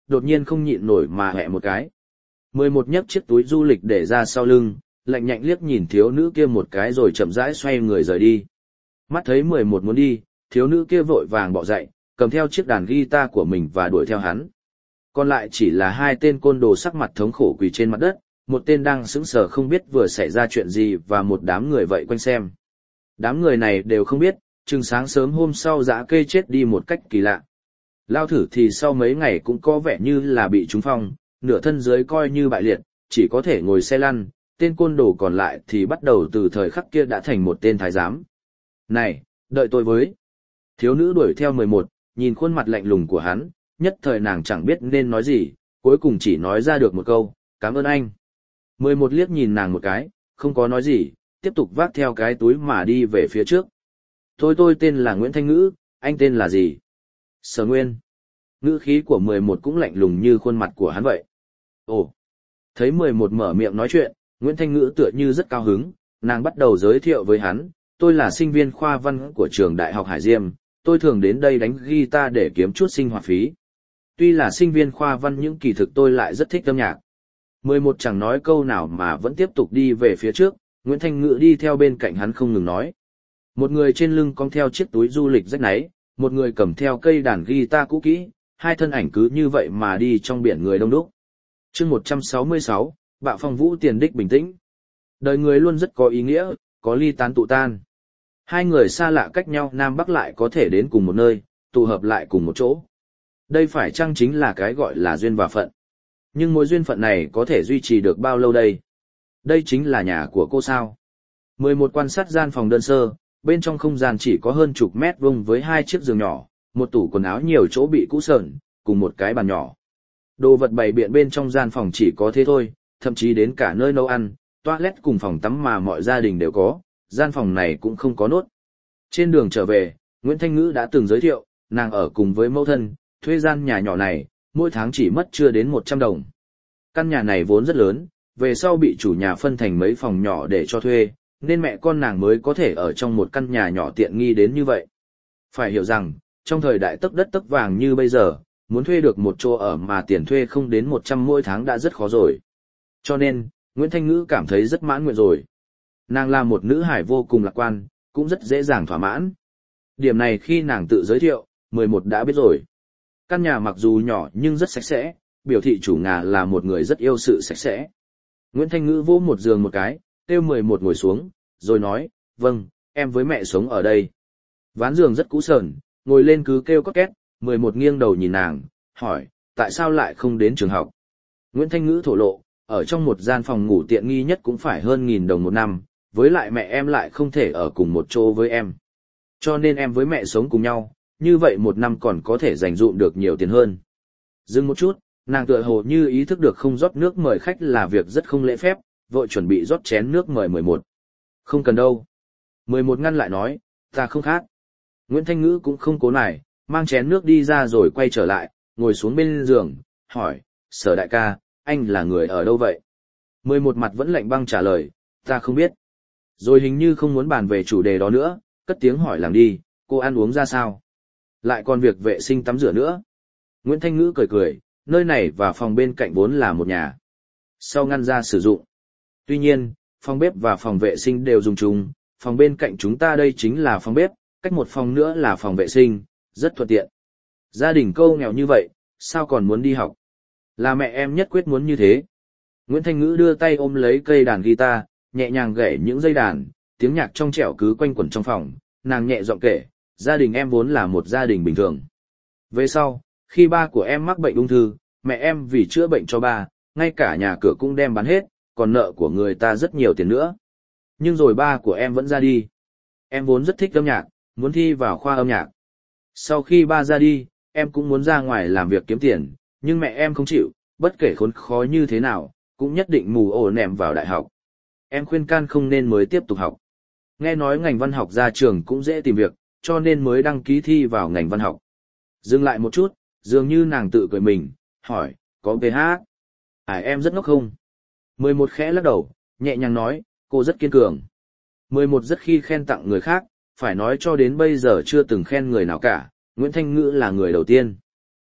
đột nhiên không nhịn nổi mà hẹ một cái. mười một nhấc chiếc túi du lịch để ra sau lưng, lạnh nhạnh liếc nhìn thiếu nữ kia một cái rồi chậm rãi xoay người rời đi. Mắt thấy mười một muốn đi, thiếu nữ kia vội vàng bỏ dậy, cầm theo chiếc đàn guitar của mình và đuổi theo hắn. Còn lại chỉ là hai tên côn đồ sắc mặt thống khổ quỳ trên mặt đất, một tên đang sững sờ không biết vừa xảy ra chuyện gì và một đám người vậy quanh xem. Đám người này đều không biết, chừng sáng sớm hôm sau dã kê chết đi một cách kỳ lạ. Lao thử thì sau mấy ngày cũng có vẻ như là bị trúng phong, nửa thân dưới coi như bại liệt, chỉ có thể ngồi xe lăn, tên côn đồ còn lại thì bắt đầu từ thời khắc kia đã thành một tên thái giám. Này, đợi tôi với. Thiếu nữ đuổi theo mười một, nhìn khuôn mặt lạnh lùng của hắn, nhất thời nàng chẳng biết nên nói gì, cuối cùng chỉ nói ra được một câu, cảm ơn anh. mười một liếc nhìn nàng một cái, không có nói gì, tiếp tục vác theo cái túi mà đi về phía trước. Tôi tôi tên là Nguyễn Thanh Ngữ, anh tên là gì? Sở Nguyên. Ngữ khí của mười một cũng lạnh lùng như khuôn mặt của hắn vậy. Ồ. Thấy mười một mở miệng nói chuyện, Nguyễn Thanh Ngữ tựa như rất cao hứng, nàng bắt đầu giới thiệu với hắn, tôi là sinh viên khoa văn của trường Đại học Hải Diêm, tôi thường đến đây đánh guitar để kiếm chút sinh hoạt phí. Tuy là sinh viên khoa văn nhưng kỳ thực tôi lại rất thích âm nhạc. mười một chẳng nói câu nào mà vẫn tiếp tục đi về phía trước, Nguyễn Thanh Ngữ đi theo bên cạnh hắn không ngừng nói. Một người trên lưng cong theo chiếc túi du lịch rách náy, một người cầm theo cây đàn guitar cũ kỹ, hai thân ảnh cứ như vậy mà đi trong biển người đông đúc. Chương một trăm sáu mươi sáu, Bạo Phong Vũ tiền đích bình tĩnh. Đời người luôn rất có ý nghĩa, có ly tán tụ tan. Hai người xa lạ cách nhau Nam Bắc lại có thể đến cùng một nơi, tụ hợp lại cùng một chỗ. Đây phải chăng chính là cái gọi là duyên và phận. Nhưng mối duyên phận này có thể duy trì được bao lâu đây? Đây chính là nhà của cô sao? mười một quan sát gian phòng đơn sơ, bên trong không gian chỉ có hơn chục mét vuông với hai chiếc giường nhỏ, một tủ quần áo nhiều chỗ bị cũ sờn, cùng một cái bàn nhỏ. Đồ vật bày biện bên trong gian phòng chỉ có thế thôi, thậm chí đến cả nơi nấu ăn, toilet cùng phòng tắm mà mọi gia đình đều có, gian phòng này cũng không có nốt. Trên đường trở về, Nguyễn Thanh Ngữ đã từng giới thiệu, nàng ở cùng với mẫu thân, thuê gian nhà nhỏ này, mỗi tháng chỉ mất chưa đến một trăm đồng. Căn nhà này vốn rất lớn, về sau bị chủ nhà phân thành mấy phòng nhỏ để cho thuê, nên mẹ con nàng mới có thể ở trong một căn nhà nhỏ tiện nghi đến như vậy. Phải hiểu rằng, trong thời đại tấc đất tấc vàng như bây giờ, muốn thuê được một chỗ ở mà tiền thuê không đến một trăm mỗi tháng đã rất khó rồi. Cho nên, Nguyễn Thanh Ngữ cảm thấy rất mãn nguyện rồi. Nàng là một nữ hải vô cùng lạc quan, cũng rất dễ dàng thỏa mãn. Điểm này khi nàng tự giới thiệu, mười một đã biết rồi. Căn nhà mặc dù nhỏ nhưng rất sạch sẽ, biểu thị chủ nhà là một người rất yêu sự sạch sẽ. Nguyễn Thanh Ngữ vỗ một giường một cái, kêu mười một ngồi xuống, rồi nói, vâng, em với mẹ sống ở đây. Ván giường rất cũ sờn, ngồi lên cứ kêu có két, mười một nghiêng đầu nhìn nàng, hỏi, tại sao lại không đến trường học? Nguyễn Thanh Ngữ thổ lộ, ở trong một gian phòng ngủ tiện nghi nhất cũng phải hơn nghìn đồng một năm, với lại mẹ em lại không thể ở cùng một chỗ với em. Cho nên em với mẹ sống cùng nhau, như vậy một năm còn có thể dành dụm được nhiều tiền hơn. Dừng một chút, nàng tựa hồ như ý thức được không rót nước mời khách là việc rất không lễ phép, vội chuẩn bị rót chén nước mời mười một. Không cần đâu. mười một ngăn lại nói, ta không khát. Nguyễn Thanh Ngữ cũng không cố nài, mang chén nước đi ra rồi quay trở lại, ngồi xuống bên giường, hỏi, Sở đại ca, anh là người ở đâu vậy? mười một mặt vẫn lạnh băng trả lời, ta không biết. Rồi hình như không muốn bàn về chủ đề đó nữa, cất tiếng hỏi làng đi, cô ăn uống ra sao? Lại còn việc vệ sinh tắm rửa nữa. Nguyễn Thanh Ngữ cười cười, nơi này và phòng bên cạnh vốn là một nhà. Sau ngăn ra sử dụng. Tuy nhiên, phòng bếp và phòng vệ sinh đều dùng chung, phòng bên cạnh chúng ta đây chính là phòng bếp, cách một phòng nữa là phòng vệ sinh, rất thuận tiện. Gia đình câu nghèo như vậy, sao còn muốn đi học? Là mẹ em nhất quyết muốn như thế. Nguyễn Thanh Ngữ đưa tay ôm lấy cây đàn guitar, nhẹ nhàng gảy những dây đàn, tiếng nhạc trong trẻo cứ quanh quẩn trong phòng, nàng nhẹ giọng kể, gia đình em vốn là một gia đình bình thường. Về sau, khi ba của em mắc bệnh ung thư, mẹ em vì chữa bệnh cho ba, ngay cả nhà cửa cũng đem bán hết, còn nợ của người ta rất nhiều tiền nữa. Nhưng rồi ba của em vẫn ra đi. Em vốn rất thích âm nhạc, muốn thi vào khoa âm nhạc. Sau khi ba ra đi, em cũng muốn ra ngoài làm việc kiếm tiền, nhưng mẹ em không chịu, bất kể khốn khó như thế nào, cũng nhất định mù ổ nẹm vào đại học. Em khuyên can không nên mới tiếp tục học. Nghe nói ngành văn học ra trường cũng dễ tìm việc, cho nên mới đăng ký thi vào ngành văn học. Dừng lại một chút, dường như nàng tự cười mình, hỏi, có pê hát? À em rất ngốc không? mười một khẽ lắc đầu, nhẹ nhàng nói, cô rất kiên cường. mười một rất khi khen tặng người khác, phải nói cho đến bây giờ chưa từng khen người nào cả, Nguyễn Thanh Ngữ là người đầu tiên.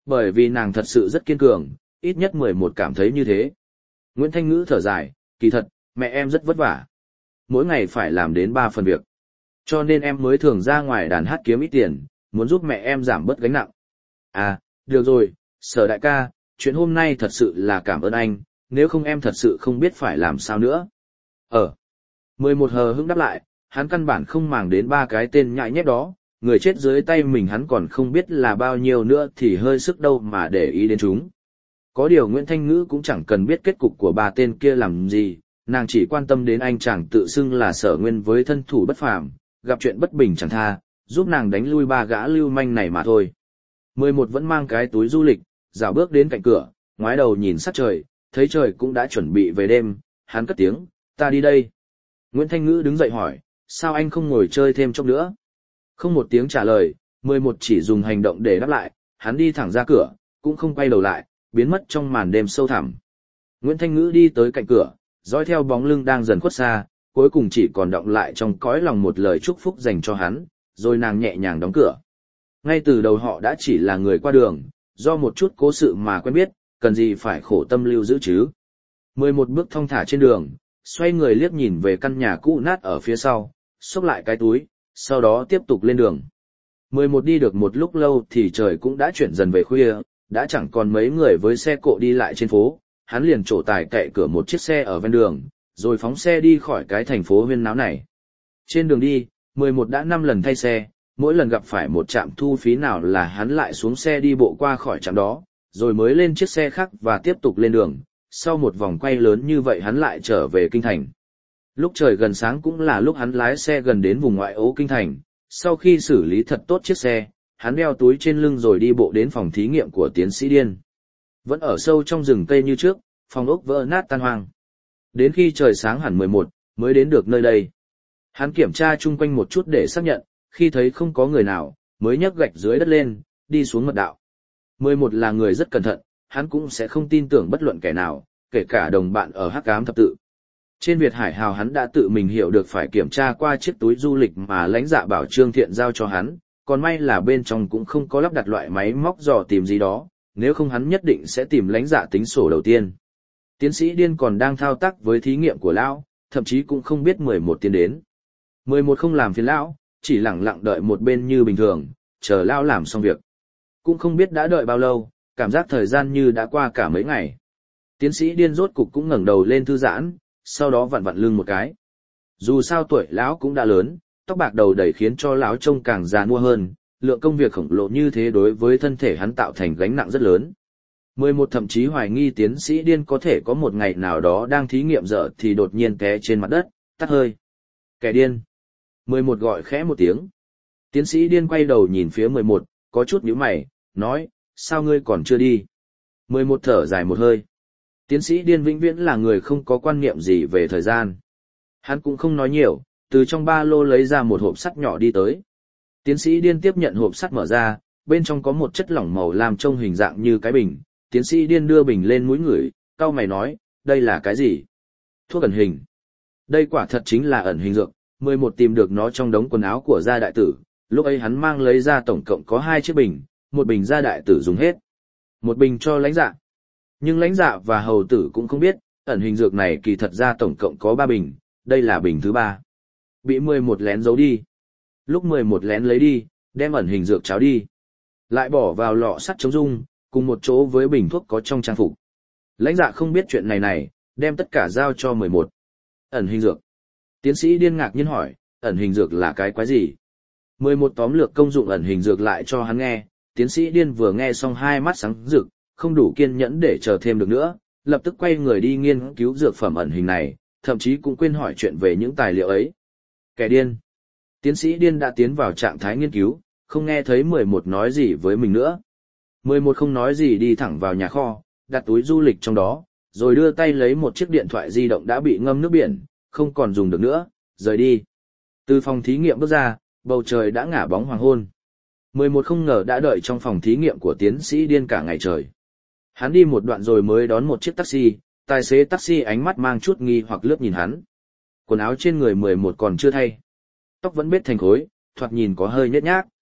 Bởi vì nàng thật sự rất kiên cường, ít nhất mười một cảm thấy như thế. Nguyễn Thanh Ngữ thở dài, kỳ thật, mẹ em rất vất vả. Mỗi ngày phải làm đến ba phần việc. Cho nên em mới thường ra ngoài đàn hát kiếm ít tiền, muốn giúp mẹ em giảm bớt gánh nặng. À, được rồi, Sở đại ca, chuyện hôm nay thật sự là cảm ơn anh, nếu không em thật sự không biết phải làm sao nữa. Ờ. mười một hờ hững đáp lại, hắn căn bản không màng đến ba cái tên nhãi nhép đó, người chết dưới tay mình hắn còn không biết là bao nhiêu nữa thì hơi sức đâu mà để ý đến chúng. Có điều Nguyễn Thanh Ngữ cũng chẳng cần biết kết cục của ba tên kia làm gì, nàng chỉ quan tâm đến anh chàng tự xưng là Sở Nguyên với thân thủ bất phàm, gặp chuyện bất bình chẳng tha, giúp nàng đánh lui ba gã lưu manh này mà thôi. mười một vẫn mang cái túi du lịch, dạo bước đến cạnh cửa, ngoái đầu nhìn sát trời, thấy trời cũng đã chuẩn bị về đêm, hắn cất tiếng, ta đi đây. Nguyễn Thanh Ngữ đứng dậy hỏi, sao anh không ngồi chơi thêm chốc nữa? Không một tiếng trả lời, mười một chỉ dùng hành động để đáp lại, hắn đi thẳng ra cửa, cũng không quay đầu lại, biến mất trong màn đêm sâu thẳm. Nguyễn Thanh Ngữ đi tới cạnh cửa, dõi theo bóng lưng đang dần khuất xa, cuối cùng chỉ còn đọng lại trong cõi lòng một lời chúc phúc dành cho hắn, rồi nàng nhẹ nhàng đóng cửa. Ngay từ đầu họ đã chỉ là người qua đường, do một chút cố sự mà quen biết, cần gì phải khổ tâm lưu giữ chứ. mười một bước thong thả trên đường, xoay người liếc nhìn về căn nhà cũ nát ở phía sau, xốc lại cái túi, sau đó tiếp tục lên đường. mười một đi được một lúc lâu thì trời cũng đã chuyển dần về khuya, đã chẳng còn mấy người với xe cộ đi lại trên phố, hắn liền trổ tài cậy cửa một chiếc xe ở ven đường, rồi phóng xe đi khỏi cái thành phố huyên náo này. Trên đường đi, mười một đã năm lần thay xe, mỗi lần gặp phải một trạm thu phí nào là hắn lại xuống xe đi bộ qua khỏi trạm đó, rồi mới lên chiếc xe khác và tiếp tục lên đường. Sau một vòng quay lớn như vậy hắn lại trở về kinh thành. Lúc trời gần sáng cũng là lúc hắn lái xe gần đến vùng ngoại ô kinh thành, sau khi xử lý thật tốt chiếc xe, hắn đeo túi trên lưng rồi đi bộ đến phòng thí nghiệm của tiến sĩ Điên. Vẫn ở sâu trong rừng cây như trước, phòng ốc vỡ nát tan hoang. Đến khi trời sáng hẳn mười một, mới đến được nơi đây. Hắn kiểm tra chung quanh một chút để xác nhận, khi thấy không có người nào, mới nhấc gạch dưới đất lên, đi xuống mật đạo. mười một là người rất cẩn thận, hắn cũng sẽ không tin tưởng bất luận kẻ nào, kể cả đồng bạn ở Hắc Ám thập tự. Trên Việt Hải Hào hắn đã tự mình hiểu được phải kiểm tra qua chiếc túi du lịch mà lãnh dạ bảo Trương Thiện giao cho hắn, còn may là bên trong cũng không có lắp đặt loại máy móc dò tìm gì đó, nếu không hắn nhất định sẽ tìm lãnh dạ tính sổ đầu tiên. Tiến sĩ Điên còn đang thao tác với thí nghiệm của lão, thậm chí cũng không biết mười một tiến đến. mười một không làm phiền lão, chỉ lặng lặng đợi một bên như bình thường, chờ lão làm xong việc. Cũng không biết đã đợi bao lâu, cảm giác thời gian như đã qua cả mấy ngày. Tiến sĩ Điên rốt cục cũng ngẩng đầu lên thư giãn, sau đó vặn vặn lưng một cái. Dù sao tuổi lão cũng đã lớn, tóc bạc đầu đầy khiến cho lão trông càng già nua hơn, lượng công việc khổng lồ như thế đối với thân thể hắn tạo thành gánh nặng rất lớn. mười một thậm chí hoài nghi tiến sĩ Điên có thể có một ngày nào đó đang thí nghiệm dở thì đột nhiên té trên mặt đất, tắt hơi. Kẻ điên. mười một gọi khẽ một tiếng. Tiến sĩ Điên quay đầu nhìn phía mười một, có chút nhíu mày, nói, sao ngươi còn chưa đi? mười một thở dài một hơi. Tiến sĩ Điên vĩnh viễn là người không có quan niệm gì về thời gian. Hắn cũng không nói nhiều, từ trong ba lô lấy ra một hộp sắt nhỏ đi tới. Tiến sĩ Điên tiếp nhận hộp sắt mở ra, bên trong có một chất lỏng màu lam trông hình dạng như cái bình. Tiến sĩ Điên đưa bình lên mũi ngửi, cau mày nói, đây là cái gì? Thuốc ẩn hình. Đây quả thật chính là ẩn hình dược, mười một tìm được nó trong đống quần áo của gia đại tử, lúc ấy hắn mang lấy ra tổng cộng có hai chiếc bình, một bình gia đại tử dùng hết, một bình cho lãnh dạ. Nhưng lãnh dạ và hầu tử cũng không biết, ẩn hình dược này kỳ thật ra tổng cộng có ba bình, đây là bình thứ ba. Bị mười một lén giấu đi. Lúc mười một lén lấy đi, đem ẩn hình dược cháo đi. Lại bỏ vào lọ sắt chống dung, cùng một chỗ với bình thuốc có trong trang phục. Lãnh dạ không biết chuyện này này, đem tất cả giao cho mười một. Ẩn hình dược. Tiến sĩ Điên ngạc nhiên hỏi, ẩn hình dược là cái quái gì? mười một tóm lược công dụng ẩn hình dược lại cho hắn nghe, tiến sĩ Điên vừa nghe xong hai mắt sáng rực, không đủ kiên nhẫn để chờ thêm được nữa, lập tức quay người đi nghiên cứu dược phẩm ẩn hình này, thậm chí cũng quên hỏi chuyện về những tài liệu ấy. Kẻ điên. Tiến sĩ Điên đã tiến vào trạng thái nghiên cứu, không nghe thấy mười một nói gì với mình nữa. mười một không nói gì đi thẳng vào nhà kho, đặt túi du lịch trong đó, rồi đưa tay lấy một chiếc điện thoại di động đã bị ngâm nước biển, không còn dùng được nữa, rời đi. Từ phòng thí nghiệm bước ra, bầu trời đã ngả bóng hoàng hôn. mười một không ngờ đã đợi trong phòng thí nghiệm của tiến sĩ Điên cả ngày trời. Hắn đi một đoạn rồi mới đón một chiếc taxi, tài xế taxi ánh mắt mang chút nghi hoặc lướt nhìn hắn. Quần áo trên người mười một còn chưa thay. Tóc vẫn bết thành khối, thoạt nhìn có hơi nhếch nhác.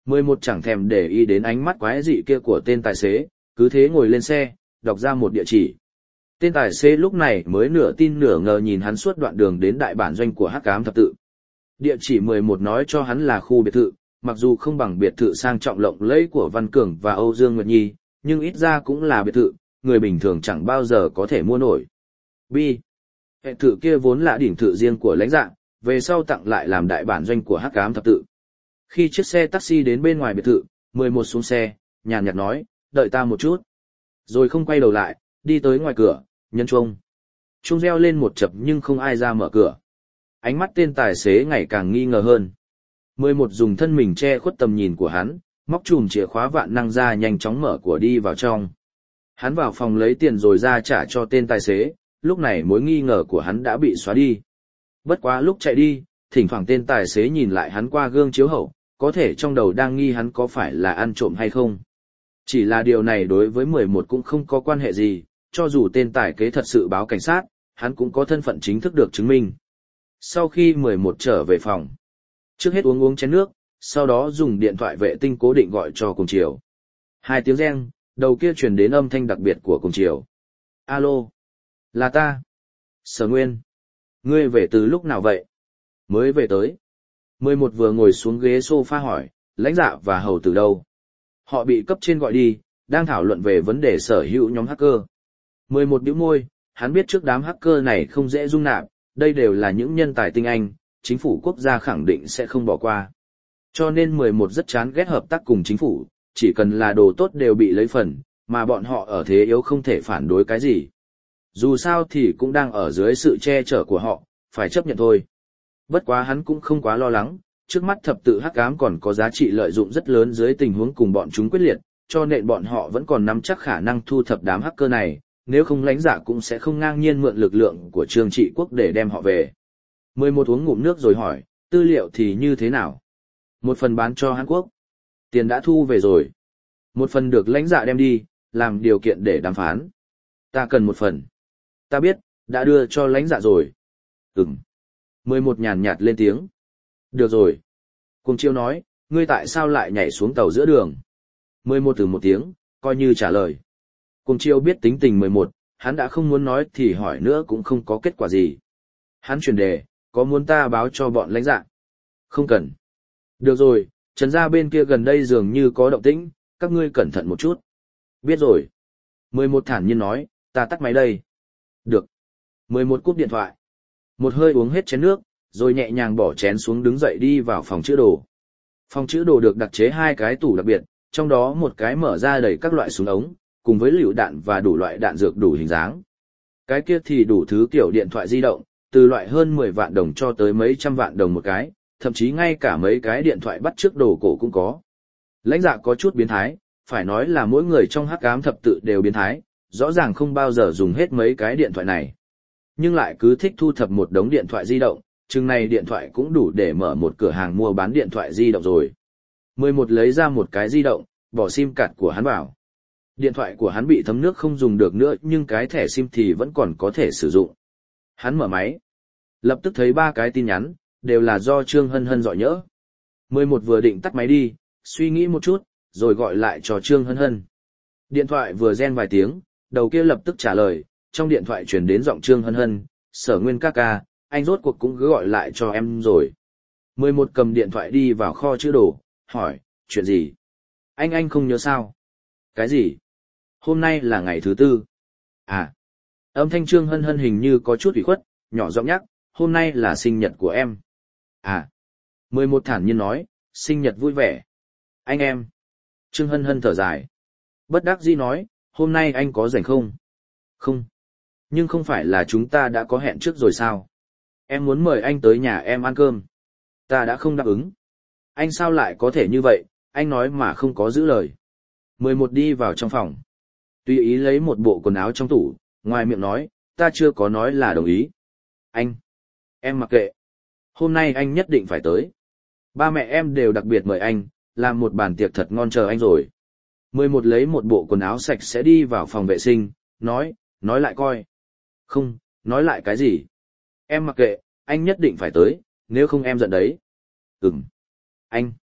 mười một chẳng thèm để ý đến ánh mắt quái dị kia của tên tài xế, cứ thế ngồi lên xe, đọc ra một địa chỉ. Tên tài xế lúc này mới nửa tin nửa ngờ nhìn hắn suốt đoạn đường đến đại bản doanh của Hắc Ám Thập Tự. Địa chỉ mười một nói cho hắn là khu biệt thự, mặc dù không bằng biệt thự sang trọng lộng lẫy của Văn Cường và Âu Dương Nguyệt Nhi, nhưng ít ra cũng là biệt thự, người bình thường chẳng bao giờ có thể mua nổi. B. Hệ thự kia vốn là đỉnh thự riêng của lãnh dạng, về sau tặng lại làm đại bản doanh của Hắc Ám Thập Tự. Khi chiếc xe taxi đến bên ngoài biệt thự, mười một xuống xe, nhàn nhạt nói, đợi ta một chút. Rồi không quay đầu lại, đi tới ngoài cửa, nhấn chuông. Chuông reo lên một chập nhưng không ai ra mở cửa. Ánh mắt tên tài xế ngày càng nghi ngờ hơn. mười một dùng thân mình che khuất tầm nhìn của hắn, móc chùm chìa khóa vạn năng ra nhanh chóng mở cửa đi vào trong. Hắn vào phòng lấy tiền rồi ra trả cho tên tài xế, lúc này mối nghi ngờ của hắn đã bị xóa đi. Bất quá lúc chạy đi, thỉnh thoảng tên tài xế nhìn lại hắn qua gương chiếu hậu, có thể trong đầu đang nghi hắn có phải là ăn trộm hay không. Chỉ là điều này đối với mười một cũng không có quan hệ gì, cho dù tên tài kế thật sự báo cảnh sát, hắn cũng có thân phận chính thức được chứng minh. Sau khi mười một trở về phòng, trước hết uống uống chén nước, sau đó dùng điện thoại vệ tinh cố định gọi cho Cùng Chiều. Hai tiếng reng, đầu kia truyền đến âm thanh đặc biệt của Cùng Chiều. Alo, là ta. Sở Nguyên. Ngươi về từ lúc nào vậy? Mới về tới. mười một vừa ngồi xuống ghế sofa hỏi, lãnh dạ và hầu từ đâu? Họ bị cấp trên gọi đi, đang thảo luận về vấn đề sở hữu nhóm hacker. mười một bĩu môi, hắn biết trước đám hacker này không dễ dung nạp, đây đều là những nhân tài tinh anh, chính phủ quốc gia khẳng định sẽ không bỏ qua. Cho nên mười một rất chán ghét hợp tác cùng chính phủ, chỉ cần là đồ tốt đều bị lấy phần, mà bọn họ ở thế yếu không thể phản đối cái gì. Dù sao thì cũng đang ở dưới sự che chở của họ, phải chấp nhận thôi. Bất quá hắn cũng không quá lo lắng, trước mắt thập tự hắc ám còn có giá trị lợi dụng rất lớn dưới tình huống cùng bọn chúng quyết liệt, cho nên bọn họ vẫn còn nắm chắc khả năng thu thập đám hacker này, nếu không lãnh giả cũng sẽ không ngang nhiên mượn lực lượng của Trương Trị Quốc để đem họ về. mười một uống ngụm nước rồi hỏi, tư liệu thì như thế nào? Một phần bán cho Hàn Quốc. Tiền đã thu về rồi. Một phần được lãnh giả đem đi, làm điều kiện để đàm phán. Ta cần một phần. Ta biết, đã đưa cho lãnh giả rồi. Ừm. mười một nhàn nhạt lên tiếng. Được rồi. Cùng Chiêu nói, ngươi tại sao lại nhảy xuống tàu giữa đường? mười một từ một tiếng, coi như trả lời. Cùng Chiêu biết tính tình mười một, hắn đã không muốn nói thì hỏi nữa cũng không có kết quả gì. Hắn chuyển đề, có muốn ta báo cho bọn lãnh dạ? Không cần. Được rồi, Trần gia bên kia gần đây dường như có động tĩnh, các ngươi cẩn thận một chút. Biết rồi. mười một thản nhiên nói, ta tắt máy đây. Được. mười một cúp điện thoại. Một hơi uống hết chén nước, rồi nhẹ nhàng bỏ chén xuống đứng dậy đi vào phòng chữ đồ. Phòng chữ đồ được đặc chế hai cái tủ đặc biệt, trong đó một cái mở ra đầy các loại súng ống, cùng với lựu đạn và đủ loại đạn dược đủ hình dáng. Cái kia thì đủ thứ kiểu điện thoại di động, từ loại hơn mười vạn đồng cho tới mấy trăm vạn đồng một cái, thậm chí ngay cả mấy cái điện thoại bắt chước đồ cổ cũng có. Lãnh dạ có chút biến thái, phải nói là mỗi người trong hắc ám thập tự đều biến thái, rõ ràng không bao giờ dùng hết mấy cái điện thoại này. Nhưng lại cứ thích thu thập một đống điện thoại di động, chừng này điện thoại cũng đủ để mở một cửa hàng mua bán điện thoại di động rồi. mười một lấy ra một cái di động, bỏ sim card của hắn vào. Điện thoại của hắn bị thấm nước không dùng được nữa nhưng cái thẻ sim thì vẫn còn có thể sử dụng. Hắn mở máy. Lập tức thấy ba cái tin nhắn, đều là do Trương Hân Hân dọi nhỡ. mười một vừa định tắt máy đi, suy nghĩ một chút, rồi gọi lại cho Trương Hân Hân. Điện thoại vừa reng vài tiếng, đầu kia lập tức trả lời, trong điện thoại chuyển đến giọng Trương Hân Hân, Sở Nguyên ca ca, anh rốt cuộc cũng cứ gọi lại cho em rồi. mười một cầm điện thoại đi vào kho chữ đồ, hỏi, chuyện gì? Anh anh không nhớ sao? Cái gì? Hôm nay là ngày thứ tư. À, âm thanh Trương Hân Hân hình như có chút ủy khuất, nhỏ giọng nhắc, hôm nay là sinh nhật của em. À, mười một thản nhiên nói, sinh nhật vui vẻ. Anh em. Trương Hân Hân thở dài. Bất đắc dĩ nói, hôm nay anh có rảnh không? Không. Nhưng không phải là chúng ta đã có hẹn trước rồi sao? Em muốn mời anh tới nhà em ăn cơm. Ta đã không đáp ứng. Anh sao lại có thể như vậy, anh nói mà không có giữ lời. mười một đi vào trong phòng. Tùy ý lấy một bộ quần áo trong tủ, ngoài miệng nói, ta chưa có nói là đồng ý. Anh. Em mặc kệ. Hôm nay anh nhất định phải tới. Ba mẹ em đều đặc biệt mời anh, làm một bàn tiệc thật ngon chờ anh rồi. mười một lấy một bộ quần áo sạch sẽ đi vào phòng vệ sinh, nói, nói lại coi. Không, nói lại cái gì? Em mặc kệ, anh nhất định phải tới, nếu không em giận đấy. Ừm. Anh.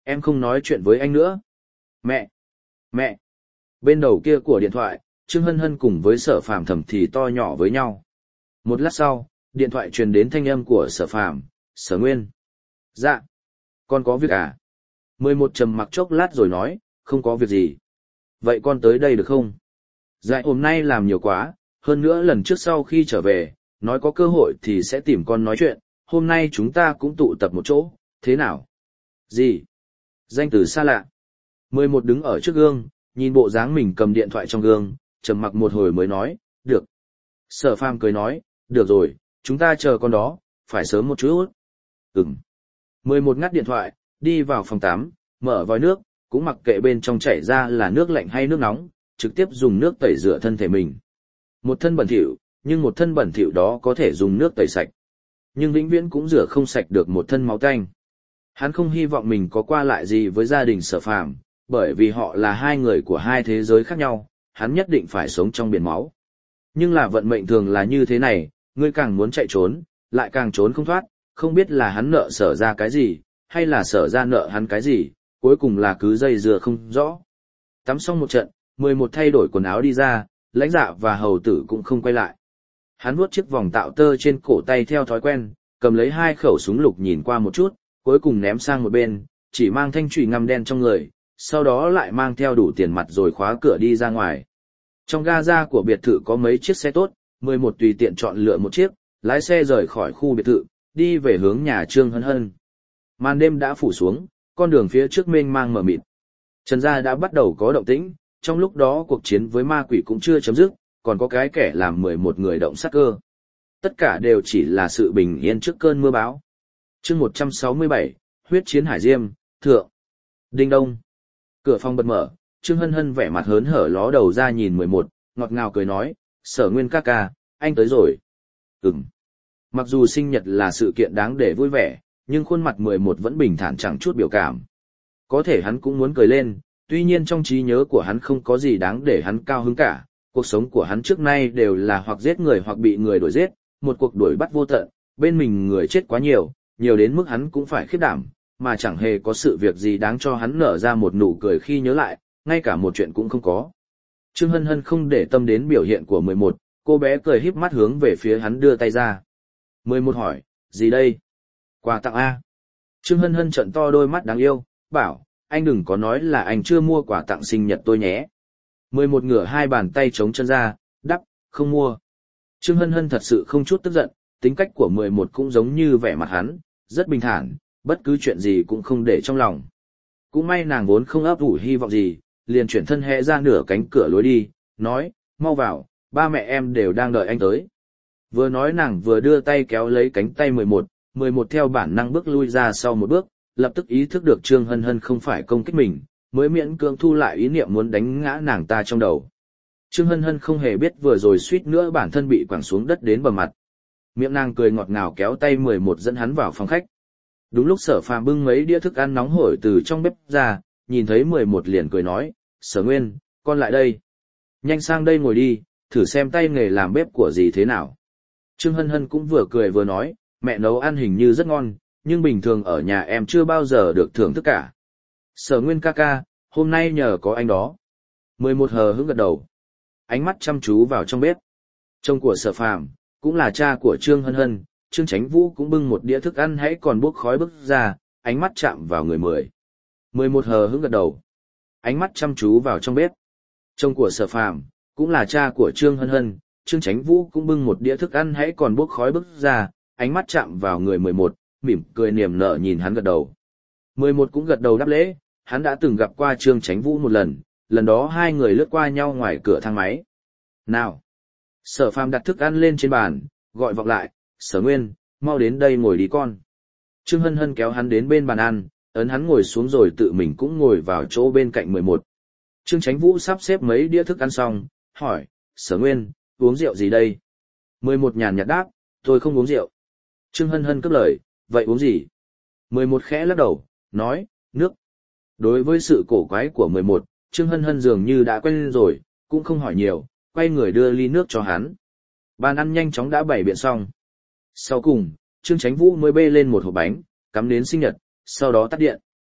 Em không nói chuyện với anh nữa. Mẹ! Mẹ! Bên đầu kia của điện thoại, Trương Hân Hân cùng với Sở Phàm thầm thì to nhỏ với nhau. Một lát sau, điện thoại truyền đến thanh âm của Sở Phàm, Sở Nguyên. Dạ. Con có việc à? Mười một trầm mặc chốc lát rồi nói, không có việc gì. Vậy con tới đây được không? Dạ hôm nay làm nhiều quá, hơn nữa lần trước sau khi trở về, nói có cơ hội thì sẽ tìm con nói chuyện, hôm nay chúng ta cũng tụ tập một chỗ, thế nào? Gì? Danh từ xa lạ. Mười một đứng ở trước gương, nhìn bộ dáng mình cầm điện thoại trong gương, trầm mặc một hồi mới nói, được. Sở Phàm cười nói, được rồi, chúng ta chờ con đó, phải sớm một chút. Ừm. Mười một ngắt điện thoại, đi vào phòng tắm, mở vòi nước, cũng mặc kệ bên trong chảy ra là nước lạnh hay nước nóng, trực tiếp dùng nước tẩy rửa thân thể mình. Một thân bẩn thỉu, nhưng một thân bẩn thỉu đó có thể dùng nước tẩy sạch. Nhưng vĩnh viễn cũng rửa không sạch được một thân máu tanh. Hắn không hy vọng mình có qua lại gì với gia đình Sở Phàm, bởi vì họ là hai người của hai thế giới khác nhau, hắn nhất định phải sống trong biển máu. Nhưng là vận mệnh thường là như thế này, ngươi càng muốn chạy trốn, lại càng trốn không thoát, không biết là hắn nợ Sở ra cái gì, hay là Sở ra nợ hắn cái gì, cuối cùng là cứ dây dưa không rõ. Tắm xong một trận, mười một thay đổi quần áo đi ra, Lãnh Dạ và Hầu Tử cũng không quay lại. Hắn vuốt chiếc vòng tạo tơ trên cổ tay theo thói quen, cầm lấy hai khẩu súng lục nhìn qua một chút, cuối cùng ném sang một bên, chỉ mang thanh chùy ngăm đen trong người, sau đó lại mang theo đủ tiền mặt rồi khóa cửa đi ra ngoài. Trong ga-ra của biệt thự có mấy chiếc xe tốt, mười một tùy tiện chọn lựa một chiếc, lái xe rời khỏi khu biệt thự, đi về hướng nhà Trương Hân Hân. Màn đêm đã phủ xuống, con đường phía trước mênh mang mờ mịt. Trần gia đã bắt đầu có động tĩnh, trong lúc đó cuộc chiến với ma quỷ cũng chưa chấm dứt, còn có cái kẻ làm mười một người động sát cơ. Tất cả đều chỉ là sự bình yên trước cơn mưa bão. Chương một trăm sáu mươi bảy, huyết chiến hải diêm, thượng. Đinh đông. Cửa phòng bật mở, Trương Hân Hân vẻ mặt hớn hở ló đầu ra nhìn mười một, ngọt ngào cười nói, Sở Nguyên ca ca, anh tới rồi. Ừm. Mặc dù sinh nhật là sự kiện đáng để vui vẻ, nhưng khuôn mặt mười một vẫn bình thản chẳng chút biểu cảm. Có thể hắn cũng muốn cười lên, tuy nhiên trong trí nhớ của hắn không có gì đáng để hắn cao hứng cả, cuộc sống của hắn trước nay đều là hoặc giết người hoặc bị người đuổi giết, một cuộc đuổi bắt vô tận, bên mình người chết quá nhiều, nhiều đến mức hắn cũng phải khiếp đảm, mà chẳng hề có sự việc gì đáng cho hắn nở ra một nụ cười khi nhớ lại, ngay cả một chuyện cũng không có. Trương Hân Hân không để tâm đến biểu hiện của mười một, cô bé cười híp mắt hướng về phía hắn đưa tay ra. mười một hỏi, gì đây? Quà tặng A. Trương Hân Hân trợn to đôi mắt đáng yêu, bảo, anh đừng có nói là anh chưa mua quà tặng sinh nhật tôi nhé. mười một ngửa hai bàn tay chống chân ra, đắp, không mua. Trương Hân Hân thật sự không chút tức giận, tính cách của mười một cũng giống như vẻ mặt hắn, rất bình thản, bất cứ chuyện gì cũng không để trong lòng. Cũng may nàng vốn không ấp ủ hy vọng gì, liền chuyển thân hẽ ra nửa cánh cửa lối đi, nói, mau vào, ba mẹ em đều đang đợi anh tới. Vừa nói nàng vừa đưa tay kéo lấy cánh tay mười một, mười một theo bản năng bước lui ra sau một bước, lập tức ý thức được Trương Hân Hân không phải công kích mình, mới miễn cưỡng thu lại ý niệm muốn đánh ngã nàng ta trong đầu. Trương Hân Hân không hề biết vừa rồi suýt nữa bản thân bị quẳng xuống đất đến bờ mặt. Miệng nàng cười ngọt ngào kéo tay mười một dẫn hắn vào phòng khách. Đúng lúc Sở Phàm bưng mấy đĩa thức ăn nóng hổi từ trong bếp ra, nhìn thấy mười một liền cười nói, Sở Nguyên, con lại đây. Nhanh sang đây ngồi đi, thử xem tay nghề làm bếp của dì thế nào. Trương Hân Hân cũng vừa cười vừa nói, mẹ nấu ăn hình như rất ngon, nhưng bình thường ở nhà em chưa bao giờ được thưởng thức cả. Sở Nguyên ca ca, hôm nay nhờ có anh đó. mười một hờ hững gật đầu. Ánh mắt chăm chú vào trong bếp. Chồng của Sở Phàm cũng là cha của Trương Hân Hân, Trương Chánh Vũ cũng bưng một đĩa thức ăn hãy còn bốc khói bức ra, ánh mắt chạm vào người mười. mười một hờ hững gật đầu. Ánh mắt chăm chú vào trong bếp. Chồng của Sở Phàm cũng là cha của Trương Hân Hân, Trương Chánh Vũ cũng bưng một đĩa thức ăn hãy còn bốc khói bức ra, ánh mắt chạm vào người mười một, mỉm cười niềm nở nhìn hắn gật đầu. mười một cũng gật đầu đáp lễ, hắn đã từng gặp qua Trương Chánh Vũ một lần, lần đó hai người lướt qua nhau ngoài cửa thang máy. Nào! Sở Phàm đặt thức ăn lên trên bàn, gọi vọng lại, Sở Nguyên, mau đến đây ngồi đi con. Trương Hân Hân kéo hắn đến bên bàn ăn, ấn hắn ngồi xuống rồi tự mình cũng ngồi vào chỗ bên cạnh mười một. Trương Chánh Vũ sắp xếp mấy đĩa thức ăn xong, hỏi, Sở Nguyên, uống rượu gì đây? mười một nhàn nhạt đáp, tôi không uống rượu. Trương Hân Hân cướp lời, vậy uống gì? mười một khẽ lắc đầu, nói, nước. Đối với sự cổ quái của mười một, Trương Hân Hân dường như đã quen rồi, cũng không hỏi nhiều, quay người đưa ly nước cho hắn. Bàn ăn nhanh chóng đã bày biện xong. Sau cùng, Trương Chánh Vũ mới bê lên một hộp bánh, cắm đến sinh nhật, sau đó tắt điện.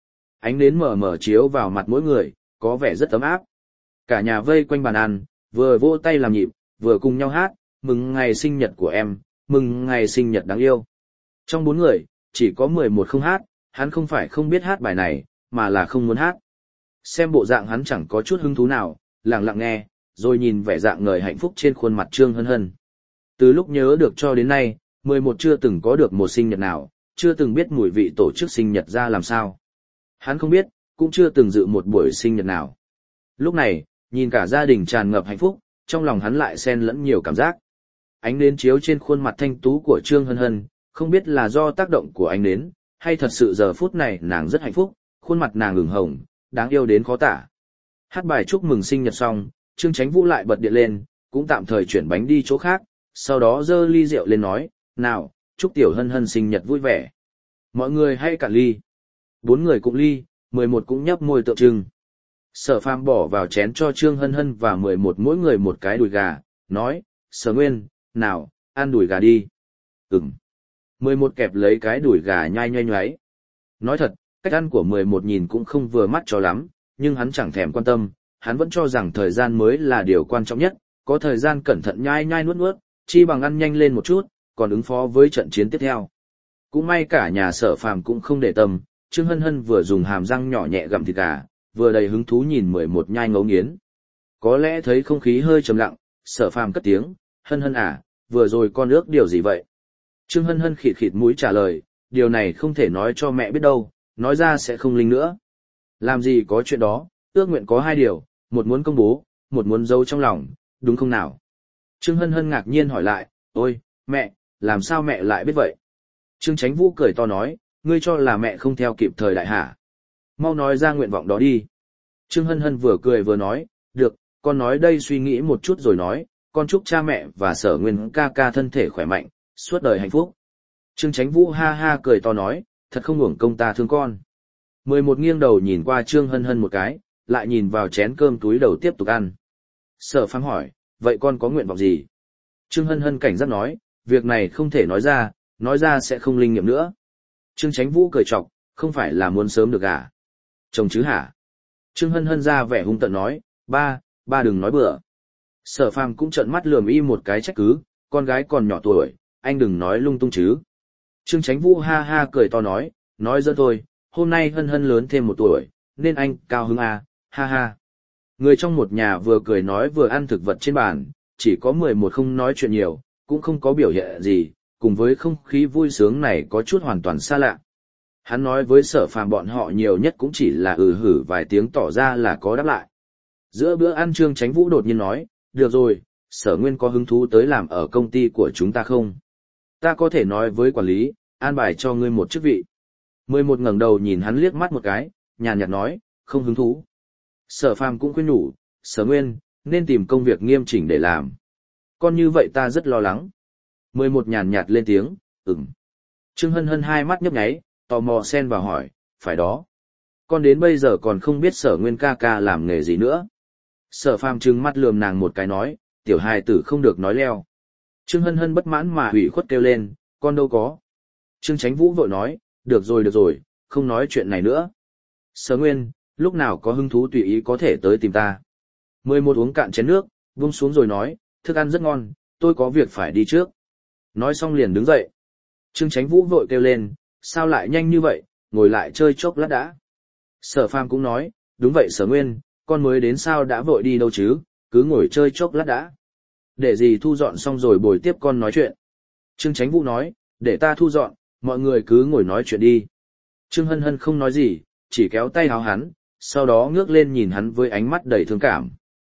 Ánh nến mờ mờ chiếu vào mặt mỗi người, có vẻ rất ấm áp. Cả nhà vây quanh bàn ăn, vừa vỗ tay làm nhịp, vừa cùng nhau hát, mừng ngày sinh nhật của em, mừng ngày sinh nhật đáng yêu. Trong bốn người, chỉ có mười một không hát, hắn không phải không biết hát bài này, mà là không muốn hát. Xem bộ dạng hắn chẳng có chút hứng thú nào, lặng lặng nghe, rồi nhìn vẻ dạng ngời hạnh phúc trên khuôn mặt Trương Hân Hân. Từ lúc nhớ được cho đến nay, mười một chưa từng có được một sinh nhật nào, chưa từng biết mùi vị tổ chức sinh nhật ra làm sao. Hắn không biết, cũng chưa từng dự một buổi sinh nhật nào. Lúc này, nhìn cả gia đình tràn ngập hạnh phúc, trong lòng hắn lại xen lẫn nhiều cảm giác. Ánh nến chiếu trên khuôn mặt thanh tú của Trương Hân Hân, không biết là do tác động của ánh nến, hay thật sự giờ phút này nàng rất hạnh phúc, khuôn mặt nàng ửng hồng, đáng yêu đến khó tả. Hát bài chúc mừng sinh nhật xong, Trương Chánh Vũ lại bật điện lên, cũng tạm thời chuyển bánh đi chỗ khác, sau đó giơ ly rượu lên nói, nào, chúc tiểu Hân Hân sinh nhật vui vẻ. Mọi người hãy cạn ly. Bốn người cũng ly, mười một cũng nhấp môi tượng trưng. Sở Phàm bỏ vào chén cho Trương Hân Hân và mười một mỗi người một cái đùi gà, nói, Sở Nguyên, nào, ăn đùi gà đi. Ừm. mười một kẹp lấy cái đùi gà nhai nhoay nhoáy. Nói thật, cách ăn của mười một nhìn cũng không vừa mắt cho lắm, nhưng hắn chẳng thèm quan tâm, hắn vẫn cho rằng thời gian mới là điều quan trọng nhất, có thời gian cẩn thận nhai nhai nuốt nuốt, chi bằng ăn nhanh lên một chút, còn ứng phó với trận chiến tiếp theo. Cũng may cả nhà Sở Phàm cũng không để tâm, Trương Hân Hân vừa dùng hàm răng nhỏ nhẹ gặm thịt gà, vừa đầy hứng thú nhìn mười một nhai ngấu nghiến. Có lẽ thấy không khí hơi trầm lặng, Sở Phàm cất tiếng, Hân Hân à, vừa rồi con ước điều gì vậy? Trương Hân Hân khịt khịt mũi trả lời, điều này không thể nói cho mẹ biết đâu, nói ra sẽ không linh nữa. Làm gì có chuyện đó, ước nguyện có hai điều, một muốn công bố, một muốn giấu trong lòng, đúng không nào? Trương Hân Hân ngạc nhiên hỏi lại, ôi, mẹ, làm sao mẹ lại biết vậy? Trương Chánh Vũ cười to nói, ngươi cho là mẹ không theo kịp thời đại hả? Mau nói ra nguyện vọng đó đi. Trương Hân Hân vừa cười vừa nói, được, con nói đây suy nghĩ một chút rồi nói, con chúc cha mẹ và Sở Nguyên ca ca thân thể khỏe mạnh, suốt đời hạnh phúc. Trương Chánh Vũ ha ha cười to nói, thật không uổng công ta thương con. Mười một nghiêng đầu nhìn qua Trương Hân Hân một cái, lại nhìn vào chén cơm túi đầu tiếp tục ăn. Sở Phàm hỏi, vậy con có nguyện vọng gì? Trương Hân Hân cảnh giác nói, việc này không thể nói ra, nói ra sẽ không linh nghiệm nữa. Trương Chánh Vũ cười chọc, không phải là muốn sớm được à? Chồng chứ hả? Trương Hân Hân ra vẻ hung tợn nói, ba, ba đừng nói bừa. Sở Phàm cũng trợn mắt lườm y một cái trách cứ, con gái còn nhỏ tuổi, anh đừng nói lung tung chứ. Trương Chánh Vũ ha ha cười to nói, nói giỡn thôi, hôm nay Hân Hân lớn thêm một tuổi, nên anh cao hứng à, ha ha. Người trong một nhà vừa cười nói vừa ăn thực vật trên bàn, chỉ có mười một không nói chuyện nhiều, cũng không có biểu hiện gì, cùng với không khí vui sướng này có chút hoàn toàn xa lạ. Hắn nói với Sở Phàm bọn họ nhiều nhất cũng chỉ là ừ hử vài tiếng tỏ ra là có đáp lại. Giữa bữa ăn Trương Chánh Vũ đột nhiên nói, được rồi, Sở Nguyên có hứng thú tới làm ở công ty của chúng ta không? Ta có thể nói với quản lý, an bài cho ngươi một chức vị. Mười một ngẩng đầu nhìn hắn liếc mắt một cái, nhàn nhạt nói, không hứng thú. Sở Phàm cũng khuyên nhủ, Sở Nguyên, nên tìm công việc nghiêm chỉnh để làm. Con như vậy ta rất lo lắng. Mười một nhàn nhạt lên tiếng, ừm. Trương Hân Hân hai mắt nhấp nháy, tò mò xen vào hỏi, phải đó. Con đến bây giờ còn không biết Sở Nguyên ca ca làm nghề gì nữa. Sở Phàm trừng mắt lườm nàng một cái nói, tiểu hài tử không được nói leo. Trương Hân Hân bất mãn mà hủy khuất kêu lên, con đâu có. Trương Chánh Vũ vội nói, được rồi được rồi, không nói chuyện này nữa. Sở Nguyên, lúc nào có hứng thú tùy ý có thể tới tìm ta. Mười một uống cạn chén nước, buông xuống rồi nói, thức ăn rất ngon, tôi có việc phải đi trước. Nói xong liền đứng dậy. Trương Chánh Vũ vội kêu lên, sao lại nhanh như vậy, ngồi lại chơi chốc lát đã. Sở Phàm cũng nói, đúng vậy Sở Nguyên, con mới đến sao đã vội đi đâu chứ, cứ ngồi chơi chốc lát đã. Để gì thu dọn xong rồi bồi tiếp con nói chuyện. Trương Chánh Vũ nói, để ta thu dọn, mọi người cứ ngồi nói chuyện đi. Trương Hân Hân không nói gì, chỉ kéo tay áo hắn, sau đó ngước lên nhìn hắn với ánh mắt đầy thương cảm.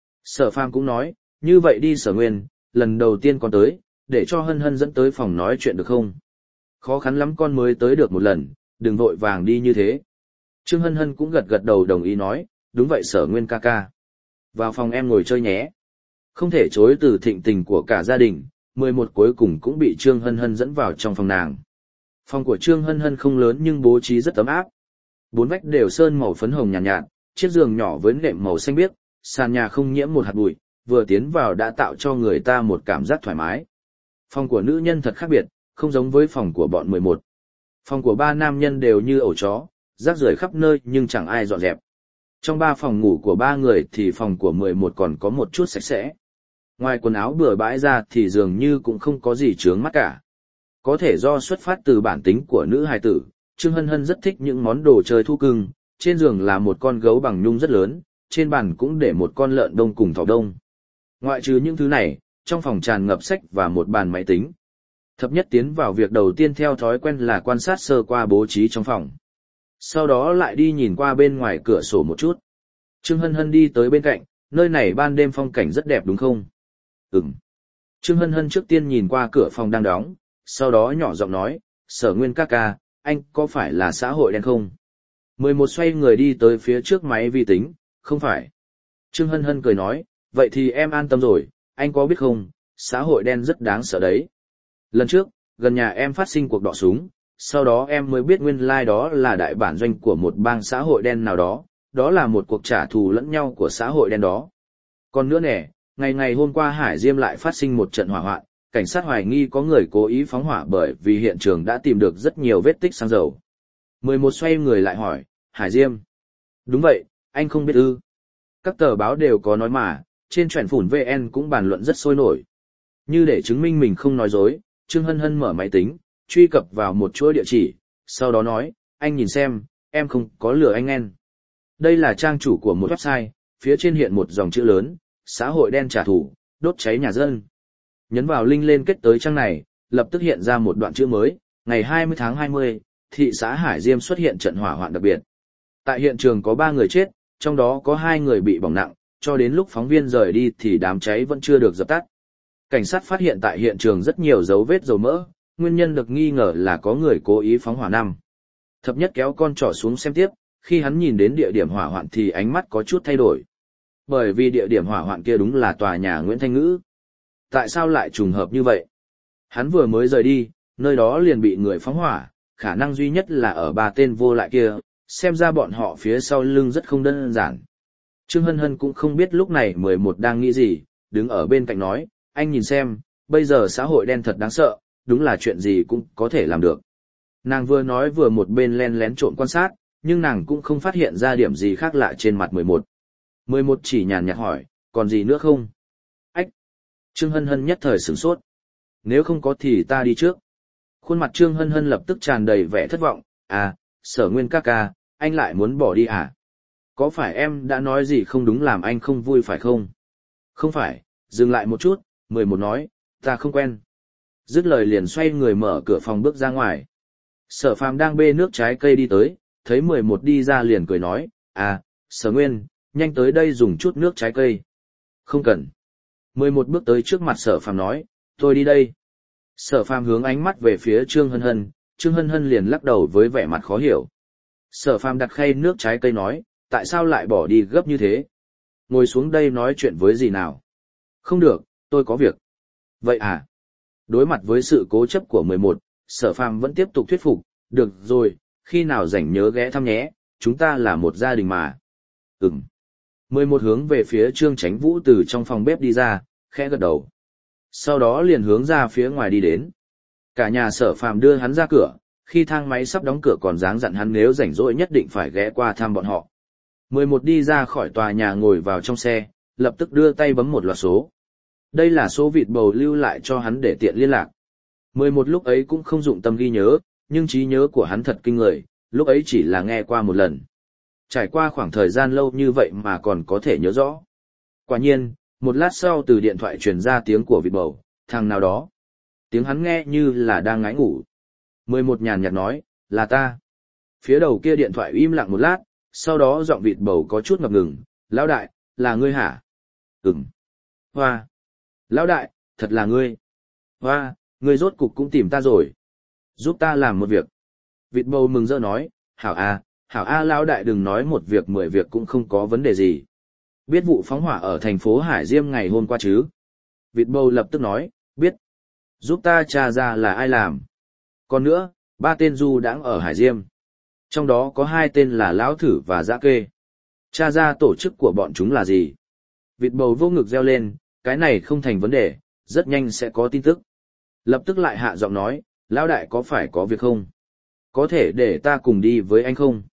Sở Phàm cũng nói, như vậy đi Sở Nguyên, lần đầu tiên con tới, để cho Hân Hân dẫn tới phòng nói chuyện được không? Khó khăn lắm con mới tới được một lần, đừng vội vàng đi như thế. Trương Hân Hân cũng gật gật đầu đồng ý nói, đúng vậy Sở Nguyên ca ca. Vào phòng em ngồi chơi nhé. Không thể chối từ thịnh tình của cả gia đình, mười một cuối cùng cũng bị Trương Hân Hân dẫn vào trong phòng nàng. Phòng của Trương Hân Hân không lớn nhưng bố trí rất ấm áp. Bốn vách đều sơn màu phấn hồng nhàn nhạt, nhạt, chiếc giường nhỏ với nệm màu xanh biếc, sàn nhà không nhiễm một hạt bụi, vừa tiến vào đã tạo cho người ta một cảm giác thoải mái. Phòng của nữ nhân thật khác biệt, không giống với phòng của bọn mười một. Phòng của ba nam nhân đều như ổ chó, rác rưởi khắp nơi nhưng chẳng ai dọn dẹp. Trong ba phòng ngủ của ba người thì phòng của mười một còn có một chút sạch sẽ. Ngoài quần áo bừa bãi ra thì dường như cũng không có gì chướng mắt cả. Có thể do xuất phát từ bản tính của nữ hài tử, Trương Hân Hân rất thích những món đồ chơi thú cưng, trên giường là một con gấu bằng nhung rất lớn, trên bàn cũng để một con lợn đông cùng thỏ đông. Ngoại trừ những thứ này, trong phòng tràn ngập sách và một bàn máy tính. Thập nhất tiến vào việc đầu tiên theo thói quen là quan sát sơ qua bố trí trong phòng. Sau đó lại đi nhìn qua bên ngoài cửa sổ một chút. Trương Hân Hân đi tới bên cạnh, nơi này ban đêm phong cảnh rất đẹp đúng không? Ừm. Trương Hân Hân trước tiên nhìn qua cửa phòng đang đóng, sau đó nhỏ giọng nói, Sở Nguyên ca ca, anh có phải là xã hội đen không? mười một xoay người đi tới phía trước máy vi tính, không phải. Trương Hân Hân cười nói, vậy thì em an tâm rồi, anh có biết không, xã hội đen rất đáng sợ đấy. Lần trước, gần nhà em phát sinh cuộc đọ súng, sau đó em mới biết nguyên lai like đó là đại bản doanh của một bang xã hội đen nào đó, đó là một cuộc trả thù lẫn nhau của xã hội đen đó. Còn nữa nè, ngày ngày hôm qua Hải Diêm lại phát sinh một trận hỏa hoạn, cảnh sát hoài nghi có người cố ý phóng hỏa bởi vì hiện trường đã tìm được rất nhiều vết tích xăng dầu. mười một xoay người lại hỏi, Hải Diêm. Đúng vậy, anh không biết ư. Các tờ báo đều có nói mà, trên truyện phủn vê en cũng bàn luận rất sôi nổi. Như để chứng minh mình không nói dối, Trương Hân Hân mở máy tính, truy cập vào một chuỗi địa chỉ, sau đó nói, anh nhìn xem, em không có lừa anh en. Đây là trang chủ của một website, phía trên hiện một dòng chữ lớn, xã hội đen trả thù, đốt cháy nhà dân. Nhấn vào link lên kết tới trang này, lập tức hiện ra một đoạn chữ mới, ngày hai mươi tháng hai mươi, thị xã Hải Diêm xuất hiện trận hỏa hoạn đặc biệt. Tại hiện trường có ba người chết, trong đó có hai người bị bỏng nặng, cho đến lúc phóng viên rời đi thì đám cháy vẫn chưa được dập tắt. Cảnh sát phát hiện tại hiện trường rất nhiều dấu vết dầu mỡ, nguyên nhân được nghi ngờ là có người cố ý phóng hỏa năm. Thập nhất kéo con trỏ xuống xem tiếp, khi hắn nhìn đến địa điểm hỏa hoạn thì ánh mắt có chút thay đổi. Bởi vì địa điểm hỏa hoạn kia đúng là tòa nhà Nguyễn Thanh Ngữ. Tại sao lại trùng hợp như vậy? Hắn vừa mới rời đi, nơi đó liền bị người phóng hỏa, khả năng duy nhất là ở ba tên vô lại kia, xem ra bọn họ phía sau lưng rất không đơn giản. Trương Hân Hân cũng không biết lúc này mười một đang nghĩ gì, đứng ở bên cạnh nói, anh nhìn xem, bây giờ xã hội đen thật đáng sợ, đúng là chuyện gì cũng có thể làm được. Nàng vừa nói vừa một bên len lén trộm quan sát, nhưng nàng cũng không phát hiện ra điểm gì khác lạ trên mặt mười một. mười một chỉ nhàn nhạt hỏi, còn gì nữa không? Ách! Trương Hân Hân nhất thời sửng sốt. Nếu không có thì ta đi trước. Khuôn mặt Trương Hân Hân lập tức tràn đầy vẻ thất vọng, à, Sở Nguyên ca ca, anh lại muốn bỏ đi à? Có phải em đã nói gì không đúng làm anh không vui phải không? Không phải, dừng lại một chút, mười một nói, ta không quen. Dứt lời liền xoay người mở cửa phòng bước ra ngoài. Sở Phàm đang bê nước trái cây đi tới, thấy mười một đi ra liền cười nói, à, Sở Nguyên, nhanh tới đây dùng chút nước trái cây. Không cần. mười một bước tới trước mặt Sở Phàm nói, tôi đi đây. Sở Phàm hướng ánh mắt về phía Trương Hân Hân, Trương Hân Hân liền lắc đầu với vẻ mặt khó hiểu. Sở Phàm đặt khay nước trái cây nói, tại sao lại bỏ đi gấp như thế? Ngồi xuống đây nói chuyện với gì nào? Không được, tôi có việc. Vậy à? Đối mặt với sự cố chấp của mười một, Sở Phàm vẫn tiếp tục thuyết phục, được rồi, khi nào rảnh nhớ ghé thăm nhé, chúng ta là một gia đình mà. Ừm. mười một hướng về phía Trương Chánh Vũ từ trong phòng bếp đi ra, khẽ gật đầu. Sau đó liền hướng ra phía ngoài đi đến. Cả nhà Sở Phàm đưa hắn ra cửa, khi thang máy sắp đóng cửa còn dáng dặn hắn nếu rảnh rỗi nhất định phải ghé qua thăm bọn họ. mười một đi ra khỏi tòa nhà ngồi vào trong xe, lập tức đưa tay bấm một loạt số. Đây là số vịt bầu lưu lại cho hắn để tiện liên lạc. mười một lúc ấy cũng không dụng tâm ghi nhớ, nhưng trí nhớ của hắn thật kinh người, lúc ấy chỉ là nghe qua một lần. Trải qua khoảng thời gian lâu như vậy mà còn có thể nhớ rõ. Quả nhiên, một lát sau từ điện thoại truyền ra tiếng của vịt bầu, thằng nào đó. Tiếng hắn nghe như là đang ngái ngủ. mười một nhàn nhạt nói, là ta. Phía đầu kia điện thoại im lặng một lát, sau đó giọng vịt bầu có chút ngập ngừng, lão đại, là ngươi hả? Ừm. Hoa. Lão đại, thật là ngươi. Hoa, ngươi rốt cục cũng tìm ta rồi. Giúp ta làm một việc. Vịt bầu mừng rỡ nói, hảo a, hảo a lão đại đừng nói một việc mười việc cũng không có vấn đề gì. Biết vụ phóng hỏa ở thành phố Hải Diêm ngày hôm qua chứ? Vịt bầu lập tức nói, biết. Giúp ta tra ra là ai làm. Còn nữa, ba tên du đãng ở Hải Diêm. Trong đó có hai tên là Lão Thử và Dã Kê. Tra ra tổ chức của bọn chúng là gì? Vịt bầu vô ngực reo lên, cái này không thành vấn đề, rất nhanh sẽ có tin tức. Lập tức lại hạ giọng nói, Lão đại có phải có việc không? Có thể để ta cùng đi với anh không?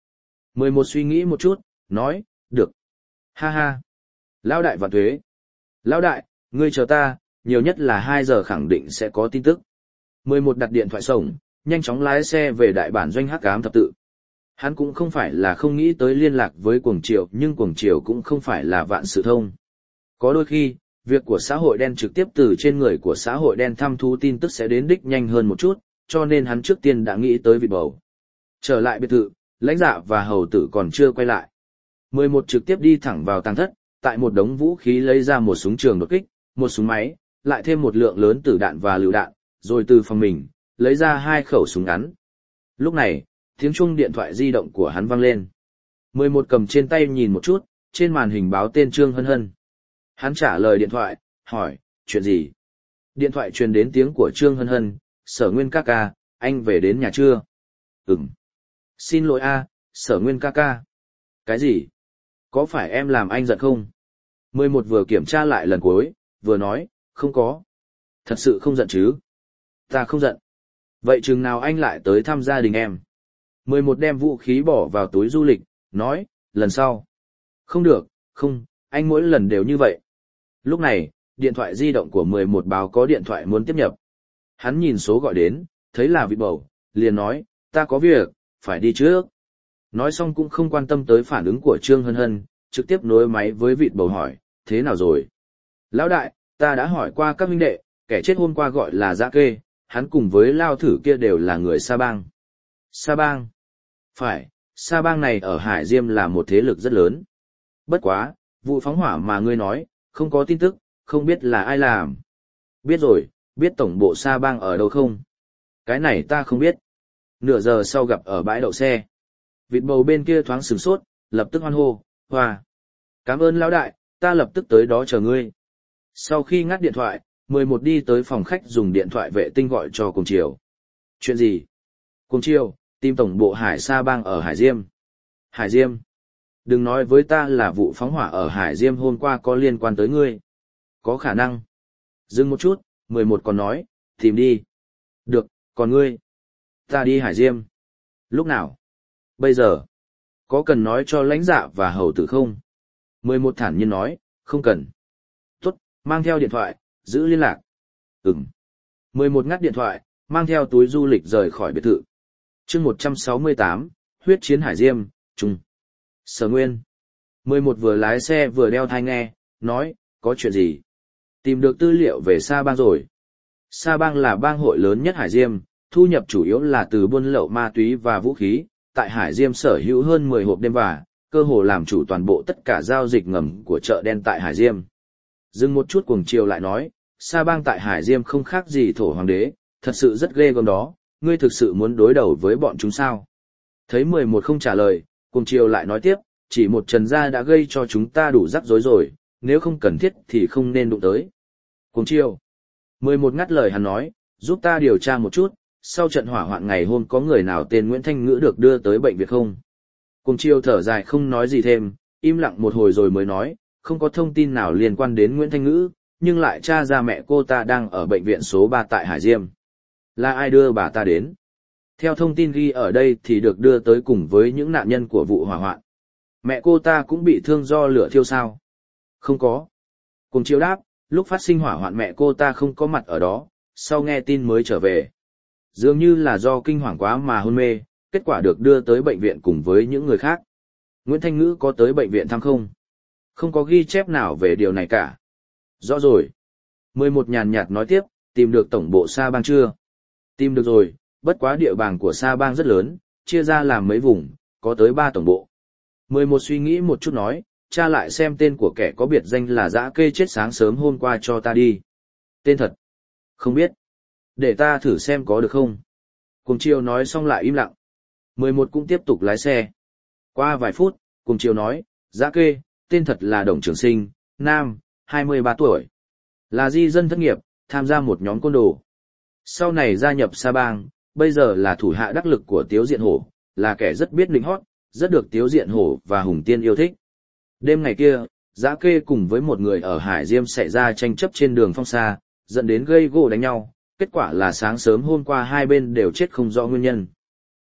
mười một suy nghĩ một chút, nói, được. Ha ha. Lão đại vạn tuế. Lão đại, ngươi chờ ta, nhiều nhất là hai giờ khẳng định sẽ có tin tức. mười một đặt điện thoại sổng, nhanh chóng lái xe về đại bản doanh Hắc Ám thập tự. Hắn cũng không phải là không nghĩ tới liên lạc với Cuồng Triều, nhưng Cuồng Triều cũng không phải là vạn sự thông. Có đôi khi, việc của xã hội đen trực tiếp từ trên người của xã hội đen thăm thú tin tức sẽ đến đích nhanh hơn một chút, cho nên hắn trước tiên đã nghĩ tới vịt bầu. Trở lại biệt thự, lãnh dạ và hầu tử còn chưa quay lại. mười một trực tiếp đi thẳng vào tàng thất, tại một đống vũ khí lấy ra một súng trường đột kích, một súng máy, lại thêm một lượng lớn tử đạn và lựu đạn, rồi từ phòng mình, lấy ra hai khẩu súng ngắn. Lúc này, tiếng chuông điện thoại di động của hắn vang lên. mười một cầm trên tay nhìn một chút, trên màn hình báo tên Trương Hân Hân. Hắn trả lời điện thoại, hỏi, chuyện gì? Điện thoại truyền đến tiếng của Trương Hân Hân, Sở Nguyên ca ca, anh về đến nhà chưa? Ừm. Xin lỗi a, Sở Nguyên ca ca. Cái gì? Có phải em làm anh giận không? mười một vừa kiểm tra lại lần cuối, vừa nói, không có. Thật sự không giận chứ? Ta không giận. Vậy chừng nào anh lại tới thăm gia đình em? mười một đem vũ khí bỏ vào túi du lịch, nói, lần sau. Không được, không, anh mỗi lần đều như vậy. Lúc này, điện thoại di động của mười một báo có điện thoại muốn tiếp nhập. Hắn nhìn số gọi đến, thấy là vị bầu, liền nói, ta có việc, phải đi trước. Nói xong cũng không quan tâm tới phản ứng của Trương Hân Hân, trực tiếp nối máy với vị bầu hỏi, thế nào rồi? Lão đại, ta đã hỏi qua các huynh đệ, kẻ chết hôm qua gọi là Dã Kê, hắn cùng với Lao Thử kia đều là người Sa Bang. Sa Bang? Phải, Sa Bang này ở Hải Diêm là một thế lực rất lớn. Bất quá, vụ phóng hỏa mà ngươi nói, không có tin tức, không biết là ai làm. Biết rồi, biết tổng bộ Sa Bang ở đâu không? Cái này ta không biết. Nửa giờ sau gặp ở bãi đậu xe. Vịt bầu bên kia thoáng sửng sốt, lập tức hoan hô, hoa. Cảm ơn lão đại, ta lập tức tới đó chờ ngươi. Sau khi ngắt điện thoại, mười một đi tới phòng khách dùng điện thoại vệ tinh gọi cho Cuồng Triều. Chuyện gì? Cuồng Triều, tìm tổng bộ Hải Sa Bang ở Hải Diêm. Hải Diêm? Đừng nói với ta là vụ phóng hỏa ở Hải Diêm hôm qua có liên quan tới ngươi. Có khả năng. Dừng một chút, mười một còn nói, tìm đi. Được, còn ngươi? Ta đi Hải Diêm. Lúc nào? Bây giờ? Có cần nói cho lãnh dạ và hầu tử không? mười một thản nhiên nói, không cần. Tốt, mang theo điện thoại, giữ liên lạc. Ừm. mười một ngắt điện thoại, mang theo túi du lịch rời khỏi biệt thự. chương một trăm sáu mươi tám, huyết chiến Hải Diêm, Trung. Sở Nguyên. mười một vừa lái xe vừa đeo tai nghe, nói, có chuyện gì? Tìm được tư liệu về Sa Bang rồi. Sa Bang là bang hội lớn nhất Hải Diêm, thu nhập chủ yếu là từ buôn lậu ma túy và vũ khí. Tại Hải Diêm sở hữu hơn mười hộp đêm và, cơ hồ làm chủ toàn bộ tất cả giao dịch ngầm của chợ đen tại Hải Diêm. Dừng một chút Cuồng Triều lại nói, Sa Bang tại Hải Diêm không khác gì thổ hoàng đế, thật sự rất ghê gớm đó, ngươi thực sự muốn đối đầu với bọn chúng sao? Thấy mười một không trả lời, Cuồng Triều lại nói tiếp, chỉ một Trần gia đã gây cho chúng ta đủ rắc rối rồi, nếu không cần thiết thì không nên đụng tới. Cuồng Triều. mười một ngắt lời hắn nói, giúp ta điều tra một chút, sau trận hỏa hoạn ngày hôm có người nào tên Nguyễn Thanh Ngữ được đưa tới bệnh viện không? Cuồng Triều thở dài không nói gì thêm, im lặng một hồi rồi mới nói, không có thông tin nào liên quan đến Nguyễn Thanh Ngữ, nhưng lại tra ra mẹ cô ta đang ở bệnh viện số ba tại Hải Diêm. Là ai đưa bà ta đến? Theo thông tin ghi ở đây thì được đưa tới cùng với những nạn nhân của vụ hỏa hoạn. Mẹ cô ta cũng bị thương do lửa thiêu sao? Không có. Cuồng Triều đáp, lúc phát sinh hỏa hoạn mẹ cô ta không có mặt ở đó, sau nghe tin mới trở về. Dường như là do kinh hoàng quá mà hôn mê, kết quả được đưa tới bệnh viện cùng với những người khác. Nguyễn Thanh Ngữ có tới bệnh viện thăm không? Không có ghi chép nào về điều này cả. Rõ rồi. mười một nhàn nhạt nói tiếp, tìm được tổng bộ Sa Bang chưa? Tìm được rồi, bất quá địa bàn của Sa Bang rất lớn, chia ra làm mấy vùng, có tới ba tổng bộ. mười một suy nghĩ một chút nói, tra lại xem tên của kẻ có biệt danh là Dã Kê chết sáng sớm hôm qua cho ta đi. Tên thật? Không biết. Để ta thử xem có được không? Cuồng Triều nói xong lại im lặng. mười một cũng tiếp tục lái xe. Qua vài phút, Cuồng Triều nói, Dã Kê, tên thật là Đồng Trường Sinh, nam, hai mươi ba tuổi. Là di dân thất nghiệp, tham gia một nhóm côn đồ. Sau này gia nhập Sa Bang, bây giờ là thủ hạ đắc lực của Tiếu Diện Hổ, là kẻ rất biết lĩnh hót, rất được Tiếu Diện Hổ và Hùng Tiên yêu thích. Đêm ngày kia, Dã Kê cùng với một người ở Hải Diêm xảy ra tranh chấp trên đường Phong Sa, dẫn đến gây gổ đánh nhau. Kết quả là sáng sớm hôm qua hai bên đều chết không rõ nguyên nhân.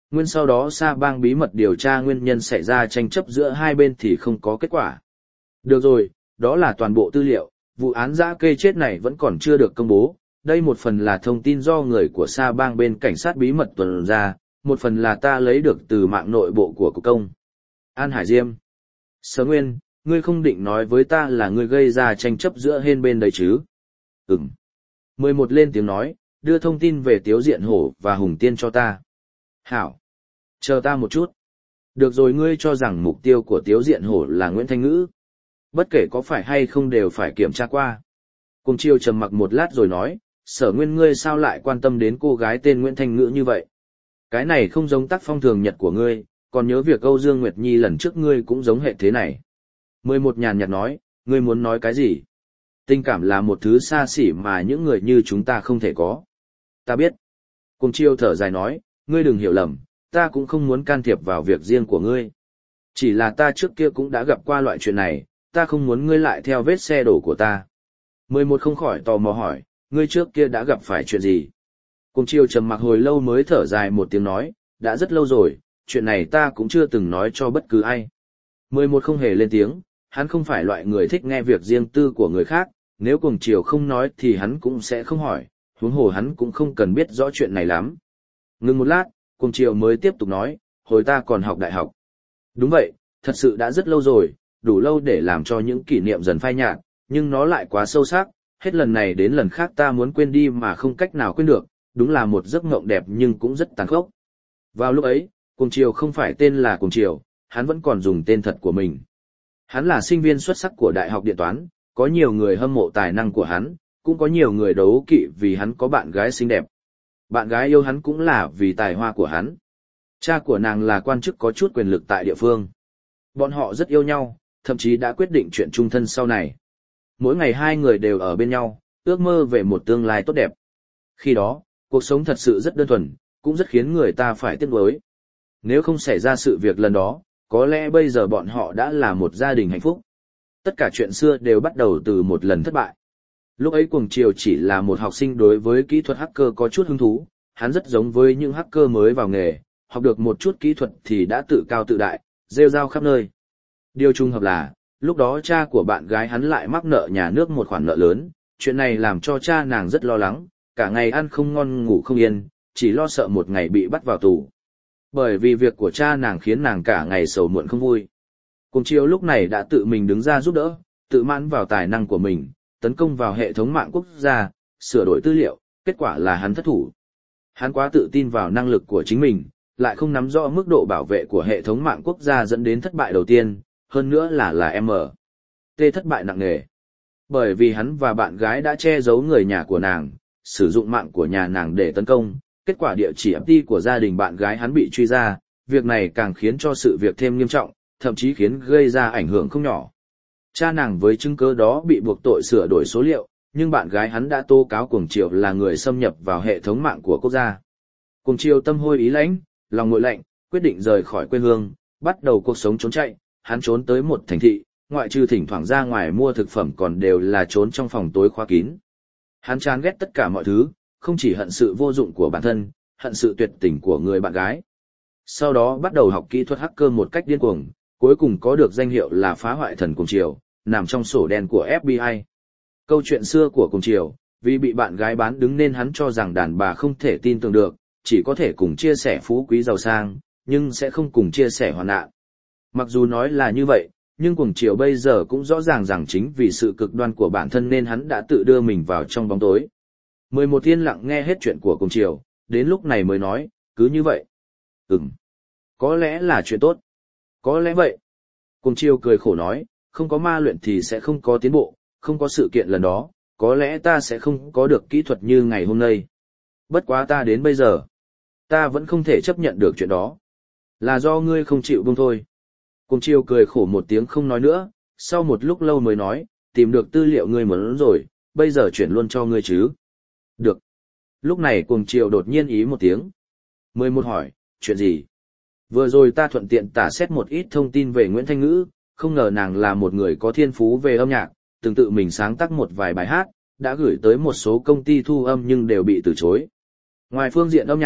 nguyên sau đó Sa Bang bí mật điều tra nguyên nhân xảy ra tranh chấp giữa hai bên thì không có kết quả. Được rồi, đó là toàn bộ tư liệu, vụ án dã kê chết này vẫn còn chưa được công bố, đây một phần là thông tin do người của Sa Bang bên cảnh sát bí mật tuần ra, một phần là ta lấy được từ mạng nội bộ của cục công. An Hải Diêm. Sở Nguyên, ngươi không định nói với ta là ngươi gây ra tranh chấp giữa hai bên đấy chứ? Ừm. mười một lên tiếng nói, đưa thông tin về Tiếu Diện Hổ và Hùng Tiên cho ta. Hảo. Chờ ta một chút. Được rồi, ngươi cho rằng mục tiêu của Tiếu Diện Hổ là Nguyễn Thanh Ngữ. Bất kể có phải hay không đều phải kiểm tra qua. Cùng Chiêu trầm mặc một lát rồi nói, Sở Nguyên, ngươi sao lại quan tâm đến cô gái tên Nguyễn Thanh Ngữ như vậy? Cái này không giống tác phong thường nhật của ngươi, còn nhớ việc Âu Dương Nguyệt Nhi lần trước ngươi cũng giống hệ thế này. mười một nhàn nhạt nói, ngươi muốn nói cái gì? Tình cảm là một thứ xa xỉ mà những người như chúng ta không thể có. Ta biết. Cùng Chiêu thở dài nói, ngươi đừng hiểu lầm, ta cũng không muốn can thiệp vào việc riêng của ngươi. Chỉ là ta trước kia cũng đã gặp qua loại chuyện này, ta không muốn ngươi lại theo vết xe đổ của ta. mười một không khỏi tò mò hỏi, ngươi trước kia đã gặp phải chuyện gì? Cùng Chiêu trầm mặc hồi lâu mới thở dài một tiếng nói, đã rất lâu rồi, chuyện này ta cũng chưa từng nói cho bất cứ ai. mười một không hề lên tiếng, hắn không phải loại người thích nghe việc riêng tư của người khác, nếu Cùng Chiêu không nói thì hắn cũng sẽ không hỏi, huống hồ hắn cũng không cần biết rõ chuyện này lắm. Ngừng một lát, Cùng Chiêu mới tiếp tục nói, hồi ta còn học đại học. Đúng vậy, thật sự đã rất lâu rồi, đủ lâu để làm cho những kỷ niệm dần phai nhạt, nhưng nó lại quá sâu sắc, hết lần này đến lần khác ta muốn quên đi mà không cách nào quên được, đúng là một giấc mộng đẹp nhưng cũng rất tàn khốc. Vào lúc ấy, Cùng Chiêu không phải tên là Cùng Chiêu, hắn vẫn còn dùng tên thật của mình. Hắn là sinh viên xuất sắc của Đại học Điện toán, có nhiều người hâm mộ tài năng của hắn, cũng có nhiều người đấu kỵ vì hắn có bạn gái xinh đẹp. Bạn gái yêu hắn cũng là vì tài hoa của hắn. Cha của nàng là quan chức có chút quyền lực tại địa phương. Bọn họ rất yêu nhau, thậm chí đã quyết định chuyện chung thân sau này. Mỗi ngày hai người đều ở bên nhau, ước mơ về một tương lai tốt đẹp. Khi đó, cuộc sống thật sự rất đơn thuần, cũng rất khiến người ta phải tiếc nuối. Nếu không xảy ra sự việc lần đó, có lẽ bây giờ bọn họ đã là một gia đình hạnh phúc. Tất cả chuyện xưa đều bắt đầu từ một lần thất bại. Lúc ấy Cuồng Chiêu chỉ là một học sinh đối với kỹ thuật hacker có chút hứng thú, hắn rất giống với những hacker mới vào nghề, học được một chút kỹ thuật thì đã tự cao tự đại, rêu rao khắp nơi. Điều trùng hợp là, lúc đó cha của bạn gái hắn lại mắc nợ nhà nước một khoản nợ lớn, chuyện này làm cho cha nàng rất lo lắng, cả ngày ăn không ngon ngủ không yên, chỉ lo sợ một ngày bị bắt vào tù. Bởi vì việc của cha nàng khiến nàng cả ngày sầu muộn không vui. Cuồng Chiêu lúc này đã tự mình đứng ra giúp đỡ, tự mãn vào tài năng của mình, tấn công vào hệ thống mạng quốc gia, sửa đổi tư liệu, kết quả là hắn thất thủ. Hắn quá tự tin vào năng lực của chính mình, lại không nắm rõ mức độ bảo vệ của hệ thống mạng quốc gia dẫn đến thất bại đầu tiên, hơn nữa là là M. T thất bại nặng nề. Bởi vì hắn và bạn gái đã che giấu người nhà của nàng, sử dụng mạng của nhà nàng để tấn công, kết quả địa chỉ i pê của gia đình bạn gái hắn bị truy ra, việc này càng khiến cho sự việc thêm nghiêm trọng, thậm chí khiến gây ra ảnh hưởng không nhỏ. Cha nàng với chứng cứ đó bị buộc tội sửa đổi số liệu, nhưng bạn gái hắn đã tố cáo Cuồng Chiêu là người xâm nhập vào hệ thống mạng của quốc gia. Cuồng Chiêu tâm hôi ý lãnh, lòng nguội lạnh, quyết định rời khỏi quê hương, bắt đầu cuộc sống trốn chạy. Hắn trốn tới một thành thị, ngoại trừ thỉnh thoảng ra ngoài mua thực phẩm còn đều là trốn trong phòng tối khóa kín. Hắn chán ghét tất cả mọi thứ, không chỉ hận sự vô dụng của bản thân, hận sự tuyệt tình của người bạn gái. Sau đó bắt đầu học kỹ thuật hacker một cách điên cuồng, cuối cùng có được danh hiệu là phá hoại thần Cuồng Chiêu, nằm trong sổ đen của ép bê i. Câu chuyện xưa của Cuồng Chiêu, vì bị bạn gái bán đứng nên hắn cho rằng đàn bà không thể tin tưởng được, chỉ có thể cùng chia sẻ phú quý giàu sang, nhưng sẽ không cùng chia sẻ hoạn nạn. Mặc dù nói là như vậy, nhưng Cuồng Chiêu bây giờ cũng rõ ràng rằng chính vì sự cực đoan của bản thân nên hắn đã tự đưa mình vào trong bóng tối. mười một yên lặng nghe hết chuyện của Cuồng Chiêu, đến lúc này mới nói, cứ như vậy. Ừm, có lẽ là chuyện tốt. Có lẽ vậy. Cuồng Chiêu cười khổ nói, không có ma luyện thì sẽ không có tiến bộ, không có sự kiện lần đó, có lẽ ta sẽ không có được kỹ thuật như ngày hôm nay. Bất quá ta đến bây giờ, ta vẫn không thể chấp nhận được chuyện đó. Là do ngươi không chịu buông thôi. Cuồng Chiêu cười khổ một tiếng không nói nữa, sau một lúc lâu mới nói, tìm được tư liệu ngươi muốn rồi, bây giờ chuyển luôn cho ngươi chứ. Được. Lúc này Cuồng Chiêu đột nhiên ý một tiếng. mười một hỏi, chuyện gì? Vừa rồi ta thuận tiện tả xét một ít thông tin về Nguyễn Thanh Ngữ, không ngờ nàng là một người có thiên phú về âm nhạc, từng tự mình sáng tác một vài bài hát, đã gửi tới một số công ty thu âm nhưng đều bị từ chối. Ngoài phương diện âm nhạc,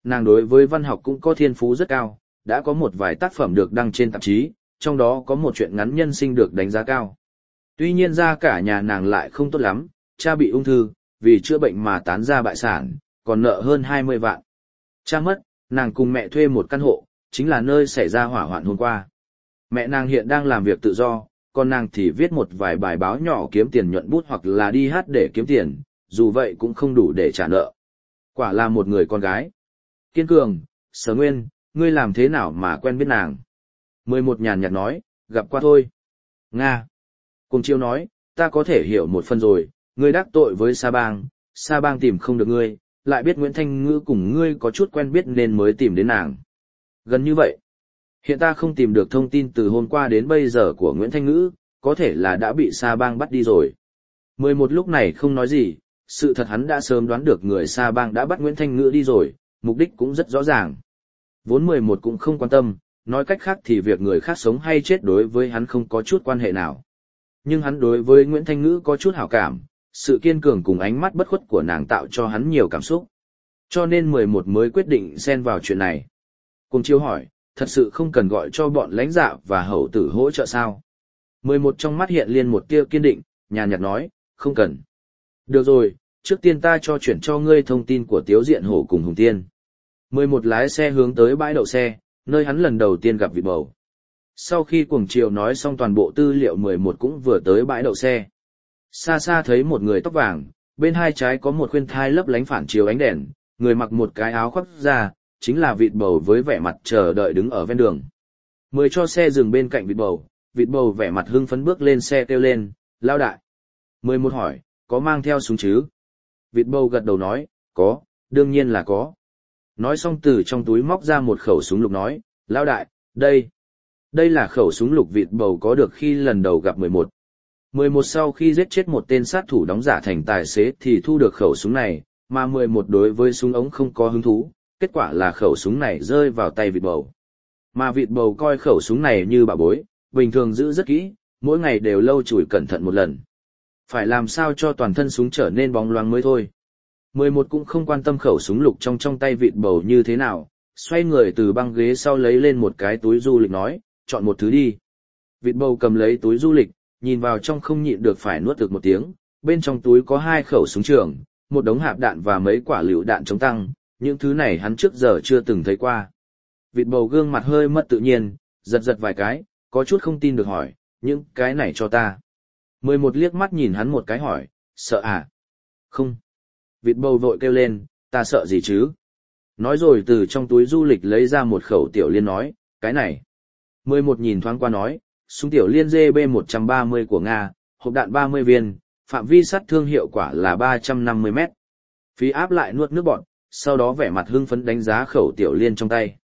nàng đối với văn học cũng có thiên phú rất cao, đã có một vài tác phẩm được đăng trên tạp chí, trong đó có một chuyện ngắn nhân sinh được đánh giá cao. Tuy nhiên ra cả nhà nàng lại không tốt lắm, cha bị ung thư, vì chữa bệnh mà tán ra bại sản, còn nợ hơn hai mươi vạn. Cha mất, nàng cùng mẹ thuê một căn hộ, chính là nơi xảy ra hỏa hoạn hôm qua. Mẹ nàng hiện đang làm việc tự do, còn nàng thì viết một vài bài báo nhỏ kiếm tiền nhuận bút hoặc là đi hát để kiếm tiền, dù vậy cũng không đủ để trả nợ. Quả là một người con gái. Kiên cường, Sở Nguyên, ngươi làm thế nào mà quen biết nàng? Mười một nhàn nhạt nói, gặp qua thôi. Nga. Cùng chiêu nói, ta có thể hiểu một phần rồi, ngươi đắc tội với Sa Bang, Sa Bang tìm không được ngươi, lại biết Nguyễn Thanh Ngữ cùng ngươi có chút quen biết nên mới tìm đến nàng. Gần như vậy. Hiện ta không tìm được thông tin từ hôm qua đến bây giờ của Nguyễn Thanh Ngữ, có thể là đã bị Sa Bang bắt đi rồi. Mười một lúc này không nói gì, sự thật hắn đã sớm đoán được người Sa Bang đã bắt Nguyễn Thanh Ngữ đi rồi, mục đích cũng rất rõ ràng. Vốn mười một cũng không quan tâm, nói cách khác thì việc người khác sống hay chết đối với hắn không có chút quan hệ nào. Nhưng hắn đối với Nguyễn Thanh Ngữ có chút hảo cảm, sự kiên cường cùng ánh mắt bất khuất của nàng tạo cho hắn nhiều cảm xúc. Cho nên mười một mới quyết định xen vào chuyện này. Cùng chiêu hỏi, thật sự không cần gọi cho bọn lãnh dạ và hậu tử hỗ trợ sao? Mười một trong mắt hiện lên một tia kiên định, nhàn nhạt nói, không cần. Được rồi, trước tiên ta cho chuyển cho ngươi thông tin của Tiếu Diện Hổ cùng Hùng Tiên. Mười một lái xe hướng tới bãi đậu xe, nơi hắn lần đầu tiên gặp Vịt Bầu. Sau khi Cuồng Triều nói xong toàn bộ tư liệu mười một cũng vừa tới bãi đậu xe. Xa xa thấy một người tóc vàng, bên hai trái có một khuyên thai lấp lánh phản chiếu ánh đèn, người mặc một cái áo khoác da, chính là Vịt Bầu với vẻ mặt chờ đợi đứng ở ven đường. Mười cho xe dừng bên cạnh Vịt Bầu, Vịt Bầu vẻ mặt hưng phấn bước lên xe kêu lên, lao đại. Mười một hỏi, có mang theo súng chứ? Vịt Bầu gật đầu nói, có, đương nhiên là có. Nói xong từ trong túi móc ra một khẩu súng lục nói, lao đại, đây. Đây là khẩu súng lục Vịt Bầu có được khi lần đầu gặp mười một. mười một sau khi giết chết một tên sát thủ đóng giả thành tài xế thì thu được khẩu súng này, mà mười một đối với súng ống không có hứng thú, kết quả là khẩu súng này rơi vào tay Vịt Bầu. Mà Vịt Bầu coi khẩu súng này như bảo bối, bình thường giữ rất kỹ, mỗi ngày đều lau chùi cẩn thận một lần. Phải làm sao cho toàn thân súng trở nên bóng loáng mới thôi. mười một cũng không quan tâm khẩu súng lục trong trong tay Vịt Bầu như thế nào, xoay người từ băng ghế sau lấy lên một cái túi du lịch nói, chọn một thứ đi. Vịt Bầu cầm lấy túi du lịch, nhìn vào trong không nhịn được phải nuốt được một tiếng, bên trong túi có hai khẩu súng trường, một đống hạp đạn và mấy quả lựu đạn chống tăng, những thứ này hắn trước giờ chưa từng thấy qua. Vịt Bầu gương mặt hơi mất tự nhiên, giật giật vài cái, có chút không tin được hỏi, những cái này cho ta. Mười một liếc mắt nhìn hắn một cái hỏi, sợ à? Không. Vịt Bầu vội kêu lên, ta sợ gì chứ? Nói rồi từ trong túi du lịch lấy ra một khẩu tiểu liên nói, cái này. Mười một nhìn thoáng qua nói, súng tiểu liên G B một trăm ba mươi của Nga, hộp đạn ba mươi viên, phạm vi sát thương hiệu quả là ba trăm năm mươi mét. Phí áp lại nuốt nước bọt, sau đó vẻ mặt hưng phấn đánh giá khẩu tiểu liên trong tay.